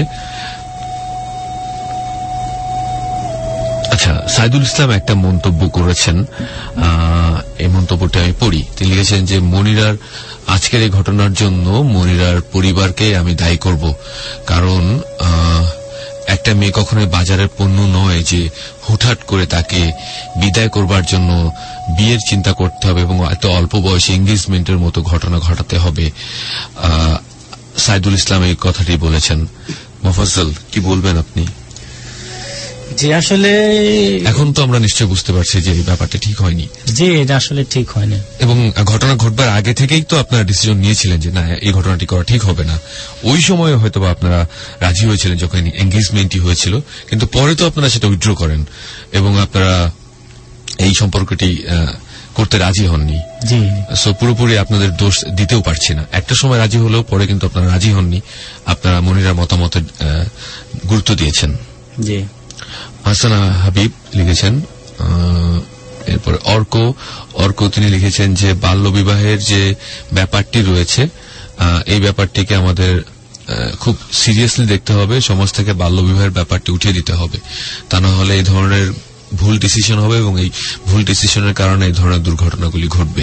আচ্ছা, সাইদুল ইসলাম একটা মন্তব্য করেছেন, এই মন্তব্যটা আমি পড়ি। তিনি লিখেছেন যে মনিরার আজকের এই ঘটনার জন্য মনিরার পরিবারকে আমি দায়ী করব, কারণ একটা মেয়ে কখনোই বাজারের পণ্য নয় যে হুটহাট করে তাকে বিদায় করবার জন্য বিয়ের চিন্তা করতে হবে এবং এত অল্প বয়সে এঙ্গেজমেন্টের মতো ঘটনা ঘটাতে হবে। সাইদুল ইসলাম এই কথাটি বলেছেন। মোফাজ্জল, কি বলবেন আপনি? যে আসলে এখন তো আমরা নিশ্চয় বুঝতে পারছি যে এই ব্যাপারটা ঠিক হয়নি, যে এটা আসলে ঠিক হয়নি। এবং ঘটনা ঘটবার আগে থেকেই তো আপনারা ডিসিশন নিয়েছিলেন যে না, এই ঘটনাটি করা ঠিক হবে না। ওই সময় হয়তো আপনারা রাজি হয়েছিলেন যখন এঙ্গেজমেন্টই হয়েছিল, কিন্তু পরে তো আপনারা সেটা উইথড্র করেন এবং আপনারা এই সম্পর্কটি করতে রাজি হননি। সো পুরোপুরি আপনাদের দোষ দিতেও পারছি না। একটা সময় রাজি হলেও পরে কিন্তু আপনারা রাজি হননি, আপনারা মনিরার মতামতের গুরুত্ব দিয়েছেন। জি। হাসানা হাবিব লিখেছেন, এরপরে অর্ক অর্ক তিনি লিখেছেন যে বাল্যবিবাহের যে ব্যাপারটি রয়েছে এই ব্যাপারটিকে আমাদের খুব সিরিয়াসলি দেখতে হবে, সমাজ থেকে বাল্যবিবাহের ব্যাপারটি উঠিয়ে দিতে হবে, তা না হলে এই ধরনের ভুল ডিসিশন হবে এবং এই ভুল ডিসিশনের কারণে এই ধরনের দুর্ঘটনাগুলি ঘটবে।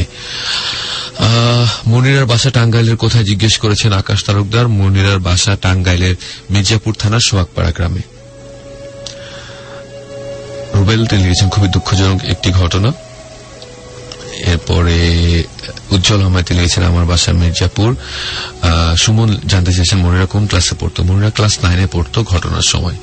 মনিরার বাসা টাঙ্গাইলের কোথায় জিজ্ঞেস করেছেন আকাশ তালুকদার। মনিরার বাসা টাঙ্গাইলের মির্জাপুর থানার সোহাগপাড়া গ্রামে। রুবেল তিনি লিখেছেন, খুবই দুঃখজনক একটি ঘটনা। এরপরে উজ্জ্বল আহমেদ তিনি লিখেছেন, আমার বাসা মির্জাপুর। সুমন জানতে চেয়েছেন মনিরা কোন ক্লাসে পড়তো। মনিরা ক্লাস নাইনে পড়তো ঘটনার সময়।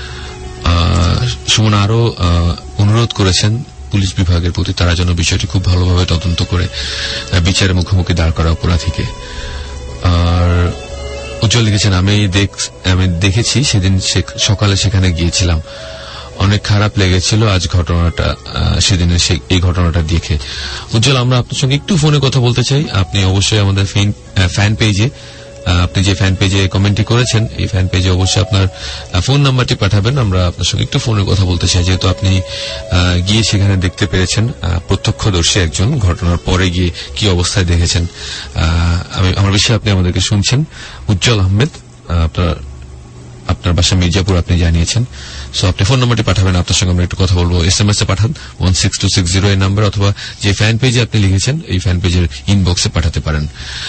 সুমন আরো অনুরোধ করেছেন পুলিশ বিভাগের প্রতি, তারা যেন বিষয়টি খুব ভালোভাবে তদন্ত করে বিচারের মুখোমুখি দাঁড় করা অপরাধীকে। আর উজ্জ্বল লিখেছেন, আমি আমি দেখেছি সেদিন সকালে সেখানে গিয়েছিলাম, অনেক খারাপ লেগেছিল আজ ঘটনাটা, সেদিনের এই ঘটনাটা দেখে। উজ্জ্বল, আমরা আপনার সঙ্গে একটু ফোনে কথা বলতে চাই। আপনি অবশ্যই আমাদের ফ্যান পেজে আপনি যে ফ্যান পেজে কমেন্টটি করেছেন এই ফ্যান পেজে অবশ্যই আপনার ফোন নাম্বারটি পাঠাবেন, আমরা আপনার সঙ্গে একটু ফোনে কথা বলতে চাই, যেহেতু আপনি গিয়ে সেখানে দেখতে পেরেছেন, প্রত্যক্ষদর্শী একজন, ঘটনার পরে গিয়ে কি অবস্থায় দেখেছেন। আমি আমার বিষয়ে আপনি আমাদেরকে শুনছেন। উজ্জ্বল আহমেদ, আপনার আপনার বাসা মির্জাপুর আপনি জানিয়েছেন। সো আপনি ফোন নাম্বারটি পাঠাবেন, আপনার সঙ্গে আমরা একটু কথা বলবো। এস এম এস এ পাঠান one six two six zero এই নাম্বার, অথবা যে ফ্যান পেজে আপনি লিখেছেন এই ফ্যান পেজের ইনবক্সে পাঠাতে পারেন।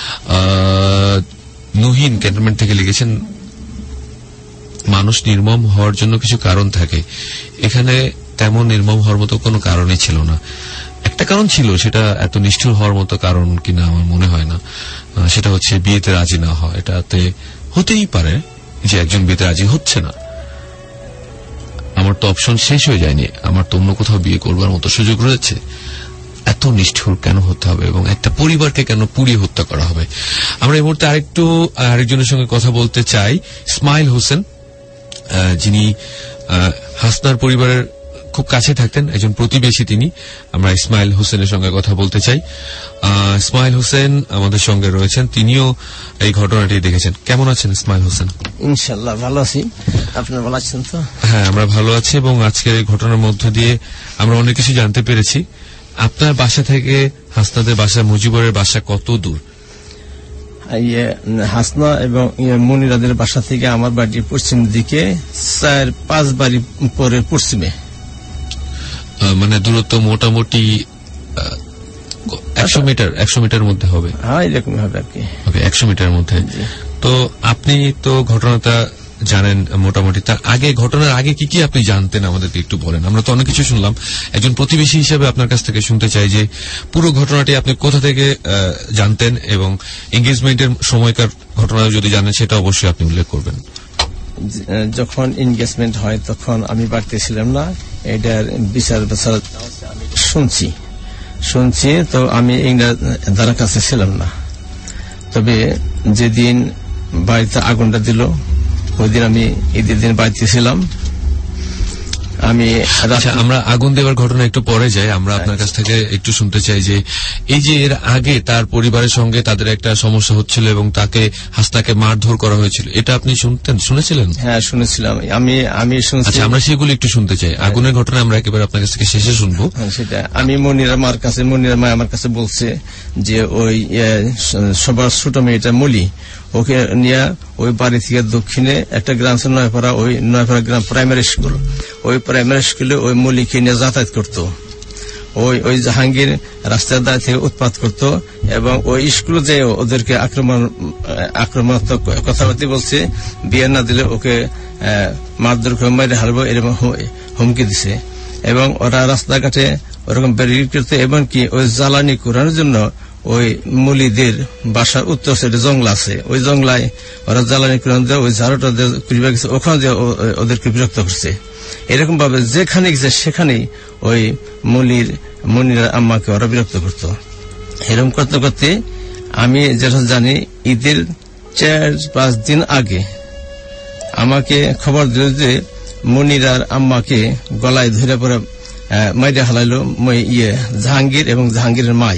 নুহিন ক্যান্টনমেন্ট থেকে লিখেছেন, মানুষ নির্মম হওয়ার জন্য কিছু কারণ থাকে, এখানে তেমন নির্মম হওয়ার মতো কোনো কারণই ছিল না। একটা কারণ ছিল, সেটা এত নিষ্ঠুর হওয়ার মতো কারণ কিনা আমার মনে হয় না। সেটা হচ্ছে বিয়েতে রাজি না হওয়া। এটাতে হতেই পারে যে একজন বিয়েতে রাজি হচ্ছে না, আমার তো অপশন শেষ হয়ে যায়নি, আমার তো অন্য কোথাও বিয়ে করবার মতো সুযোগ রয়েছে। এত নিষ্ঠুর কেন হতে হবে এবং একটা পরিবারকে কেন পুড়িয়ে হত্যা করা হবে? আমরা এই মুহূর্তে আরেকটু আরেকজনের সঙ্গে কথা বলতে চাই। ইসমাইল হোসেন, যিনি হাসনার পরিবারের খুব কাছে থাকতেন, একজন প্রতিবেশী তিনি। আমরা ইসমাইল হোসেনের সঙ্গে কথা বলতে চাই। ইসমাইল হোসেন আমাদের সঙ্গে রয়েছেন, তিনিও এই ঘটনাটি দেখেছেন। কেমন আছেন ইসমাইল হোসেন? ইনশাআল্লাহ ভালো আছি, আপনারা ভালো আছেন তো? হ্যাঁ, আমরা ভালো আছি এবং আজকের এই ঘটনার মধ্য দিয়ে আমরা অনেক কিছু জানতে পেরেছি। আপনার বাসা থেকে হাসনাদের বাসা, মুজিবরের বাসা কত দূর? হাসনা এবং মনিরাদের বাসা থেকে আমার বাড়ি পশ্চিম দিকে চার পাঁচ বাড়ি পরে পশ্চিমে, মানে দূরত্ব মোটামুটি একশো মিটার একশো মিটার মধ্যে হবে। হ্যাঁ, এরকম হবে আর কি। ওকে, একশো মিটার মধ্যে। তো আপনি তো ঘটনাটা জানেন মোটামুটি, তার আগে, ঘটনার আগে কি কি আপনি জানতেন আমাদেরকে একটু বলেন। আমরা তো অনেক কিছু শুনলাম, একজন প্রতিবেশী হিসেবে আপনার কাছ থেকে শুনতে চাই যে পুরো ঘটনাটি আপনি কোথা থেকে জানতেন এবং এঙ্গেজমেন্টের সময়কার ঘটনা যদি জানেন সেটা অবশ্যই আপনি উল্লেখ করবেন। যখন এনগেজমেন্ট হয় তখন আমি বাড়িতে ছিলাম না, এটার বিচার বিচার শুনছি শুনছি তো আমি তার কাছে ছিলাম না। তবে যেদিন বাড়িতে আগুনটা দিল ওই দিন আমি ঈদের দিন বাড়িতে ছিলাম। আমি আচ্ছা, আমরা আগুন দেওয়ার ঘটনা একটু পরে যাই। আমরা আপনার কাছ থেকে একটু শুনতে চাই যে এই যে এর আগে তার পরিবারের সঙ্গে তাদের একটা সমস্যা হচ্ছিল এবং তাকে হাসনাকে মারধর করা হয়েছিল, এটা আপনি শুনতেন, শুনেছিলেন? হ্যাঁ, শুনেছিলাম। আমি আমি শুনছি। আচ্ছা, আমরা সেগুলো একটু শুনতে চাই। আগুনের ঘটনা আমরা একেবারে আপনার কাছ থেকে শেষে শুনবো। সেটা আমি মনিরা মার কাছে, মনিরা মা আমার কাছে বলছে যে ওই সবার ছোট মেয়েটা মলি, ওকে নিয়ে ওই বাড়ি থেকে দক্ষিণে একটা গ্রাম ছিল নয়পাড়া, ওই নয়পাড়া গ্রাম প্রাইমারি স্কুল, ওই প্রাইমারি স্কুলে ওই মলিকে নিয়ে যাতায়াত করত। ওই ওই জাহাঙ্গীর রাস্তার দাঁড়িয়ে থেকে উৎপাত করত এবং ওই স্কুলে যে ওদেরকে আক্রমণ আক্রমণাত্মক কথাবার্তা বলছে, বিয়ে না দিলে ওকে মারধর করে মেরে হারবো এরকম হুমকি দিছে। এবং ওরা রাস্তাঘাটে ওরকম ব্যারিকেড করতে, এমনকি ওই জ্বালানি কুড়ানোর জন্য ওই মুলিদের বাসার উত্তর সাইডে জঙ্গল আছে, ওই জঙ্গলায় ওরা জ্বালানি কুড়ানো দেয়, ওই ঝাড়ুটা গেছে, ওখানে যে ওদেরকে বিরক্ত করছে। এরকম ভাবে যেখানে গেছে সেখানেই ওই মুলির মনির আম্মাকে ওরা বিরক্ত করত। এরকম করতে করতে আমি যেটা জানি, ঈদের চার পাঁচ দিন আগে আমাকে খবর দিল যে মনিরার আম্মাকে গলায় ধরে পরে মাইরে হালাইলো ইয়ে জাহাঙ্গীর এবং জাহাঙ্গীরের মাই।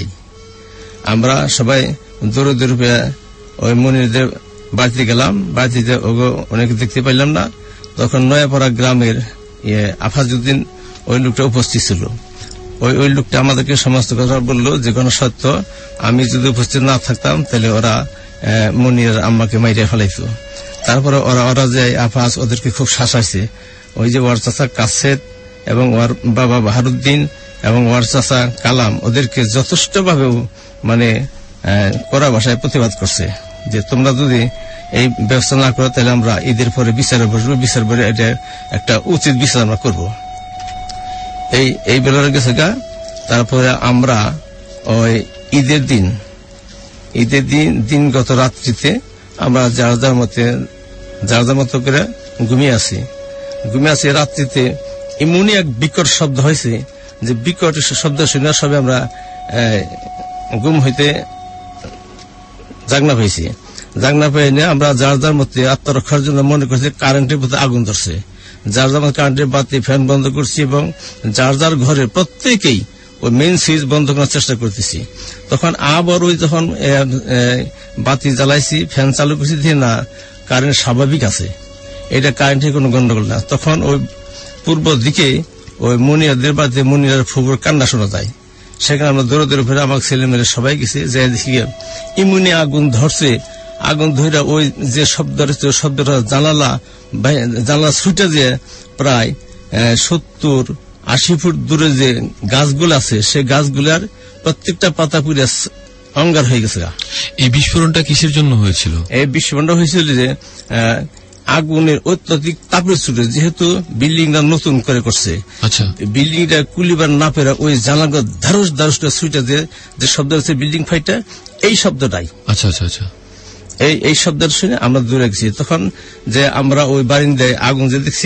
আমরা সবাই দৌড়ে দৌড়ে ওই মনিরদের বাড়িতে গেলাম। বাড়িতে অনেকে দেখতে পাইলাম না। তখন নয়াপাড়া গ্রামের আফাজউদ্দিন ওই লোকটা উপস্থিত ছিল। ওই ওই লোকটা আমাদেরকে সমস্ত কথা বললো যে কোনো সত্য, আমি যদি উপস্থিত না থাকতাম তাহলে ওরা মনির আম্মাকে মাইরে ফেলাইতো। তারপরে ওরা ওরা যে আফাজ ওদেরকে খুব শাসাইছে। ওই যে ওয়ার চাচা কাসেদ এবং ওর বাবা বাহারুদ্দিন এবং ওয়ার চাচা কালাম ওদেরকে যথেষ্ট ভাবে মানে কড়া ভাষায় প্রতিবাদ করছে যে তোমরা যদি এই ব্যবস্থা না করো তাহলে আমরা ঈদের পরে বিচারে বসবো, বিচার পরে এটা একটা উচিত বিচার আমরা করবো। এই এই বেলার গেছে গা। তারপরে আমরা ওই ঈদের দিন ঈদের দিন দিনগত রাত্রিতে আমরা যার যার মতে যার যার মতো করে ঘুমিয়ে আছি ঘুমিয়ে আছি রাত্রিতে এমনই এক বিকট শব্দ হয়েছে যে বিকট শব্দ শুনে সবে আমরা ঘুম হইতে জাগনা পেয়েছি। জাগনা পেয়ে নিয়ে আমরা যার যার মধ্যে আত্মরক্ষার জন্য মনে করছি কারেন্টের প্রতি আগুন ধরছে। যার যার কারেন্টের বাতি ফ্যান বন্ধ করছি এবং যার যার ঘরে প্রত্যেকেই ওই মেইন সুইচ বন্ধ করার চেষ্টা করতেছি। তখন আবার ওই যখন বাতি জ্বালাইছি, ফ্যান চালু করছি, দিয়ে না কারেন্ট স্বাভাবিক আছে, এটা কারেন্টের কোনো গন্ডগোল না। তখন ওই পূর্ব দিকে ওই মনিরাদের বাড়িতে মনিরার ফুপুর কান্না শোনা যায়। সেখানে আমরা দৌড়ে দৌড়ে ফেরে আমার ছেলে মেয়েরা সবাই গেছে, যে দেখি ইমুনে আগুন ধরছে। আগুন ধরে ওই যে শব্দ রয়েছে শব্দটা জানালা জানালা ছুটে যে প্রায় সত্তর আশি ফুট দূরে যে গাছগুলো আছে, সেই গাছগুলার প্রত্যেকটা পাতা পুড়ে অঙ্গার হয়ে গেছে। এই বিস্ফোরণটা কিসের জন্য হয়েছিল? এই বিস্ফোরণটা হয়েছিল যে আগুনের অত্যধিক তাপের ছুটে, যেহেতু বিল্ডিংটা নতুন করে করছে, আচ্ছা, বিল্ডিংটা কুলিবার না পেরে ওই জানালা ধারস ধারসটা ছুটে যে যে শব্দ হচ্ছে বিল্ডিং ফাইটটা, এই শব্দটাই। আচ্ছা আচ্ছা আচ্ছা এই এই শব্দটা শুনে আমরা দূরে গেছি। তখন যে আমরা ওই বারিন্দায় আগুন যে দেখছি,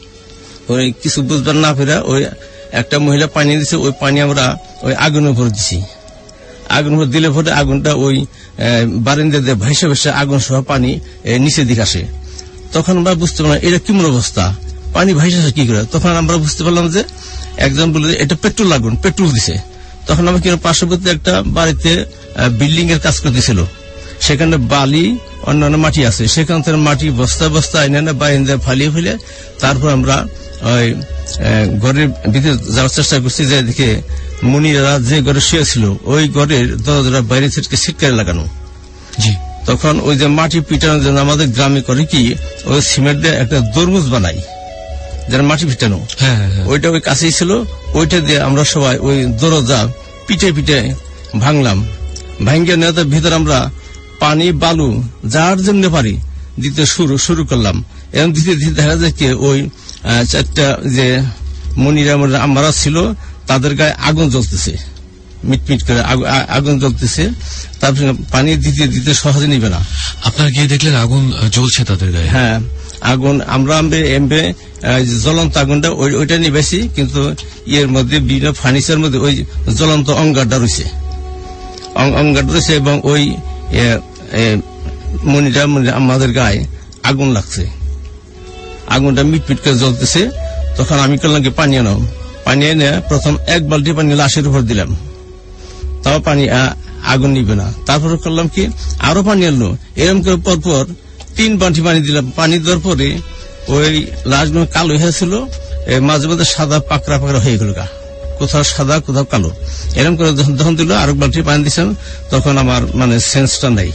ওই কিছু বুঝবার না পেরে ওই একটা মহিলা পানি দিচ্ছে, ওই পানি আমরা ওই আগুনের উপর দিছি। আগুন উপর দিলে পরে আগুনটা ওই বারিন্দাতে ভাইসে ভাইসে আগুন সহ পানি নিচে দিকে আসে। তখন আমরা বুঝতে পারলাম এটা কেমন অবস্থা, পানি ভাইসে কি করে। তখন আমরা বুঝতে পারলাম যে একজন বলে এটা পেট্রোল আগুন, পেট্রোল দিছে। তখন আমরা কিন্তু পার্শ্ববর্তী একটা বাড়িতে বিল্ডিং এর কাজ করতেছিল, সেখানে বালি অন্যান্য মাটি আছে, সেখান থেকে মাটি বস্তা বস্তা এনে বাইরে ফালিয়ে ফেলে তারপর আমরা ওই ঘরের ভিতরে যাওয়ার চেষ্টা করছি। যে দেখে মুনিরা যে ঘরে শুয়েছিল ওই ঘরের দরজা বাইরে থেকে ছিটকারে লাগানো। জি। তখন ওই যে মাটি পিটানোর জন্য আমাদের গ্রামে করে কি ওই সিমেন্ট দিয়ে একটা দরমুজ বানাই, যারা মাটি পিটানো, ওইটা ওই কাছেই ছিল। ওইটা দিয়ে আমরা সবাই ওই দরজা পিটে পিটে ভাঙলাম। ভাঙ্গে নেওয়ার ভিতরে আমরা পানি বালু যার জন্য পারি দিতে শুরু শুরু করলাম। এবং দিতে দিতে দেখা যায় কি ওই চারটা যে মনিরা আমরা ছিল তাদের গায়ে আগুন জ্বলতেছে, মিটমিট করে আগুন জ্বলতেছে। তারপরে পানি দিতে দিতে সহজে নিবে না। আপনারা গিয়ে দেখলেন আগুন জ্বলছে তাদের গায়ে? হ্যাঁ, আগুন আমরা এমবে জ্বলন্ত আগুনটা ওইটা নিবেছি, কিন্তু ইয়ের মধ্যে বিভিন্ন ফার্নিচার মধ্যে ওই জ্বলন্ত অঙ্গারটা রয়েছে, অঙ্গারটা রয়েছে এবং ওই মনিরা আমাদের গায়ে আগুন লাগছে, আগুনটা মিটমিট করে জ্বলতেছে। তখন আমি করলাম কি পানি আনো, পানি এনে প্রথম এক বালতি পানি লাশের উপর দিলাম, তাও পানি আগুন নিবে না। তারপরে করলাম কি আরো পানি আনলো, এরকম করে পরপর তিন বালতি পানি দিলাম। পানি দেওয়ার পরে ওই লাশগুলো কালো হয়েছিল, মাঝে মাঝে সাদা পাকড়া পাকড়া হয়ে গেল, গা কোথাও সাদা কোথাও কালো, এরকম করে যখন দিল আরো বালতি পানি দিচ্ছেন, তখন আমার মানে সেন্সটা নাই।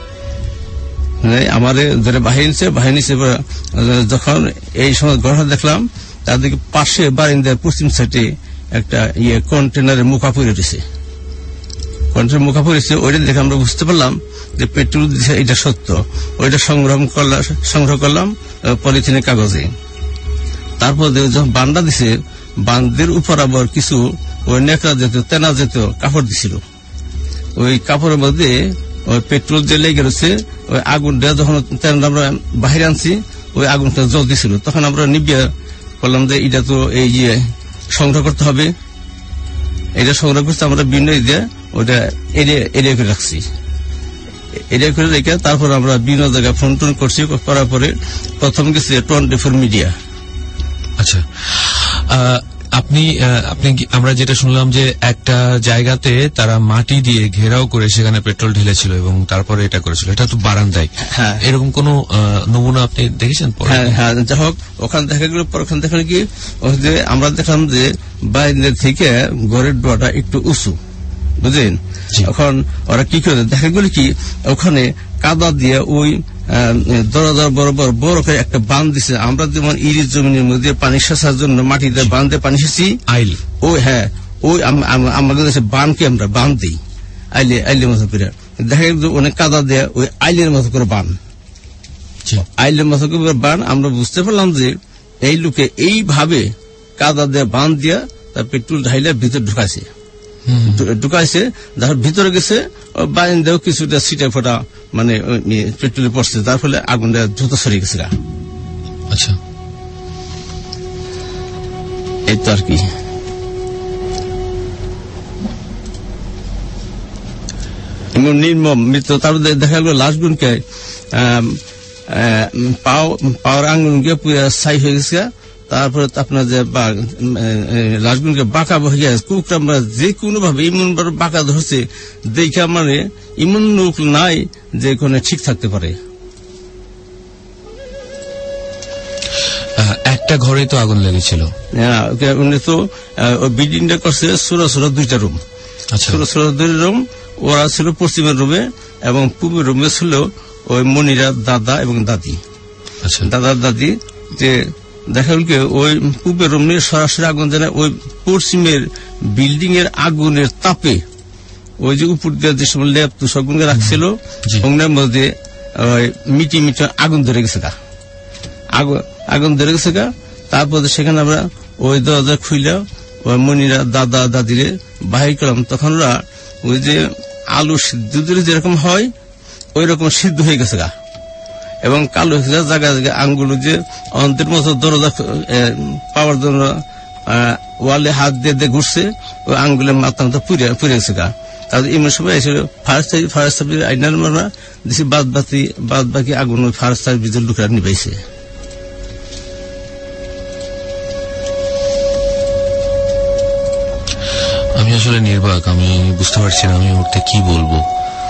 আমার যারা বাহিনী বাহিনী যখন এই সময় ঘটনা দেখলাম, তাদেরকে পাশে বারিন্দার পশ্চিম সাইডে একটা ইয়ে কন্টেনারের মুখা পড়ে রয়েছে, কন্টেনার মুখা পড়েছে। ওইটা দেখে আমরা বুঝতে পারলাম যে পেট্রোল দিচ্ছে, এটা সত্য। ওইটা সংগ্রহ করলাম সংগ্রহ করলাম পলিথিনের কাগজে। তারপর যখন বান্ডা দিছে, বান্দের উপর আবার কিছু ওই নেকড়া জাতীয় তেনা জাতীয় কাপড় দিছিল। ওই কাপড়ের মধ্যে ওই পেট্রোল যে লেগে রয়েছে, ওই আগুনটা যখন আমরা বাহিরে আনছি, ওই আগুনটা জল দিছিল। তখন আমরা নিবিয়া করলাম যে এটা তো এই যে সংগ্রহ করতে হবে, এটা সংগ্রহ করতে আমরা বিভিন্ন দিয়ে ওইটা এরিয়া এরিয়া করে রাখছি, এরিয়া করে রেখে তারপর আমরা বিভিন্ন জায়গায় ফোন টোন করছি। করার পরে প্রথম গেছি টোয়েন্টি ফোর মিডিয়া। আচ্ছা, আপনি আপনি আমরা যেটা শুনলাম যে একটা জায়গাতে তারা মাটি দিয়ে ঘেরাও করে সেখানে পেট্রোল ঢেলেছিল এবং তারপরে এটা করেছিল, এটা তো বারান্দায়। হ্যাঁ, এরকম কোন নমুনা আপনি দেখেছেন? হ্যাঁ হ্যাঁ, যাই হোক ওখানে দেখা গেল। ওখানে দেখলাম কি যে আমরা দেখলাম যে বাইরে থেকে ঘরের ডোয়াটা একটু উঁচু, বুঝলেন? এখন ওরা কি করে দেখা গেল কি ওখানে কাদা দিয়ে ওই দরজার বরাবর বড় করে একটা বাঁধ দিছে। আমরা যেমন ইরিশ জমিনের মধ্যে পানি সেচার জন্য মাটিতে বাঁধে পানি সেচি, আইল ওই হ্যাঁ ওই আমাদের দেশে বানকে আমরা বাঁধ দিই আইলে আইলের মতো করে। দেখা গেল অনেক কাদা দেয় ওই আইলের মতো করে বান, আইলের মতো করে বান। আমরা বুঝতে পারলাম যে এই লোকে এইভাবে কাদা দিয়ে বাঁধ দিয়া তার পেট্রোল ঢাইলে ভিতরে ঢুকাইছে ঢুকাইছে যার ভিতরে গেছে বাইন দেও কিছুটা ছিটা ফোটা মানে পেট্রোলে পড়ছে, তার ফলে আগুনটা দ্রুত সরে গেছে। আচ্ছা, এই তো আর কি। নির্মম মৃত্যু। তারপরে দেখা গেল লাশগুনকে পাওয়ার আঙ্গুনকে পুরো ছাই হয়ে গেছে, তারপরে আপনার যে লাশগুলোকে বাঁকা হয়ে কুকুর আমরা যে কোনো ভাবে ইমন বাঁকা ধরছে দেখে মানে ইমন লোক নাই যে কোনো ঠিক থাকতে পারে। একটা ঘরে তো আগুন লেগেছিল, উনি তো ওই বিল্ডিংটা করছে ছোট ছোট দুইটা রুম, ছোট ছোট দুই রুম। ওরা ছিল পশ্চিমের রুমে এবং পূর্বের রুমে ছিল ওই মনিরা দাদা এবং দাদি, দাদা দাদি। যে দেখা গেল ওই পূর্বের রুমে সরাসরি আগুন জানে ওই পশ্চিমের বিল্ডিং এর আগুনের তাপে ওই যে উপর দিয়ে যে সব ল্যাব তুষগুনকে রাখছিল ওগুলোর মধ্যে মিটি মিটি আগুন ধরে গেছে গা, আগুন আগুন ধরে গেছে গা। তারপর সেখানে আমরা ওই দরজা খুইলা ওই মনিরা দাদা দাদিরে বাহির করলাম। তখন ওরা ওই যে আলু সিদ্ধ যেরকম হয় ওই রকম সিদ্ধ হয়ে গেছে গা এবং কালো হয়ে গেছে জায়গায় জায়গায় আঙ্গুল যে অন্তের মতো দরজা পাওয়ার জন্য ওয়ালে হাত দিয়ে দিয়ে ঘুরছে ওই আঙ্গুলের মাথা মতো পুড়ে পুড়ে গেছে গা। তাদের এমন সময় এসে ফায়ার ফায়ার সার্ভিস আইনার মারা দিছি বাদ বাকি বাদ বাকি আগুন ওই ফায়ার সার্ভিসের লোকেরা নিবাইছে। আমি আসলে নির্বাক, আমি বুঝতে পারছি না আমি মুহূর্তে কি বলবো।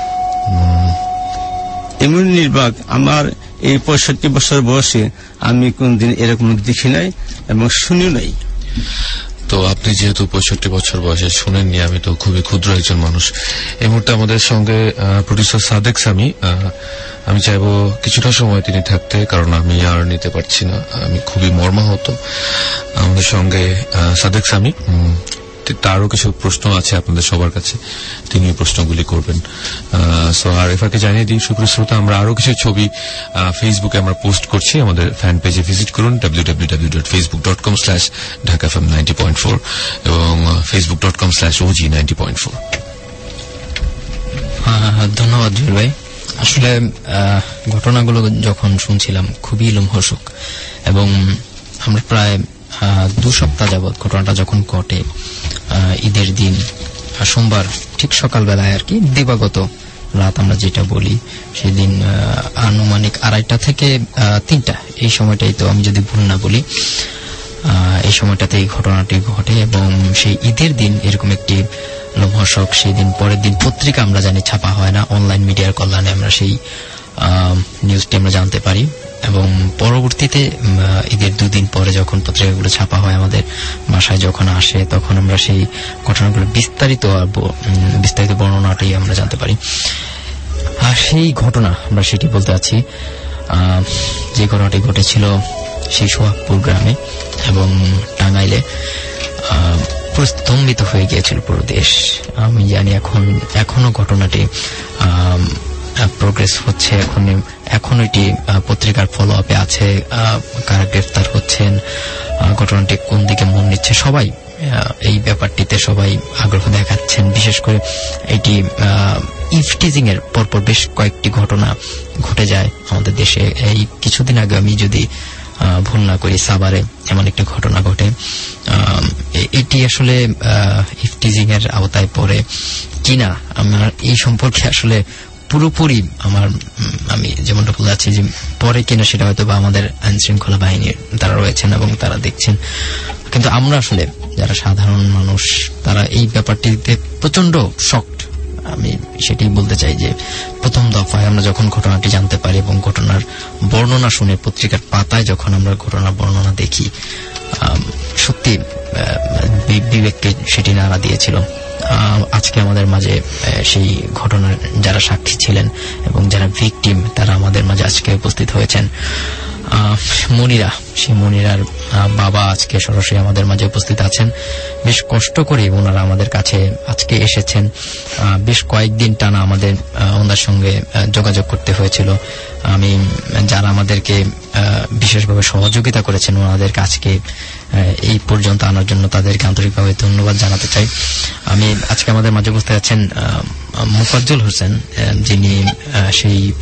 এমন নির্বাক, আমার এই পঁয়ষট্টি বছর বয়সে আমি কোনদিন এরকম দেখি নাই এবং শুনিও নাই। তো আপনি যেহেতু পঁয়ষট্টি বছর বয়সে শুনেননি, আমি তো খুবই ক্ষুদ্র একজন মানুষ। এই মুহূর্তে আমাদের সঙ্গে প্রডিউসার সাদেক সামি, আমি চাইবো কিছুটা সময় তিনি থাকতে, কারণ আমি আর নিতে পারছি না, আমি খুবই মর্মাহত। আমাদের সঙ্গে সাদেক সামি, তারও কিছু প্রশ্ন আছে আপনাদের সবার কাছে, তিনি প্রশ্নগুলি করবেন। সো আর এফাকে জানিয়ে দিই সুপ্রিয় শ্রোতা, আমরা আরো কিছু ছবি ফেসবুকে আমরা পোস্ট করছি, আমাদের ফ্যান পেজে ভিজিট করুন W W W dot Facebook dot com slash Dhaka FM ninety point four এবং Facebook dot com slash OG ninety point four. ধন্যবাদ জুয়েল ভাই। আসলে ঘটনাগুলো যখন শুনছিলাম খুবই লোমহর্ষক এবং আমরা প্রায় দু সপ্তাহ যাবৎ ঘটনাটা যখন ঘটে ঈদের দিন সোমবার ঠিক সকালবেলায় আর কি দিবাগত রাত আমরা যেটা বলি, সেদিন আনুমানিক আড়াইটা থেকে তিনটা এই সময়টাই, তো আমি যদি ভুল না বলি এই সময়টাতে এই ঘটনাটি ঘটে এবং সেই ঈদের দিন এরকম একটি লোমহর্ষক, সেই দিন পরের দিন পত্রিকা আমরা জানি ছাপা হয় না, অনলাইন মিডিয়ার কল্যাণে আমরা সেই নিউজটি আমরা জানতে পারি এবং পরবর্তীতে ঈদের দুদিন পরে যখন পত্রিকাগুলো ছাপা হয় আমাদের বাসায় যখন আসে তখন আমরা সেই ঘটনাগুলো বিস্তারিত বিস্তারিত বর্ণনাটাই আমরা জানতে পারি। আর সেই ঘটনা আমরা সেটি বলতে আছি যে ঘটনাটি ঘটেছিল সেই সোহাগপুর গ্রামে এবং টাঙ্গাইলে। স্তম্ভিত হয়ে গিয়েছিল পুরো দেশ। আমি জানি এখন এখনো ঘটনাটি প্রোগ্রেস হচ্ছে, এখন এখন এটি পত্রিকার ফলো আপে আছে, কারা গ্রেফতার হচ্ছেন, ঘটনাটি কোন দিকে মন নিচ্ছে, সবাই এই ব্যাপারটিতে সবাই আগ্রহ দেখাচ্ছেন। বিশেষ করে এটি ইফটিজিং এর পরপর বেশ কয়েকটি ঘটনা ঘটে যায় আমাদের দেশে। এই কিছুদিন আগে আমি যদি ভুল না করি সাভারে এমন একটি ঘটনা ঘটে। এটি আসলে ইফটিজিং এর আওতায় পড়ে কিনা আমার এই সম্পর্কে আসলে পুরোপুরি আমার আমি যেমনটা বলে যাচ্ছি যে পরে কিনা সেটা হয়তো বা আমাদের আইন শৃঙ্খলা বাহিনীর তারা রয়েছেন এবং তারা দেখছেন, কিন্তু আমরা আসলে যারা সাধারণ মানুষ তারা এই ব্যাপারটিতে প্রচন্ড শকড। আমি সেটাই বলতে চাই যে প্রথম দফায় আমরা যখন ঘটনাটি জানতে পারি এবং ঘটনার বর্ণনা শুনে পত্রিকার পাতায় যখন আমরা ঘটনার বর্ণনা দেখি, সত্যি বিবেককে সেটি নাড়া দিয়েছিল। আজকে আমাদের মাঝে সেই ঘটনার যারা সাক্ষী ছিলেন এবং যারা ভিকটিম তারা আমাদের মাঝে আজকে উপস্থিত হয়েছেন। মনিরা, সেই মনিরার বাবা আজকে সরাসরি আমাদের মাঝে উপস্থিত আছেন। বেশ কষ্ট করে ওনারা আমাদের কাছে আজকে এসেছেন। বেশ কয়েকদিন টানা আমাদের ওনার সঙ্গে যোগাযোগ করতে হয়েছিল। আমি যারা আমাদেরকে বিশেষভাবে সহযোগিতা করেছেন ওনাদের কাছকে এই পর্যন্ত আনার জন্য তাদেরকে আন্তরিকভাবে ধন্যবাদ জানাতে চাই। আমি আজকে আমাদের মাঝে উপস্থিত আছেন মোফাজ্জল হোসেন, যিনি সেই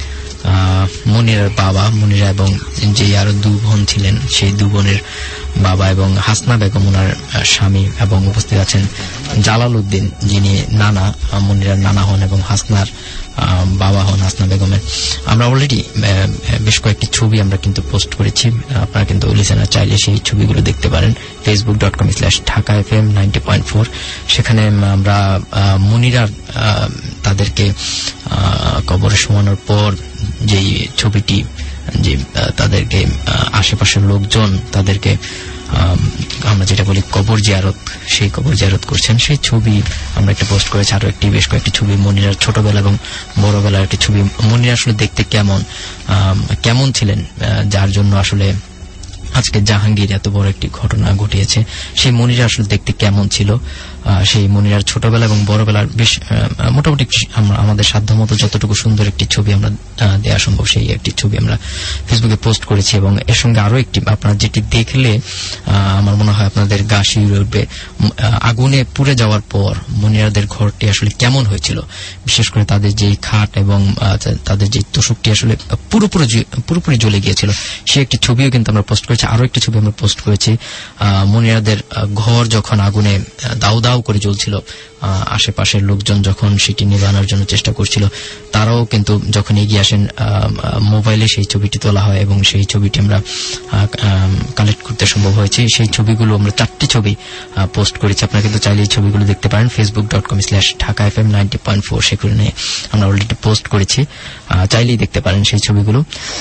মনিরার বাবা, মনিরা এবং যে আরো দু বোন ছিলেন সেই দু বোনের বাবা এবং হাসনা বেগম ওনার স্বামী, এবং উপস্থিত আছেন জালাল উদ্দিন যিনি নানা, মনিরার নানা হন এবং হাসনার বাবা হন হাসনা বেগমের। আমরা অলরেডি বেশ কয়েকটি ছবি আমরা কিন্তু পোস্ট করেছি, আপনারা কিন্তু লিসেনার চাইলে সেই ছবিগুলো দেখতে পারেন Facebook dot com slash Dhaka F M ninety point four. সেখানে আমরা মনিরার তাদেরকে কবরে শোয়ানোর পর যেই ছবিটি, যে তাদেরকে আশেপাশের লোকজন তাদেরকে আমরা যেটা বলি কবর জিয়ারত, সেই কবর জিয়ারত করছেন, সেই ছবি আমরা একটা পোস্ট করেছি। আরো একটি বেশ কয়েকটি ছবি মনিরার ছোটবেলা এবং বড়বেলার একটি ছবি। মনিরা আসলে দেখতে কেমন কেমন ছিলেন, যার জন্য আসলে আজকে জাহাঙ্গীর এত বড় একটি ঘটনা ঘটিয়েছে, সেই মনিরা আসলে দেখতে কেমন ছিল, সেই মনিরার ছোটবেলা এবং বড়বেলার বেশ মোটামুটি আমরা আমাদের সাধ্যমতো যতটুকু সুন্দর একটি ছবি আমরা দেওয়া সম্ভব সেই একটি ছবি আমরা ফেসবুকে পোস্ট করেছি। এবং এর সঙ্গে আরো একটি, আপনারা যেটি দেখলে আমার মনে হয় আপনাদের গা শিউরে উঠবে, আগুনে পুড়ে যাওয়ার পর মনিরাদের ঘরটি আসলে কেমন হয়েছিল, বিশেষ করে তাদের যে খাট এবং তাদের যে তোষকটি আসলে পুরোপুরি পুরোপুরি জ্বলে গিয়েছিল, সেই একটি ছবিও কিন্তু আমরা পোস্ট করেছি। আরো একটি ছবি আমরা পোস্ট করেছি মনিরাদের ঘর যখন আগুনে দাউ দাউ করে জ্বলছিল, আশেপাশের লোকজন যখন সেটি নিভানোর জন্য চেষ্টা করছিল, তারাও কিন্তু যখন এগিয়ে আসেন মোবাইলে সেই ছবিটি তোলা হয় এবং সেই ছবিটি আমরা কালেক্ট করতে সম্ভব হয়েছে। সেই ছবিগুলো আমরা চারটি ছবি পোস্ট করেছি, আপনারা কিন্তু চাইলে এই ছবিগুলো দেখতে পারেন Facebook dot com slash Dhaka F M ninety point four. সেখানে আমরা অলরেডি পোস্ট করেছি, চাইলেই দেখতে পারেন সেই ছবিগুলো।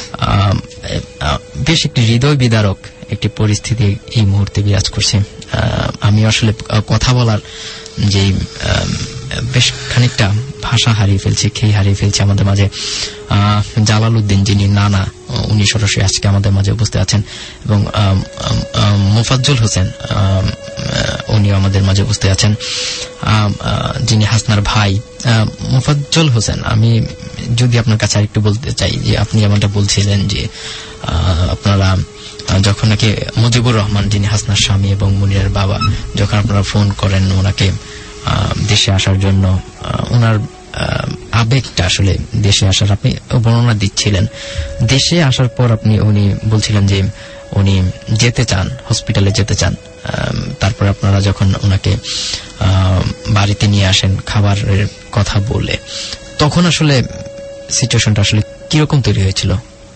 বেশ একটি হৃদয় বিদারক একটি পরিস্থিতি এই মুহূর্তে বিরাজ করছে। আমি আসলে কথা বলার যে বেশ খানিকটা ভাষা হারিয়ে ফেলছি, খেই হারিয়ে ফেলছি। আমাদের মাঝে জালাল উদ্দিন যিনি নানা, উনি সরাসরি আজকে আমাদের মাঝে উপস্থিত আছেন, এবং মোফাজ্জল হোসেন উনিও আমাদের মাঝে উপস্থিত আছেন, যিনি হাসনার ভাই। মোফাজ্জল হোসেন, আমি যদি আপনার কাছে আরেকটু বলতে চাই যে আপনি যেমনটা বলছিলেন যে আপনারা যখন নাকি মুজিবুর রহমান যিনি হাসনার স্বামী এবং মনিরার বাবা, যখন আপনারা ফোন করেন ওনাকে দেশে আসার জন্য, ওনার আবেগটা আসলে দেশে আসার আপনি বর্ণনা দিচ্ছিলেন। দেশে আসার পর আপনি উনি বলছিলেন যে উনি যেতে চান, হসপিটালে যেতে চান। তারপর আপনারা যখন ওনাকে বাড়িতে নিয়ে আসেন খাবারের কথা বলে, তখন আসলে সিচুয়েশনটা আসলে কিরকম তৈরি হয়েছিল?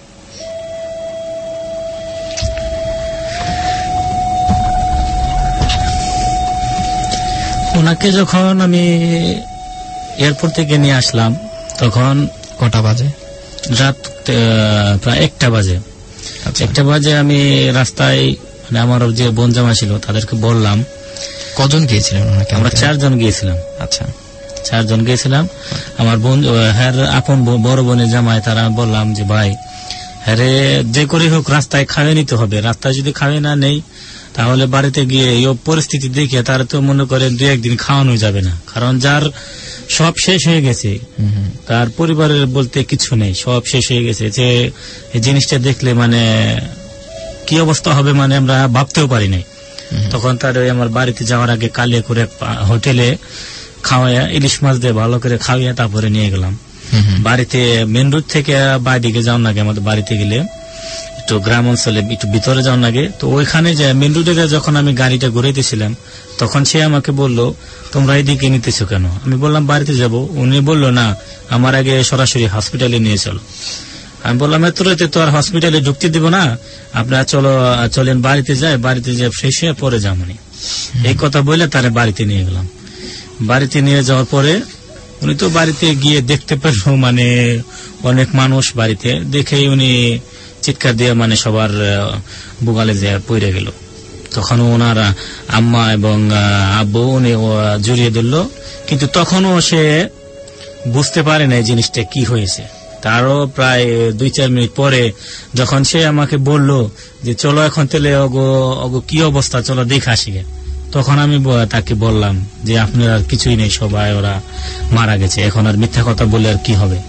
ওনাকে যখন আমি এয়ারপোর্ট থেকে নিয়ে আসলাম তখন কটা বাজে? রাত প্রায় একটা বাজে। একটা বাজে আমি রাস্তায়, মানে আমার যে বোন জামা ছিল তাদেরকে বললাম। কজন গিয়েছিলেন? আমরা চারজন গিয়েছিলাম। আচ্ছা, চারজন গিয়েছিলাম। আমার বোন, হ্যাঁ আপন বড় বোনের জামাই, তারা বললাম যে ভাই হ্যাঁ যে করে হোক রাস্তায় খাওয়া নিতে হবে, রাস্তায় যদি খাওয়া না নেই তাহলে বাড়িতে গিয়ে এই পরিস্থিতি দেখে তারা তো মনে করেন দু একদিন খাওয়ানো যাবে না, কারণ যার সব শেষ হয়ে গেছে, তার পরিবারের বলতে কিছু নেই, সব শেষ হয়ে গেছে। যে এই জিনিসটা দেখলে মানে কি অবস্থা হবে মানে আমরা ভাবতেও পারি নাই। তখন তার ওই আমার বাড়িতে যাওয়ার আগে কালিয়া করে হোটেলে খাওয়াইয়া ইলিশ মাছ দিয়ে ভালো করে খাওয়াইয়া তারপরে নিয়ে গেলাম বাড়িতে। মেন রোড থেকে বাইদিকে যাওয়ার আগে, আমাদের বাড়িতে গেলে একটু গ্রাম অঞ্চলে একটু ভিতরে যাওয়ার আগে, তো ওইখানে যে মেন রোডে যখন আমি গাড়িটা ঘুরাইতেছিলাম তখন সে আমাকে বলল তোমরা এইদিকে নিতেছো কেন? আমি বললাম বাড়িতে যাব। উনি বলল না, আমার আগে সরাসরি হসপিটালে নিয়ে চলো। আমি বললাম এত রাতে তো আর হসপিটালে ঢুকতে দিব না, আপনারা চলো চলেন বাড়িতে যাই, বাড়িতে যে ফ্রেশ হয়ে পরে যাবনি। এই কথা বলে তারা বাড়িতে নিয়ে গেলাম। বাড়িতে নিয়ে যাওয়ার পরে উনি তো বাড়িতে গিয়ে দেখতে পেল মানে অনেক মানুষ বাড়িতে, দেখেই উনি চিৎকার দিয়ে মানে সবার বুগালে যে পড়ে গেল। তখন ওনার আম্মা এবং আব্বু উনি জড়িয়ে ধরল, কিন্তু তখনও সে বুঝতে পারে না জিনিসটা কি হয়েছে। তারও প্রায় দুই চার মিনিট পরে যখন সে আমাকে বলল যে চলো এখন তেলে অগো অগো কি অবস্থা, চলো দেখে আসি গে, তখন আমি তাকে বললাম যে আপনার আর কিছুই নেই, সবাই ওরা মারা গেছে, এখন আর মিথ্যা কথা বলে আর কি হবে।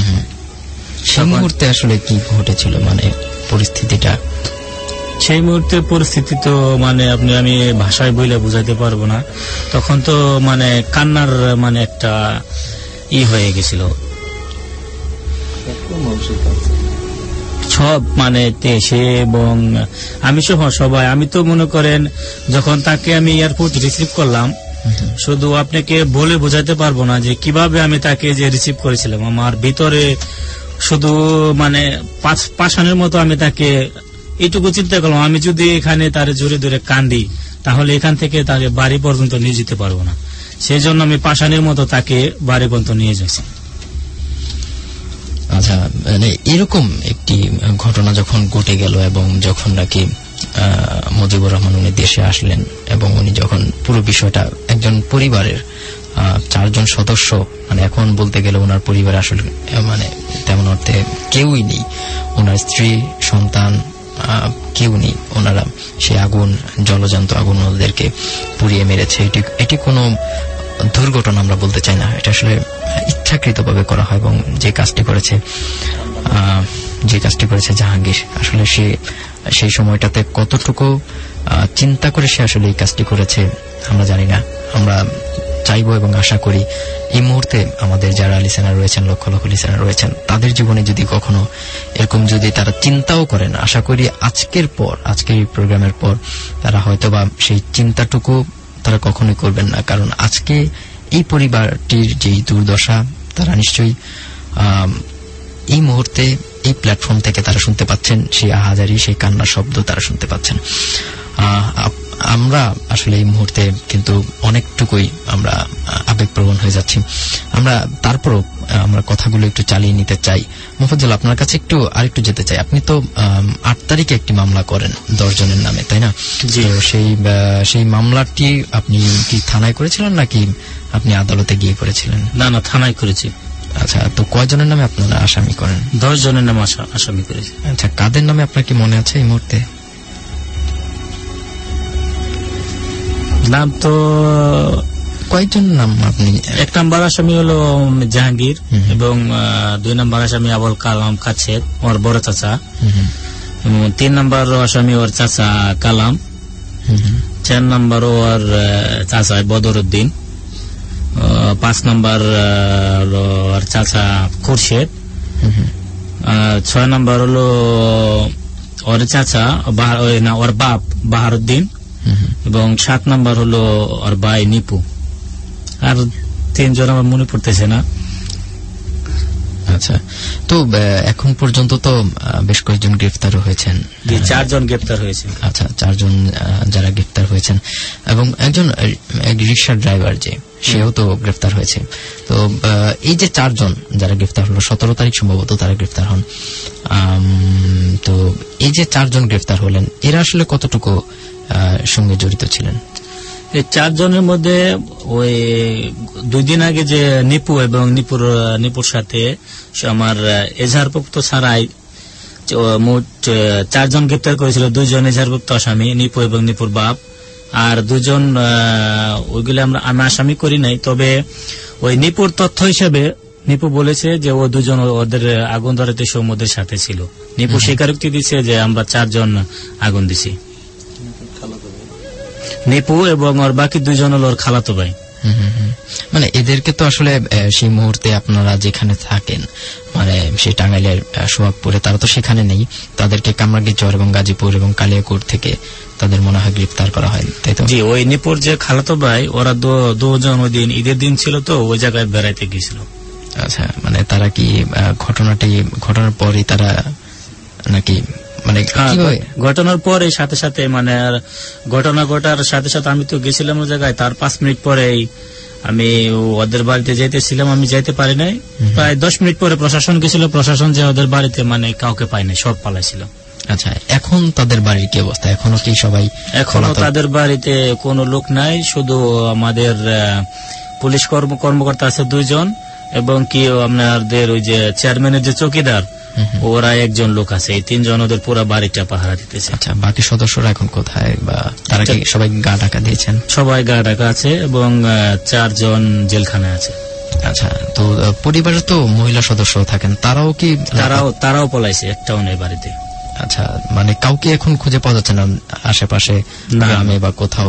সেই মুহূর্তে আসলে কি ঘটেছিল মানে পরিস্থিতিটা? সেই মুহূর্তে পরিস্থিতি তো মানে আপনি আমি ভাষায় বলে বুঝাইতে পারবো না। তখন তো মানে কান্নার মানে একটা ই হয়ে গেছিল। সব মানে সে এবং আমি সহ সবাই, আমি তো মনে করেন যখন তাকে আমি এয়ারপোর্ট রিসিভ করলাম, শুধু আপনাকে বলে বোঝাতে পারবো না যে কিভাবে আমি তাকে যে রিসিভ করেছিলাম। আমার ভিতরে শুধু মানে পাষাণের মতো আমি তাকে এইটুকু চিন্তা করলাম, আমি যদি এখানে তার জোরে জোরে কান্দি তাহলে এখান থেকে তাকে বাড়ি পর্যন্ত নিয়ে যেতে পারবো না। সেই জন্য আমি পাষাণের মতো তাকে বাড়ি পর্যন্ত নিয়ে যাচ্ছি। আচ্ছা, মানে এরকম একটি ঘটনা যখন ঘটে গেল এবং যখন নাকি মুজিবুর রহমান উনি দেশে আসলেন এবং উনি যখন পুরো বিষয়টা একজন পরিবারের চারজন সদস্য, মানে এখন বলতে গেলে ওনার পরিবার আসলে মানে তেমন অর্থে কেউই নেই, ওনার স্ত্রী সন্তান কেউ নেই, ওনারা সেই আগুন জলজান্ত আগুন ওদেরকে পুড়িয়ে মেরেছে। এটি এটি কোনো দুর্ঘটনা আমরা বলতে চাই না, এটা আসলে ইচ্ছাকৃতভাবে করা হয় এবং যে কাজটি করেছে যে কাজটি করেছে জাহাঙ্গীর, আসলে সে সেই সময়টাতে কতটুকু চিন্তা করে সে আসলে এই কাজটি করেছে আমরা জানি না। আমরা চাইবো এবং আশা করি এই মুহূর্তে আমাদের যারা লিসেনার রয়েছেন, লক্ষ লক্ষ লিসেনার রয়েছেন, তাদের জীবনে যদি কখনো এরকম যদি তারা চিন্তাও করেন, আশা করি আজকের পর আজকের এই প্রোগ্রামের পর তারা হয়তোবা সেই চিন্তাটুকু তারা কখনোই করবেন না। কারণ আজকে এই পরিবারটির যেই দুর্দশা তারা নিশ্চয়ই এই মুহূর্তে এই প্ল্যাটফর্ম থেকে তারা শুনতে পাচ্ছেন, সেই আহাজারি সেই কান্নার শব্দ তারা শুনতে পাচ্ছেন। আমরা আসলে এই মুহূর্তে কিন্তু অনেকটুকুই আমরা আবেগপ্রবণ হয়ে যাচ্ছি। আমরা তারপরও আমরা কথাগুলো একটু চালিয়ে নিতে চাই। মোফাজ্জল, আপনার কাছে একটু আরেকটু যেতে চাই। আপনি তো আট তারিখে একটি মামলা করেন দশ জনের নামে, তাই না? সেই সেই মামলাটি আপনি কি থানায় করেছিলেন নাকি আপনি আদালতে গিয়ে করেছিলেন? না না, থানায় করেছি। আচ্ছা, তো কয়জনের নামে আপনারা আসামি করেন? দশ জনের নামে আসামি করেছি। আচ্ছা, কাদের নামে আপনার কি মনে আছে এই মুহূর্তে? নাম তো কয়েকজন নাম আপনি? এক নম্বর আসামি হলো জাহাঙ্গীর এবং দুই নম্বর আসামি আবুল কালাম কাছেদ, ওর বড় চাচা। তিন নম্বর আসামি ওর চাচা কালাম। চার নম্বর ওর চাচা বদরুদ্দিন। পাঁচ নম্বর ওর চাচা খুরশেদ। ছয় নম্বর হলো ওর চাচা না ওর বাপ বাহারুদ্দিন এবং সাত নম্বর হলো ওর ভাই নিপু। আর তিনজন আমার মনে পড়তেছে না। আচ্ছা, তো এখন পর্যন্ত তো বেশ কয়েকজন গ্রেফতার হয়েছেন। চারজন গ্রেফতার হয়েছে। আচ্ছা, চারজন যারা গ্রেফতার হয়েছেন এবং একজন রিক্সা ড্রাইভার যে সেও তো গ্রেফতার হয়েছে। তো এই যে চারজন যারা গ্রেফতার হলো, সতেরো তারিখ সম্ভবত তারা গ্রেফতার হন। তো এই যে চারজন গ্রেফতার হলেন, এরা আসলে কতটুকু সঙ্গে জড়িত ছিলেন? এই চারজনের মধ্যে ওই দুই দিন আগে যে নিপু এবং নিপুর নিপুর সাথে আমার এজাহারভুক্ত ছাড়াই মোট চারজন গ্রেপ্তার করেছিল। দুইজন এজাহারভুক্ত আসামি, নিপু এবং নিপুর বাপ, আর দুজন ওইগুলো আমরা আমি আসামি করি নাই। তবে ওই নিপুর তথ্য হিসেবে নিপু বলেছে যে ও দুজন ওদের আগুন ধরাতে সৌমদের সাথে ছিল। নিপু স্বীকারোক্তি দিচ্ছে যে আমরা চারজন আগুন দিছি। নিপু এবং ওর বাকি দুইজন হল ওর খালাতো ভাই। মানে এদেরকে তো আসলে সেই মুহূর্তে আপনারা যেখানে থাকেন, মানে সেই টাঙ্গাইলের সোহাগপুরে, তারা তো সেখানে নেই। তাদেরকে কামরাঙ্গীরচর এবং গাজীপুর এবং কালিয়াকোট থেকে তাদের মনে হয় গ্রেফতার করা হয়, তাই তো? জি, ওই নিপুর যে খালাতো ভাই ওরা দুজন ওই দিন ঈদের দিন ছিল, তো ওই জায়গায় বেড়াইতে গিয়েছিল। আচ্ছা, মানে তারা কি ঘটনাটি ঘটনার পরই তারা নাকি মানে ঘটনার পরে সাথে সাথে মানে ঘটনা ঘটার সাথে সাথে আমি তো গেছিলাম ওই জায়গায়, তার পাঁচ মিনিট পরেই আমি ওদের বাড়িতে যাইতেছিলাম। আমি যাইতে পারি নাই, প্রায় দশ মিনিট পরে প্রশাসন গেছিল। প্রশাসন যে ওদের বাড়িতে মানে কাউকে পাই নাই, সব পালাইছিল। আচ্ছা, এখন তাদের বাড়ির কি অবস্থা? এখনো কি সবাই? এখনো তাদের বাড়িতে কোনো লোক নাই, শুধু আমাদের পুলিশ কর্মকর্তা আছে দুইজন এবং কি আপনাদের ওই যে চেয়ারম্যানের যে চৌকিদার ওরা একজন লোক আছে। এই তিনজন ওদের পুরো বাড়িটা পাহারা দিতেছে। আচ্ছা, বাকি সদস্যরা এখন কোথায় বা তারা কি সবাই গা ঢাকা দিয়েছেন? সবাই গা ঢাকা আছে এবং চারজন জেলখানায় আছে। আচ্ছা, তো পরিবারে তো মহিলা সদস্য থাকেন, তারাও কি? তারাও তারাও পলাইছে, একটাও নেই বাড়িতে। আচ্ছা, মানে কাউকে এখন খুঁজে পাওয়া যাচ্ছে না আশেপাশে গ্রামে বা কোথাও?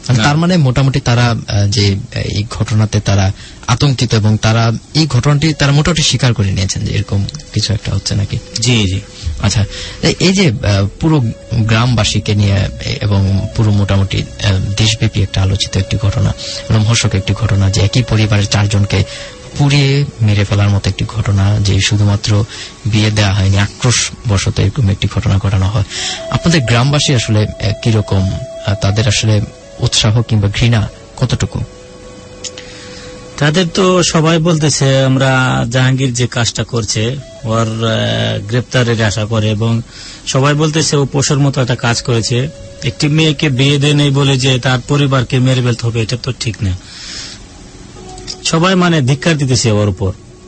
তার মানে মোটামুটি তারা যে এই ঘটনাতে তারা আতঙ্কিত এবং তারা এই ঘটনাটি তারা মোটামুটি স্বীকার করে নিয়েছেন যে এরকম কিছু একটা হচ্ছে নাকি? জি জি। আচ্ছা, এই যে পুরো গ্রামবাসীকে নিয়ে এবং পুরো মোটামুটি দেশব্যাপী একটা আলোচিত একটি ঘটনা, রোমহর্ষক একটি ঘটনা যে একই পরিবারের চারজনকে পুড়িয়ে মেরে ফেলার মতো একটি ঘটনা, যে শুধুমাত্র বিয়ে দেওয়া হয়নি, আক্রোশ বশত এরকম একটি ঘটনা ঘটানো হয়। আপনাদের গ্রামবাসী আসলে কিরকম, তাদের আসলে উৎসাহ কিংবা ঘৃণা কতটুকু? তাদের তো সবাই বলতেছে আমরা জাহাঙ্গীর যে কাজটা করছে ওর গ্রেপ্তারের আশা করে, এবং সবাই বলতেছে ও পশুর মতো একটা কাজ করেছে। একটি মেয়েকে বিয়ে দেয় নেই বলে যে তার পরিবারকে মেরে ফেলতে হবে, এটা তো ঠিক না। সবাই মানে ধিক্কার দিতেছে ওর উপর।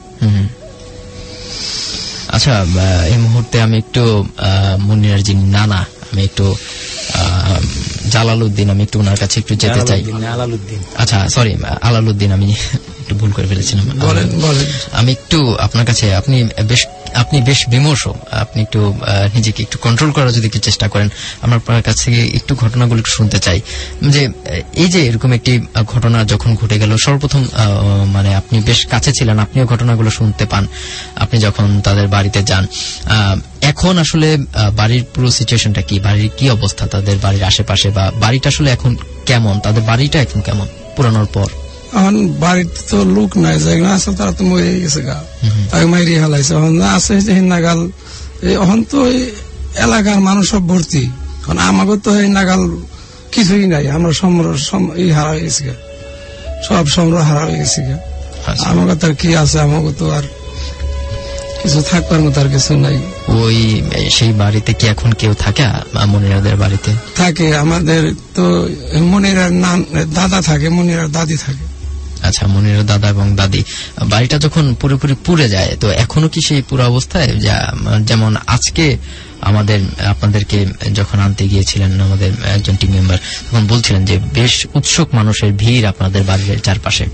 আচ্ছা, এই মুহূর্তে আমি একটু মুন্নিরার যিনি নানা, আমি একটু জালালউদ্দিন, আমি একটু ওনার কাছে একটু যেতে চাই। আচ্ছা সরি, আলালউদ্দিন, আমি একটু ভুল করে ফেলেছিলাম। আমি একটু আপনার কাছে, আপনি বেশ আপনি বেশ বিমর্ষ, আপনি একটু নিজেকে একটু কন্ট্রোল করার যদি একটু চেষ্টা করেন, আমার আপনার কাছ থেকে একটু ঘটনাগুলো একটু শুনতে চাই। যে এই যে এরকম একটি ঘটনা যখন ঘটে গেল, সর্বপ্রথম মানে আপনি বেশ কাছে ছিলেন, আপনিও ঘটনাগুলো শুনতে পান আপনি যখন তাদের বাড়িতে যান। এখন আসলে বাড়ির পুরো সিচুয়েশনটা কি, বাড়ির কি অবস্থা, তাদের বাড়ির আশেপাশে, বা বাড়িটা আসলে এখন কেমন, তাদের বাড়িটা এখন কেমন পুরানোর পর? এখন বাড়িতে তো লোক নাই, যেগুলো আছে তারা তো মরে গেছে গা, তাকে মাইরি হালাইছে। এখন আছে যে নাগাল, এখন তো এলাকার মানুষ সব ভর্তি, কারণ আমাকে তো এই নাগাল কিছুই নাই, আমরা এই হারা হয়ে গেছি গা, সব সম্র হারা হয়ে গেছি গা। আমাকে তার কি আছে, আমাকে তো আর কিছু থাকবার মতো আর কিছু নাই। ওই সেই বাড়িতে কি এখন কেউ থাকে? মনিরাদের বাড়িতে থাকে, আমাদের তো মনিরার নাম দাদা থাকে, মনিরার দাদি থাকে। আচ্ছা, মনিরার দাদা এবং দাদি। বাড়িটা যখন পুরোপুরি পুড়ে যায়, তো এখনো কি সেই পুরো অবস্থায়? যেমন আজকে আমাদের আপনাদেরকে যখন আনতে গিয়েছিলেন আমাদের একজন টিম মেম্বার, তখন বলছিলেন যে বেশ উৎসুক মানুষের ভিড় আপনাদের বাড়ির চারপাশে।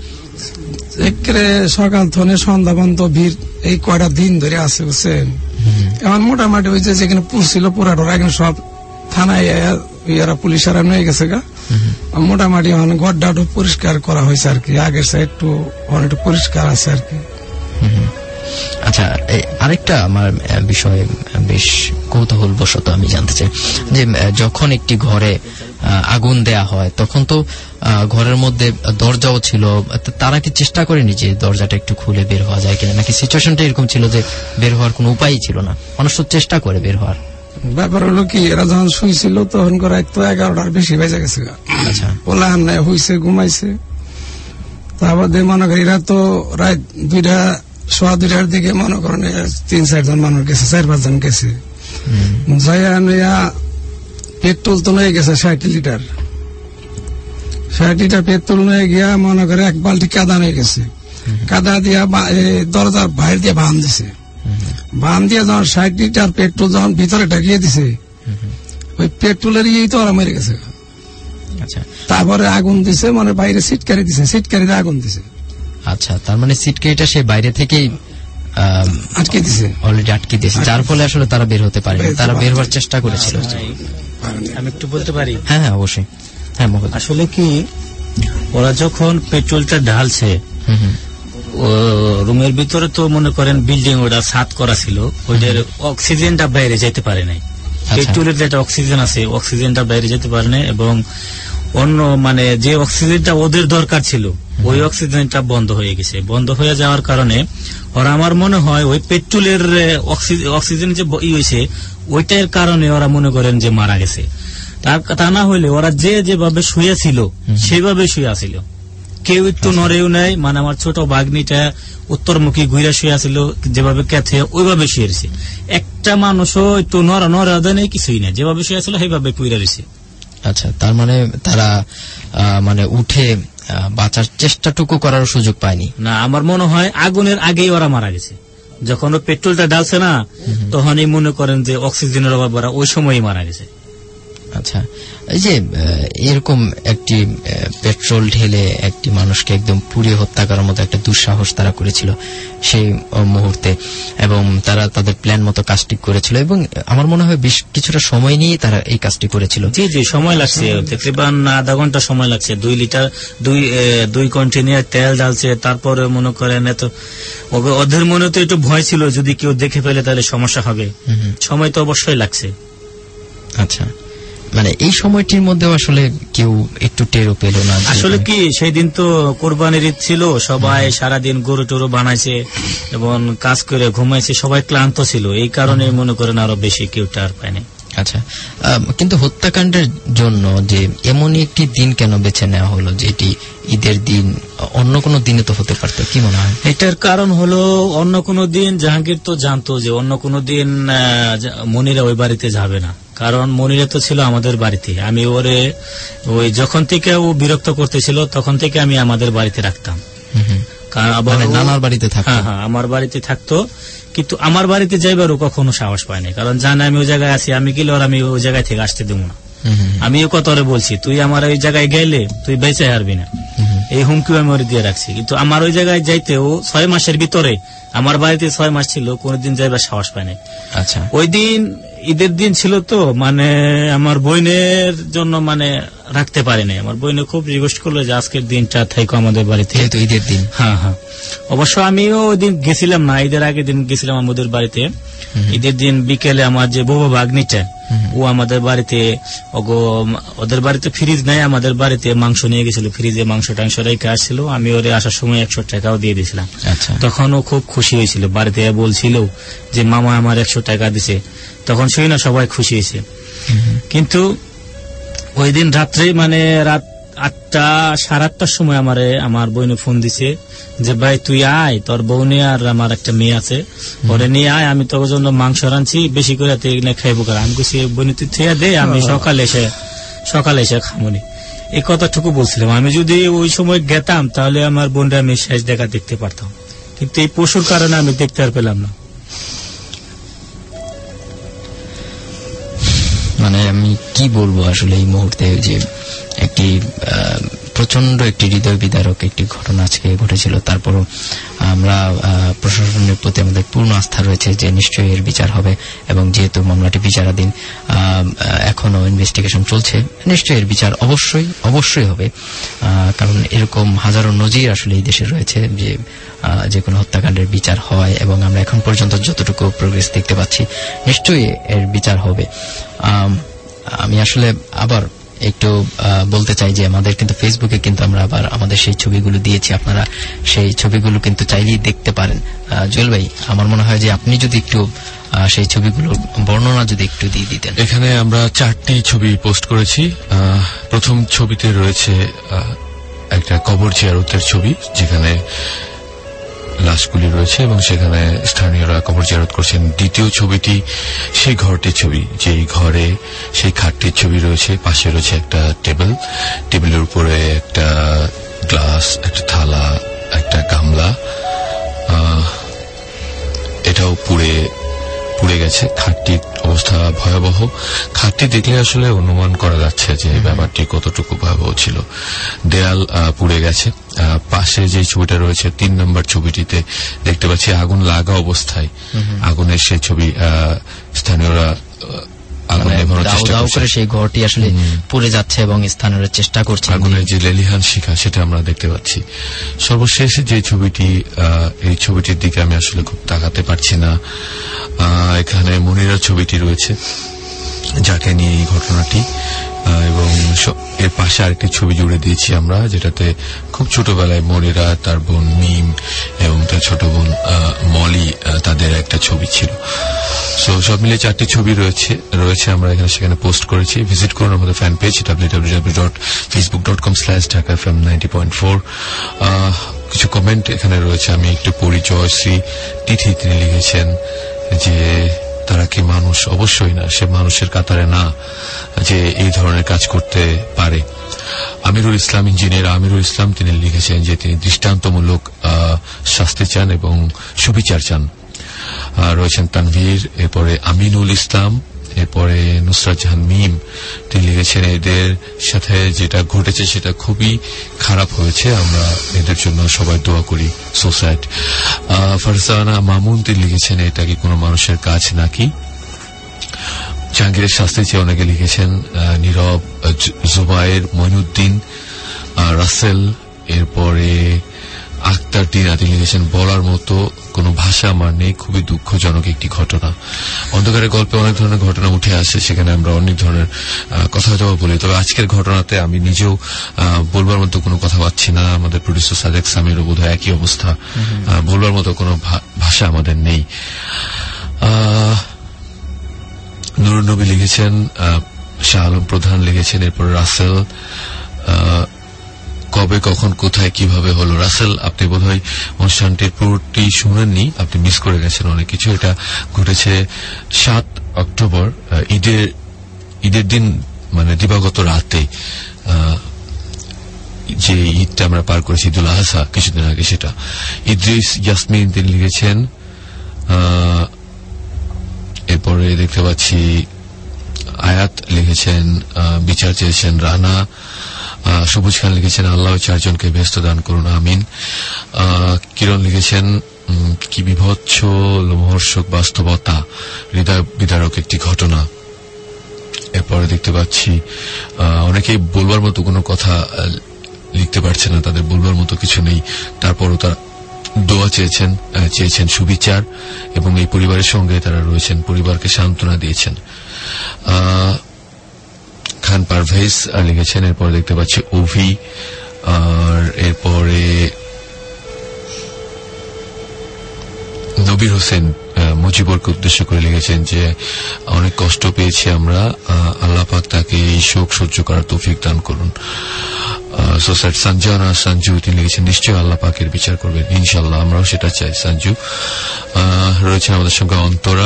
সকাল থেকে সন্ধ্যা পর্যন্ত ভিড় এই কয়টা দিন ধরে আছে, বুঝছেন। এখন মোটামুটি ওই যে যেখানে পুষছিল পুরাটা এখন সব থানায় ইয়ারা পুলিশেরা নিয়ে গেছে গা, মোটামুটি গড্ডা পরিষ্কার করা হয়েছে আর কি, আগের সাইড একটু অনেকটা পরিষ্কার আছে আর কি। আচ্ছা, আরেকটা আমার বিষয়ে বেশ কৌতূহল বশত আমি জানতে চাই যে যখন একটি ঘরে আগুন দেয়া হয় তখন তো ঘরের মধ্যে দরজাও ছিল, তারা কি চেষ্টা করেনি যে দরজাটা একটু খুলে বের হওয়া যায় কিনা, নাকি সিচুয়েশনটা এরকম ছিল যে বের হওয়ার কোনো উপায়ই ছিল না, মানুষ তো চেষ্টা করে বের হওয়ার? ব্যাপার হলো কি, এরা যখন শুয়েছিল তখন করে তো এগারোটার বেশি বেজে গেছে। আচ্ছা, ওলা নাই হইছে, ঘুমাইছে। তারপর মনে করি এরা তো রাত দুইটা সোয়া দুইটার দিকে মনে করেন তিন চারজন মানুষ গেছে, চার পাঁচজন গেছে, যাইয়া পেট্রোল তো নিয়ে গেছে ষাট লিটার, ষাট লিটার পেট্রোল নিয়ে গিয়া মনে করে এক বালতি কাদা নিয়ে গেছে, কাদা দিয়া দরজার বাইরে দিয়ে বাঁধ দিছে, বাঁধ দিয়ে যখন ষাট লিটার পেট্রোল যখন ভিতরে ঢাকিয়ে দিছে, ওই পেট্রোলের ইয়েই তো ওরা মেরে গেছে। তারপরে আগুন দিছে, মানে বাইরে সিটকারি দিছে, সিটকারিতে আগুন দিছে। আচ্ছা, তার মানে সিটকারিটা সে বাইরে থেকেই আটকে দিছে, অলরেডি আটকে দিয়েছে, যার ফলে আসলে তারা বের হতে পারেনি, তারা বের হওয়ার চেষ্টা করেছিল। আমি একটু বলতে পারি? হ্যাঁ হ্যাঁ অবশ্যই। হ্যাঁ, আসলে কি, ওরা যখন পেট্রোলটা ঢালছে রুমের ভিতরে, তো মনে করেন বিল্ডিং ওটা ছাদ করা ছিল, ওইটার অক্সিজেনটা বাইরে যেতে পারে নাই, পেট্রোলের যেটা অক্সিজেন আছে অক্সিজেনটা বাইরে যেতে পারে না, এবং অন্য মানে যে অক্সিজেনটা ওদের দরকার ছিল ওই অক্সিজেনটা বন্ধ হয়ে গেছে। বন্ধ হয়ে যাওয়ার কারণে ওরা, আমার মনে হয় ওই পেট্রোলের অক্সিজেন যে ই হয়েছে ওইটার কারণে ওরা মনে করেন যে মারা গেছে। তা না হইলে ওরা যে যেভাবে শুয়েছিল সেইভাবে শুয়ে আছিল, কেউ একটু নড়েও নাই, মানে আমার ছোট ভাগ্নিটা উত্তরমুখী ঘুরে শুয়ে আছিল যেভাবে ক্যাথে ওইভাবে শুয়েছে, একটা মানুষও একটু নড়া নড়া দেয় নেই, কিছুই নাই, যেভাবে শুয়েছিল সেইভাবে পুইরা রয়েছে। আচ্ছা, তার মানে তারা মানে উঠে বাঁচার চেষ্টাটুকু করার সুযোগ পায়নি না, আমার মনে হয় আগুনের আগেই ওরা মারা গেছে, যখন ও পেট্রোলটা ঢালছে না তখনই মনে করেন যে অক্সিজেনের অভাব ওরা ওই সময়ই মারা গেছে। আচ্ছা, এই যে এরকম একটি পেট্রোল ঢেলে একটি মানুষকে একদম পুড়িয়ে হত্যা করার মতো একটা দুঃসাহস তারা করেছিল সেই মুহূর্তে, এবং তারা তাদের প্ল্যান মতো কাজটি করেছিল, এবং আমার মনে হয় বেশ কিছুটা সময় নিয়ে তারা এই কাজটি করেছিল। জি জি সময় লাগছে, তকরিবান আধা ঘন্টা সময় লাগছে। দুই লিটার দুই দুই কন্টেনার তেল ঢালছে, তারপরে মনে করেন এত ওদের মনে তো একটু ভয় ছিল যদি কেউ দেখে ফেলে তাহলে সমস্যা হবে, সময় তো অবশ্যই লাগছে। আচ্ছা, মানে এই সময়টির মধ্যে আসলে কেউ একটু টেরও পেল না। আসলে কি সেই দিন তো কোরবানির ঈদ ছিল, সবাই সারাদিন গরু টরু বানাইছে এবং কাজ করে ঘুমাইছে, সবাই ক্লান্ত ছিল, এই কারণে মনে করেন আরো বেশি কেউ টার পায়নি। আচ্ছা, কিন্তু হত্যাকাণ্ডের জন্য যে এমনই একটি দিন কেন বেছে নেওয়া হলো যেটি ঈদের দিন? অন্য কোনো দিনে তো হতে পারত, কি মনে হয়? এটার কারণ হলো অন্য কোনো দিন জাহাঙ্গীর তো জানতো যে অন্য কোনো দিন মনিরা ওই বাড়িতে যাবে না, কারণ মনিরা তো ছিল আমাদের বাড়িতে। আমি ওরে ওই যখন থেকে ও বিরক্ত করতেছিল তখন থেকে আমি আমাদের বাড়িতে রাখতাম, নানার বাড়িতে থাকতো। হ্যাঁ হ্যাঁ আমার বাড়িতে থাকতো, কিন্তু আমার বাড়িতে যাইবারও কখনো সাহস পায়নি, কারণ জানে আমি ওই জায়গায় আছি, আমি গেলে ওর আমি ওই জায়গায় থেকে আসতে দেবো না। আমিও কত ওরে বলছি তুই আমার ওই জায়গায় গেলে তুই বেঁচে হারবি না, এই হুমকিও আমি ওরে দিয়ে রাখছি, কিন্তু আমার ওই জায়গায় যাইতে ও ছয় মাসের ভিতরে আমার বাড়িতে ছয় মাস ছিল, কোনদিন যাইবার সাহস পায়নি। আচ্ছা, ওই দিন ঈদের দিন ছিল তো, মানে আমার বোনের জন্য মানে রাখতে পারিনি, আমার বোনে খুব রিকোয়েস্ট করলো যে আজকের দিনটা থাইকো আমাদের বাড়িতে, যেহেতু ঈদের দিন। হ্যাঁ হ্যাঁ অবশ্য আমিও ওই দিন গেছিলাম না, ঈদের আগের দিন গেছিলাম আমাদের বাড়িতে। ঈদের দিন বিকেলে আমার যে বউ ভাগ্নিটা ও আমাদের বাড়িতে, ওদের বাড়িতে ফ্রিজ নাই, আমাদের বাড়িতে মাংস নিয়ে গেছিল, ফ্রিজে মাংস টাংস রেখে আসছিল, আমি ওরে আসার সময় একশো টাকাও দিয়ে দিয়েছিলাম। তখন ও খুব খুশি হয়েছিল, বাড়িতে বলছিল যে মামা আমার একশো টাকা দিছে, তখন শুই না সবাই খুশি হয়েছে। কিন্তু ওই দিন রাত্রে মানে রাত আটটা সাড়ে আটটার সময় আমারে আমার বোনে ফোন দিছে যে ভাই তুই আয়, তোর বউনে আর আমার একটা মেয়ে আছে, ওরে নিয়ে আয়, আমি তোর জন্য মাংস রাঁধছি বেশি করে তুই খাইবো। আমি কইছি বোনে তুই থেকে দে, আমি সকালে এসে সকালে এসে খামনি, এই কথাটুকু বলছিলাম। আমি যদি ওই সময় গেতাম তাহলে আমার বোনটা আমি শেষ দেখা দেখতে পারতাম, কিন্তু এই পশুর কারণে আমি দেখতে আর পেলাম না। মানে আমি কি বলবো আসলে এই মুহূর্তে, যে একটি প্রচন্ড একটি হৃদয় বিদারক একটি ঘটনা আজকে ঘটেছিল। তারপরও আমরা প্রশাসনের প্রতি আমাদের পূর্ণ আস্থা রয়েছে যে নিশ্চয়ই এর বিচার হবে, এবং যেহেতু মামলাটি বিচারাধীন, এখনো ইনভেস্টিগেশন চলছে, নিশ্চয়ই এর বিচার অবশ্যই অবশ্যই হবে, কারণ এরকম হাজারো নজির আসলে এই দেশে রয়েছে যে যে কোনো হত্যাকাণ্ডের বিচার হয়, এবং আমরা এখন পর্যন্ত যতটুকু প্রোগ্রেস দেখতে পাচ্ছি নিশ্চয়ই এর বিচার হবে। আমি আসলে আবার একটু বলতে চাই যে আমাদের কিন্তু ফেসবুকে কিন্তু আমরা আবার আমাদের সেই ছবিগুলো দিয়েছি, আপনারা সেই ছবিগুলো কিন্তু চাইলেই দেখতে পারেন। জুয়েল ভাই, আমার মনে হয় যে আপনি যদি একটু সেই ছবিগুলোর বর্ণনা যদি একটু দিয়ে দিতেন। এখানে আমরা চারটি ছবি পোস্ট করেছি। প্রথম ছবিতে রয়েছে একটা কবর জিয়ারতের ছবি, যেখানে লাশগুলি রয়েছে এবং সেখানে স্থানীয়রা কবর জিয়ারত করছেন। দ্বিতীয় ছবিটি সেই ঘরটির ছবি, যেই ঘরে সেই খাটটির ছবি রয়েছে, পাশে রয়েছে একটা টেবিল, টেবিলের উপরে একটা গ্লাস, একটা থালা, একটা গামলা, এটাও পুড়ে পুড়ে গেছে। খাটটির অবস্থা ভয়াবহ। খাটটি দেখলে আসলে অনুমান করা যাচ্ছে যে ব্যাপারটি কতটুকু ভয়াবহ ছিল। দেয়াল পুড়ে গেছে। পাশে যে ছবিটা রয়েছে তিন নম্বর ছবিটিতে দেখতে পাচ্ছি আগুন লাগা অবস্থায় আগুনের সেই ছবি, স্থানীয়রা সেই ঘরটি আসলে পুড়ে যাচ্ছে এবং স্থানীয়রা চেষ্টা করছে, আগুনের যে লেলিহান শিখা সেটা আমরা দেখতে পাচ্ছি। সর্বশেষ যে ছবিটি, এই ছবিটির দিকে আমি আসলে খুব তাকাতে পারছি না। এখানে মনিরার ছবিটি রয়েছে, যাকে নিয়ে এই ঘটনাটি, এবং এর পাশে আরেকটি ছবি জুড়ে দিয়েছি আমরা, যেটাতে খুব ছোটবেলায় মনিরা, তার বোন মিম এবং তার ছোট বোন মলি, তাদের একটা ছবি ছিল। সো সব মিলে চারটি ছবি রয়েছে রয়েছে আমরা এখানে সেখানে পোস্ট করেছি। ভিজিট করুন আমাদের fan page W W W dot Facebook dot com slash Dhaka F M ninety point four. কিছু কমেন্ট এখানে রয়েছে, আমি একটু পড়ি। জয়শ্রী তিথি, তিনি লিখেছেন যে তারা কি মানুষ? অবশ্যই না, সে মানুষের কাতারে না যে এই ধরনের কাজ করতে পারে। আমিরুল ইসলাম, ইঞ্জিনিয়ার আমিরুল ইসলাম, তিনি লিখেছেন যে তিনি দৃষ্টান্তমূলক শাস্তি চান এবং সুবিচার চান। রয়েছেন তানভীর, এরপরে আমিনুল ইসলাম এরপরে নুসরাত জাহান মিম তিনি লিখেছেন এদের সাথে যেটা ঘটেছে সেটা খুবই খারাপ হয়েছে, আমরা এদের জন্য সবাই দোয়া করি। So sad. ফারজানা মামুন তিনি লিখেছেন এটা কি কোনো মানুষের কাজ নাকি। জাহাঙ্গীরের শাস্তি চেয়ে অনেকে লিখেছেন, নীরব, জুবায়ের, মঈনুদ্দিন, রাসেল, এরপরে আক্তার টিনা তিনি লিখেছেন বলার মতো কোনো ভাষা আমার নেই, খুবই দুঃখজনক একটি ঘটনা। অন্ধকারের গল্পে অনেক ধরনের ঘটনা উঠে আসে, সেখানে আমরা অনেক ধরনের কথা হয়তো বলি, তবে আজকের ঘটনাতে আমি নিজেও বলবার মতো কোনো কথা পাচ্ছি না। আমাদের প্রডিউসার সাদেক সামিরও বোধ হয় একই অবস্থা, বলবার মতো কোনো ভাষা আমাদের নেই। নুরুন নবী লিখেছেন, শাহ আলম প্রধান লিখেছেন, এরপর রাসেল কবে কখন কোথায় কিভাবে হলো। রাসেল আপনি বোধহয় অনুষ্ঠানটির পুরোটি শুনেননি, আপনি মিস করে গেছেন অনেক কিছু। এটা ঘটেছে সাত অক্টোবর ঈদের ঈদের দিন, মানে দিবাগত রাতে যে ঈদটা আমরা পার করেছি ঈদুল আজহা কিছুদিন আগে, সেটা। ইদ্রিস ইয়াসমিন তিনি লিখেছেন, এরপরে দেখতে পাচ্ছি আয়াত লিখেছেন বিচার চেয়েছেন রানা। সবুজ খান লিখেছেন আল্লাহ চারজনকে বেহেশত দান করুন, আমিন। কিরণ লিখেছেন কি বিভৎস লোমহর্ষক বাস্তবতা, হৃদয় বিদারক একটি ঘটনা। এরপরে দেখতে পাচ্ছি অনেকেই বলবার মতো কোনো কথা লিখতে পারছে না, তাদের বলবার মতো কিছু নেই, তারপরও তারা দোয়া চেয়েছেন, চেয়েছেন সুবিচার, এবং এই পরিবারের সঙ্গে তারা রয়েছেন, পরিবারকে সান্ত্বনা দিয়েছেন। খান পারভেজ লিখেছেন, এরপরে দেখতে পাচ্ছি ওভি, আর এরপরে নবীর হোসেন মুজিবরকে উদ্দেশ্য করে লিখেছেন যে অনেক কষ্ট পেয়েছি আমরা, আল্লাহ পাক তাকে এই শোক সহ্য করার তৌফিক দান করুন। সোসাইট সঞ্জনা সঞ্জু তিনি লিখেছেন নিশ্চয়ই আল্লাহ পাকের বিচার করবেন, ইনশাল্লাহ আমরাও সেটা চাই। সঞ্জু রয়েছেন আমাদের সঙ্গে অন্তরা,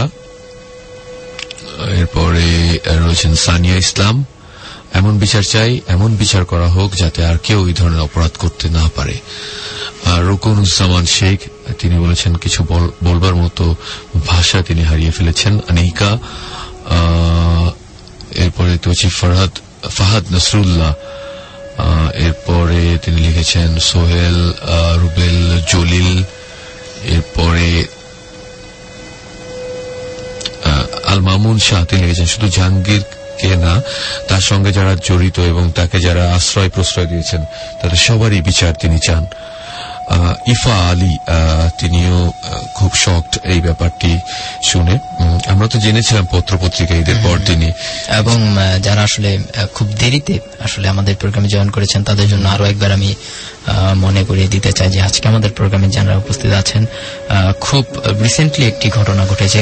এরপরে রয়েছেন সানিয়া ইসলাম। এমন বিচার চাই, এমন বিচার করা হোক যাতে আর কেউ এই ধরনের অপরাধ করতে না পারে। রুকনুজ্জামান শেখ তিনি বলেছেন কিছু বলবার মতো ভাষা তিনি হারিয়ে ফেলেছেন। আনিকা, এরপরে তো হচ্ছে ফরহাদ ফাহাদ নসরুল্লাহ, এরপরে তিনি লিখেছেন সোহেল রুবেল জলিল, এরপরে আল মামুন শাহ তিনি লিখেছেন শুধু জাহাঙ্গীর কে না, তার সঙ্গে যারা জড়িত এবং তাকে যারা আশ্রয় প্রশ্রয় দিয়েছেন তাদের সবারই বিচার তিনি চান। ইফা আলী তিনিও খুব শকড এই ব্যাপারটি শুনে। আমরা তো জেনেছিলাম পত্রপত্রিকা ঈদের পর দিনই, এবং যারা আসলে খুব দেরিতে আসলে আমাদের প্রোগ্রামে জয়েন করেছেন তাদের জন্য আরো একবার আমি মনে করিয়ে দিতে চাই যে আজকে আমাদের প্রোগ্রামে যারা উপস্থিত আছেন, খুব রিসেন্টলি একটি ঘটনা ঘটেছে।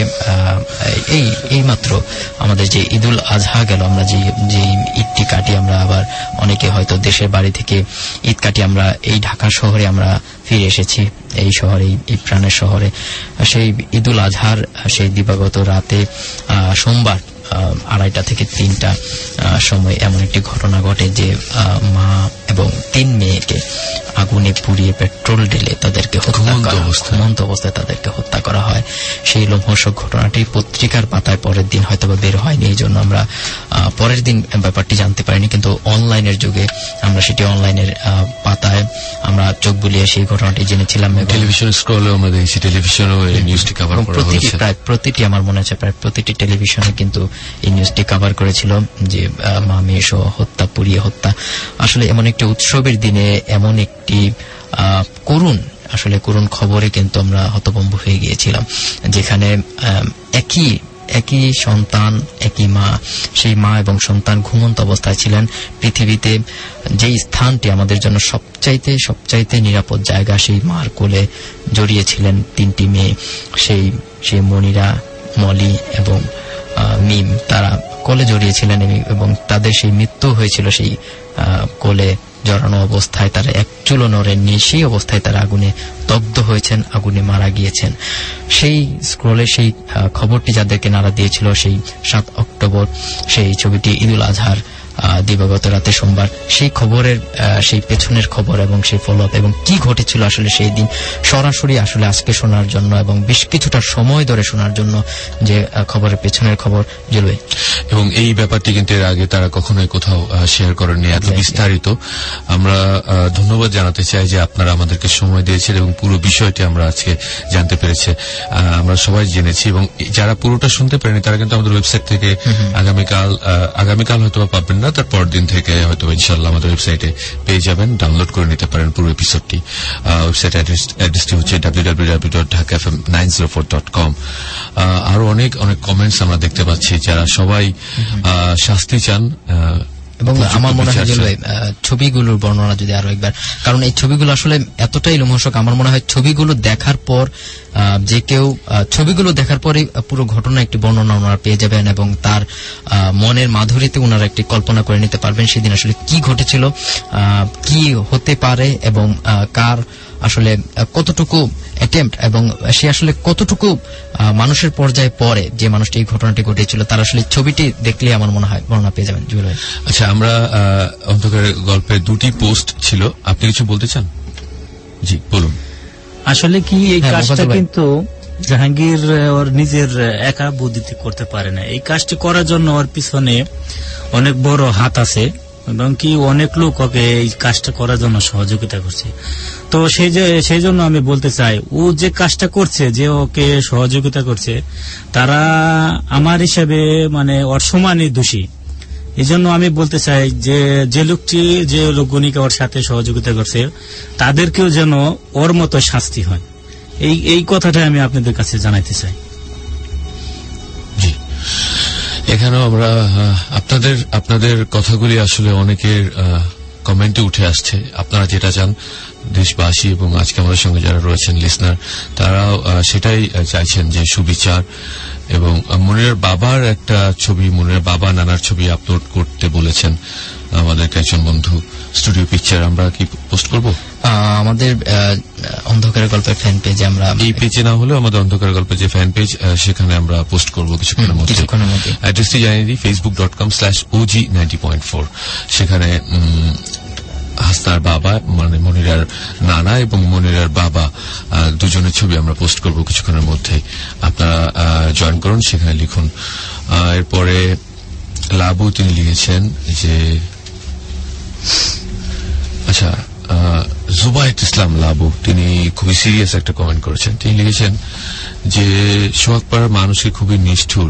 এই এই মাত্র আমাদের যে ঈদুল আজহা গেল, আমরা যে যে ঈদটি কাটি, আমরা আবার অনেকে হয়তো দেশের বাড়ি থেকে ঈদ কাটি, আমরা এই ঢাকা শহরে আমরা ফিরে এসেছি, এই শহরে, এই প্রাণের শহরে। সেই ঈদুল আজহার সেই দিবাগত রাতে সোমবার আড়াইটা থেকে তিনটা সময় এমন একটি ঘটনা ঘটে যে মা এবং তিন মেয়েকে আগুনে পুড়িয়ে পেট্রোল ঢেলে তাদেরকে ঘুমন্ত অবস্থায় তাদেরকে হত্যা করা হয়। সেই লোমহর্ষক ঘটনাটি পত্রিকার পাতায় পরের দিন হয়তো বের হয়নি, এই জন্য আমরা পরের দিন ব্যাপারটি জানতে পারিনি, কিন্তু অনলাইনের যুগে আমরা সেটি অনলাইনের পাতায় আমরা চোখ বুলিয়ে সেই ঘটনাটি জেনেছিলাম। টেলিভিশন স্ক্রলে আমরা দেখেছি, টেলিভিশনেও এই নিউজটি কভার করা হয়েছে, প্রায় প্রতিটি আমার মনে আছে প্রায় প্রতিটি টেলিভিশনে কিন্তু এই নিউজটি কভার করেছিল যে মা মেয়ে সহ হত্যা, পুড়িয়ে হত্যা। আসলে এমন একটি উৎসবের দিনে এমন একটি করুণ, আসলে করুণ খবরে কিন্তু আমরা হতভম্ব হয়ে গিয়েছিলাম, যেখানে একই একই সন্তান, একই মা, সেই মা এবং সন্তান ঘুমন্ত অবস্থায় ছিলেন। পৃথিবীতে যেই স্থানটি আমাদের জন্য সবচাইতে সবচাইতে নিরাপদ জায়গা, সেই মার কোলে জড়িয়েছিলেন তিনটি মেয়ে, সেই সেই মনিরা, মলি এবং মিম, তারা কোলে জড়িয়েছিলেন এবং তাদের সেই মৃত্যু হয়েছিল সেই কোলে জড়ানো অবস্থায়। তারা এক চুলো নড়েননি, সেই অবস্থায় তারা আগুনে দগ্ধ হয়েছেন, আগুনে মারা গিয়েছেন। সেই স্ক্রলে সেই খবরটি যাদেরকে নাড়া দিয়েছিল সেই সাত অক্টোবর সেই ছবিটি ঈদুল আজহার দিবাগত রাতে সোমবার, সেই খবরের সেই পেছনের খবর এবং সেই ফলো আপ এবং কি ঘটেছিল আসলে সেই দিন সরাসরি আসলে আজকে শোনার জন্য এবং বেশ কিছুটা সময় ধরে শোনার জন্য যে খবরের পেছনের খবর জেলবে। এবং এই ব্যাপারটি কিন্তু এর আগে তারা কখনোই কোথাও শেয়ার করেননি এত বিস্তারিত। আমরা ধন্যবাদ জানাতে চাই যে আপনারা আমাদেরকে সময় দিয়েছেন এবং পুরো বিষয়টি আমরা আজকে জানতে পেরেছি, আমরা সবাই জেনেছি। এবং যারা পুরোটা শুনতে পারেনি তারা কিন্তু আমাদের ওয়েবসাইট থেকে আগামীকাল আগামীকাল হয়তো পাবেন না, তার পরের দিন থেকে হয়তো ইনশাল্লাহ আমাদের ওয়েবসাইটে পেয়ে যাবেন, ডাউনলোড করে নিতে পারেন পুরো এপিসোডটি। ওয়েবসাইট অ্যাড্রেসটি হচ্ছে W W W dot Dhaka F M nine zero four dot com. আরো অনেক অনেক কমেন্টস আমরা দেখতে পাচ্ছি, যারা সবাই শাস্তি চান। এবং আমার মনে হয় যে ছবিগুলোর বর্ণনা যদি আরো একবার, কারণ এই ছবিগুলো আসলে এতটাই লোমহর্ষক, আমার মনে হয় ছবিগুলো দেখার পর যে কেউ ছবিগুলো দেখার পরে পুরো ঘটনা একটি বর্ণনা ওনারা পেয়ে যাবেন এবং তার মনের মাধুরীতে ওনারা একটি কল্পনা করে নিতে পারবেন সেদিন আসলে কি ঘটেছিল, কি হতে পারে এবং কার আসলে কতটুকু অ্যাটেম্পট এবং সে আসলে কতটুকু মানুষের পর্যায়ে পড়ে যে মানুষটি এই ঘটনাটি ঘটেছিল, তার আসলে ছবিটি দেখলে আমার মনে হয় বর্ণনা পেয়ে যাবেন। জুয়েল ভাই, আচ্ছা, আমরা অন্ধকারের গল্পের দুটি পোস্ট ছিল, আপনি কিছু বলতে চান? জি বলুন। আসলে কি এই কাজটা কিন্তু জাহাঙ্গীর ওর নিজের একা বুদ্ধিতে করতে পারে না, এই কাজটি করার জন্য ওর পিছনে অনেক বড় হাত আছে এবং কি অনেক লোক ওকে এই কাজটা করার জন্য সহযোগিতা করছে। তো সেই যে সেই জন্য আমি বলতে চাই, ও যে কাজটা করছে, যে ওকে সহযোগিতা করছে, তারা আমার হিসাবে মানে ওর সমানই দোষী। এই জন্য আমি বলতে চাই যে যে লোকটি যে লোকগণিকে ওর সাথে সহযোগিতা করছে তাদেরকেও যেন ওর মতো শাস্তি হয়, এই এই কথাটা আমি আপনাদের কাছে জানাইতে চাই। জি, এখানেও আমরা আপনাদের আপনাদের কথাগুলি আসলে অনেকের কমেন্টে উঠে আসছে। আপনারা যেটা চান দেশবাসী এবং আজকে আমাদের সঙ্গে যারা রয়েছেন লিসনার, তারাও সেটাই চাইছেন যে সুবিচার। এবং মনিরার বাবার একটা ছবি, মনিরার বাবা নানার ছবি আপলোড করতে বলেছেন আমাদের একজন বন্ধু। স্টুডিও পিকচার আমরা কি পোস্ট করব আমাদের অন্ধকারের গল্পের ফ্যান পেজে? আমরা এই পেজে না হলেও আমাদের অন্ধকারের গল্পের যে ফ্যান পেজ সেখানে আমরা পোস্ট করব কিছুক্ষণের মধ্যে। অ্যাড্রেসটি জানিয়ে দিই, Facebook dot com slash OG ninety point four. সেখানে হাসনার বাবা মানে মনিরার নানা এবং মনিরার বাবা দুজনের ছবি আমরা পোস্ট করব কিছুক্ষণের মধ্যে। আপনারা জয়েন করুন, সেখানে লিখুন। এরপরে লাবু তিনি লিখেছেন যে, আচ্ছা জুবায়েত ইসলাম লাবু তিনি খুবই সিরিয়াস একটা কমেন্ট করেছেন। তিনি লিখেছেন যে সোহাগপাড়ার মানুষকে খুবই নিষ্ঠুর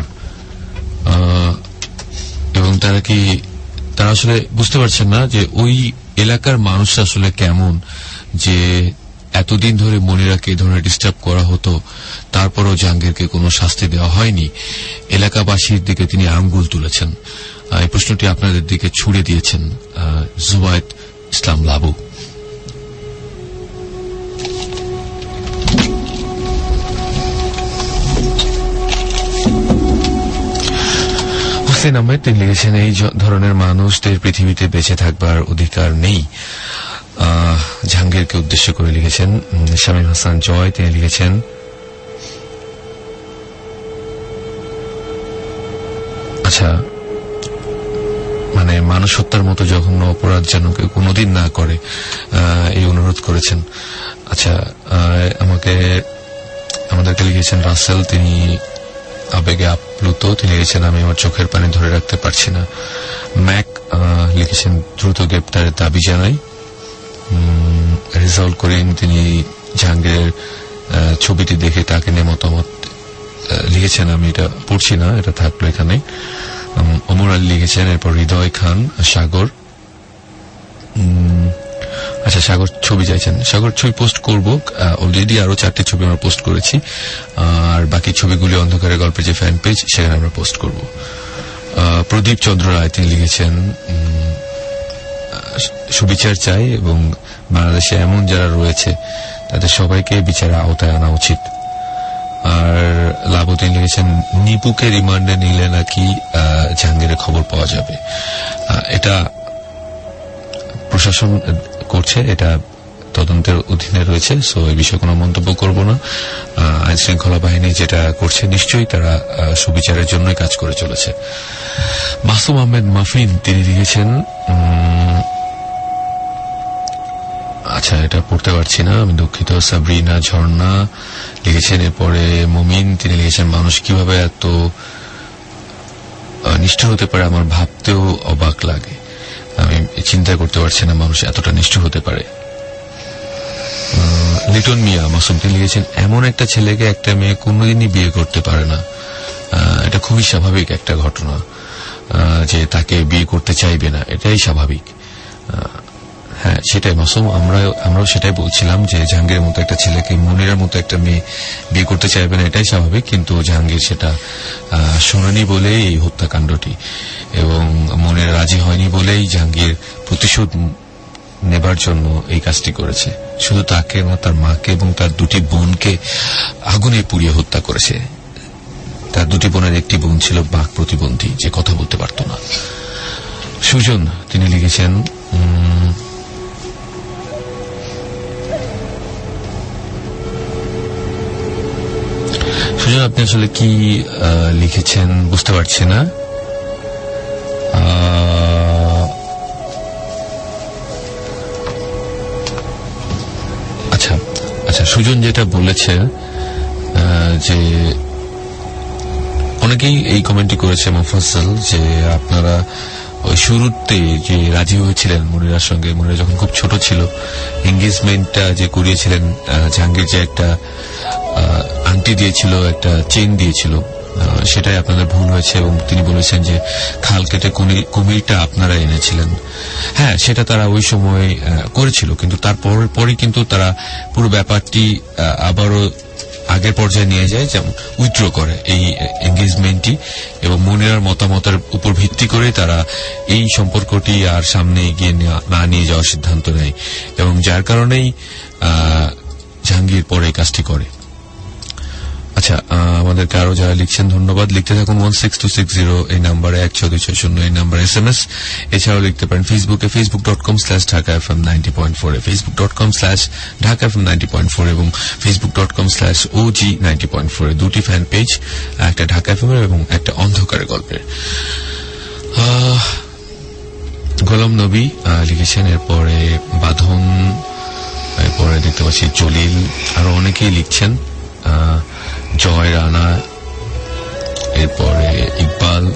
এবং তারা কি তারা আসলে বুঝতে পারছেন না যে ওই এলাকার মানুষ আসলে কেমন, যে এতদিন ধরে মনিরাকে এই ধরনের ডিস্টার্ব করা হতো, তারপরও জাহাঙ্গীরকে কোনো শাস্তি দেওয়া হয়নি। এলাকাবাসীর দিকে তিনি আঙ্গুল তুলেছেন। এই প্রশ্নটি আপনাদের দিকে ছুড়ে দিয়েছেন জুবায়েত ইসলাম লাবু। হুসেন আহমেদ তিনি লিখেছেন, এই ধরনের মানুষদের পৃথিবীতে বেঁচে থাকবার অধিকার নেই। জাহাঙ্গীরকে উদ্দেশ্য করে লিখেছেন শামীম হাসান জয়। তিনি লিখেছেন, আচ্ছা মানে মানুষ হত্যার মতো জঘন্য অপরাধ যেন কেউ কোনোদিন না করে, এই অনুরোধ করেছেন। আচ্ছা, আমাকে আমাদেরকে লিখেছেন রাসেল, তিনি আবেগে আপ্লুত। তিনি লিখেছেন, আমি আমার চোখের পানি ধরে রাখতে পারছি না। ম্যাক লিখেছেন, দ্রুত গ্রেপ্তারের দাবি জানাই। রেজাউল করিম তিনি জাহাঙ্গীরের ছবিটি দেখে তাকে নিয়ে মতামত লিখেছেন, আমি এটা পড়ছি না, এটা থাকলো এখানে। ওমর আলী লিখেছেন, এরপর হৃদয় খান, সাগর। আচ্ছা, সাগর ছবি চাইছেন। সাগর ছবি পোস্ট করব, অলরেডি আরো চারটি ছবি আমরা পোস্ট করেছি, আর বাকি ছবিগুলি অন্ধকারের গল্পের যে ফ্যান পেজ সেখানে আমরা পোস্ট করব। প্রদীপ চন্দ্র রায় তিনি লিখেছেন, সুবিচার চাই এবং বাংলাদেশে এমন যারা রয়েছে তাদের সবাইকে বিচারের আওতায় আনা উচিত। আর লাবু তিনি লিখেছেন, নিপুকে রিমান্ডে নিলে নাকি জাহাঙ্গীরের খবর পাওয়া যাবে। এটা প্রশাসন করছে, এটা তদন্তের অধীনে রয়েছে। সো এই বিষয়ে কোনো মন্তব্য করব না। আইন শৃঙ্খলা বাহিনী যেটা করছে নিশ্চয়ই তারা সুবিচারের জন্যই কাজ করে চলেছে। মাসুম আহমেদ মাফিন তিনি লিখেছেন, আচ্ছা এটা পড়তে পারছি না, আমি দুঃখিত। সাবরিনা ঝর্ণা লিখেছেন। এরপরে মুমিন তিনি লিখেছেন, মানুষ কিভাবে এত নিষ্ঠুর হতে পারে আমার ভাবতেও অবাক লাগে, আমি চিন্তা করতে পারছি না মানুষ এতটা নিষ্ঠুর হতে পারে। লিটন মিয়া মাসুম তিনি লিখেছেন, এমন একটা ছেলেকে একটা মেয়ে কোনোদিনই বিয়ে করতে পারে না, এটা খুবই স্বাভাবিক একটা ঘটনা যে তাকে বিয়ে করতে চাইবে না, এটাই স্বাভাবিক। হ্যাঁ সেটাই মাসুম, আমরা আমরাও সেটাই বলছিলাম যে জাহাঙ্গীরের মতো একটা ছেলেকে মনিরার মতো একটা মেয়ে বিয়ে করতে চাইবে না, এটাই স্বাভাবিক। কিন্তু জাহাঙ্গীর সেটা শোনেনি বলেই এই হত্যাকাণ্ডটি, এবং মনিরা রাজি হয়নি বলেই জাহাঙ্গীর প্রতিশোধ নেবার জন্য এই কাজটি করেছে। শুধু তাকে না, তার মাকে এবং তার দুটি বোনকে আগুনে পুড়িয়ে হত্যা করেছে। তার দুটি বোনের একটি বোন ছিল বাক প্রতিবন্ধী, যে কথা বলতে পারত না। সুজন তিনি লিখেছেন, সুজন আপনি আসলে কি লিখেছেন বুঝতে পারছি না। আচ্ছা আচ্ছা সুজন যেটা বলেছে যে অনেকেই এই কমেন্টটি করেছে মোফাজ্জল, যে আপনারা ওই শুরুতে যে রাজি হয়েছিলেন মনিরার সঙ্গে, মনিরা যখন খুব ছোট ছিল, এঙ্গেজমেন্টটা যে করিয়েছিলেন, জাহাঙ্গীর যে একটা আংটি দিয়েছিল, একটা চেন দিয়েছিল, সেটাই আপনাদের ভুল হয়েছে। এবং তিনি বলেছেন যে খাল কেটে কুমিরটা আপনারা এনেছিলেন। হ্যাঁ সেটা তারা ওই সময় করেছিল, কিন্তু তারপর পরই কিন্তু তারা পুরো ব্যাপারটি আবারও আগের পর্যায়ে নিয়ে যায়, যেমন উইথড্র করে এই এঙ্গেজমেন্টটি, এবং মনিরার মতামতের উপর ভিত্তি করে তারা এই সম্পর্কটি আর সামনে এগিয়ে না নিয়ে যাওয়ার সিদ্ধান্ত নেয়, এবং যার কারণেই জাহাঙ্গীর পরে এই কাজটি করে। আচ্ছা আমাদেরকে আরো যারা লিখছেন ধন্যবাদ। লিখতে থাকুন one six two six zero এই নাম্বারে, এক ছয় দুই ছয় শূন্য এই নাম্বারে এস এম এস। এছাড়াও লিখতে পারেন ফেসবুকে, Facebook dot com slash Dhaka F M ninety point four, Facebook dot com slash Dhaka F M ninety point four এবং Facebook dot com slash O G ninety point four, দুটি ফ্যান পেজ, একটা ঢাকা এফ এম এর এবং একটা অন্ধকারের গল্পের। গোলাম নবী লিখেছেন, এরপরে বাঁধন, এরপরে দেখতে পাচ্ছি জলিল, আরো অনেকেই লিখছেন, জয় রানা, এরপরে ইকবাল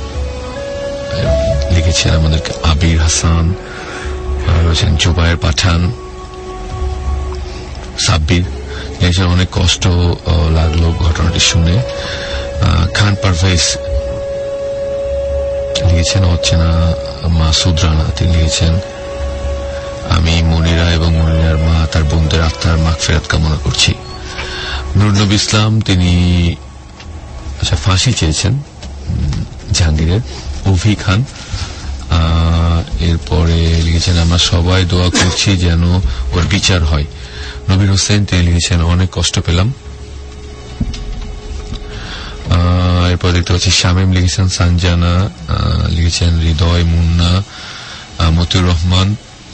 লিখেছেন আমাদেরকে, আবির হাসান রয়েছেন, জুবায়ের পাঠান, সাব্বির লিখেছেন অনেক কষ্ট লাগলো ঘটনাটি শুনে। খান পারভেজ লিখেছেন অচেনা মাসুদ রানা, তিনি লিখেছেন আমি মনিরা এবং মনিরার মা তার বোনদের আত্মার মাগফিরাত কামনা করছি। নুর নবী ইসলাম তিনি আচ্ছা ফাঁসি চেয়েছেন জাহাঙ্গীরের। অভি খান এরপরে লিখেছেন আমরা সবাই দোয়া করছি যেন ওর বিচার হয়। নবীর হোসেন তিনি লিখেছেন অনেক কষ্ট পেলাম। এরপর দেখতে পাচ্ছি শামীম লিখেছেন, সানজানা লিখেছেন, হৃদয়, মুন্না, মতিউর রহমান।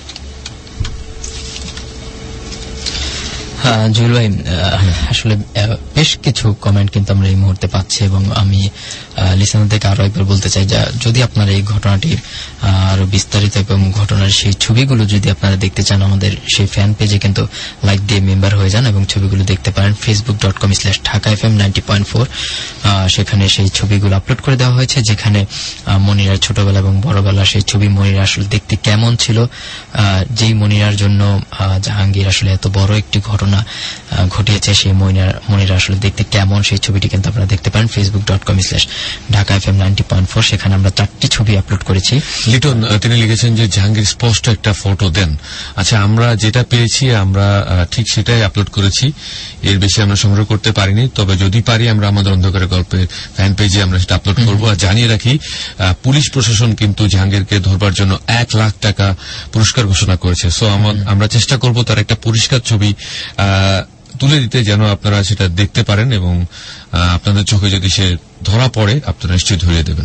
জুয়েল ভাই আসলে বেশ কিছু কমেন্ট কিন্তু আমরা এই মুহূর্তে পাচ্ছি, এবং আমি লিসেনারদেরকে আরো একবার বলতে চাই যে যদি আপনারা এই ঘটনাটির আরো বিস্তারিত এবং ঘটনার সেই ছবিগুলো যদি আপনারা দেখতে চান, আমাদের সেই ফ্যান পেজে কিন্তু লাইক দিয়ে মেম্বার হয়ে যান এবং ছবিগুলো দেখতে পারেন। Facebook dot com slash Dhaka F M ninety point four, সেখানে সেই ছবিগুলো আপলোড করে দেওয়া হয়েছে, যেখানে মনিরার ছোটবেলা এবং বড়বেলা সেই ছবি, মনিরা আসলে দেখতে কেমন ছিল, যেই মনিরার জন্য জাহাঙ্গীর আসলে এত বড় একটি ঘটনা ঘটিয়েছে, সেই মনিরা আসলে দেখতে কেমন সেই ছবিটি কিন্তু আপনারা দেখতে পারেন Facebook dot com slash Dhaka F M ninety point four. সেখানে আমরা চারটি ছবি আপলোড করেছি। লিটন তিনি লিখেছেন যে জাহাঙ্গীর স্পষ্ট একটা ফটো দেন। আচ্ছা আমরা যেটা পেয়েছি আমরা ঠিক সেটাই আপলোড করেছি, এর বেশি আমরা সংগ্রহ করতে পারিনি, তবে যদি পারি আমরা আমাদের অন্ধকারের গল্পের ফ্যান পেজে আমরা সেটা আপলোড করবো। আর জানিয়ে রাখি পুলিশ প্রশাসন কিন্তু জাহাঙ্গীরকে ধরবার জন্য এক লাখ টাকা পুরস্কার ঘোষণা করেছে। সো আমরা চেষ্টা করব তার একটা পরিষ্কার ছবি তুলে দিতে, যেন আপনারা সেটা দেখতে পারেন এবং আপনাদের চোখে যদি সে ধরা পড়ে আপনারা নিশ্চয়ই ধরিয়ে দেবেন।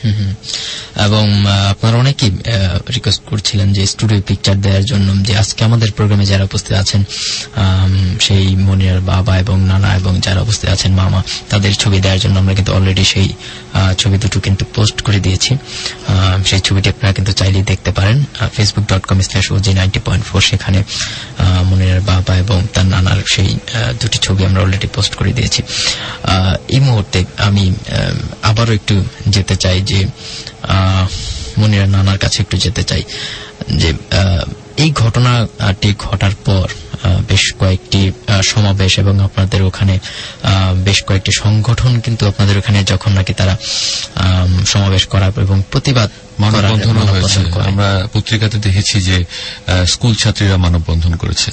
এবং আপনারা অনেকেই রিকোয়েস্ট করছিলেন যে স্টুডিও পিকচার দেওয়ার জন্য, যে আজকে আমাদের প্রোগ্রামে যারা উপস্থিত আছেন সেই মনিরার বাবা এবং নানা এবং যারা উপস্থিত আছেন মামা, তাদের ছবি দেওয়ার জন্য আমরা কিন্তু অলরেডি সেই ছবি দুটো কিন্তু পোস্ট করে দিয়েছি। সেই ছবিটি আপনারা কিন্তু চাইলেই দেখতে পারেন Facebook dot com slash OG ninety point four. সেখানে মনিরার বাবা এবং তার নানার সেই দুটি ছবি আমরা অলরেডি পোস্ট করে দিয়েছি। এই মুহূর্তে আমি আবারও একটু যেতে চাই যে মনিরার নানার কাছে একটু যেতে চাই যে এই ঘটনাটি ঘটার পর বেশ কয়েকটি সমাবেশ এবং আপনাদের ওখানে বেশ কয়েকটি সংগঠন কিন্তু আপনাদের ওখানে যখন নাকি তারা সমাবেশ করা এবং প্রতিবাদ মানববন্ধন হয়েছে, আমরা পত্রিকাতে দেখেছি যে স্কুল ছাত্রীরা মানববন্ধন করেছে।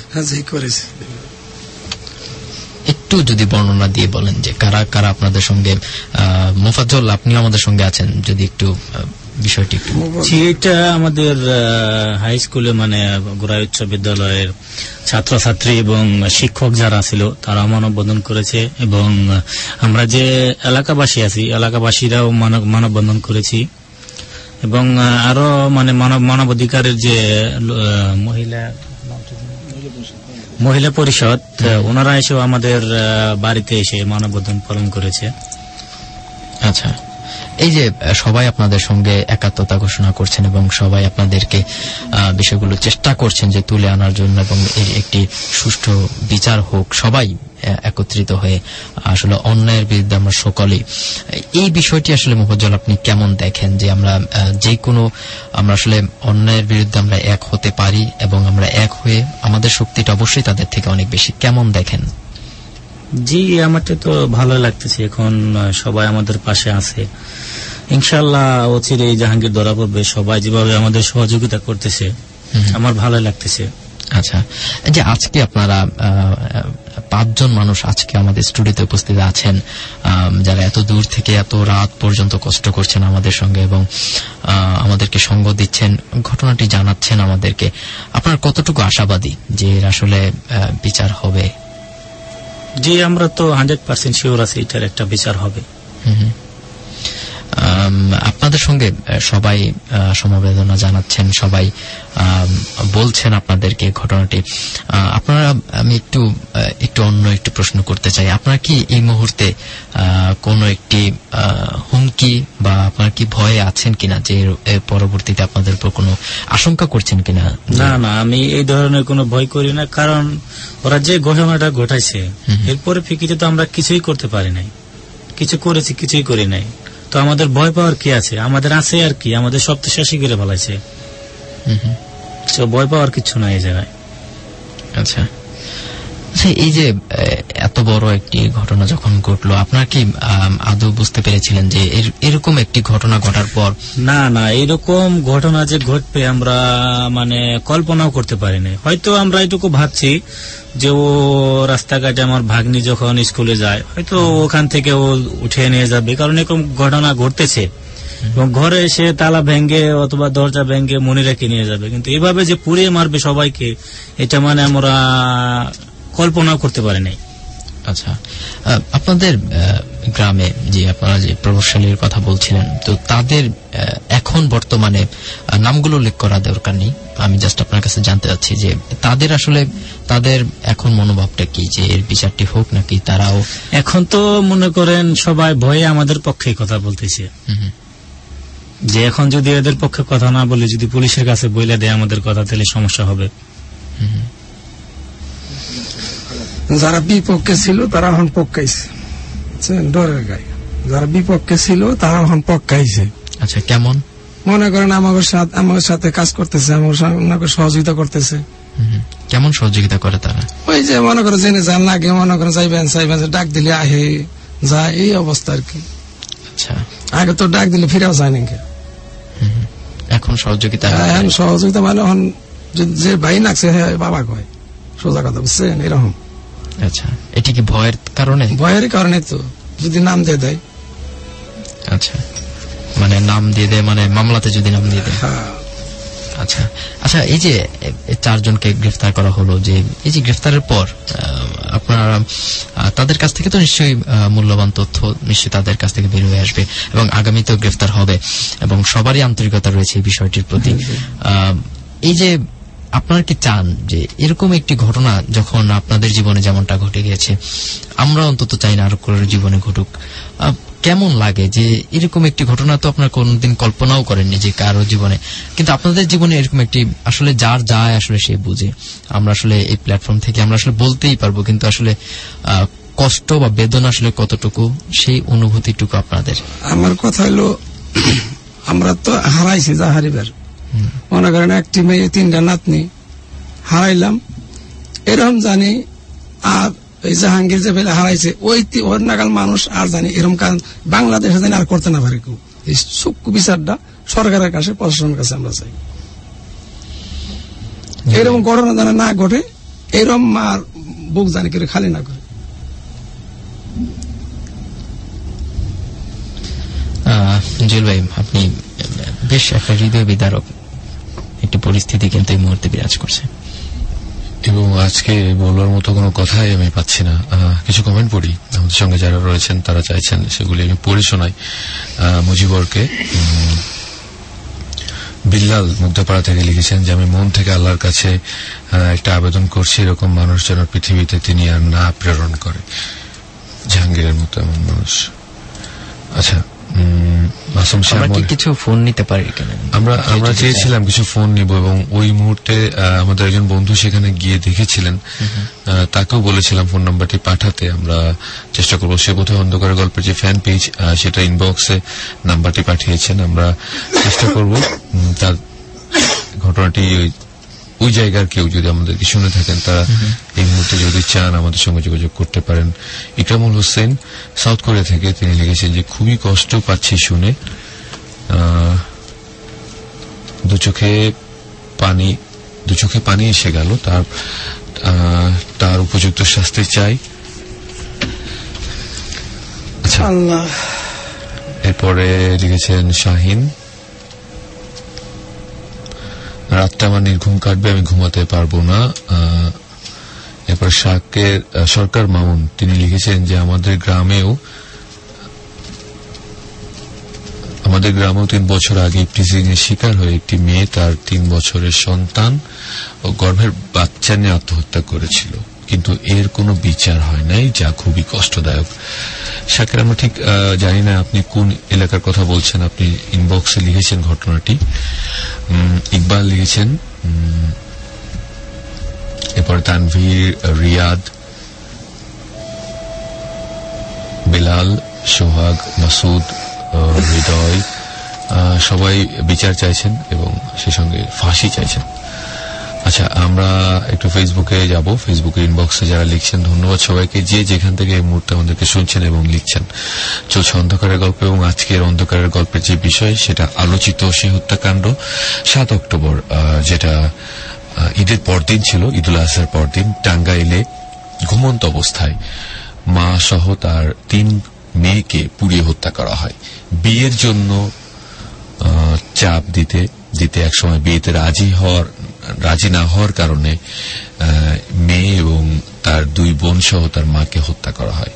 একটু যদি বর্ণনা দিয়ে বলেন যে কারা কারা আপনাদের সঙ্গে, মোফাজ্জল আপনি আমাদের সঙ্গে আছেন, যদি একটু বিষয়টি একটু। এটা আমাদের হাই স্কুলে মানে গোড়াই উচ্চ বিদ্যালয়ের ছাত্রছাত্রী এবং শিক্ষক যারা ছিল তারা মানববন্ধন করেছে এবং আমরা যে এলাকাবাসী আছি এলাকাবাসীরাও মানববন্ধন করেছি এবং আরো মানে মানব মানবাধিকারের যে মহিলা মহিলা পরিষদ ওনারা এসেও আমাদের বাড়িতে এসে মানববন্ধন পালন করেছে। আচ্ছা, এই যে সবাই আপনাদের সঙ্গে একাত্মতা ঘোষণা করছেন এবং সবাই আপনাদেরকে বিষয়গুলো চেষ্টা করছেন যে তুলে আনার জন্য এবং এর একটি সুষ্ঠু বিচার হোক, সবাই একত্রিত হয়ে আসলে অন্যায়ের বিরুদ্ধে আমরা সকলেই, এই বিষয়টি আসলে মোফাজ্জল আপনি কেমন দেখেন যে আমরা যে কোনো আমরা আসলে অন্যায়ের বিরুদ্ধে আমরা এক হতে পারি এবং আমরা এক হয়ে আমাদের শক্তিটা অবশ্যই তাদের থেকে অনেক বেশি, কেমন দেখেন? জি, আমাকে তো ভালো লাগতেছে, এখন সবাই আমাদের পাশে আছে, ইনশাআল্লাহ অচিরে জাহাঙ্গীর ধরা পড়বে। সবাই যেভাবে আমাদের সহযোগিতা করতেছে আমার ভালো লাগতেছে। আচ্ছা, যে আজকে আপনারা পাঁচজন মানুষ আজকে আমাদের স্টুডিওতে উপস্থিত আছেন, যারা এত দূর থেকে এত রাত পর্যন্ত কষ্ট করছেন আমাদের সঙ্গে এবং আমাদেরকে সঙ্গ দিচ্ছেন, ঘটনাটি জানাচ্ছেন আমাদেরকে, আপনার কতটুকু আশাবাদী যে এর আসলে বিচার হবে? জি, আমরা তো হান্ড্রেড পার্সেন্ট শিওর আছি এটার একটা বিচার হবে। আপনাদের সঙ্গে সবাই সমবেদনা জানাচ্ছেন, সবাই বলছেন আপনাদেরকে ঘটনাটি। আপনারা, আমি একটু একটু অন্য একটু প্রশ্ন করতে চাই, আপনারা কি এই মুহূর্তে কোনো একটি হুমকি বা আপনারা কি ভয়ে আছেন কিনা যে এর পরবর্তীতে আপনাদের উপর কোনো আশঙ্কা করছেন কিনা? না না, আমি এই ধরনের কোনো ভয় করি না, কারণ ওরা যে ঘটনাটা ঘটাইছে এরপরে ফিকিতে তো আমরা কিছুই করতে পারি নাই, কিছু করেছি কিছুই করি নাই, তো আমাদের ভয় পাওয়ার কি আছে? আমাদের আছে আর কি, আমাদের সব তো শেষই করে ফেলাইছে, ভয় পাওয়ার কিছু নাই এই জায়গায়। আচ্ছা, এই যে এত বড় একটি ঘটনা যখন ঘটলো, আপনার কি আদৌ বুঝতে পেরেছিলেন যে এরকম একটি ঘটনা ঘটার পর? না না, এরকম ঘটনা যে ঘটবে আমরা মানে কল্পনাও করতে পারি না। হয়তো আমরা এটুকু ভাবছি যে ও রাস্তাঘাটে আমার ভাগ্নি যখন স্কুলে যায় হয়তো ওখান থেকে ও উঠে নিয়ে যাবে, কারণ এরকম ঘটনা ঘটতেছে এবং ঘরে এসে তালা ভেঙ্গে অথবা দরজা ভেঙ্গে মনিরাকে নিয়ে যাবে, কিন্তু এভাবে যে পুড়িয়ে মারবে সবাইকে, এটা মানে আমরা কল্পনাও করতে পারি নাই। আচ্ছা, আপনাদের গ্রামে যে আপনারা যে প্রভাবশালীর কথা বলছিলেন, তো তাদের এখন বর্তমানে নামগুলো উল্লেখ করা দরকার নেই, আমি জাস্ট আপনার কাছে জানতে চাচ্ছি যে তাদের আসলে তাদের এখন মনোভাবটা কি, যে এর বিচারটি হোক নাকি তারাও? এখন তো মনে করেন সবাই ভয়ে আমাদের পক্ষে কথা বলতেছে, যে এখন যদি এদের পক্ষে কথা না বলে যদি পুলিশের কাছে বইলে দেয় আমাদের কথা, তাহলে সমস্যা হবে। যারা বিপক্ষে ছিল তারা এখন পক্ষাইছে, ডরের গায়ে। যারা বিপক্ষে ছিল তারা এখন পক্ষাইছে। আচ্ছা, কেমন? মনে করেন আমাদের সাথে আমাদের সাথে কাজ করতেছে, আমাকে সহযোগিতা করতেছে। কেমন সহযোগিতা করে তারা? ওই যে মনে করেন জেনে যান লাগে, মনে করেন যাইবেন চাইবেন, ডাক দিলে আহে যায়, এই অবস্থা আর কি। আচ্ছা, আগে তো ডাক দিলে ফিরেও যায় নাকি, এখন সহযোগিতা? এখন সহযোগিতা মানে এখন যে ভাই নাকছে বাবা কয়, সোজা কথা, বুঝছেন? এরকম। আচ্ছা, এটি কি ভয়ের কারণে? ভয়ের কারণে তো, যদি নাম দিয়ে দেয়। আচ্ছা, মানে নাম দিয়ে দেয়, মানে মামলাতে যদি নাম দিয়ে দেয়। আচ্ছা আচ্ছা, এই যে চারজনকে গ্রেফতার করা হলো, যে এই যে গ্রেফতারের পর আপনারা তাদের কাছ থেকে তো নিশ্চয়ই মূল্যবান তথ্য নিশ্চয়ই তাদের কাছ থেকে বের হয়ে আসবে এবং আগামীতেও গ্রেফতার হবে এবং সবারই আন্তরিকতা রয়েছে এই বিষয়টির প্রতি। এই যে আপনারা কি চান যে এরকম একটি ঘটনা যখন আপনাদের জীবনে যেমনটা ঘটে গিয়েছে আমরা অন্তত চাই না আরো কারোর জীবনে ঘটুক, কেমন লাগে যে এরকম একটি ঘটনা তো আপনারা কোনদিন কল্পনাও করেননি যে কারো জীবনে, কিন্তু আপনাদের জীবনে এরকম একটি আসলে যার যায় আসলে সে বুঝে। আমরা আসলে এই প্ল্যাটফর্ম থেকে আমরা আসলে বলতেই পারবো, কিন্তু আসলে কষ্ট বা বেদনা আসলে কতটুকু সেই অনুভূতিটুকু আপনাদের। আমার কথা হলো আমরা তো হারাইছি যা হারিবার, মনে করেন একটি মেয়ে তিনটা নাতনি হারাইলাম এরকম জানি, আর এই জাহাঙ্গীর যে ফেলে হারাইছে ওই ওর নাগাল মানুষ আর জানি এরকম কারণ বাংলাদেশে জানি আর করতে না পারে কেউ। এই সূক্ষ্ম বিচারটা সরকারের কাছে প্রশাসনের কাছে আমরা চাই, এরকম ঘটনা যেন না ঘটে, এরকম আর বুক জানি করে খালি না করে। জুয়েল ভাই, আপনি বেশ একটা হৃদয় বিদারক একটি পরিস্থিতি কিন্তু এই মুহূর্তে বিরাজ করছে এবং আজকে বলার মতো কোনো কথাই আমি পাচ্ছি না। কিছু কমেন্ট পড়ি, আমাদের সঙ্গে যারা রয়েছেন তারা চাইছেন সেগুলি আমি পড়ে শোনাই। মুজিবরকে বিল্লাল মুগ্ধপাড়া থেকে লিখেছেন যে আমি মন থেকে আল্লাহর কাছে একটা আবেদন করছি, এরকম মানুষ যেন পৃথিবীতে তিনি আর না প্রেরণ করে, জাহাঙ্গীরের মতো এমন মানুষ। আচ্ছা, মাসুম শাহ, কিছু ফোন নিতে পারি আমরা আমরা চেয়েছিলাম কিছু ফোন নিব এবং ওই মুহূর্তে আমাদের একজন বন্ধু সেখানে গিয়ে দেখেছিলেন, তাকেও বলেছিলাম ফোন নাম্বারটি পাঠাতে, আমরা চেষ্টা করবো। সে বোধহয় অন্ধকারের গল্পের যে ফ্যান পেজ সেটা ইনবক্সে নাম্বারটি পাঠিয়েছেন, আমরা চেষ্টা করব তার ঘটনাটি ওই জায়গার কেউ যদি আমাদেরকে শুনে থাকেন তারা এই মুহূর্তে যদি চান আমাদের সঙ্গে যোগাযোগ করতে পারেন। ইকরামুল হোসেন সাউথ কোরিয়া থেকে তিনি লিখেছেন যে খুবই কষ্ট পাচ্ছি শুনে, দু চোখে পানি দু চোখে পানি এসে গেল, তার তার উপযুক্ত শাস্তি চাই। আচ্ছা, এরপরে লিখেছেন শাহিন, রাতটা আমার নির্ঘুম কাটবে, আমি ঘুমাতে পারবো না। এরপর শাকের সরকার মামুন তিনি লিখেছেন যে আমাদের গ্রামেও আমাদের গ্রামেও তিন বছর আগে ইপটিজিং এর শিকার হয়ে একটি মেয়ে তার তিন বছরের সন্তান ও গর্ভের বাচ্চা নিয়ে আত্মহত্যা করেছিল, কিন্তু এর কোনো বিচার হয় নাই, যা খুবই কষ্টদায়ক। শাকের আমরা ঠিক জানি না আপনি কোন এলাকার কথা বলছেন, আপনি ইনবক্সে লিখেছেন ঘটনাটি। ইকবাল লিখেছেন, এরপর তানভীর, রিয়াদ, বেলাল, সোহাগ, মাসুদ, হৃদয় সবাই বিচার চাইছেন এবং সেই সঙ্গে ফাঁসি চাইছেন। আচ্ছা, আমরা একটু ফেসবুকে যাব, ফেসবুকের ইনবক্সে যারা লিখছেন ধন্যবাদ সবাইকে, যে যেখান থেকে এই মুহূর্তে আমাদেরকে শুনছেন এবং লিখছেন। চলছে অন্ধকারের গল্প এবং আজকের অন্ধকারের গল্পের যে বিষয় সেটা আলোচিত সেই হত্যাকাণ্ড সাত অক্টোবর, যেটা ঈদের পরদিন ছিল, ঈদুল আজহার পরদিন, টাঙ্গাইলে ঘুমন্ত অবস্থায় মা সহ তার তিন মেয়েকে পুড়িয়ে হত্যা করা হয়। বিয়ের জন্য চাপ দিতে দিতে একসময় বিয়েতে রাজি হওয়ার রাজি না হওয়ার কারণে মেয়ে এবং তার দুই বোন সহ তার মাকে হত্যা করা হয়।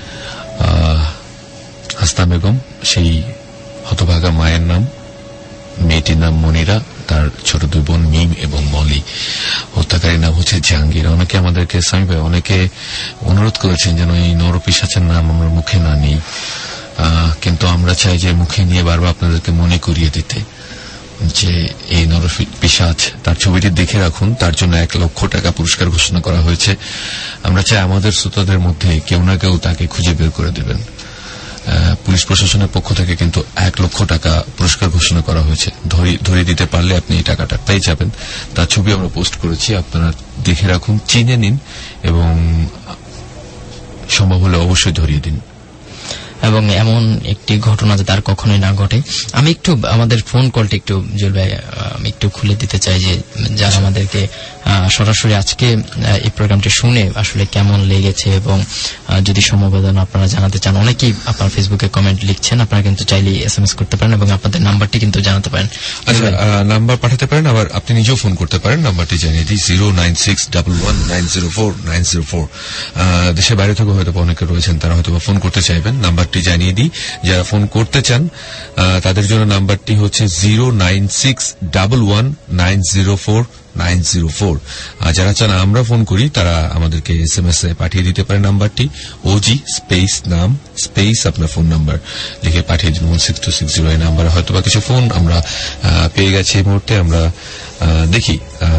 হাসনা বেগম সেই হতভাগা মায়ের নাম, মেয়েটির নাম মনিরা, তার ছোট দুই বোন মিম এবং মলি। হত্যাকারীর নাম হচ্ছে জাহাঙ্গীর। অনেকে আমাদেরকে স্বামী ভাই অনেকে অনুরোধ করেছেন যেন এই নরপিশাচের নাম আমরা মুখে না নিই, কিন্তু আমরা চাই যে মুখে নিয়ে বারবার আপনাদেরকে মনে করিয়ে দিতে যে এই নরপিশাচ, তার ছবিটি দেখে রাখুন, তার জন্য এক লক্ষ টাকা পুরস্কার ঘোষণা করা হয়েছে। আমরা চাই আমাদের শ্রোতাদের মধ্যে কেউ না কেউ তাকে খুঁজে বের করে দেবেন। পুলিশ প্রশাসনের পক্ষ থেকে কিন্তু এক লক্ষ টাকা পুরস্কার ঘোষণা করা হয়েছে, ধরিয়ে দিতে পারলে আপনি এই টাকাটা পেয়ে যাবেন। তার ছবি আমরা পোস্ট করেছি, আপনারা দেখে রাখুন, চিনে নিন এবং সম্ভব হলে অবশ্যই ধরিয়ে দিন। এবং এমন একটি ঘটনা যাতে আর কখনোই না ঘটে। আমি একটু আমাদের ফোন কলটা একটু জুয়েল ভাই আমি একটু খুলে দিতে চাই, যে যারা আমাদেরকে সরাসরি আজকে এই প্রোগ্রামটি শুনে আসলে কেমন লেগেছে এবং যদি সমবেদনা আপনারা জানাতে চান, অনেকেই আপনার ফেসবুকে কমেন্ট লিখছেন, আপনারা কিন্তু চাইলে এসএমএস করতে পারেন এবং আপনাদের নাম্বারটি কিন্তু জানাতে পারেন। আচ্ছা, নাম্বার পাঠাতে পারেন, আবার আপনি নিজেও ফোন করতে পারেন। নাম্বারটি জানিয়ে দিই, zero nine six double one nine zero four nine zero four. দেশের বাইরে থেকে হয়তো অনেকে রয়েছেন, তারা হয়তো ফোন করতে চাইবেন। নাম্বারটি জানিয়ে দিই, যারা ফোন করতে চান তাদের জন্য নাম্বারটি হচ্ছে zero nine six double one nine zero four nine zero four. আর যারা চান আমরা ফোন করি তারা আমাদেরকে এস এম এস এ পাঠিয়ে দিতে পারে নাম্বারটি ওজি স্পেস নাম স্পেস আপনার ফোন নাম্বার লিখে পাঠিয়ে দিন one six two six zero. এই নাম্বারে হয়তো বা কিছু ফোন আমরা পেয়ে গেছি এই মুহূর্তে। আমরা দেখি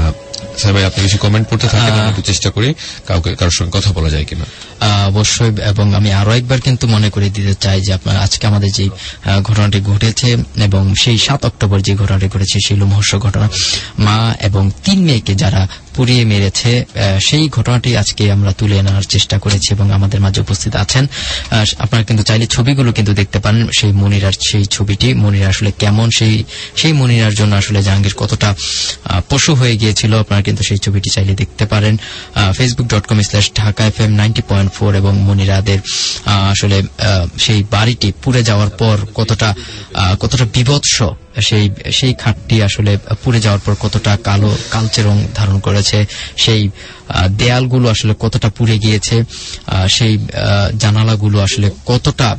ভাই আপনি কিছু কমেন্ট করতে থাকেন, আমি একটু চেষ্টা করি কাউকে কারোর সঙ্গে কথা বলা যায় কিনা। অবশ্যই, এবং আমি আরো একবার কিন্তু মনে করে দিতে চাই যে আপনার আজকে আমাদের যে ঘটনাটি ঘটেছে এবং সেই সাত অক্টোবর যে ঘটনাটি ঘটেছে সেই লোমহর্ষ ঘটনা, মা এবং তিন মেয়েকে যারা পুড়িয়ে মেরেছে সেই ঘটনাটি আজকে আমরা তুলে আনার চেষ্টা করেছি এবং আমাদের মাঝে উপস্থিত আছেন। আপনারা কিন্তু চাইলে ছবিগুলো কিন্তু দেখতে পারেন, সেই মনিরার সেই ছবিটি, মনিরা আসলে কেমন, সেই সেই মনিরার জন্য আসলে জাহাঙ্গীর কতটা পশু হয়ে গিয়েছিল, আপনারা কিন্তু সেই ছবিটি চাইলে দেখতে পারেন Facebook dot com slash Dhaka F M ninety point four. এবং মনিরাদের আসলে সেই বাড়িটি পুড়ে যাওয়ার পর কতটা কতটা বিভৎস সেই সেই খাটটি আসলে পুড়ে যাওয়ার পর কতটা কালো কালচে রং ধারণ করেছে, সেই দেয়ালগুলো আসলে কতটা পুড়ে গিয়েছে, সেই জানালাগুলো আসলে কতটা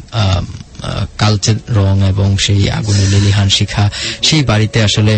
কালচে রং এবং সেই আগুনের লেলিহান শিখা। সেই বাড়িতে আসলে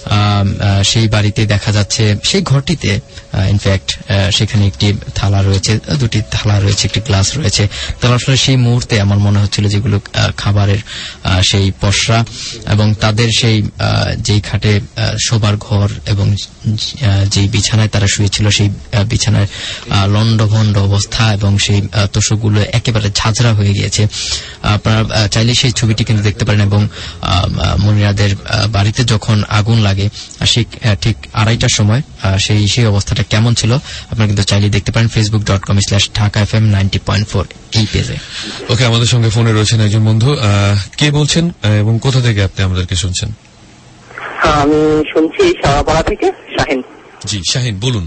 সেই বাড়িতে দেখা যাচ্ছে সেই ঘরটিতে ইনফ্যাক্ট সেখানে একটি থালা রয়েছে, দুটি থালা রয়েছে, একটি গ্লাস রয়েছে। তাহলে আসলে সেই মুহূর্তে আমার মনে হচ্ছিল যেগুলো খাবারের সেই পসরা এবং তাদের সেই যেই খাটে শোবার ঘর এবং যেই বিছানায় তারা শুয়েছিল সেই বিছানায় লন্ডভন্ড অবস্থা এবং সেই তোষকগুলো একেবারে ঝাঁঝরা হয়ে গিয়েছে। আপনারা চাইলে সেই ছবিটি কিন্তু দেখতে পারেন। এবং মনিরাদের বাড়িতে যখন আগুন লাগে সেই ঠিক আড়াইটার সময় সেই সেই অবস্থাটা কেমন ছিল আপনারা কিন্তু চাইলে দেখতে পারেন Facebook dot com slash Dhaka F M ninety point four এই পেজে। ওকে, আমাদের সঙ্গে ফোনে রয়েছেন একজন বন্ধু। কে বলছেন এবং কোথা থেকে আপনি আমাদেরকে শুনছেন? আমি শুনছি সারাপাড়া থেকে শাহিন। জি শাহিন, বলুন।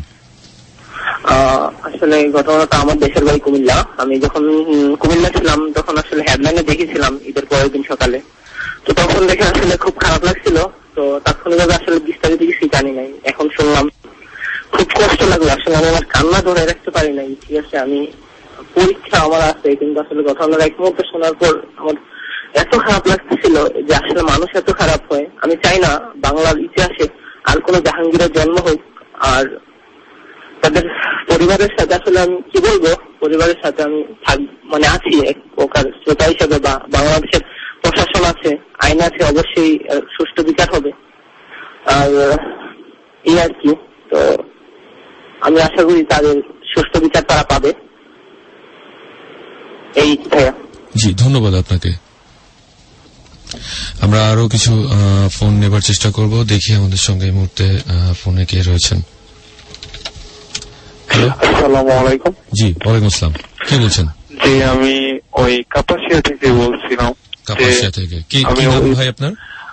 আসলে ঘটনাটা আমার দেশের বাড়ি কুমিল্লা। আমি যখন কুমিল্লা ছিলাম তখন আসলে হেডলাইনে দেখেছিলাম ঈদের পরের দিন সকালে, তো তখন দেখে আসলে খুব খারাপ লাগছিল। তো তাৎক্ষণিকভাবে আসলে বিস্তারিত কিছু জানি নাই, এখন শুনলাম খুব কষ্ট লাগলো। আসলে আমি আমার কান্না ধরে রাখতে পারি নাই। ঠিক আছে, আমি পরীক্ষা আমার আছে, কিন্তু আসলে ঘটনার এক মুহূর্তে শোনার পর আমার এত খারাপ লাগতেছিল যে আসলে মানুষ এত খারাপ হয়। আমি চাই না বাংলার ইতিহাসে আর কোন জাহাঙ্গীরের জন্ম হোক। আর তাদের পরিবারের সাথে আসলে আমি কি বলবো, পরিবারের সাথে আমি মানে আছি এক প্রকার শ্রোতা হিসেবে, বা বাংলাদেশের প্রশাসন আছে, আইন আছে, অবশ্যই সুষ্ঠু বিচার হবে। আর এই আর কি, তো আমি আশা করি তাদের সুষ্ঠু বিচার তারা পাবে। এই ভাইয়া। জি ধন্যবাদ আপনাকে। আমরা আরো কিছু ফোন নেবার চেষ্টা করব, দেখি আমাদের সঙ্গে এই মুহূর্তে ফোনে কে রয়েছেন। আসসালামু আলাইকুম। জি ওয়ালাইকুম আসসালাম, কে বলছেন? জি আমি ওই কাপাসিয়া থেকে বলছিলাম। কাপাসিয়া থেকে কি নাম ভাই আপনার?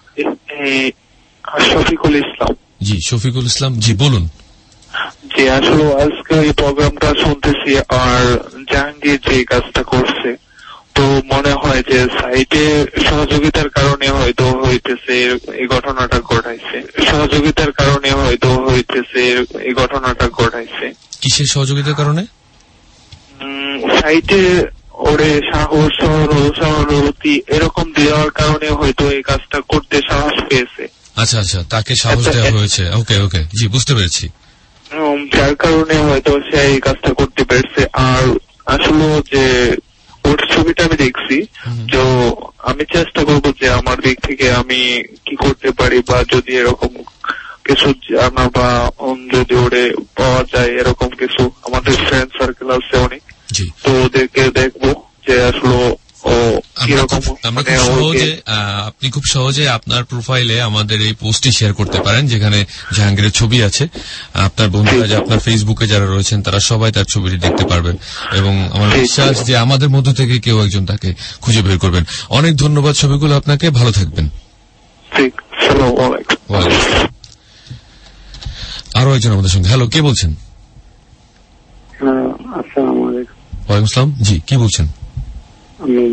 শফিকুল ইসলাম। জি শফিকুল ইসলাম, জি বলুন। জি আসলে আজকে এই প্রোগ্রামটা শুনতেছি, আর জাহাঙ্গীর যে কাজটা করছে তো মনে হয় যে সাইটে সহযোগিতার কারণে হয়তো হইতেছে এই ঘটনাটা ঘটাইছে, সহযোগিতার কারণে হয়তো হইতেছে এই ঘটনাটা ঘটাইছে। কিসের সহযোগিতার কারণে? সাইটে ওরে সাহস সহানুভূতি এরকম দেওয়ার কারণে হয়তো এই কাজটা করতে সাহস পেয়েছে। আচ্ছা আচ্ছা, তাকে সাহস দেওয়া হয়েছে। ওকে ওকে, জি বুঝতে পেরেছি। যার কারণে হয়তো সে এই কাজটা করতে পেরেছে। আর আসলে যে ওর ছবিটা আমি দেখছি, তো আমি চেষ্টা করবো যে আমার দিক থেকে আমি কি করতে পারি, বা যদি এরকম কিছু জানা বা যদি ওরে পাওয়া যায় এরকম কিছু, আমাদের ফ্রেন্ড সার্কেল আছে অনেক, তো ওদেরকে দেখবো যে আসলে ও কিরকম। আমরা খুব সহজে আপনি খুব সহজে আপনার প্রোফাইলে আমাদের এই পোস্টটি শেয়ার করতে পারেন যেখানে জাহাঙ্গীরের ছবি আছে। আপনার বন্ধুরা যে আপনার ফেসবুকে যারা রয়েছেন তারা সবাই তার ছবিটি দেখতে পারবেন এবং আমার বিশ্বাস যে আমাদের মধ্য থেকে কেউ একজন তাকে খুঁজে বের করবেন। অনেক ধন্যবাদ ছবিগুলো আপনাকে, ভালো থাকবেন। আরো একজন আমাদের সঙ্গে। হ্যালো, কে বলছেন? আসসালামু আলাইকুম। ওয়ালাইকুম আসসালাম। জি, কি বলছেন? আমি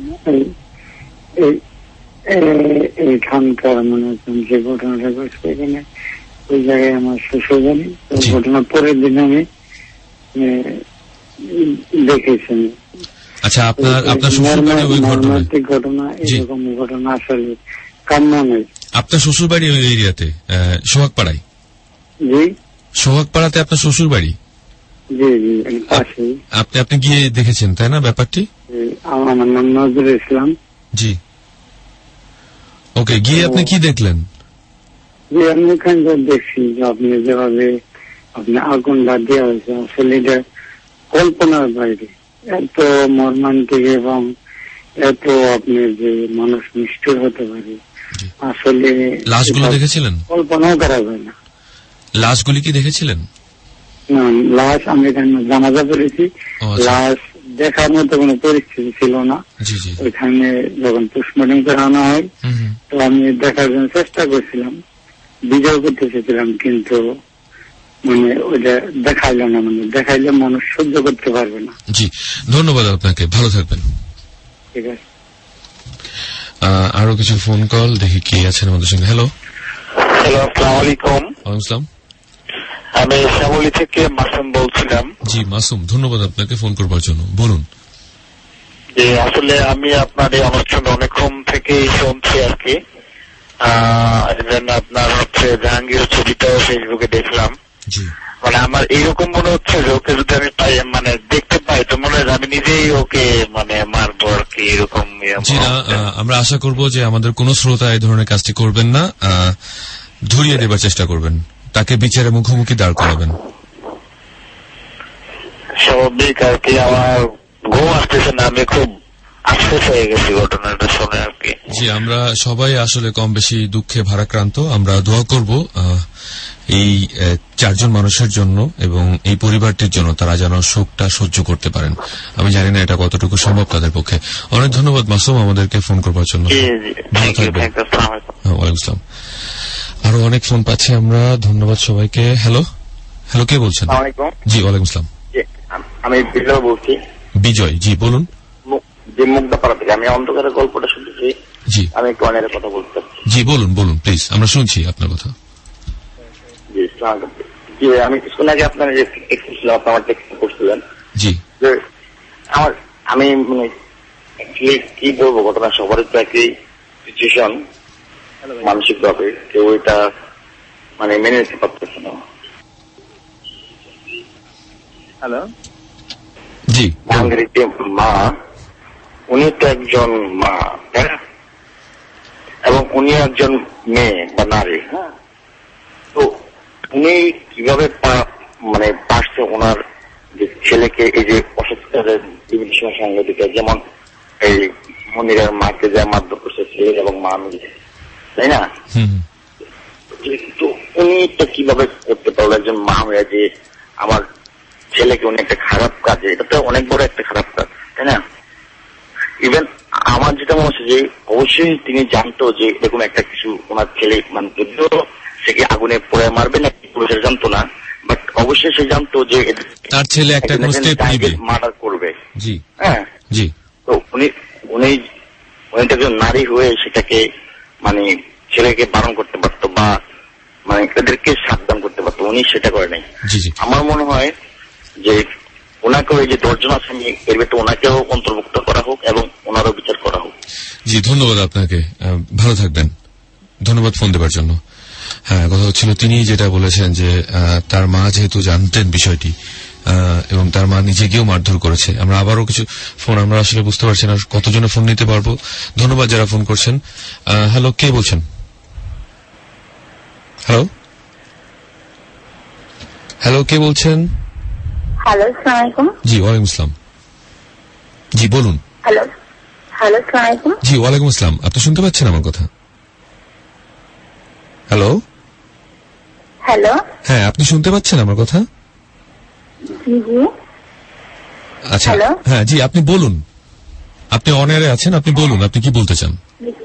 এইখানকার মানে যে ঘটনাটা ঘটছে এখানে ওই জায়গায় আমার শ্বশুর বাড়ি। ঘটনার পরের দিন আমি দেখেছি। আচ্ছা, আপনার আপনার শ্বশুর বাড়ি ওই ঘটনা ঘটনা এরকম ঘটনা আসলে কাম্য নয়। আপনার শ্বশুর বাড়ি ওই এরিয়াতে সোহাগপাড়ায়? জি, সোহাগপাড়াতে আপনার শ্বশুর বাড়ি? জি জি, পাশে। আপনি আপনি গিয়ে দেখেছেন তাই না ব্যাপারটি? আমার নাম নজরুল ইসলাম। জি, ওকে, গিয়ে আপনি কি দেখলেন? যে আমি ওখানে দেখছি যে আপনি যেভাবে আপনি আগুনটা দেওয়া হয়েছে আসলে এটা কল্পনার বাইরে। এত মর্মান্তিক এবং এত আপনি যে মানুষ নিষ্ঠুর হতে পারে আসলে। লাশগুলো দেখেছিলেন? কল্পনাও করা যায় না। লাশগুলি কি দেখেছিলেন? না, লাশ আমি এখানে জানাজা করেছি, লাশ দেখার মতো কোনো পরিস্থিতি ছিল না। ওইখানে যখন পোস্টমর্টম করানো হয় তো আমি দেখার জন্য চেষ্টা করছিলাম, বিজয় করতে চেয়েছিলাম, কিন্তু মানে ওইটা দেখাইলো না। মানে দেখাইলে মানুষ সহ্য করতে পারবে না। জি, ধন্যবাদ আপনাকে, ভালো থাকবেন। ঠিক আছে। আরো কিছু ফোন কল দেখি কে আছেন আমাদের সঙ্গে। হ্যালো। হ্যালো, আসসালামু আলাইকুম। ওয়ালাইকুম আসসালাম। আমি শ্যামলী থেকে মাসুম বলছিলাম। জি মাসুম, ধন্যবাদ আপনাকে ফোন করবার জন্য, বলুন। যে আসলে আমি আপনার এই অনুষ্ঠান অনেকক্ষণ থেকে শুনছি আর কি। আপনার হচ্ছে জাহাঙ্গীর ছবিটাও ফেসবুকে দেখলাম। মানে আমার এইরকম মনে হচ্ছে যে ওকে যদি আমি পাই মানে দেখতে পাই তো মনে হয় আমি নিজেই ওকে মানে মারবো আর কি, এরকম। জি না, আমরা আশা করব যে আমাদের কোন শ্রোতা এই ধরনের কাজটি করবেন না, ধরিয়ে দেবার চেষ্টা করবেন, তাকে বিচারে মুখোমুখি দাঁড় করাবেন। স্বাভাবিক আর কি, আমার ঘুম আসতেছে না, আমি খুব আফসোস হয়ে গেছি ঘটনাটা শুনে আর কি। জি, আমরা সবাই আসলে কম বেশি দুঃখে ভারাক্রান্ত। আমরা দোয়া করব এই চারজন মানুষের জন্য এবং এই পরিবারটির জন্য, তারা যেন শোকটা সহ্য করতে পারেন। আমি জানি না এটা কতটুকু সম্ভব তাদের পক্ষে। অনেক ধন্যবাদ মাসুম আমাদেরকে ফোন করবার জন্য। ভালো থাকবেন। ওয়ালাইকুম আসসালাম। আরো অনেক ফোন পাচ্ছি আমরা, ধন্যবাদ সবাইকে। হ্যালো, হ্যালো, কে বলছেন? জি, ওয়ালাইকুম আসসালাম। আমি বিজয় বলছি। বিজয়, জি বলুন। যে মুগ্ধাপাড়া থেকে আমি অন্ধকারের গল্পটা শুনতেছি। জি, আমি একটু অনেক কথা বলতে চাচ্ছি। জি বলুন বলুন প্লিজ, আমরা শুনছি আপনার কথা। জি, জি, আমি কিছুক্ষণ আগে আপনার যে ছিলাম আপনি আমার টেক্সট করছিলেন। জি, আমার আমি মানে কি বলবো, ঘটনা সবারই তো একই সিচুয়েশন মানসিক ভাবে, কেউ এটা মানে মেনে নিতে পারতেছে না। হ্যালো, জি, জাহাঙ্গীর মা, উনি তো একজন মা, হ্যাঁ, এবং উনি একজন মেয়ে বা নারী। হ্যাঁ, তো উনি কিভাবে মানে পারছে ওনার যে ছেলেকে এই যে অসুস্থতার বিভিন্ন সময় সাংবাদিকরা যেমন এই মনিরার মাকে যা মারধর করছে ছেলে এবং মা মিলে, তাই না? তো উনি তো কিভাবে করতে পারলো একজন মা হয়ে যে আমার ছেলেকে উনি একটা খারাপ কাজে, এটা তো অনেক বড় একটা খারাপ কাজ, তাই না? ইভেন আমার যেটা মনে হচ্ছে যে অবশ্যই তিনি জানতো যে এরকম একটা কিছু ওনার ছেলে মানে যদিও সে কি আগুনে পড়ে মারবে না পুলিশের জানতো না, বাট অবশ্যই সে জানতো যে তার ছেলে একটা মার্ডার করবে। জি, হ্যাঁ, জি। তো উনি উনি উনি একজন নারী হয়ে সেটাকে মানে ছেলেকে বারণ করতে পারতো বা মানে এদেরকে সাবধান করতে পারতো, উনি সেটা করে নাই। আমার মনে হয় যে ওনাকেও এই যে দশজন আছে এর ভেতরে ওনাকেও অন্তর্ভুক্ত করা হোক এবং ওনারও বিচার করা হোক। জি, ধন্যবাদ আপনাকে, ভালো থাকবেন, ধন্যবাদ ফোন দেবার জন্য। হ্যাঁ, কথা হচ্ছিল তিনি যেটা বলেছেন যে তার মা যেহেতু জানতেন বিষয়টি এবং তার মা নিজে গিয়েও মারধর করেছে। আমরা আবারও কিছু ফোন, আমরা আসলে বুঝতে পারছি না কতজনে ফোন নিতে পারবো। ধন্যবাদ যারা ফোন করছেন। হ্যালো, কে বলছেন? হ্যালো, হ্যালো, কে বলছেন? হ্যালো, আসসালামু আলাইকুম। জি, ওয়ালাইকুম আসসালাম। জি বলুন। হ্যালো, হ্যালো, আসসালামু আলাইকুম। জি, ওয়ালাইকুম আসসালাম। আপনি শুনতে পাচ্ছেন আমার কথা? হ্যালো, হ্যালো, হ্যাঁ, আপনি শুনতে পাচ্ছেন আমার কথা? জি জি। আচ্ছা, হ্যাঁ, জি, আপনি বলুন, আপনি অন এয়ারে আছেন, আপনি বলুন, আপনি কি বলতে চান?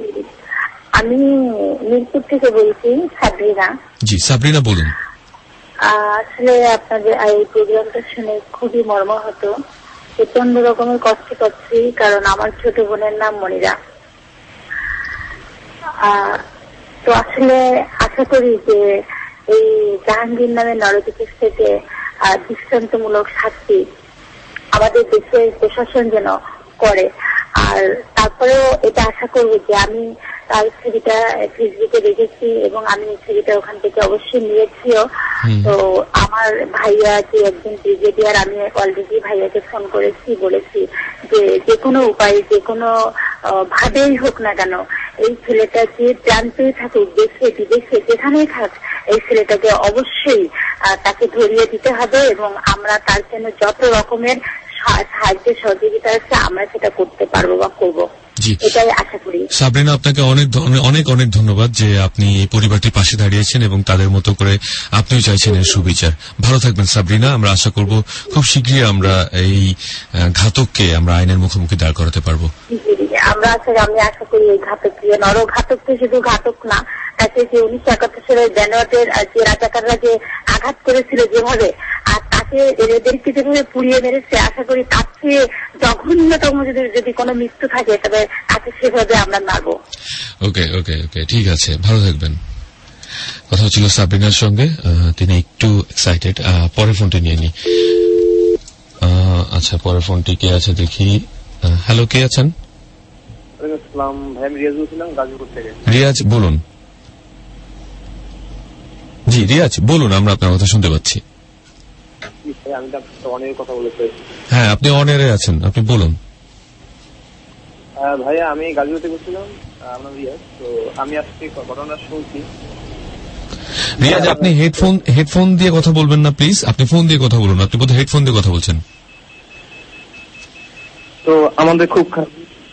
আমি মিরপুর থেকে বলছি, সাবরিনা। জি, সাবরিনা বলুন। আহ, আসলে আপনাদের এই প্রোগ্রামটা শুনে খুবই মর্মাহত, প্রচন্ড রকমের কষ্ট পাচ্ছি, কারণ আমার ছোট বোনের নাম মনিরা। আহ, তো আসলে আশা করি যে এই জাহাঙ্গীর নামে নরচিকিৎসাকে দৃষ্টান্তমূলক শাস্তি আমাদের দেশের প্রশাসন যেন করে। আর তারপরেও এটা আশা করব যে আমি তার ছবিটা ফেসবুকে দেখেছি এবং আমি ছবিটা ওখান থেকে অবশ্যই নিয়েছিও। তো আমার ভাইয়া যে একজন ব্রিগেডিয়ার, আমি অলরেডি ভাইয়াকে ফোন করেছি, বলেছি যে যে কোনো উপায়ে যে কোনো ভাবেই হোক না কেন এই ছেলেটা যে জানতেই থাকুক, দেশে বিদেশে যেখানেই থাক, এই ছেলেটাকে অবশ্যই তাকে ধরিয়ে দিতে হবে এবং আমরা তার জন্য যত রকমের সাহায্য সহযোগিতা আছে আমরা সেটা করতে পারবো বা করবো, এটাই আশা করি। সাবরিনা, আপনাকে অনেক অনেক অনেক ধন্যবাদ যে আপনি এই পরিবারটির পাশে দাঁড়িয়েছেন এবং তাদের মতো করে আপনিও চাইছেন এর সুবিচার। ভালো থাকবেন সাবরিনা, আমরা আশা করব খুব শীঘ্রই আমরা এই ঘাতককে আমরা আইনের মুখোমুখি দাঁড় করাতে পারবো। আমরা আসলে আমি আশা করি এই ঘাতককে, নর ঘাতককে শুধু ঘাতক না, তাকে যে উনিশশো একাত্তর সালের জানুয়ারির যে রাজাকাররা যে আঘাত করেছিল যেভাবে, আর তাকে এদেরকে যেভাবে পুড়িয়ে মেরেছে, আশা করি তার চেয়ে জঘন্যতম যদি যদি কোনো মৃত্যু থাকে তবে তাকে সেভাবে আমরা মারবো। ওকে ওকে ওকে ঠিক আছে, ভালো থাকবেন। কথা হচ্ছিল সাবরিনার সঙ্গে, তিনি একটু এক্সাইটেড। পরের ফোনটি নিয়ে নি। আচ্ছা, পরের ফোনটি কে আছে দেখি। হ্যালো, কে আছেন? রিয়াজ, বলুন। জি রিয়াজ বলুন, আমরা আপনার কথা শুনতে পাচ্ছি। হ্যাঁ, আপনি অন এয়ারে আছেন, আপনি বলুন। ভাইয়া, আমি গাজীপুরে বলছিলাম, আমার রিয়াজ। তো আমি আজকে ঘটনা শুনছি। রিয়াজ, আপনি হেডফোন হেডফোন দিয়ে কথা বলবেন না প্লিজ, আপনি ফোন দিয়ে কথা বলুন। আপনি বোধহয় হেডফোন দিয়ে কথা বলছেন। তো আমাদের খুব খারাপ।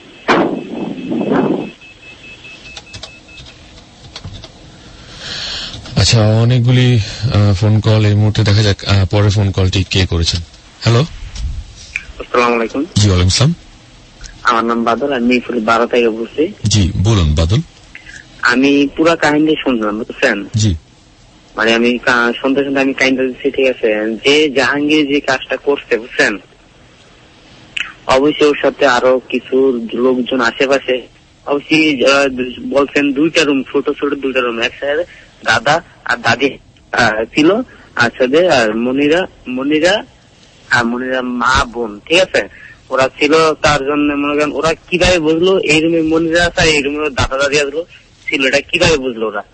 আচ্ছা, অনেকগুলি ফোন কল এই মুহূর্তে, দেখা যাক পরের ফোন কলটি কে করেছেন। হ্যালো, আসসালামু আলাইকুম। জি ওয়ালাইকুম আসসালাম। আমার নাম বাদল, আমি মিরপুর বারো থেকে বলছি। জি বলুন বাদল। আমি পুরা কাহিনী শুনলাম, বুঝছেন? জি। মানে আমি শুনতে শুনতে আমি কাহিনীটা দিচ্ছি, ঠিক আছে? যে জাহাঙ্গীর যে কাজটা করছে, বুঝছেন, অবশ্যই ওর সাথে আরো কিছু লোকজন আশেপাশে, অবশ্যই বলছেন দুইটা রুম, ছোট ছোট দুইটা রুম, একসাথে দাদা আর দাদি ছিল, আর সাথে আর মনিরা মনিরা আর মনিরা মা বোন, ঠিক আছে, ওরা ছিল। তার জন্য মনে করেন ওরা কিভাবে বুঝলো এই রুমে মনিরা আছে আর এই রুমে দাদা দাদি ছিল, এটা কিভাবে বুঝলো ওরা?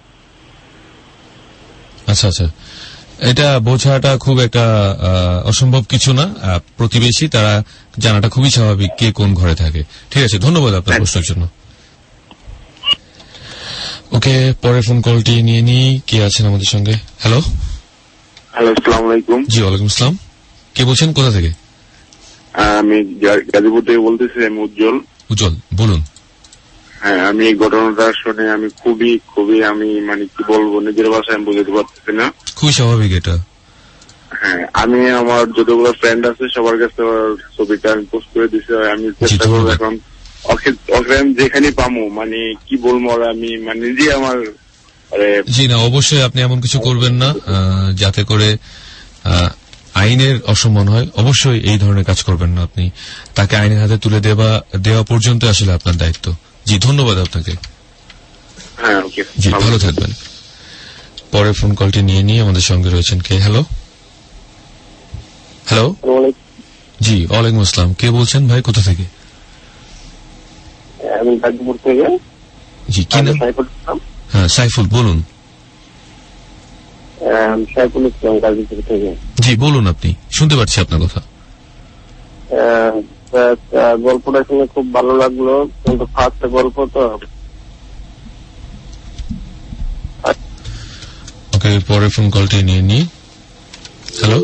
আচ্ছা আচ্ছা, এটা বোঝাটা খুব একটা অসম্ভব কিছু না। প্রতিবেশী, তারা জানাটা খুবই স্বাভাবিক কে কোন ঘরে থাকে। ঠিক আছে, ধন্যবাদ আপনার প্রশ্নের জন্য। ওকে, পরের ফোন কলটি নিয়ে নি। কে আছেন আমাদের সঙ্গে? হ্যালো। হ্যালো, আসসালামু আলাইকুম। জি ওয়ালাইকুম আসসালাম। কে বলছেন, কোথা থেকে? আমি গাজীপুর থেকে বলতেছি, আমি উজ্জ্বল। উজ্জ্বল, বলুন। হ্যাঁ, আমি এই ঘটনাটা শুনে আমি খুবই খুবই আমি মানে কি বলবো, নিজের ভাষায় আমি বুঝতে পারতেছি না। খুবই স্বাভাবিক এটা। হ্যাঁ, আমি আমার যতগুলো ফ্রেন্ড আছে সবার কাছে ছবিটা আমি পোস্ট করে দিচ্ছি। আমি চেষ্টা করবো এখন ওকে যেখানে পামো, মানে কি বলবো, আমি মানে নিজে আমার। জি না, অবশ্যই আপনি এমন কিছু করবেন না যাতে করে আইনের অসম্মান হয়। অবশ্যই এই ধরনের কাজ করবেন না আপনি। তাকে আইনের হাতে তুলে দেওয়া দেওয়া পর্যন্ত আসলে আপনার দায়িত্ব। জি ধন্যবাদ আপনাকে। হ্যাঁ, ওকে, জি ভালো থাকবেন। পরের ফোন কলটি নিয়ে নিয়ে আমাদের সঙ্গে রয়েছেন কে? হ্যালো। হ্যালো। জি ওয়ালাইকুম আসসালাম। কে বলছেন ভাই, কোথা থেকে? আমি গাজীপুর থেকে। জি কি নাম? হ্যাঁ সাইফুল, বলুন। সাইফুল ইসলাম, গাজীপুর থেকে। জি বলুন, আপনি শুনতে পাচ্ছি আপনার কথা। গল্পটা শুনে খুব ভালো লাগলো, কিন্তু ফার্স্ট গল্প তো। ওকে, পরের ফোন কলটি নিয়ে নি। হ্যালো।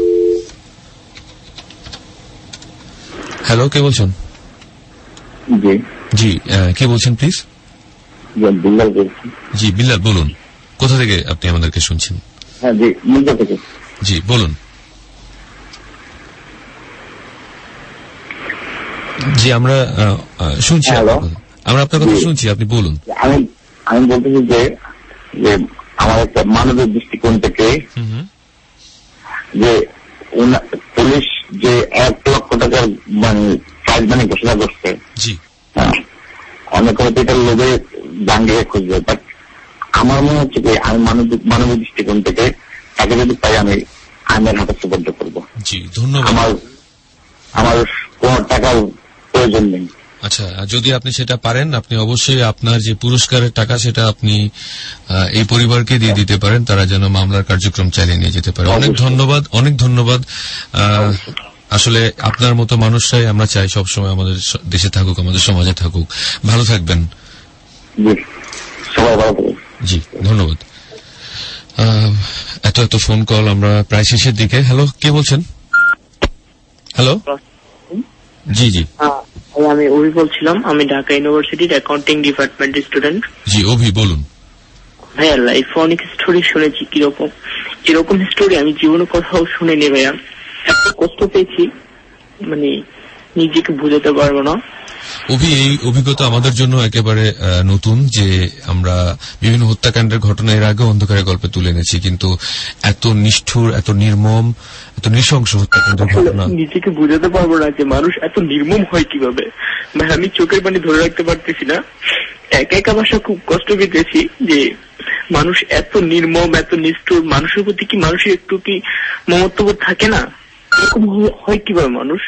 হ্যালো, কে বলছেন? জি জি কে বলছেন প্লিজ? বিল্লাল বলছি। জি বিল্লাল, বলুন। কোথা থেকে আপনি আমাদেরকে শুনছেন? হ্যাঁ জি, মুন্সিগঞ্জ থেকে। জি বলুন। জি আমরা শুনছি, আমরা আপনার কথা শুনছি, আপনি বলুন। আমি আমি বলতেছি যে আমার একটা মানবিক দৃষ্টিকোণ থেকে যে পুলিশ যে এক লক্ষ টাকার মানে প্রাইজ মানি ঘোষণা করছে, হ্যাঁ অনেক হয়তো এটার লোভে জাহাঙ্গীরকে খুঁজবে, বাট আমার মনে হচ্ছে যে আমি মানবিক মানবিক দৃষ্টিকোণ থেকে তাকে যদি পাই আমি আইনের হাতে সুপর্দ করবো। আমার আমার কোন টাকার প্রয়োজন নেই। আচ্ছা, যদি আপনি সেটা পারেন আপনি অবশ্যই আপনার যে পুরস্কারের টাকা সেটা আপনি এই পরিবারকে দিয়ে দিতে পারেন, তারা যেন মামলার কার্যক্রম চালিয়ে নিয়ে যেতে পারে। অনেক ধন্যবাদ, অনেক ধন্যবাদ। আসলে আপনার মতো মানুষরাই আমরা চাই সবসময় আমাদের দেশে থাকুক, আমাদের সমাজে থাকুক। ভালো থাকবেন। জি ধন্যবাদ। এত এত ফোন কল, আমরা প্রায় শেষের দিকে। হ্যালো, কে বলছেন? হ্যালো, জি জি আমি অভি বলছিলাম, আমি ঢাকা ইউনিভার্সিটির অ্যাকাউন্টিং ডিপার্টমেন্টের স্টুডেন্ট। জি অভি বলুন। ভাইয়া লাইফে অনেক স্টোরি শুনেছি, কিরকম এরকম স্টোরি আমি জীবনে কোথাও শুনিনি ভাইয়া। এত কষ্ট পেয়েছি মানে নিজেকে বুঝাতে পারবো না। অভি, এই অভিজ্ঞতা আমাদের জন্য একেবারে নতুন যে আমরা বিভিন্ন হত্যাকাণ্ডের ঘটনা এর আগে অন্ধকারের গল্পে তুলে এনেছি, কিন্তু এত নিষ্ঠুর, এত নির্মম, এত নৃশংস হত্যাকাণ্ডের ঘটনা নিজেকে বুঝাতে পারবো না যে মানুষ এত নির্মম হয় কিভাবে। ভাই আমি চোখের পানি ধরে রাখতে পারতেছি না। একা একা ভাষা খুব কষ্ট পেতেছি যে মানুষ এত নির্মম, এত নিষ্ঠুর। মানুষের প্রতি কি মানুষের একটু কি মমত্ববোধ থাকে না? এরকম হয় কিভাবে মানুষ?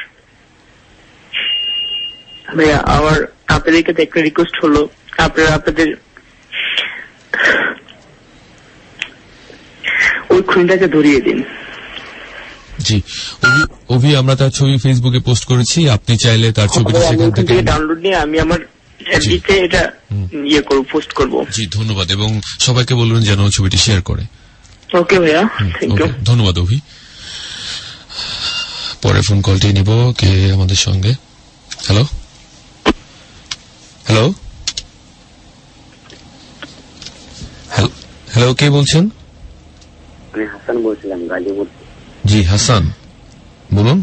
ভাইয়া আমার আপনাদের কাছে একটা রিকোয়েস্ট হলো, আপনারা আপনাদের ওই খুনিটাকে ধরিয়ে দিন। জি অভি, আমরা তার ছবি ফেসবুকে পোস্ট করেছি, আপনি চাইলে তার ছবিটা সেখান থেকে ডাউনলোড নিয়ে আমি আমার এফবিতে এটা ইয়ে করব, পোস্ট করব। জি ধন্যবাদ, এবং সবাইকে বলবেন যেন ছবিটি শেয়ার করে। ওকে ভাইয়া, থ্যাংক ইউ। ধন্যবাদ অভি। পরে ফোন কলটি নিব কে আমাদের সঙ্গে। হ্যালো হ্যালো হ্যালো কে বলছেন? আমি হাসান বলছিলাম, গাজীপুর। জি হাসান বলুন।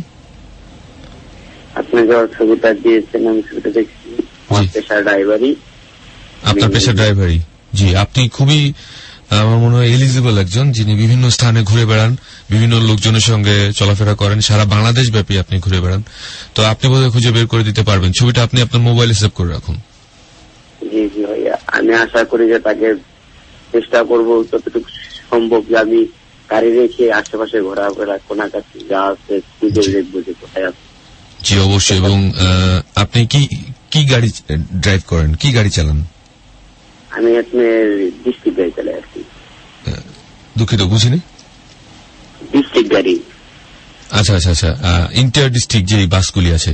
আপনি যাওয়ার ছবিটা দিয়েছেন আমি ছবিটা দেখছি। আমার পেশার ড্রাইভারই। আপনার পেশার ড্রাইভারই? জি, আপনি খুবই আমার মনে হয় এলিজিবল একজন, যিনি বিভিন্ন স্থানে ঘুরে বেড়ান, বিভিন্ন লোকজনের সঙ্গে চলাফেরা করেন, সারা বাংলাদেশ ব্যাপী আপনি ঘুরে বেড়ান। তো আপনি বোধহয় খুঁজে বের করে দিতে পারবেন। ছবিটা আপনি আপনার মোবাইলে সেভ করে রাখুন। জি জি ভাইয়া, আমি আশা করি যে তাকে চেষ্টা করবো যতটুকু সম্ভব যে আমি গাড়ি রেখে আশেপাশে ঘোরাফেরা কোনাকাছি যা আছে খুঁজে দেখবো যে কোথায় আছে। জি অবশ্যই। এবং আপনি কি কি গাড়ি ড্রাইভ করেন, কি গাড়ি চালান? আমি আপনার ডিস্ট্রিক্ট গাড়ি চালাই আর কি। দুঃখিত বুঝিনি। ডিস্ট্রিক্ট গাড়ি। আচ্ছা আচ্ছা আচ্ছা, ইন্টার ডিস্ট্রিক্ট যে বাসগুলি আছে।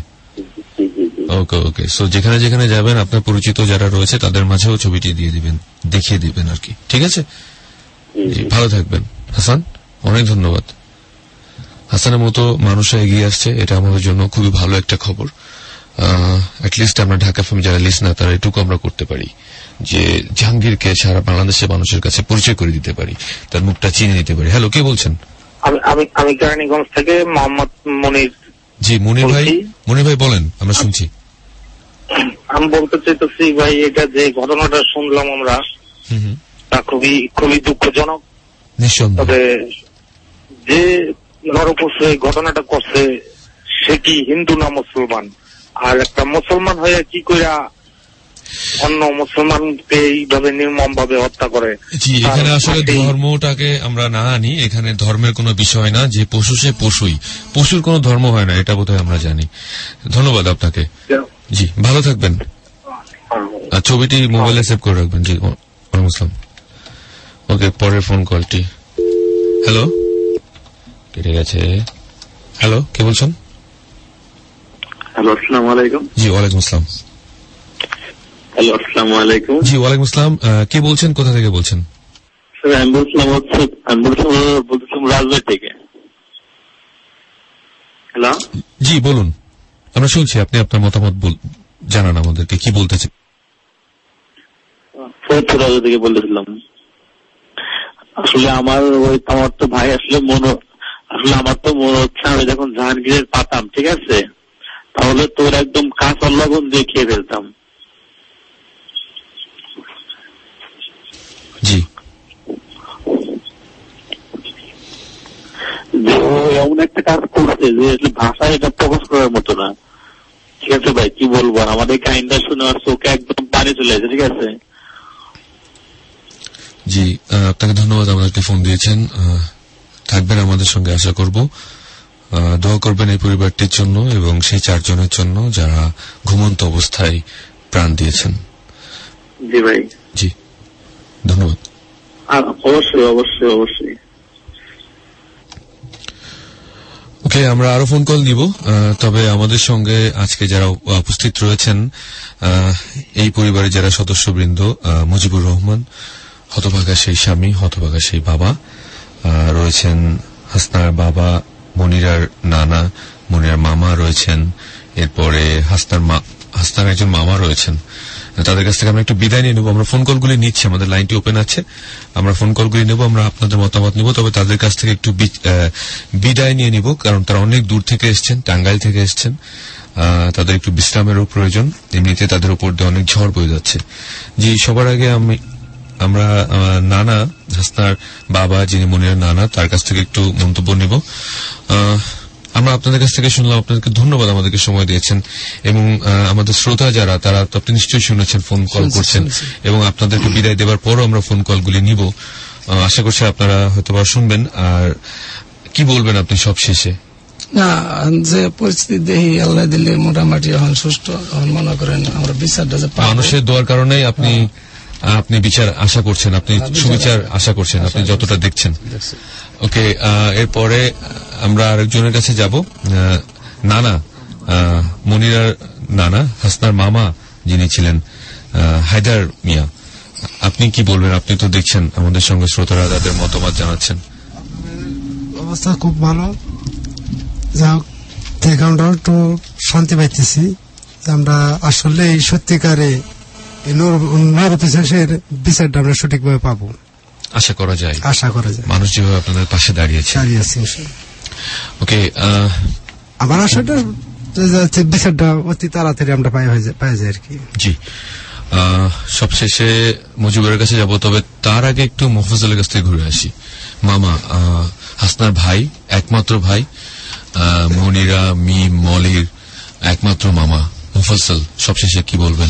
ওকে ওকে। সো যেখানে যেখানে যাবেন আপনার পরিচিত যারা রয়েছে তাদের মাঝেও ছবিটি দিয়ে দিবেন, দেখিয়ে দিবেন আর কি। ঠিক আছে, ভালো থাকবেন হাসান, অনেক ধন্যবাদ। হাসানের মতো মানুষরা এগিয়ে আসছে, এটা আমাদের জন্য খুবই ভালো একটা খবর। অ্যাটলিস্ট আমরা ঢাকা এফএম যারা লিসনার তারা এটুকু আমরা করতে পারি যে জাহাঙ্গীরকে সারা বাংলাদেশের মানুষের কাছে পরিচয় করে দিতে পারি, তার মুখটা চিনে নিতে পারি। হ্যালো কে বলছেন? আমি আমি কেরানীগঞ্জ থেকে মোহাম্মদ মনির। জি মনির ভাই, মনির ভাই বলেন, আমরা শুনছি। আমি বলতে চাইতেছি ভাই, এটা যে ঘটনাটা শুনলাম আমরা তা খুবই খুবই দুঃখজনক। তবে যে নরপশু এই ঘটনাটা করছে সে কি হিন্দু না মুসলমান? আর একটা মুসলমান হয়ে কি কইরা অন্য মুসলমানকে এইভাবে নির্মম ভাবে হত্যা করে? জি, এখানে আসলে ধর্মটাকে আমরা না আনি, এখানে ধর্মের কোনো বিষয় না। যে পশু সে পশুই, পশুর কোনো ধর্ম হয় না, এটা বোধহয় আমরা জানি। ধন্যবাদ আপনাকে। জি ভালো থাকবেন। ছবিটি মোবাইলে সেভ করে রাখবেন। জি ওয়ালাইকুম আসসালাম। ওকে, পরের ফোন কলটি। হ্যালো, কেটে গেছে। হ্যালো কে বলছেন? হ্যালো আসসালামু আলাইকুম। জি ওয়ালাইকুম আসসালাম। হ্যালো আসসালামু আলাইকুম। জি ওয়ালাইকুম আসসালাম। কে বলছেন, কোথা থেকে বলছেন? স্যার আমি বলছিলাম হচ্ছে আমি বলছিলাম বলছিলাম রাজবাড়ী থেকে। হ্যালো জি বলুন, আমরা শুনছি। আপনি আপনার মতামত জানান আমাদেরকে, কি বলতেছেন? ফরিদপুর থেকে বলতেছিলাম। আসলে আমার ওই আমার তো ভাই আসলে মনে আসলে আমার তো মনে হচ্ছে আমি যখন জাহাঙ্গীরের পাতাম, ঠিক আছে, তাহলে তোর একদম কাঁচা লবণ দিয়ে খেয়ে ফেলতাম। জি এমন একটা কাজ করছে যে ভাষায় এটা প্রকাশ করার মতো না। ঠিক আছে ভাই, কি বলবো, আমাদের কাহিনীটা শুনে আমার চোখে একদম পানি চলে আসে। ঠিক আছে, জি আপনাকে ধন্যবাদ, আমাদেরকে ফোন দিয়েছেন। থাকবেন আমাদের সঙ্গে আশা করব। দোয়া করবেন এই পরিবারটির জন্য এবং সেই চারজনের জন্য যারা ঘুমন্ত অবস্থায় প্রাণ দিয়েছেন। জি ভাই, জি ধন্যবাদ। অবশ্যই অবশ্যই অবশ্যই। ওকে, আমরা আরো ফোন কল নিব, তবে আমাদের সঙ্গে আজকে যারা উপস্থিত রয়েছেন এই পরিবারের যারা সদস্যবৃন্দ, মুজিবুর রহমান, হতভাগা সেই স্বামী, হতভাগা সেই বাবা রয়েছেন, হাসনার বাবা, মনিরার নানা, মনিরার মামা রয়েছেন, এরপরে হাসনার মা হাসনার একজন মামা রয়েছেন। তাদের কাছ থেকে আমরা একটু বিদায় নিয়ে নেব। আমরা ফোন কলগুলি নিচ্ছি, আমাদের লাইনটি ওপেন আছে, আমরা ফোন কলগুলি নেব, আমরা আপনাদের মতামত নিব, তবে তাদের কাছ থেকে একটু বিদায় নিয়ে নিব, কারণ তারা অনেক দূর থেকে এসছেন, টাঙ্গাইল থেকে এসছেন, তাদের একটু বিশ্রামেরও প্রয়োজন, এমনিতে তাদের উপর দিয়ে অনেক ঝড় বয়ে যাচ্ছে। জি, সবার আগে আমি আমরা নানা, হাসনার বাবা যিনি মনিরার নানা, তার কাছ থেকে একটু মন্তব্য নিব। আমরা আপনাদের কাছ থেকে শুনলাম, আপনাদেরকে ধন্যবাদ, আমাদেরকে সময় দিয়েছেন, এবং আমাদের শ্রোতা যারা তারা তো আপনি নিশ্চয়ই শুনেছেন, ফোন কল করছেন, এবং আপনাদেরকে বিদায় দেবার পরও আমরা ফোন কলগুলি নিব, আশা করছি আপনারা হয়তো বা শুনবেন। আর কি বলবেন আপনি সব শেষে? না, যে পরিস্থিতি দেখি আল্লাহ দিল্লি মোটামুটি এখন সুষ্ঠু, এখন মনে করেন আমরা বিচারটা যে মানুষের দোয়ার কারণেই আপনি আপনি বিচার আশা করছেন, আপনি সুবিচার আশা করছেন, আপনি যতটা দেখছেন। ওকে, এরপরে আমরা আরেকজনের কাছে যাব। নানা, মনিরার নানা, হাসনার মামা যিনি ছিলেন, হায়দার মিয়া, আপনি কি বলবেন? আপনি তো দেখছেন আমাদের সঙ্গে শ্রোতারা তাদের মতামত জানাচ্ছেন। অবস্থা খুব ভালো, যা হোক আমরা একটু শান্তি পাইতেছি। আমরা আসলে এই সত্যিকারে নরপিসের বিচারটা আমরা সঠিকভাবে পাবো, আশা করা যায় আশা করা যায় মানুষ যেভাবে আপনাদের পাশে দাঁড়িয়েছে। ওকে, আমার আশাটা বিচারটা অতি তাড়াতাড়ি আমরা পাই যায় আর কি। জি, সবশেষে মুজিবের কাছে যাব, তবে তার আগে একটু মোফাজ্জলের কাছ থেকে ঘুরে আসি। মামা, হাসনার ভাই, একমাত্র ভাই, মনিরা, মিম, মলির একমাত্র মামা মোফাজ্জল, সবশেষে কি বলবেন?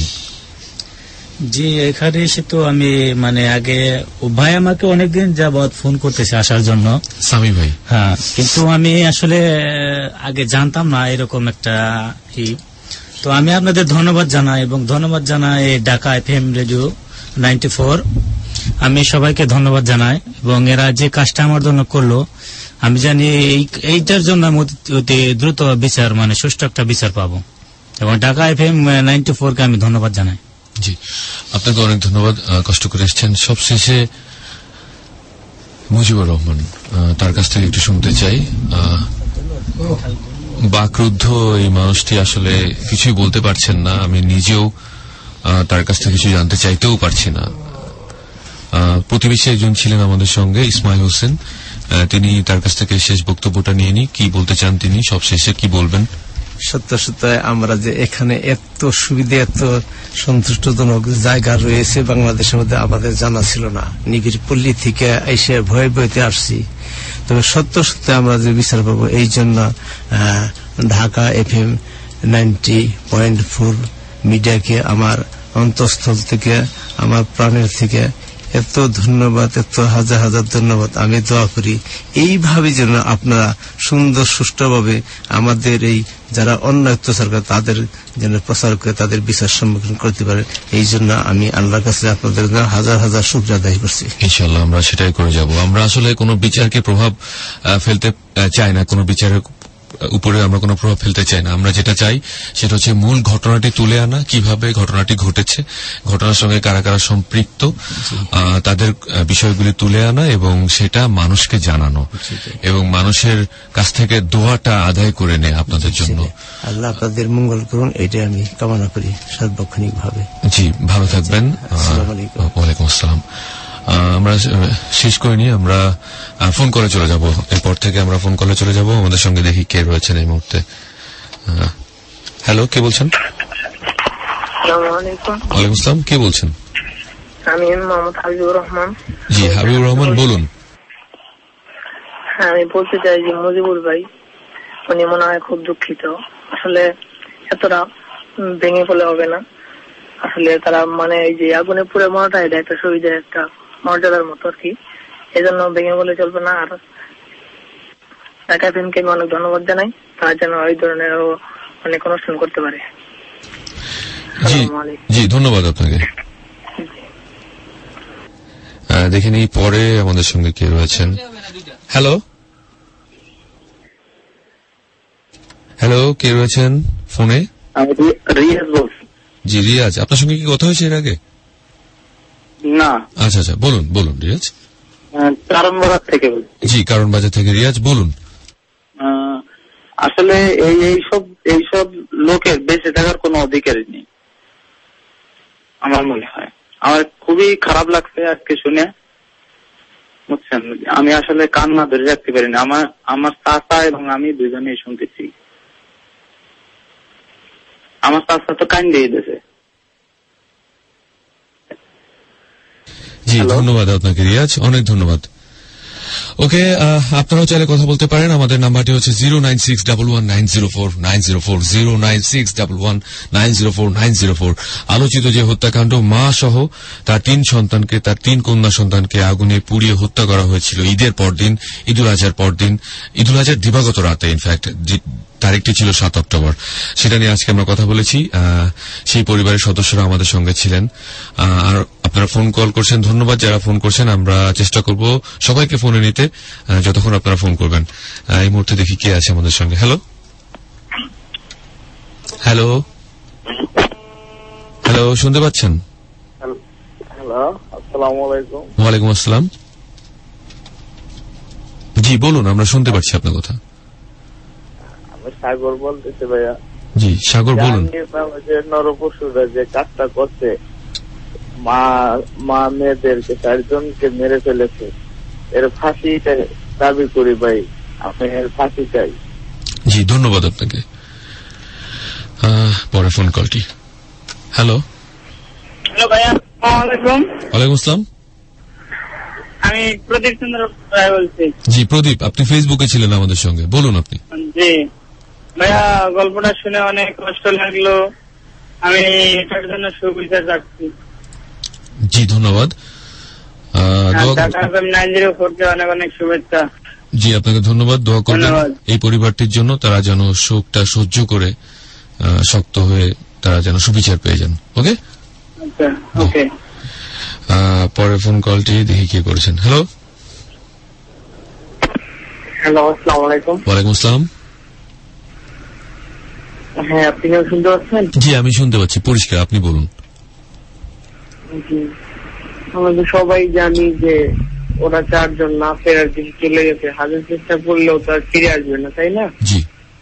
জি, এখানে এসে তো আমি মানে আগে ভাই আমাকে অনেকদিন যাবৎ ফোন করতেছে আসার জন্য, স্বামী ভাই, হ্যাঁ, কিন্তু আমি আসলে আগে জানতাম না এরকম একটা ই। তো আমি আপনাদের ধন্যবাদ জানাই এবং ধন্যবাদ জানাই Dhaka F M radio ninety four, আমি সবাইকে ধন্যবাদ জানাই। এবং এরা যে কাজটা আমার জন্য করলো, আমি জানি এইটার জন্য আমি অতি দ্রুত বিচার মানে সুষ্ঠু একটা বিচার পাবো, এবং Dhaka F M ninety four কে আমি ধন্যবাদ জানাই। জি, আপনাকে অনেক ধন্যবাদ, কষ্ট করে এসছেন। সবশেষে মুজিবুর রহমান, তার কাছ থেকে একটু শুনতে চাই। বাকরুদ্ধ এই মানুষটি আসলে কিছুই বলতে পারছেন না, আমি নিজেও তার কাছ থেকে কিছু জানতে চাইতেও পারছি না। প্রতিবেশী একজন ছিলেন আমাদের সঙ্গে, ইসমাইল হোসেন, তিনি তার কাছ থেকে শেষ বক্তব্যটা নিয়ে নি, কি বলতে চান তিনি, সবশেষে কি বলবেন? সত্য সত্য আমরা যে এখানে এত সুবিধা, এত সন্তুষ্টজনক জায়গা রয়েছে বাংলাদেশের মধ্যে আমাদের জানা ছিল না। নিবিড় পল্লী থেকে এসে ভয়ে ভয়তে আসছি, তবে সত্য সত্য আমরা যে বিচার পাবো, এই জন্য Dhaka F M ninety point four মিডিয়াকে আমার অন্তঃস্থল থেকে, আমার প্রাণের থেকে এত ধন্যবাদ, এত হাজার হাজার ধন্যবাদ। আমি দোয়া করি এইভাবে যেন আপনারা সুন্দর সুষ্ঠুভাবে আমাদের এই যারা অন্য অত্যাচার করে তাদের যেন প্রচার করে তাদের বিচার সম্মুখীন করতে পারে, এই জন্য আমি আল্লাহর কাছে আপনাদের হাজার হাজার শুকরিয়া আদায় করছি। ইনশাআল্লাহ আমরা সেটাই করে যাব। আমরা আসলে কোনো বিচারকে প্রভাব ফেলতে চাই না, কোনো বিচারের উপরে আমরা কোনো প্রভাব ফেলতে চাই না। আমরা যেটা চাই সেটা হচ্ছে মূল ঘটনাটি তুলে আনা, কিভাবে ঘটনাটি ঘটেছে, ঘটনার সঙ্গে কারা কারা সম্পৃক্ত, তাদের বিষয়গুলি তুলে আনা এবং সেটা মানুষকে জানানো, এবং মানুষের কাছ থেকে দোয়াটা আদায় করে নেয় আপনাদের জন্য। আল্লাহ আপনাদের মঙ্গল করুন, এটাই আমি কামনা করি সার্বক্ষণিক ভাবে। জি, ভালো থাকবেন। ওয়ালাইকুম আসসালাম। আমরা শেষ করিনি, আমরা ফোন করে চলে যাব, এরপর থেকে আমরা ফোন কলে চলে যাব। আমাদের সঙ্গে দেখি কে রয়েছেন এই মুহূর্তে। হ্যালো, কে বলছেন? ওয়ালাইকুম আসসালাম, কে বলছেন? আমি মোহাম্মদ হাবিবুর রহমান। জি, হাবিবুর রহমান বলুন। হ্যাঁ, আমি বলতে চাই যে মুজিবুর ভাই উনি মনে হয় খুব দুঃখিত। আসলে এতটা ভেঙে পড়লে হবে না। আসলে তারা মানে এই যে আগুনে পুড়ে মরাটা এটা একটা সুবিধা, একটা মর্যাদার মতো আর কি, এই জন্য ভেঙে বলে চলবে না। আর ঢাকা এফএমকে আমি অনেক ধন্যবাদ জানাই, তারা যেন এই ধরনের অনেক অনুষ্ঠান করতে পারে। জি জি ধন্যবাদ আপনাকে। দেখে নিই পরে আমাদের সঙ্গে কে রয়েছেন। হ্যালো হ্যালো কে রয়েছেন ফোনে? রিয়াজ বলছি। জি রিয়াজ, আপনার সঙ্গে কি কথা হয়েছে এর আগে? না। আচ্ছা আচ্ছা বলুন বলুন রিয়াজ। কারণ বাজার থেকে। জি কারণ বাজার থেকে রিয়াজ বলুন। আসলে এই এইসব এইসব লোকের বেঁচে থাকার কোনো অধিকারই নেই আমার মনে হয়। আমার খুবই খারাপ লাগছে আজকে শুনে, বুঝছেন। আমি আসলে কান্না ধরে রাখতে পারিনি। আমার আমার চাচা এবং আমি দুজনেই শুনতেছি। আমার চাচা তো কান্দে দিয়েছে। জি ধন্যবাদ আপনাকে রিয়াজ, অনেক ধন্যবাদ। ওকে, আপনারাও চাইলে কথা বলতে পারেন। আমাদের নাম্বারটি হচ্ছে zero nine six double one nine zero four nine zero four zero nine six double one nine zero four nine zero four. আলোচিত যে হত্যাকাণ্ড, মা সহ তার তিন সন্তানকে, তার তিন কন্যা সন্তানকে আগুনে পুড়িয়ে হত্যা করা হয়েছিল ঈদের পরদিন, ঈদুল আজহার পরদিন, ঈদুল আজহার দিবাগত রাতে। ইনফ্যাক্ট তারিখটি ছিল সাত অক্টোবর। সেটা নিয়ে আজকে আমরা কথা বলেছি। সেই পরিবারের সদস্যরা আমাদের সঙ্গে ছিলেন। আর আপনারা ফোন কল করছেন, ধন্যবাদ যারা ফোন করছেন। আমরা চেষ্টা করব সবাইকে ফোনে নিতে যতক্ষণ আপনারা ফোন করবেন। এই মুহূর্তে দেখি কে আছে আমাদের সঙ্গে। হ্যালো হ্যালো হ্যালো শুনতে পাচ্ছেন? হ্যালো, আসসালামু আলাইকুম। ওয়ালাইকুম আসসালাম। জি বলুন, আমরা শুনতে পাচ্ছি আপনার কথা। আমি সাগর বলতেছি ভাইয়া। জি সাগর বলুন। যে নরপশুরা যে কাজটা করছে, মা মা মেয়েদেরকে চারজনকে মেরে ফেলেছে, এর ফাঁসি দাবি করি ভাই, আমি এর ফাঁসি চাই। জি ধন্যবাদ আপনাকে। পরে ফোন কলটি। হ্যালো হ্যালো ভাইয়া, আসসালামু আলাইকুম। ওয়ালাইকুম আসসালাম। আমি প্রদীপ চন্দ্র রায় বলছি। জি প্রদীপ, আপনি ফেসবুকে ছিলেন আমাদের সঙ্গে, বলুন আপনি। জি ভাইয়া, গল্পটা শুনে অনেক কষ্ট লাগলো, আমি এটার জন্য সুবিচার রাখছি। জি ধন্যবাদ। অনেক অনেক শুভেচ্ছা। জি আপনাকে ধন্যবাদ। দোয়া করবেন এই পরিবারটির জন্য, তারা যেন শোকটা সহ্য করে শক্ত হয়ে তারা যেন সুবিচার পেয়ে যান। ওকে ওকে। পরে ফোন কলটি দেখি কে করেছেন। হ্যালো হ্যালো আসসালামু আলাইকুম। ওয়ালাইকুম আসসালাম। হ্যাঁ, আপনি শুনতে পাচ্ছেন? জি আমি শুনতে পাচ্ছি পরিষ্কার, আপনি বলুন। আমাদের সবাই জানি যে ওরা চারজন না ফেরার দিকে চলে গেছে, হাজার চেষ্টা করলেও তার ফিরে আসবে না, তাই না? জি।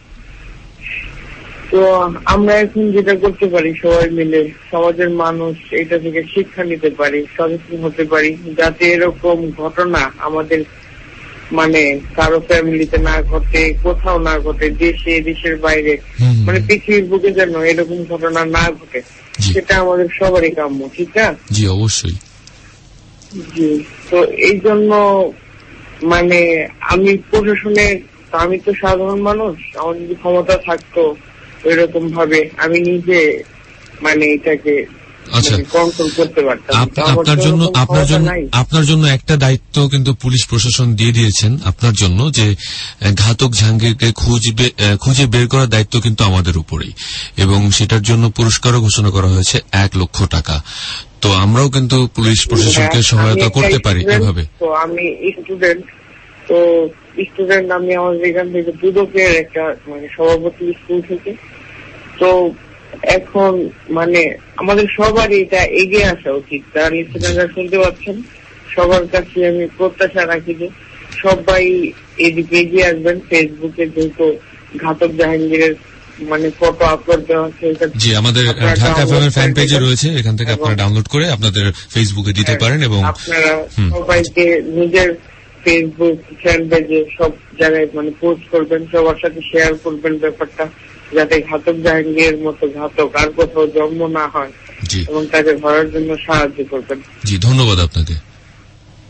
তো আমরা এখন যেটা করতে পারি সবাই মিলে, সমাজের মানুষ এটা থেকে শিক্ষা নিতে পারি, সচেতন হতে পারি, যাতে এরকম ঘটনা আমাদের মানে কারো ফ্যামিলিতে না ঘটে, কোথাও না ঘটে, দেশে দেশের বাইরে, মানে পৃথিবীর বুকে যেন এরকম ঘটনা না ঘটে, সেটা আমাদের সবারই কাম্য, ঠিক না? জি অবশ্যই। জি, তো এই জন্য মানে আমি প্রশাসনের, আমি তো সাধারণ মানুষ, আমার যদি ক্ষমতা থাকতো ওইরকম ভাবে আমি নিজে মানে এটাকে কন্ট্রোল করতে পারতাম। আপনার জন্য আপনার জন্য আপনার জন্য একটা দায়িত্ব কিন্তু পুলিশ প্রশাসন দিয়ে দিয়েছেন আপনার জন্য, যে ঘাতক জাহাঙ্গীরকে খুঁজবে খুঁজে বের করার দায়িত্ব কিন্তু আমাদের উপরেই, এবং সেটার জন্য পুরস্কারও ঘোষণা করা হয়েছে এক লক্ষ টাকা। তো আমরাও কিন্তু পুলিশ প্রশাসনকে সহায়তা করতে পারি এভাবে। তো আমি স্টুডেন্ট, তো স্টুডেন্ট আমি আমাদের এখান থেকে দুদকের একটা মানে সভাপতি স্কুল থেকে, তো এখন মানে আমাদের সবারই এটা এগিয়ে আসা উচিত। যারা লিসেনাররা শুনতে পাচ্ছেন, সবার কাছে আমি প্রত্যাশা রাখি যে সবাই এদিকে এগিয়ে আসবেন। ফেসবুকে যেহেতু ঘাতক জাহাঙ্গীরের মানে ফটো আপলোড দেওয়া আছে, জি আমাদের ঢাকা এফএম এর ফ্যান পেজে রয়েছে, এখান থেকে আপনারা ডাউনলোড করে আপনাদের ফেসবুকে দিতে পারেন, এবং আপনারা সবাইকে নিজের ফেসবুক ফ্যান পেজে সব জায়গায় মানে পোস্ট করবেন, সবার সাথে শেয়ার করবেন ব্যাপারটা, যাতে ঘাতক জাহাঙ্গীরের মতো ঘাতক আর কোথাও জন্ম না হয়, এবং তাকে ধরার জন্য সাহায্য করবেন। জি ধন্যবাদ আপনাকে।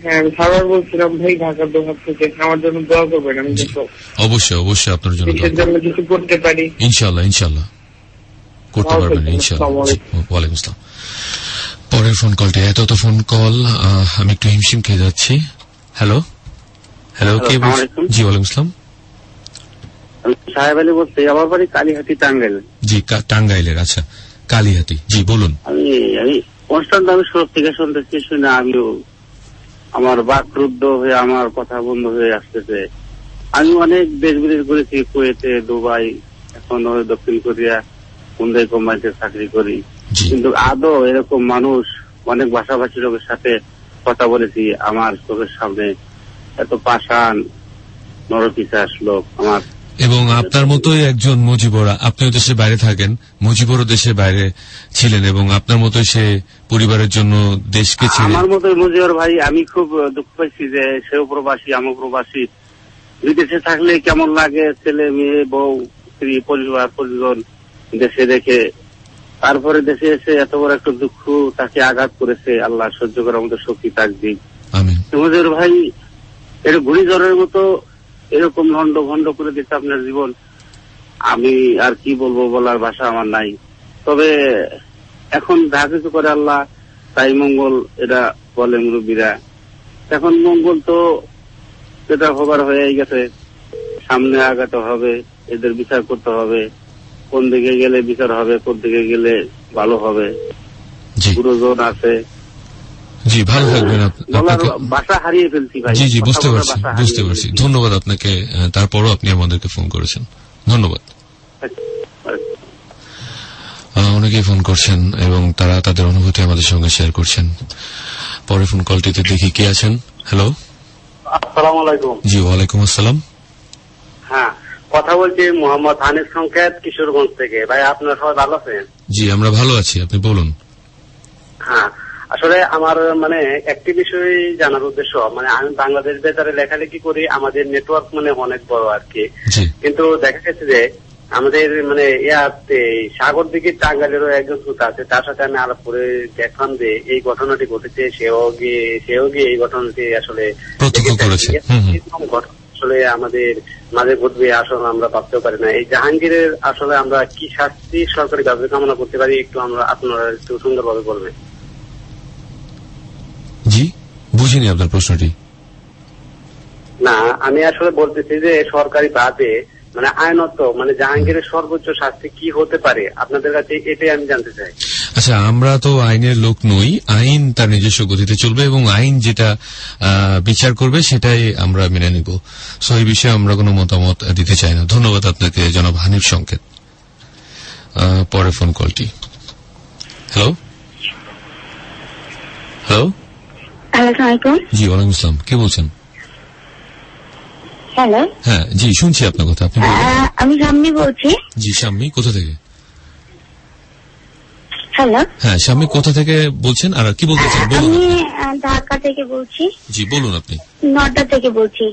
হ্যাঁ আমি সারাবার বলছিলাম ভাই ঢাকার দোকান থেকে আমার জন্য দোয়া করবেন। আমি অবশ্যই অবশ্যই আপনার জন্য কিছু করতে পারি ইনশাআল্লাহ ইনশাআল্লাহ করতে পারবেন ইনশাআল্লাহ। ওয়ালাইকুম আসসালাম। পরের ফোন কলটি এত তো ফোন কল আমি একটু হিমশিম খেয়ে যাচ্ছি। হ্যালো হ্যালো কে বলছেন? জি ওয়ালাইকুম আসসালাম। সাহেব আলী বলছি, আমার বাড়ি কালীহাতি টাঙ্গাইল। জি টাঙ্গাইলের, আচ্ছা কালীহাতি, জি বলুন। আমি আমি কনস্ট্যান্ট আমি সব থেকে শুনতেছি, শুনে আমিও আমার বাকরুদ্ধ হয়ে আমার কথা বন্ধ হয়ে আসতেছে। আমি অনেক দেশ বিদেশ করেছি, কুয়েতে, দুবাই, এখন দক্ষিণ কোরিয়া, মুম্বাই কোম্পানিতে চাকরি করি, কিন্তু আদৌ এরকম মানুষ অনেক ভাষাভাষী লোকের সাথে কথা বলেছি আমার চোখের সামনে এত পাষাণ নরপিশাচ লোক আমার। এবং আপনার মতোই একজন মুজিবর, আপনিও দেশের বাইরে থাকেন, মুজিবরও দেশের বাইরে ছিলেন এবং আপনার মতোই সে পরিবারের জন্য দেশকে ছেড়ে। আমার মতোই মুজিবর ভাই, আমি খুব দুঃখ পাইছি যে সেও প্রবাসী, আমিও প্রবাসী। বিদেশে থাকলে কেমন লাগে, ছেলে মেয়ে বউ স্ত্রী পরিবার পরিজন দেশে রেখে, তারপরে দেশে এসে এত বড় একটা দুঃখ তাকে আঘাত করেছে। আল্লাহ সহ্য করার মতো শক্তি তাক দিক। মুজিবর ভাই এটা ঘূর্ণিঝড়ের মতো এরকম ভণ্ড ভণ্ড করে দিচ্ছে আপনার জীবন। আমি আর কি বলবো, বলার ভাষা আমার নাই। তবে এখন যা কিছু করে আল্লাহ তাই মঙ্গল, এটা বলে মুরব্বীরা। এখন মঙ্গল তো এটা হবার হয়ে গেছে, সামনে আগাতে হবে, এদের বিচার করতে হবে, কোন দিকে গেলে বিচার হবে, কোন দিকে গেলে ভালো হবে, গুরুজন আছে। জি ভালো থাকবেন। ভাষা হারিয়ে ফেলছি ভাই। জি জি বুঝতে পারছি বুঝতে পারছি ধন্যবাদ আপনাকে, তারপরও আপনি আমাদেরকে ফোন করেছেন, ধন্যবাদ। অনেকেই ফোন করছেন এবং তারা তাদের অনুভূতি আমাদের সঙ্গে শেয়ার করছেন। পরে ফোন কলটিতে দেখি কে আছেন। হ্যালো আসসালামু আলাইকুম। জি ওয়ালাইকুম আসসালাম। হ্যাঁ কথা বলছি মোহাম্মদ হানিফ সংকেত, কিশোরগঞ্জ থেকে। ভাই আপনারা সবাই ভালো আছেন? জি আমরা ভালো আছি, আপনি বলুন। হ্যাঁ আসলে আমার মানে একটি বিষয় জানার উদ্দেশ্য, মানে আমি বাংলাদেশ বেতারে লেখালেখি করি, আমাদের নেটওয়ার্ক মানে অনেক বড় আর কি, কিন্তু দেখা গেছে যে আমাদের মানে ইয়াতে সাগর দিকে টাঙ্গাইলেরও একজন শ্রোতা আছে, তার সাথে আমি আলাপ করে দেখলাম যে এই ঘটনাটি ঘটেছে, সেও গিয়ে সেও গিয়ে এই ঘটনাটি আসলে আসলে আমাদের মাঝে ঘটবে আসলে আমরা ভাবতেও পারি না। এই জাহাঙ্গীরের আসলে আমরা কি শাস্তি সরকারি ভাবে কামনা করতে পারি, একটু আমরা আপনারা একটু সুন্দরভাবে বলবেন। জি বুঝিনি আপনার প্রশ্নটি। না আমি আসলে বলতেছি যে সরকারি ভাবে মানে আইনত মানে জাহাঙ্গীরের সর্বোচ্চ শাস্তি কি হতে পারে আপনাদের কাছে, এটাই আমি জানতে চাই। আচ্ছা আমরা তো আইনের লোক নই, আইন তার নিজস্ব গতিতে চলবে এবং আইন যেটা বিচার করবে সেটাই আমরা মেনে নিব। সো এই বিষয়ে আমরা কোনো মতামত দিতে চাই না। ধন্যবাদ আপনাকে জনাব হানিফ সংকেত। পরে ফোন কলটি। হ্যালো হ্যালো জি ওয়ালাইকুম আসসালাম, কে বলছেন? হ্যালো হ্যাঁ জি শুনছি আপনার কথা, আপনি আমি শাম্মী বলছি। জি শাম্মী, কোথা থেকে? হ্যালো হ্যাঁ শাম্মী কোথা থেকে বলছেন আর কি বলতে চান বলুন। আমি ঢাকা থেকে বলছি। জি বলুন আপনি। নটা থেকে বলছি।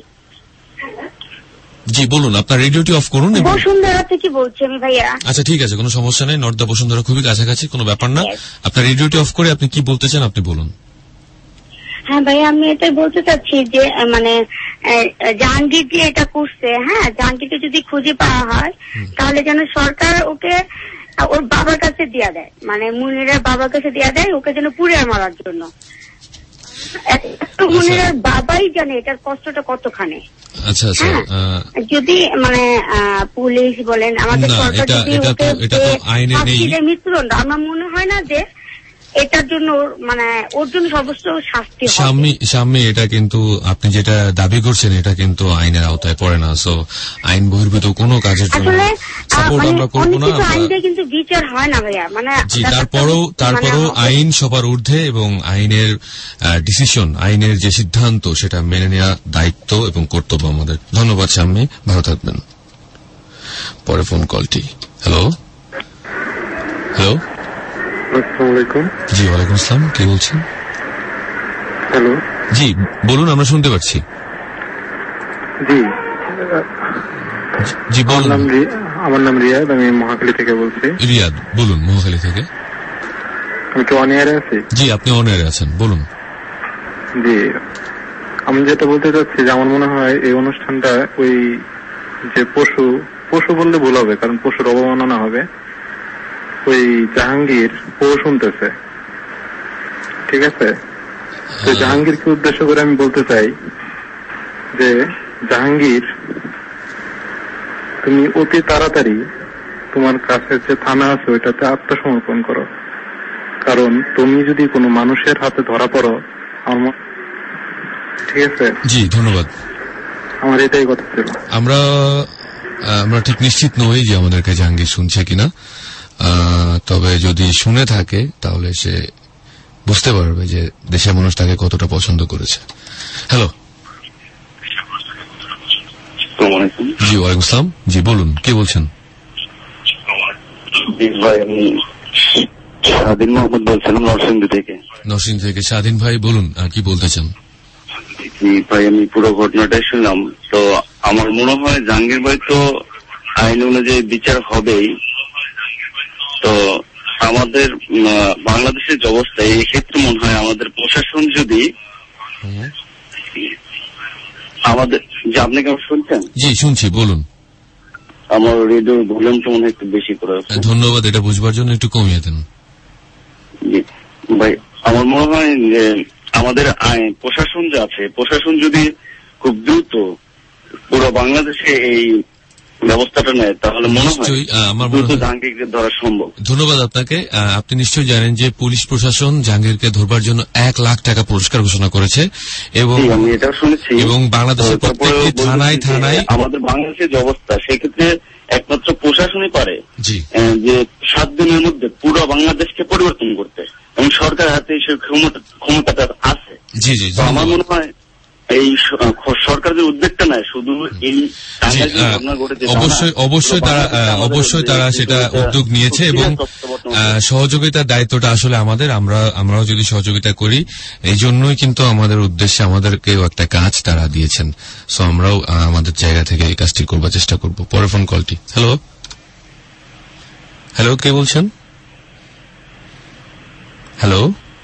জি বলুন, আপনার রেডিওটি অফ করুন। বসুন্ধরা থেকে বলছি আমি ভাইয়া। আচ্ছা ঠিক আছে, কোনো সমস্যা নেই, নর্দা বসুন্ধরা খুবই কাছাকাছি, কোনো ব্যাপার না। আপনার রেডিওটি অফ করে আপনি কি বলতে চান আপনি বলুন। হ্যাঁ ভাইয়া আমি এটাই বলতে চাচ্ছি যে মানে জাহাঙ্গীর যে এটা করছে, হ্যাঁ জাহাঙ্গীরকে যদি খুঁজে পাওয়া হয় তাহলে যেন সরকার ওকে ওর বাবার কাছে দেয়া দেয়, মানে মুনিরের বাবার কাছে দেয়া দেয় ওকে যেন পুড়ে মারার জন্য। মুনিরের বাবাই জানে এটার কষ্টটা কতখানি। আচ্ছা আচ্ছা যদি মানে পুলিশ বলেন আমাদের সরকার যদি ওকে মৃত্যুদণ্ড, আমার মনে হয় না যে এটার জন্য মানে ওর জন্য সর্বোচ্চ শাস্তি হবে। স্বামী স্বামী এটা কিন্তু আপনি যেটা দাবি করছেন এটা কিন্তু আইনের আওতায় পড়ে না। সো আইন বহির্ভূত কোনো কাজের জন্য সাপোর্ট আমরা করবো না। আইনে কিন্তু বিচার হয় না ভাইয়া, মানে জি তারপরেও তারপরেও আইন সবার ঊর্ধ্বে এবং আইনের ডিসিশন, আইনের যে সিদ্ধান্ত সেটা মেনে নেওয়া দায়িত্ব এবং কর্তব্য আমাদের। ধন্যবাদ স্বামী, ভালো থাকবেন। পরে ফোন কলটি। হ্যালো হ্যালো আসসালামু আলাইকুম। জি ওয়ালাইকুম আসসালাম, কে বলছেন? হ্যালো জি বলুন, আমরা শুনতে পাচ্ছি। জি জি বলুন। আমার নাম রিয়াদ, আমি মহাখালী থেকে বলছি। রিয়াদ বলুন, মহাখালী থেকে। আমি কি অন এয়ারে আছি? জি আপনি অন এয়ারে আছেন, বলুন। জি আমি যেটা বলতে চাচ্ছি যে আমার মনে হয় এই অনুষ্ঠানটা ওই যে পশু পশু বললে ভুল হবে, কারণ পশুর অবমাননা হবে। ওই জাহাঙ্গীর ও শুনতেছে, ঠিক আছে? তো জাহাঙ্গীরকে উদ্দেশ্য করে আমি বলতে চাই যে জাহাঙ্গীর, তুমি অতি তাড়াতাড়ি তোমার কাছে যে থানা আছে ওইটাতে আত্মসমর্পণ করো, কারণ তুমি যদি কোনো মানুষের হাতে ধরা পড়ো, আমার ঠিক আছে? জি ধন্যবাদ। আমার এটাই কথা ছিল। আমরা আমরা ঠিক নিশ্চিত নই যে আমাদেরকে জাহাঙ্গীর শুনছে কিনা, তবে যদি শুনে থাকে তাহলে সে বুঝতে পারবে যে দেশের মানুষ তাকে কতটা পছন্দ করেছে। হ্যালো। জি ওয়ালাইকুম আসসালাম। জি বলুন, কে বলছেন? ভাই আমি স্বাধীন মোহাম্মদ বলছিলাম নরসিংদী থেকে। নরসিংদী থেকে স্বাধীন ভাই বলুন, আর কি বলতে চান? ভাই আমি পুরো ঘটনাটাই শুনলাম। তো আমার মনে হয় জাহাঙ্গীর ভাই তো আইন অনুযায়ী বিচার হবেই। তো আমাদের বাংলাদেশের যে অবস্থা, এই ক্ষেত্রে মনে হয় আমাদের প্রশাসন যদি আমাদের, যে আপনি কেমন শুনছেন? জি শুনছি, বলুন। আমার রেডিও ভলিউমটা মনে হয় একটু বেশি করে। ধন্যবাদ, এটা বুঝবার জন্য একটু কমিয়ে দেন। জি ভাই, আমার মনে হয় যে আমাদের প্রশাসন যে আছে, প্রশাসন যদি খুব দ্রুত পুরো বাংলাদেশে এই ব্যবস্থাটা নেয় তাহলে মনে হয় আমার মনে হয় জাহাঙ্গীরকে ধরা সম্ভব। ধন্যবাদ আপনাকে। আপনি নিশ্চয়ই জানেন যে পুলিশ প্রশাসন জাহাঙ্গীরকে ধরবার জন্য এক লাখ টাকা পুরস্কার ঘোষণা করেছে এবং আমি এটা শুনেছি। এবং বাংলাদেশের প্রত্যেকটি থানায় থানায় আমাদের বাংলাদেশের যে অবস্থা, সেক্ষেত্রে একমাত্র প্রশাসনই পারে যে সাত দিনের মধ্যে পুরো বাংলাদেশকে পরিবর্তন করতে, এবং সরকার হাতে সেই ক্ষমতাটা আছে। জি জি, আমার মনে হয় এই সরকার যে উদ্যোগটা নেয় শুধু এই অবশ্যই অবশ্যই তারা অবশ্যই তারা সেটা উদ্যোগ নিয়েছে এবং সহযোগিতার দায়িত্বটা আসলে আমাদের। আমরা আমরাও যদি সহযোগিতা করি, এই জন্যই কিন্তু আমাদের উদ্দেশ্যে আমাদেরকেও একটা কাজ তারা দিয়েছেন। সো আমরাও আমাদের জায়গা থেকে এই কাজটি করবার চেষ্টা করব। পরে ফোন কলটি। হ্যালো হ্যালো কে বলছেন? হ্যালো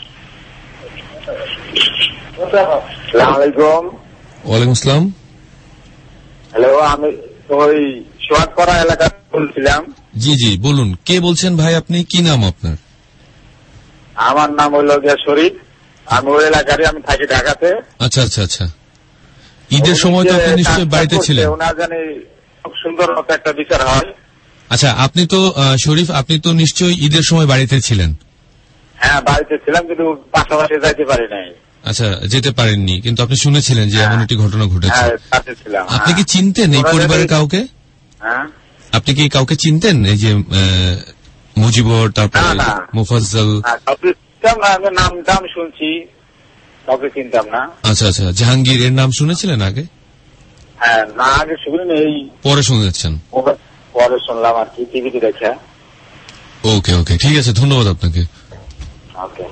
ওয়ালাইকুম আসসালাম। হ্যালো, আমি ওই সোহাগপাড়া এলাকা বলছিলাম। জি জি বলুন, কে বলছেন ভাই? আপনি কি নাম আপনার? আমার নাম হইল গিয়া শরীফ, আমি ওই এলাকারই, আমি থাকি ঢাকাতে। আচ্ছা আচ্ছা আচ্ছা। ঈদের সময় তো আপনি নিশ্চয়ই বাড়িতে ছিলেন। ওনার জানি খুব সুন্দর মতো একটা বিচার হয়। আচ্ছা, আপনি তো শরীফ, আপনি তো নিশ্চয়ই ঈদের সময় বাড়িতে ছিলেন? হ্যাঁ বাড়িতে ছিলাম, কিন্তু পাশাপাশি যাইতে পারি নাই। আচ্ছা, যেতে পারেননি, কিন্তু আপনি শুনেছিলেন যে এমন একটি ঘটনা ঘটেছে। আপনি কি চিনতেন এই পরিবারের কাউকে? আপনি কি কাউকে চিনতেন, এই যে মুজিবর, তারপরে মুফাজ্জল? নাম টাম শুনছি, কাউকে চিনতাম না। আচ্ছা আচ্ছা, জাহাঙ্গীর এর নাম শুনেছিলেন আগে? হ্যাঁ, না আগে শুনিনি, এই পরে শুনেছেন? পরে শুনলাম আর কি, টিভিতে দেখা। ওকে ওকে, ঠিক আছে, ধন্যবাদ আপনাকে। ওকে,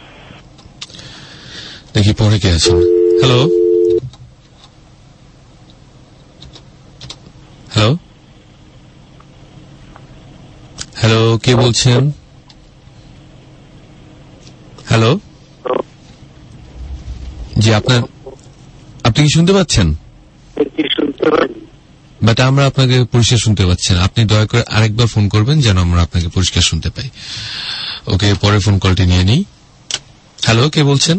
দেখি পরে কে আছেন। হ্যালো হ্যালো হ্যালো কে বলছেন? হ্যালো জি, আপনার আপনি কি শুনতে পাচ্ছেন? বাট আমরা আপনাকে পরিষ্কার শুনতে পাচ্ছেন। আপনি দয়া করে আরেকবার ফোন করবেন যেন আমরা আপনাকে পরিষ্কার শুনতে পাই। ওকে, পরে ফোন কলটি নিয়ে নিই। হ্যালো কে বলছেন?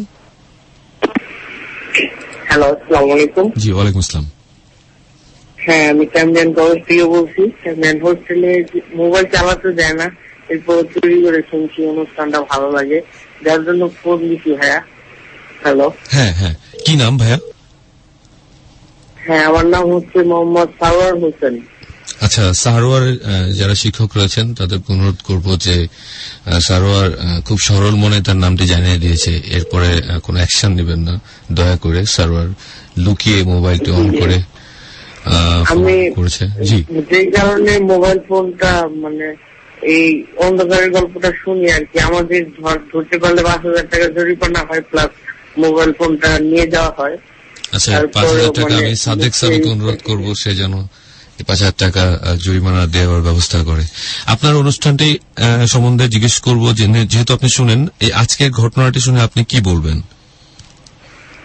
হ্যালো, আসসালামু আলাইকুম। জি ওয়ালাইকুম আসসালাম। হ্যাঁ, আমি ক্যাম্পিয়ন কলেজ থেকে বলছি। ক্যাম্পিয়ন হোস্টেলে মোবাইল চালাতে যায় না, এরপর চুরি করে শুনছি অনুষ্ঠানটা ভালো লাগে, যার জন্য ফোন দিচ্ছি ভাইয়া। হ্যালো। হ্যাঁ হ্যাঁ, কি নাম ভাইয়া? হ্যাঁ, আমার নাম হচ্ছে মোহাম্মদ সারোয়ার হোসেন। আচ্ছা, সারোয়ার যারা শিক্ষক রয়েছেন তাদের অনুরোধ করব যে সারোয়ার খুব সরল মনে তার নামটি জানিয়ে দিয়েছে, এরপরে কোনো অ্যাকশন নেবেন না দয়া করে। সারোয়ার লুকিয়ে মোবাইলটি অন করে আমি করেছে। জি, যে কারণে মোবাইল ফোনটা মানে এই অন্ধকারের গল্পটা শুনি আর কি, আমাদের ধরতে পারলে পাঁচ হাজার টাকা জরিমানা হয়, প্লাস মোবাইল ফোনটা নিয়ে যাওয়া হয়। আচ্ছা, পাঁচ হাজার টাকা আমি সাদেক সাহেবকে অনুরোধ করবো সে যেন পাঁচ হাজার টাকা জরিমানা দেওয়ার ব্যবস্থা করে। আপনার অনুষ্ঠানটি সম্বন্ধে জিজ্ঞেস করবো, যেহেতু আপনি শুনেন এই আজকের ঘটনাটি শুনে আপনি কি বলবেন?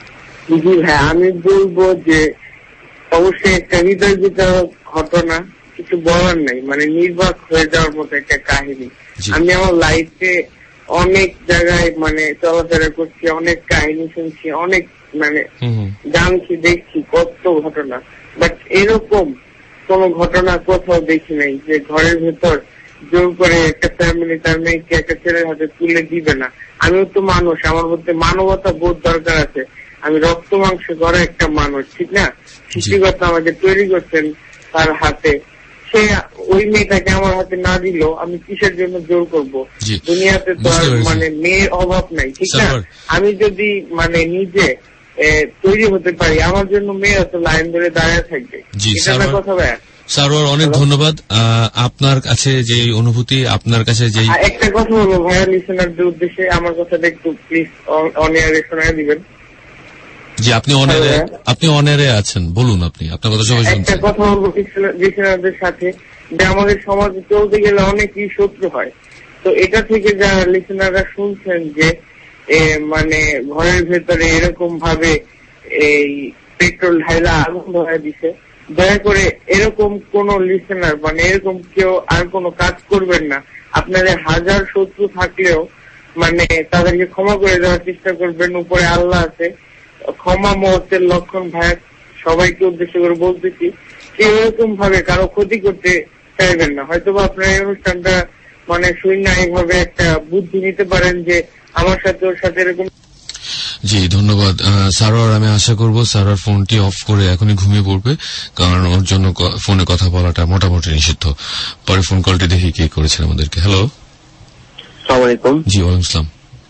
জি হ্যাঁ, আমি বলবো যে অবশ্যই একটা হৃদয় বিদারক ঘটনা, কিছু বলার নাই, মানে নির্বাক হয়ে যাওয়ার মতো একটা কাহিনী। আমি আমার লাইফে অনেক জায়গায় মানে চলাফেরা করছি, অনেক কাহিনী শুনছি, অনেক মানে জানছি, দেখছি কত ঘটনা, বাট এরকম কোন ঘটনা কোথাও দেখি নাই যে ঘরের ভেতর জোর করে একটা ফ্যামিলি তার মেয়েকে একটা ছেলের হাতে তুলে দিবে না। আমিও তো মানুষ, আমার মধ্যে মানবতা বোধ দরকার আছে। আমি রক্ত মাংস করা একটা মানুষ, ঠিক না? সৃষ্টিকর্তা আমাকে তৈরি করছেন তার হাতে, সে ওই মেয়েটাকে আমার হাতে না দিল আমি কিসের জন্য জোর করব? দুনিয়াতে তো আর মানে মেয়ের অভাব নাই, ঠিক না? আমি যদি মানে নিজে তৈরি হতে পারি, আমার জন্য মেয়ে তো লাইন ধরে দাঁড়িয়ে থাকবে। এটা কথা ভাই। সারোয়ার, অনেক ধন্যবাদ। আপনার কাছে যে অনুভূতি, আপনার কাছে যে একটা কথা বলবো ভাইয়া লিসেনারদের উদ্দেশ্যে, আমার কথাটা একটু প্লিজ অন এয়ারে শোনায় দিবেন। জি, আপনি অনারে আপনি অনারে আছেন, বলুন আপনি আপনার কথা সবাই শুনছেন। একটা কথা বলবো লিসেনারদের সাথে, যে আমাদের সমাজে চলতে গেলে অনেকই শত্রু হয়। তো এটা থেকে যারা লিসেনাররা শুনছেন যে মানে ঘরের ভেতরে এরকম ভাবে এই পেট্রোল ঢাইলা আগুন ধরায় দিছে, দয়া করে এরকম কোন লিসেনার মানে এরকম কেউ আর কোনো কাজ করবেন না। আপনাদের হাজার শত্রু থাকলেও মানে তাদেরকে ক্ষমা করে দেওয়ার চেষ্টা করবেন, উপরে আল্লাহ আছে। ক্ষমা মুহূর্তের লক্ষণ ভাই, সবাইকে উদ্দেশ্য করে বলতেছি, কেউ এরকম ভাবে কারো ক্ষতি করতে চাইবেন না। হয়তো বা আপনার এই অনুষ্ঠানটা মানে শূন্য এইভাবে একটা বুদ্ধি নিতে পারেন যে আমার সাথে ওর সাথে এরকম। জি ধন্যবাদ সারোয়ার। আমি আশা করব সারোয়ার ফোনটি অফ করে এখনই ঘুমিয়ে পড়বে, কারণ ওর জন্য ফোনে কথা বলাটা মোটামুটি নিষিদ্ধ। পরে ফোন কলটি দেখি কে করেছেন আমাদেরকে। হ্যালো, আসসালামু আলাইকুম। জি ওয়ালাইকুম আসসালাম।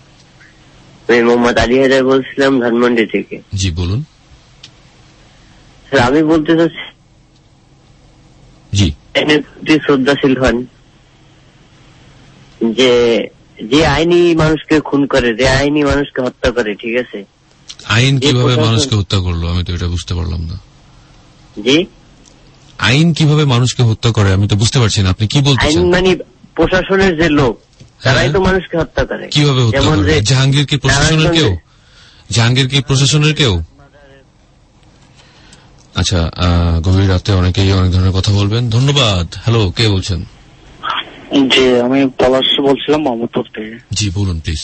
আমি মোহাম্মদ আলী হায়দার বলছিলাম ধানমন্ডি থেকে। জি বলুন। স্যার আমি বলতে চাচ্ছি, জি আইনের প্রতি শ্রদ্ধাশীল হন। যে যে আইনি মানুষকে খুন করে, যে আইনি মানুষকে হত্যা করে, ঠিক আছে? আইন কিভাবে মানুষকে হত্যা করলো আমি তো এটা বুঝতে পারলাম না। জি আইন কিভাবে মানুষকে হত্যা করে আমি তো বুঝতে পারছি না, আপনি কি বলতে চান? আইন মানে প্রশাসনের যে লোক, তারাই তো মানুষকে হত্যা করে। কিভাবে হত্যা করে? জাহাঙ্গীর কি প্রশাসনের কেউ? জাহাঙ্গীর কি প্রশাসনের কেউ? আচ্ছা, গভীর রাতে অনেকেই অনেক ধরনের কথা বলবেন। ধন্যবাদ। হ্যালো, কে বলছেন? জি আমি পলাশ বলছিলাম মোহাম্মদপুর থেকে। জি বলুন প্লিজ।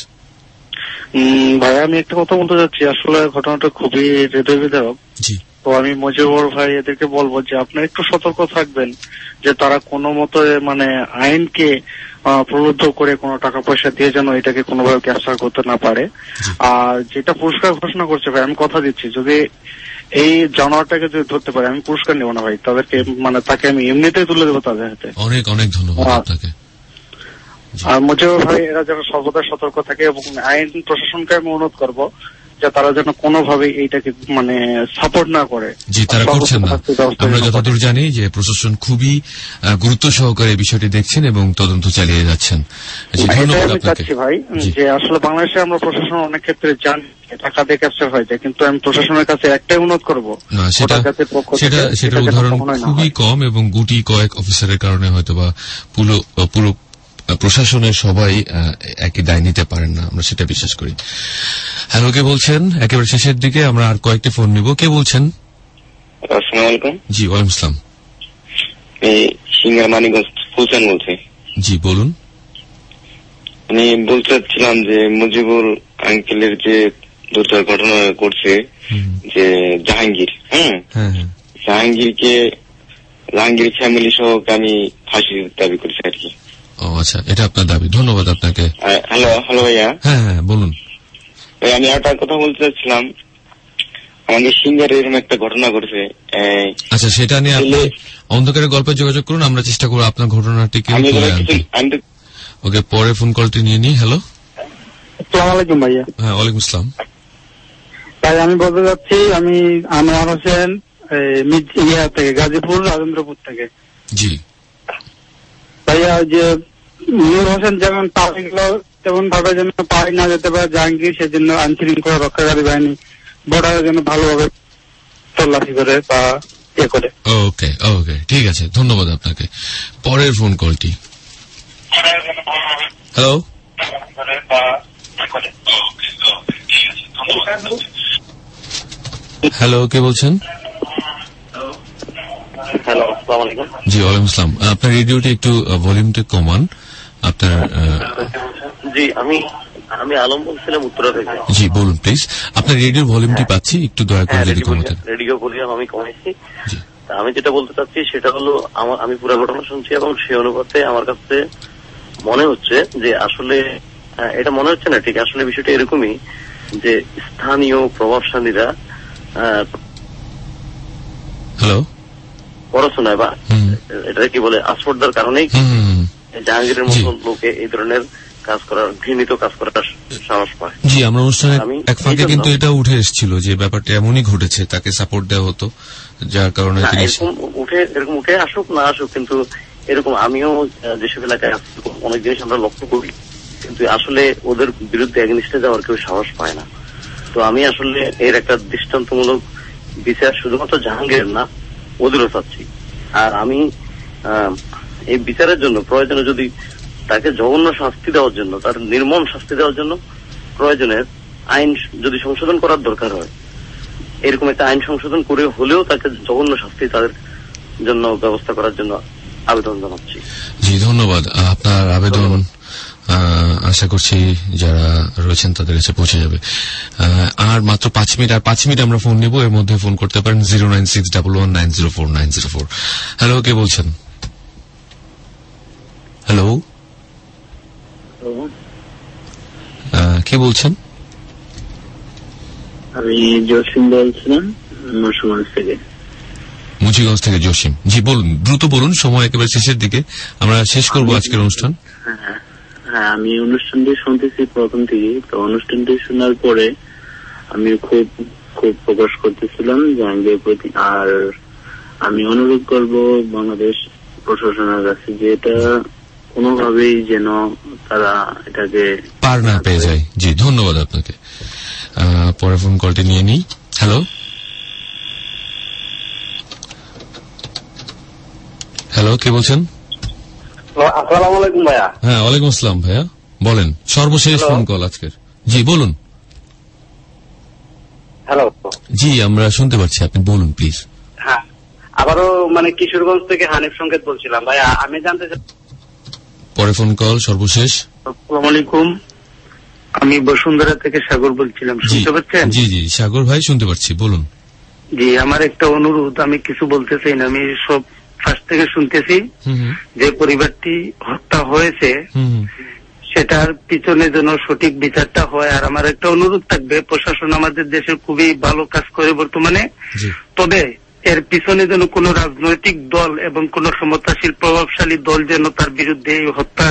ভাই আমি একটা কথা বলতে চাচ্ছি, আসলে ঘটনাটা খুবই হৃদয় বিদারক। জি। তো আমি মুজিবুর ভাই এদেরকে বলবো যে আপনারা একটু সতর্ক থাকবেন, যে তারা কোনো মতো মানে আইনকে প্রলুব্ধ করে কোনো টাকা পয়সা দিয়ে যেন এটাকে কোনোভাবে ক্যাপচার করতে না পারে। আর যেটা পুরস্কার ঘোষণা করছে ভাই, আমি কথা দিচ্ছি যদি এই জানোয়ারটাকে যদি ধরতে পারে আমি পুরস্কার নেবো না ভাই, তাদেরকে মানে তাকে আমি এমনিতেই তুলে দেবো তাদের হাতে। অনেক অনেক ধন্যবাদ আপনাকে। আর মুজিবুর ভাই এরা যেন সর্বদা সতর্ক থাকে, এবং আইন প্রশাসনকে আমি অনুরোধ করবো যে তারা যেন কোনোভাবে এইটাকে মানে সাপোর্ট না করে। জি তারা করছেন না। আমরা যতদূর জানি যে প্রশাসন খুবই গুরুত্ব সহকারে বিষয়টি দেখছেন এবং তদন্ত চালিয়ে যাচ্ছেন। ধন্যবাদ আপনাকে ভাই। যে আসলে বাংলাদেশে আমরা প্রশাসন অনেক ক্ষেত্রে জানি টাকা দিয়ে ক্যাপচার হয়ে যায়, কিন্তু আমি প্রশাসনের কাছে একটাই অনুরোধ করবো, সেটা সেটা সেটা উদাহরণ খুবই কম এবং গুটি কয়েক অফিসারের কারণে হয়তো বা পুরো পুরো প্রশাসনের সবাই একই দায় নিতে পারেন না, আমরা সেটা বিশ্বাস করি। হ্যালো, কে বলছেন? একেবারে শেষের দিকে আমরা আর কয়েকটি ফোন নিব। কে বলছেন? আসসালামু আলাইকুম। জি ওয়ালাইকুম আসসালাম। এই সিঙ্গার মানিকগঞ্জ ফুলচান বলছি। জি বলুন। আমি বলতে চাচ্ছিলাম যে মুজিবুর আঙ্কেলের যে দুটার ঘটনা করছে, যে জাহাঙ্গীর, হ্যাঁ জাহাঙ্গীরকে জাহাঙ্গীর ফ্যামিলি সহ আমি ফাঁসি দাবি করছি আর কি। ও আচ্ছা, এটা আপনার দাবি। ধন্যবাদ আপনাকে। হ্যালো হ্যালো ভাইয়া। হ্যাঁ হ্যাঁ বলুন। আমি একটা কথা বলতে চাচ্ছিলাম, আমাদের সিঙ্গার এরকম একটা ঘটনা ঘটেছে। আচ্ছা, সেটা নিয়ে আপনি অন্ধকারের গল্পে যোগাযোগ করুন, আমরা চেষ্টা করবো আপনার ঘটনাটিকে তুলে আনতে। ওকে, পরে ফোন কলটি নিয়ে নিই। হ্যালো, আসসালামু আলাইকুম ভাইয়া। হ্যাঁ ওয়ালাইকুম আসসালাম। তাই আমি বলতে যাচ্ছি, আমি আনোয়ার হোসেন ইয়া থেকে, গাজীপুর রাজেন্দ্রপুর থেকে। জি ভাইয়া, যে নূর হোসেন যেমন পাওয়া গেল তেমন ভাবে যেন পাওয়া না যেতে পারে জাহাঙ্গীর, সেজন্য আইন শৃঙ্খলা রক্ষাকারী বাহিনী বর্ডারে যেন ভালোভাবে তল্লাশি করে বা ইয়ে করে। ওকে ওকে ঠিক আছে, ধন্যবাদ আপনাকে। পরের ফোন কলটি। হ্যালো, হ্যালো, কে বলছেন? হ্যালো, আসসালামু আলাইকুম। জি, ওয়ালাইকুম আসসালাম। আপনার রেডিওটা একটু ভলিউমটা কমান। আপনার জি, আমি আমি আলম বলছিলাম উত্তরা থেকে। জি, বলুন প্লিজ। আপনার রেডিওর ভলিউমটি পাচ্ছি, একটু দয়া করে যদি কমাতেন। রেডিও ভলিউম আমি কমাইছি। আমি যেটা বলতে চাচ্ছি সেটা হলো, আমার আমি পুরো ঘটনা শুনছি এবং সেই অনুপাতে আমার কাছে মনে হচ্ছে যে আসলে এটা মনে হচ্ছে না ঠিক, আসলে বিষয়টা এরকমই যে স্থানীয় প্রভাবশালীরা হ্যালো পড়াশোনায় বা এটা কি বলে আস্পর্ধার কারণেই জাহাঙ্গীরের মতো লোকে এই ধরনের কাজ করার, ঘৃণিত কাজ করার সাহস পায়। জি, আমরা অনুষ্ঠানে এক ফাঁকে কিন্তু এটা উঠে এসেছিল যে ব্যাপারটা এমনই ঘটেছে, তাকে সাপোর্ট দেওয়া হতো, যার কারণে উঠে এরকম উঠে আসুক না আসুক, কিন্তু এরকম আমিও যেসব এলাকায় অনেক জিনিস আমরা লক্ষ্য করি, কিন্তু আসলে ওদের বিরুদ্ধে এগনিস্টে যাওয়ার কেউ সাহস পায় না। তো আমি আসলে এর একটা দৃষ্টান্তমূলক বিচার শুধুমাত্র জাহাঙ্গীরের না, ওদেরও চাচ্ছি। আর আমি এই বিচারের জন্য প্রয়োজনে যদি তাকে জঘন্য শাস্তি দেওয়ার জন্য, তার নির্মম শাস্তি দেওয়ার জন্য প্রয়োজনের আইন যদি সংশোধন করার দরকার হয়, এরকম একটা আইন সংশোধন করে হলেও তাকে জঘন্য শাস্তি তাদের জন্য ব্যবস্থা করার জন্য আবেদন জানাচ্ছি। জি, ধন্যবাদ। আপনার আবেদন আশা করছি যারা রয়েছেন তাদের কাছে পৌঁছে যাবে। আর মাত্র পাঁচ মিনিট আর পাঁচ মিনিট আমরা ফোন নেব, এর মধ্যে ফোন করতে পারেন zero nine six double one nine zero four nine zero four. Hello, কে বলছেন? হ্যালো, কে বলছেন? আমি জসিম বলছিলাম মুন্সিগঞ্জ থেকে। মুন্সিগঞ্জ থেকে জসিম, জি বলুন, দ্রুত বলুন, সময় একেবারে শেষের দিকে, আমরা শেষ করবো আজকের অনুষ্ঠান। হ্যাঁ, আমি অনুষ্ঠানটি শুনতেছি প্রথম থেকে, তো অনুষ্ঠানটি শোনার পরে আমি খুব খুব প্রকাশ করতেছিলাম জাহাঙ্গীরের প্রতি। আর আমি অনুরোধ করব বাংলাদেশ প্রশাসনের কাছে যে এটা কোনোভাবেই যেন তারা এটাকে পার না পেয়ে যায়। জি, ধন্যবাদ আপনাকে। পরে ফোন কলটি নিয়ে নিই। হ্যালো, হ্যালো, কে বলছেন? আসসালামু আলাইকুম ভাইয়া। হ্যাঁ, ওয়ালাইকুম আসসালাম ভাইয়া, বলেন। সর্বশেষ ফোন কল আজকের। জি বলুন। হ্যালো, জি আমরা শুনতে পাচ্ছি, আপনি বলুন প্লিজ। হ্যাঁ, আবারও মানে কিশোরগঞ্জ থেকে হানিফ সংকেত বলছিলাম ভাইয়া। আমি জানতে চাই, পরে ফোন কল সর্বশেষ। আসসালামু আলাইকুম, আমি বসুন্ধরা থেকে সাগর বলছিলাম, শুনতে পাচ্ছেন? জি জি সাগর ভাই, শুনতে পাচ্ছি, বলুন। জি, আমার একটা অনুরোধ, আমি কিছু বলতে চাই না, আমি সব ফার্স্ট থেকে শুনতেছি। যে পরিবারটি হত্যা হয়েছে সেটার পিছনে যেন সঠিক বিচারটা হয়। আর আমার একটা অনুরোধ থাকবে, প্রশাসন আমাদের দেশের খুবই ভালো কাজ করে বর্তমানে, তবে এর পিছনে যেন কোন রাজনৈতিক দল এবং কোন ক্ষমতাশীল প্রভাবশালী দল যেন তার বিরুদ্ধে এই হত্যা,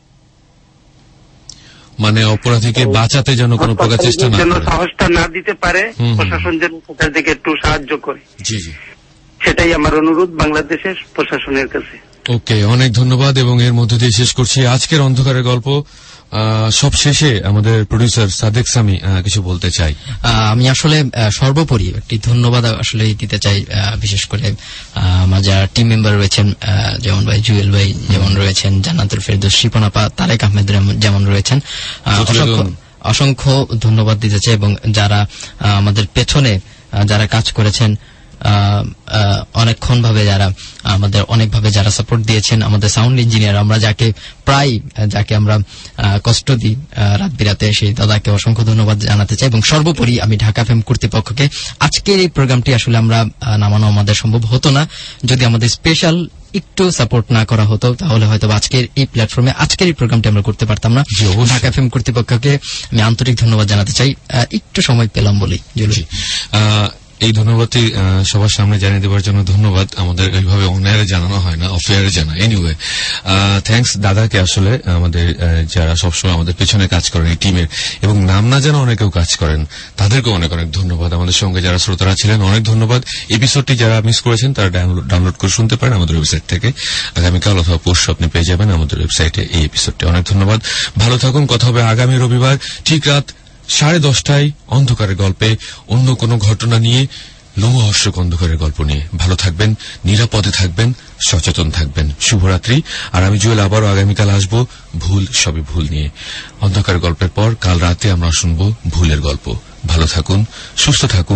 মানে অপরাধীকে বাঁচাতে যেন কোনো প্রকার চেষ্টা না করে, সাহসটা না দিতে পারে, প্রশাসন যেন সেটার দিকে একটু সাহায্য করে। জি জি, সেটাই আমার অনুরোধ বাংলাদেশের প্রশাসনের কাছে। ওকে, অনেক ধন্যবাদ। এবং এর মধ্যে দিয়ে শেষ করছি আজকের অন্ধকারের গল্প। সব শেষে আমাদের প্রডিউসার সাদেক সামি কিছু বলতে চাই। আমি আসলে সর্বোপরি একটি ধন্যবাদ আসলে দিতে চাই, বিশেষ করে আমার যারা টিম মেম্বার রয়েছেন, যেমন ভাই জুয়েল ভাই যেমন রয়েছেন, জান্নাতুল ফেরদৌস, শিপনাপা, তারেক আহমেদ যেমন রয়েছেন, অসংখ্য ধন্যবাদ দিতে চাই। এবং যারা আমাদের পেছনে যারা কাজ করেছেন, অনেকক্ষণ ভাবে যারা আমাদের অনেকভাবে যারা সাপোর্ট দিয়েছেন, আমাদের সাউন্ড ইঞ্জিনিয়ার, আমরা যাকে প্রায় যাকে আমরা কষ্ট দিই রাত বিরাতে, সেই দাদাকে অসংখ্য ধন্যবাদ জানাতে চাই। এবং সর্বোপরি আমি ঢাকা এফএম কর্তৃপক্ষকে, আজকের এই প্রোগ্রামটি আসলে আমরা নামানো আমাদের সম্ভব হতো না যদি আমাদের স্পেশাল একটু সাপোর্ট না করা হতো, তাহলে হয়তো আজকের এই প্ল্যাটফর্মে আজকের এই প্রোগ্রামটি আমরা করতে পারতাম না। ঢাকা এফএম কর্তৃপক্ষকে আমি আন্তরিক ধন্যবাদ জানাতে চাই, একটু সময় পেলাম বলেই। এই ধন্যবাদটি সবার সামনে জানিয়ে দেওয়ার জন্য ধন্যবাদ। আমাদের এইভাবে অনএয়ারে জানানো হয় না, অফ এয়ারে জানা। এনিওয়ে, থ্যাঙ্কস দাদাকে, আসলে আমাদের যারা সবসময় আমাদের পেছনে কাজ করেন এই টিমের, এবং নাম না জানা অনেকেও কাজ করেন, তাদেরকে অনেক অনেক ধন্যবাদ। আমাদের সঙ্গে যারা শ্রোতারা ছিলেন অনেক ধন্যবাদ। এপিসোডটি যারা মিস করেছেন তারা ডাউনলোড করে শুনতে পারেন আমাদের ওয়েবসাইট থেকে। আগামীকাল অথবা পরশু আপনি পেয়ে যাবেন আমাদের ওয়েবসাইটে এই এপিসোডটি। অনেক ধন্যবাদ, ভালো থাকুন। কথা হবে আগামী রবিবার ঠিক রাত সাড়ে দশটায় অন্ধকারের গল্পে, অন্য কোনো ঘটনা নিয়ে, লোমহর্ষক অন্ধকারের গল্প নিয়ে। ভালো থাকবেন, নিরাপদে থাকবেন, সচেতন থাকবেন। শুভরাত্রি। আর আমি জুয়েল আবারও আগামীকাল আসবো ভুল সবই ভুল নিয়ে। অন্ধকার গল্পের পর কাল রাতে আমরা শুনবো ভুলের গল্প। ভালো থাকুন, সুস্থ থাকুন,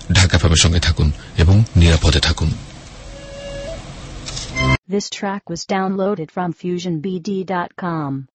ঢাকা এফএমের সঙ্গে থাকুন এবং নিরাপদে থাকুন। This track was downloaded from fusion b d dot com.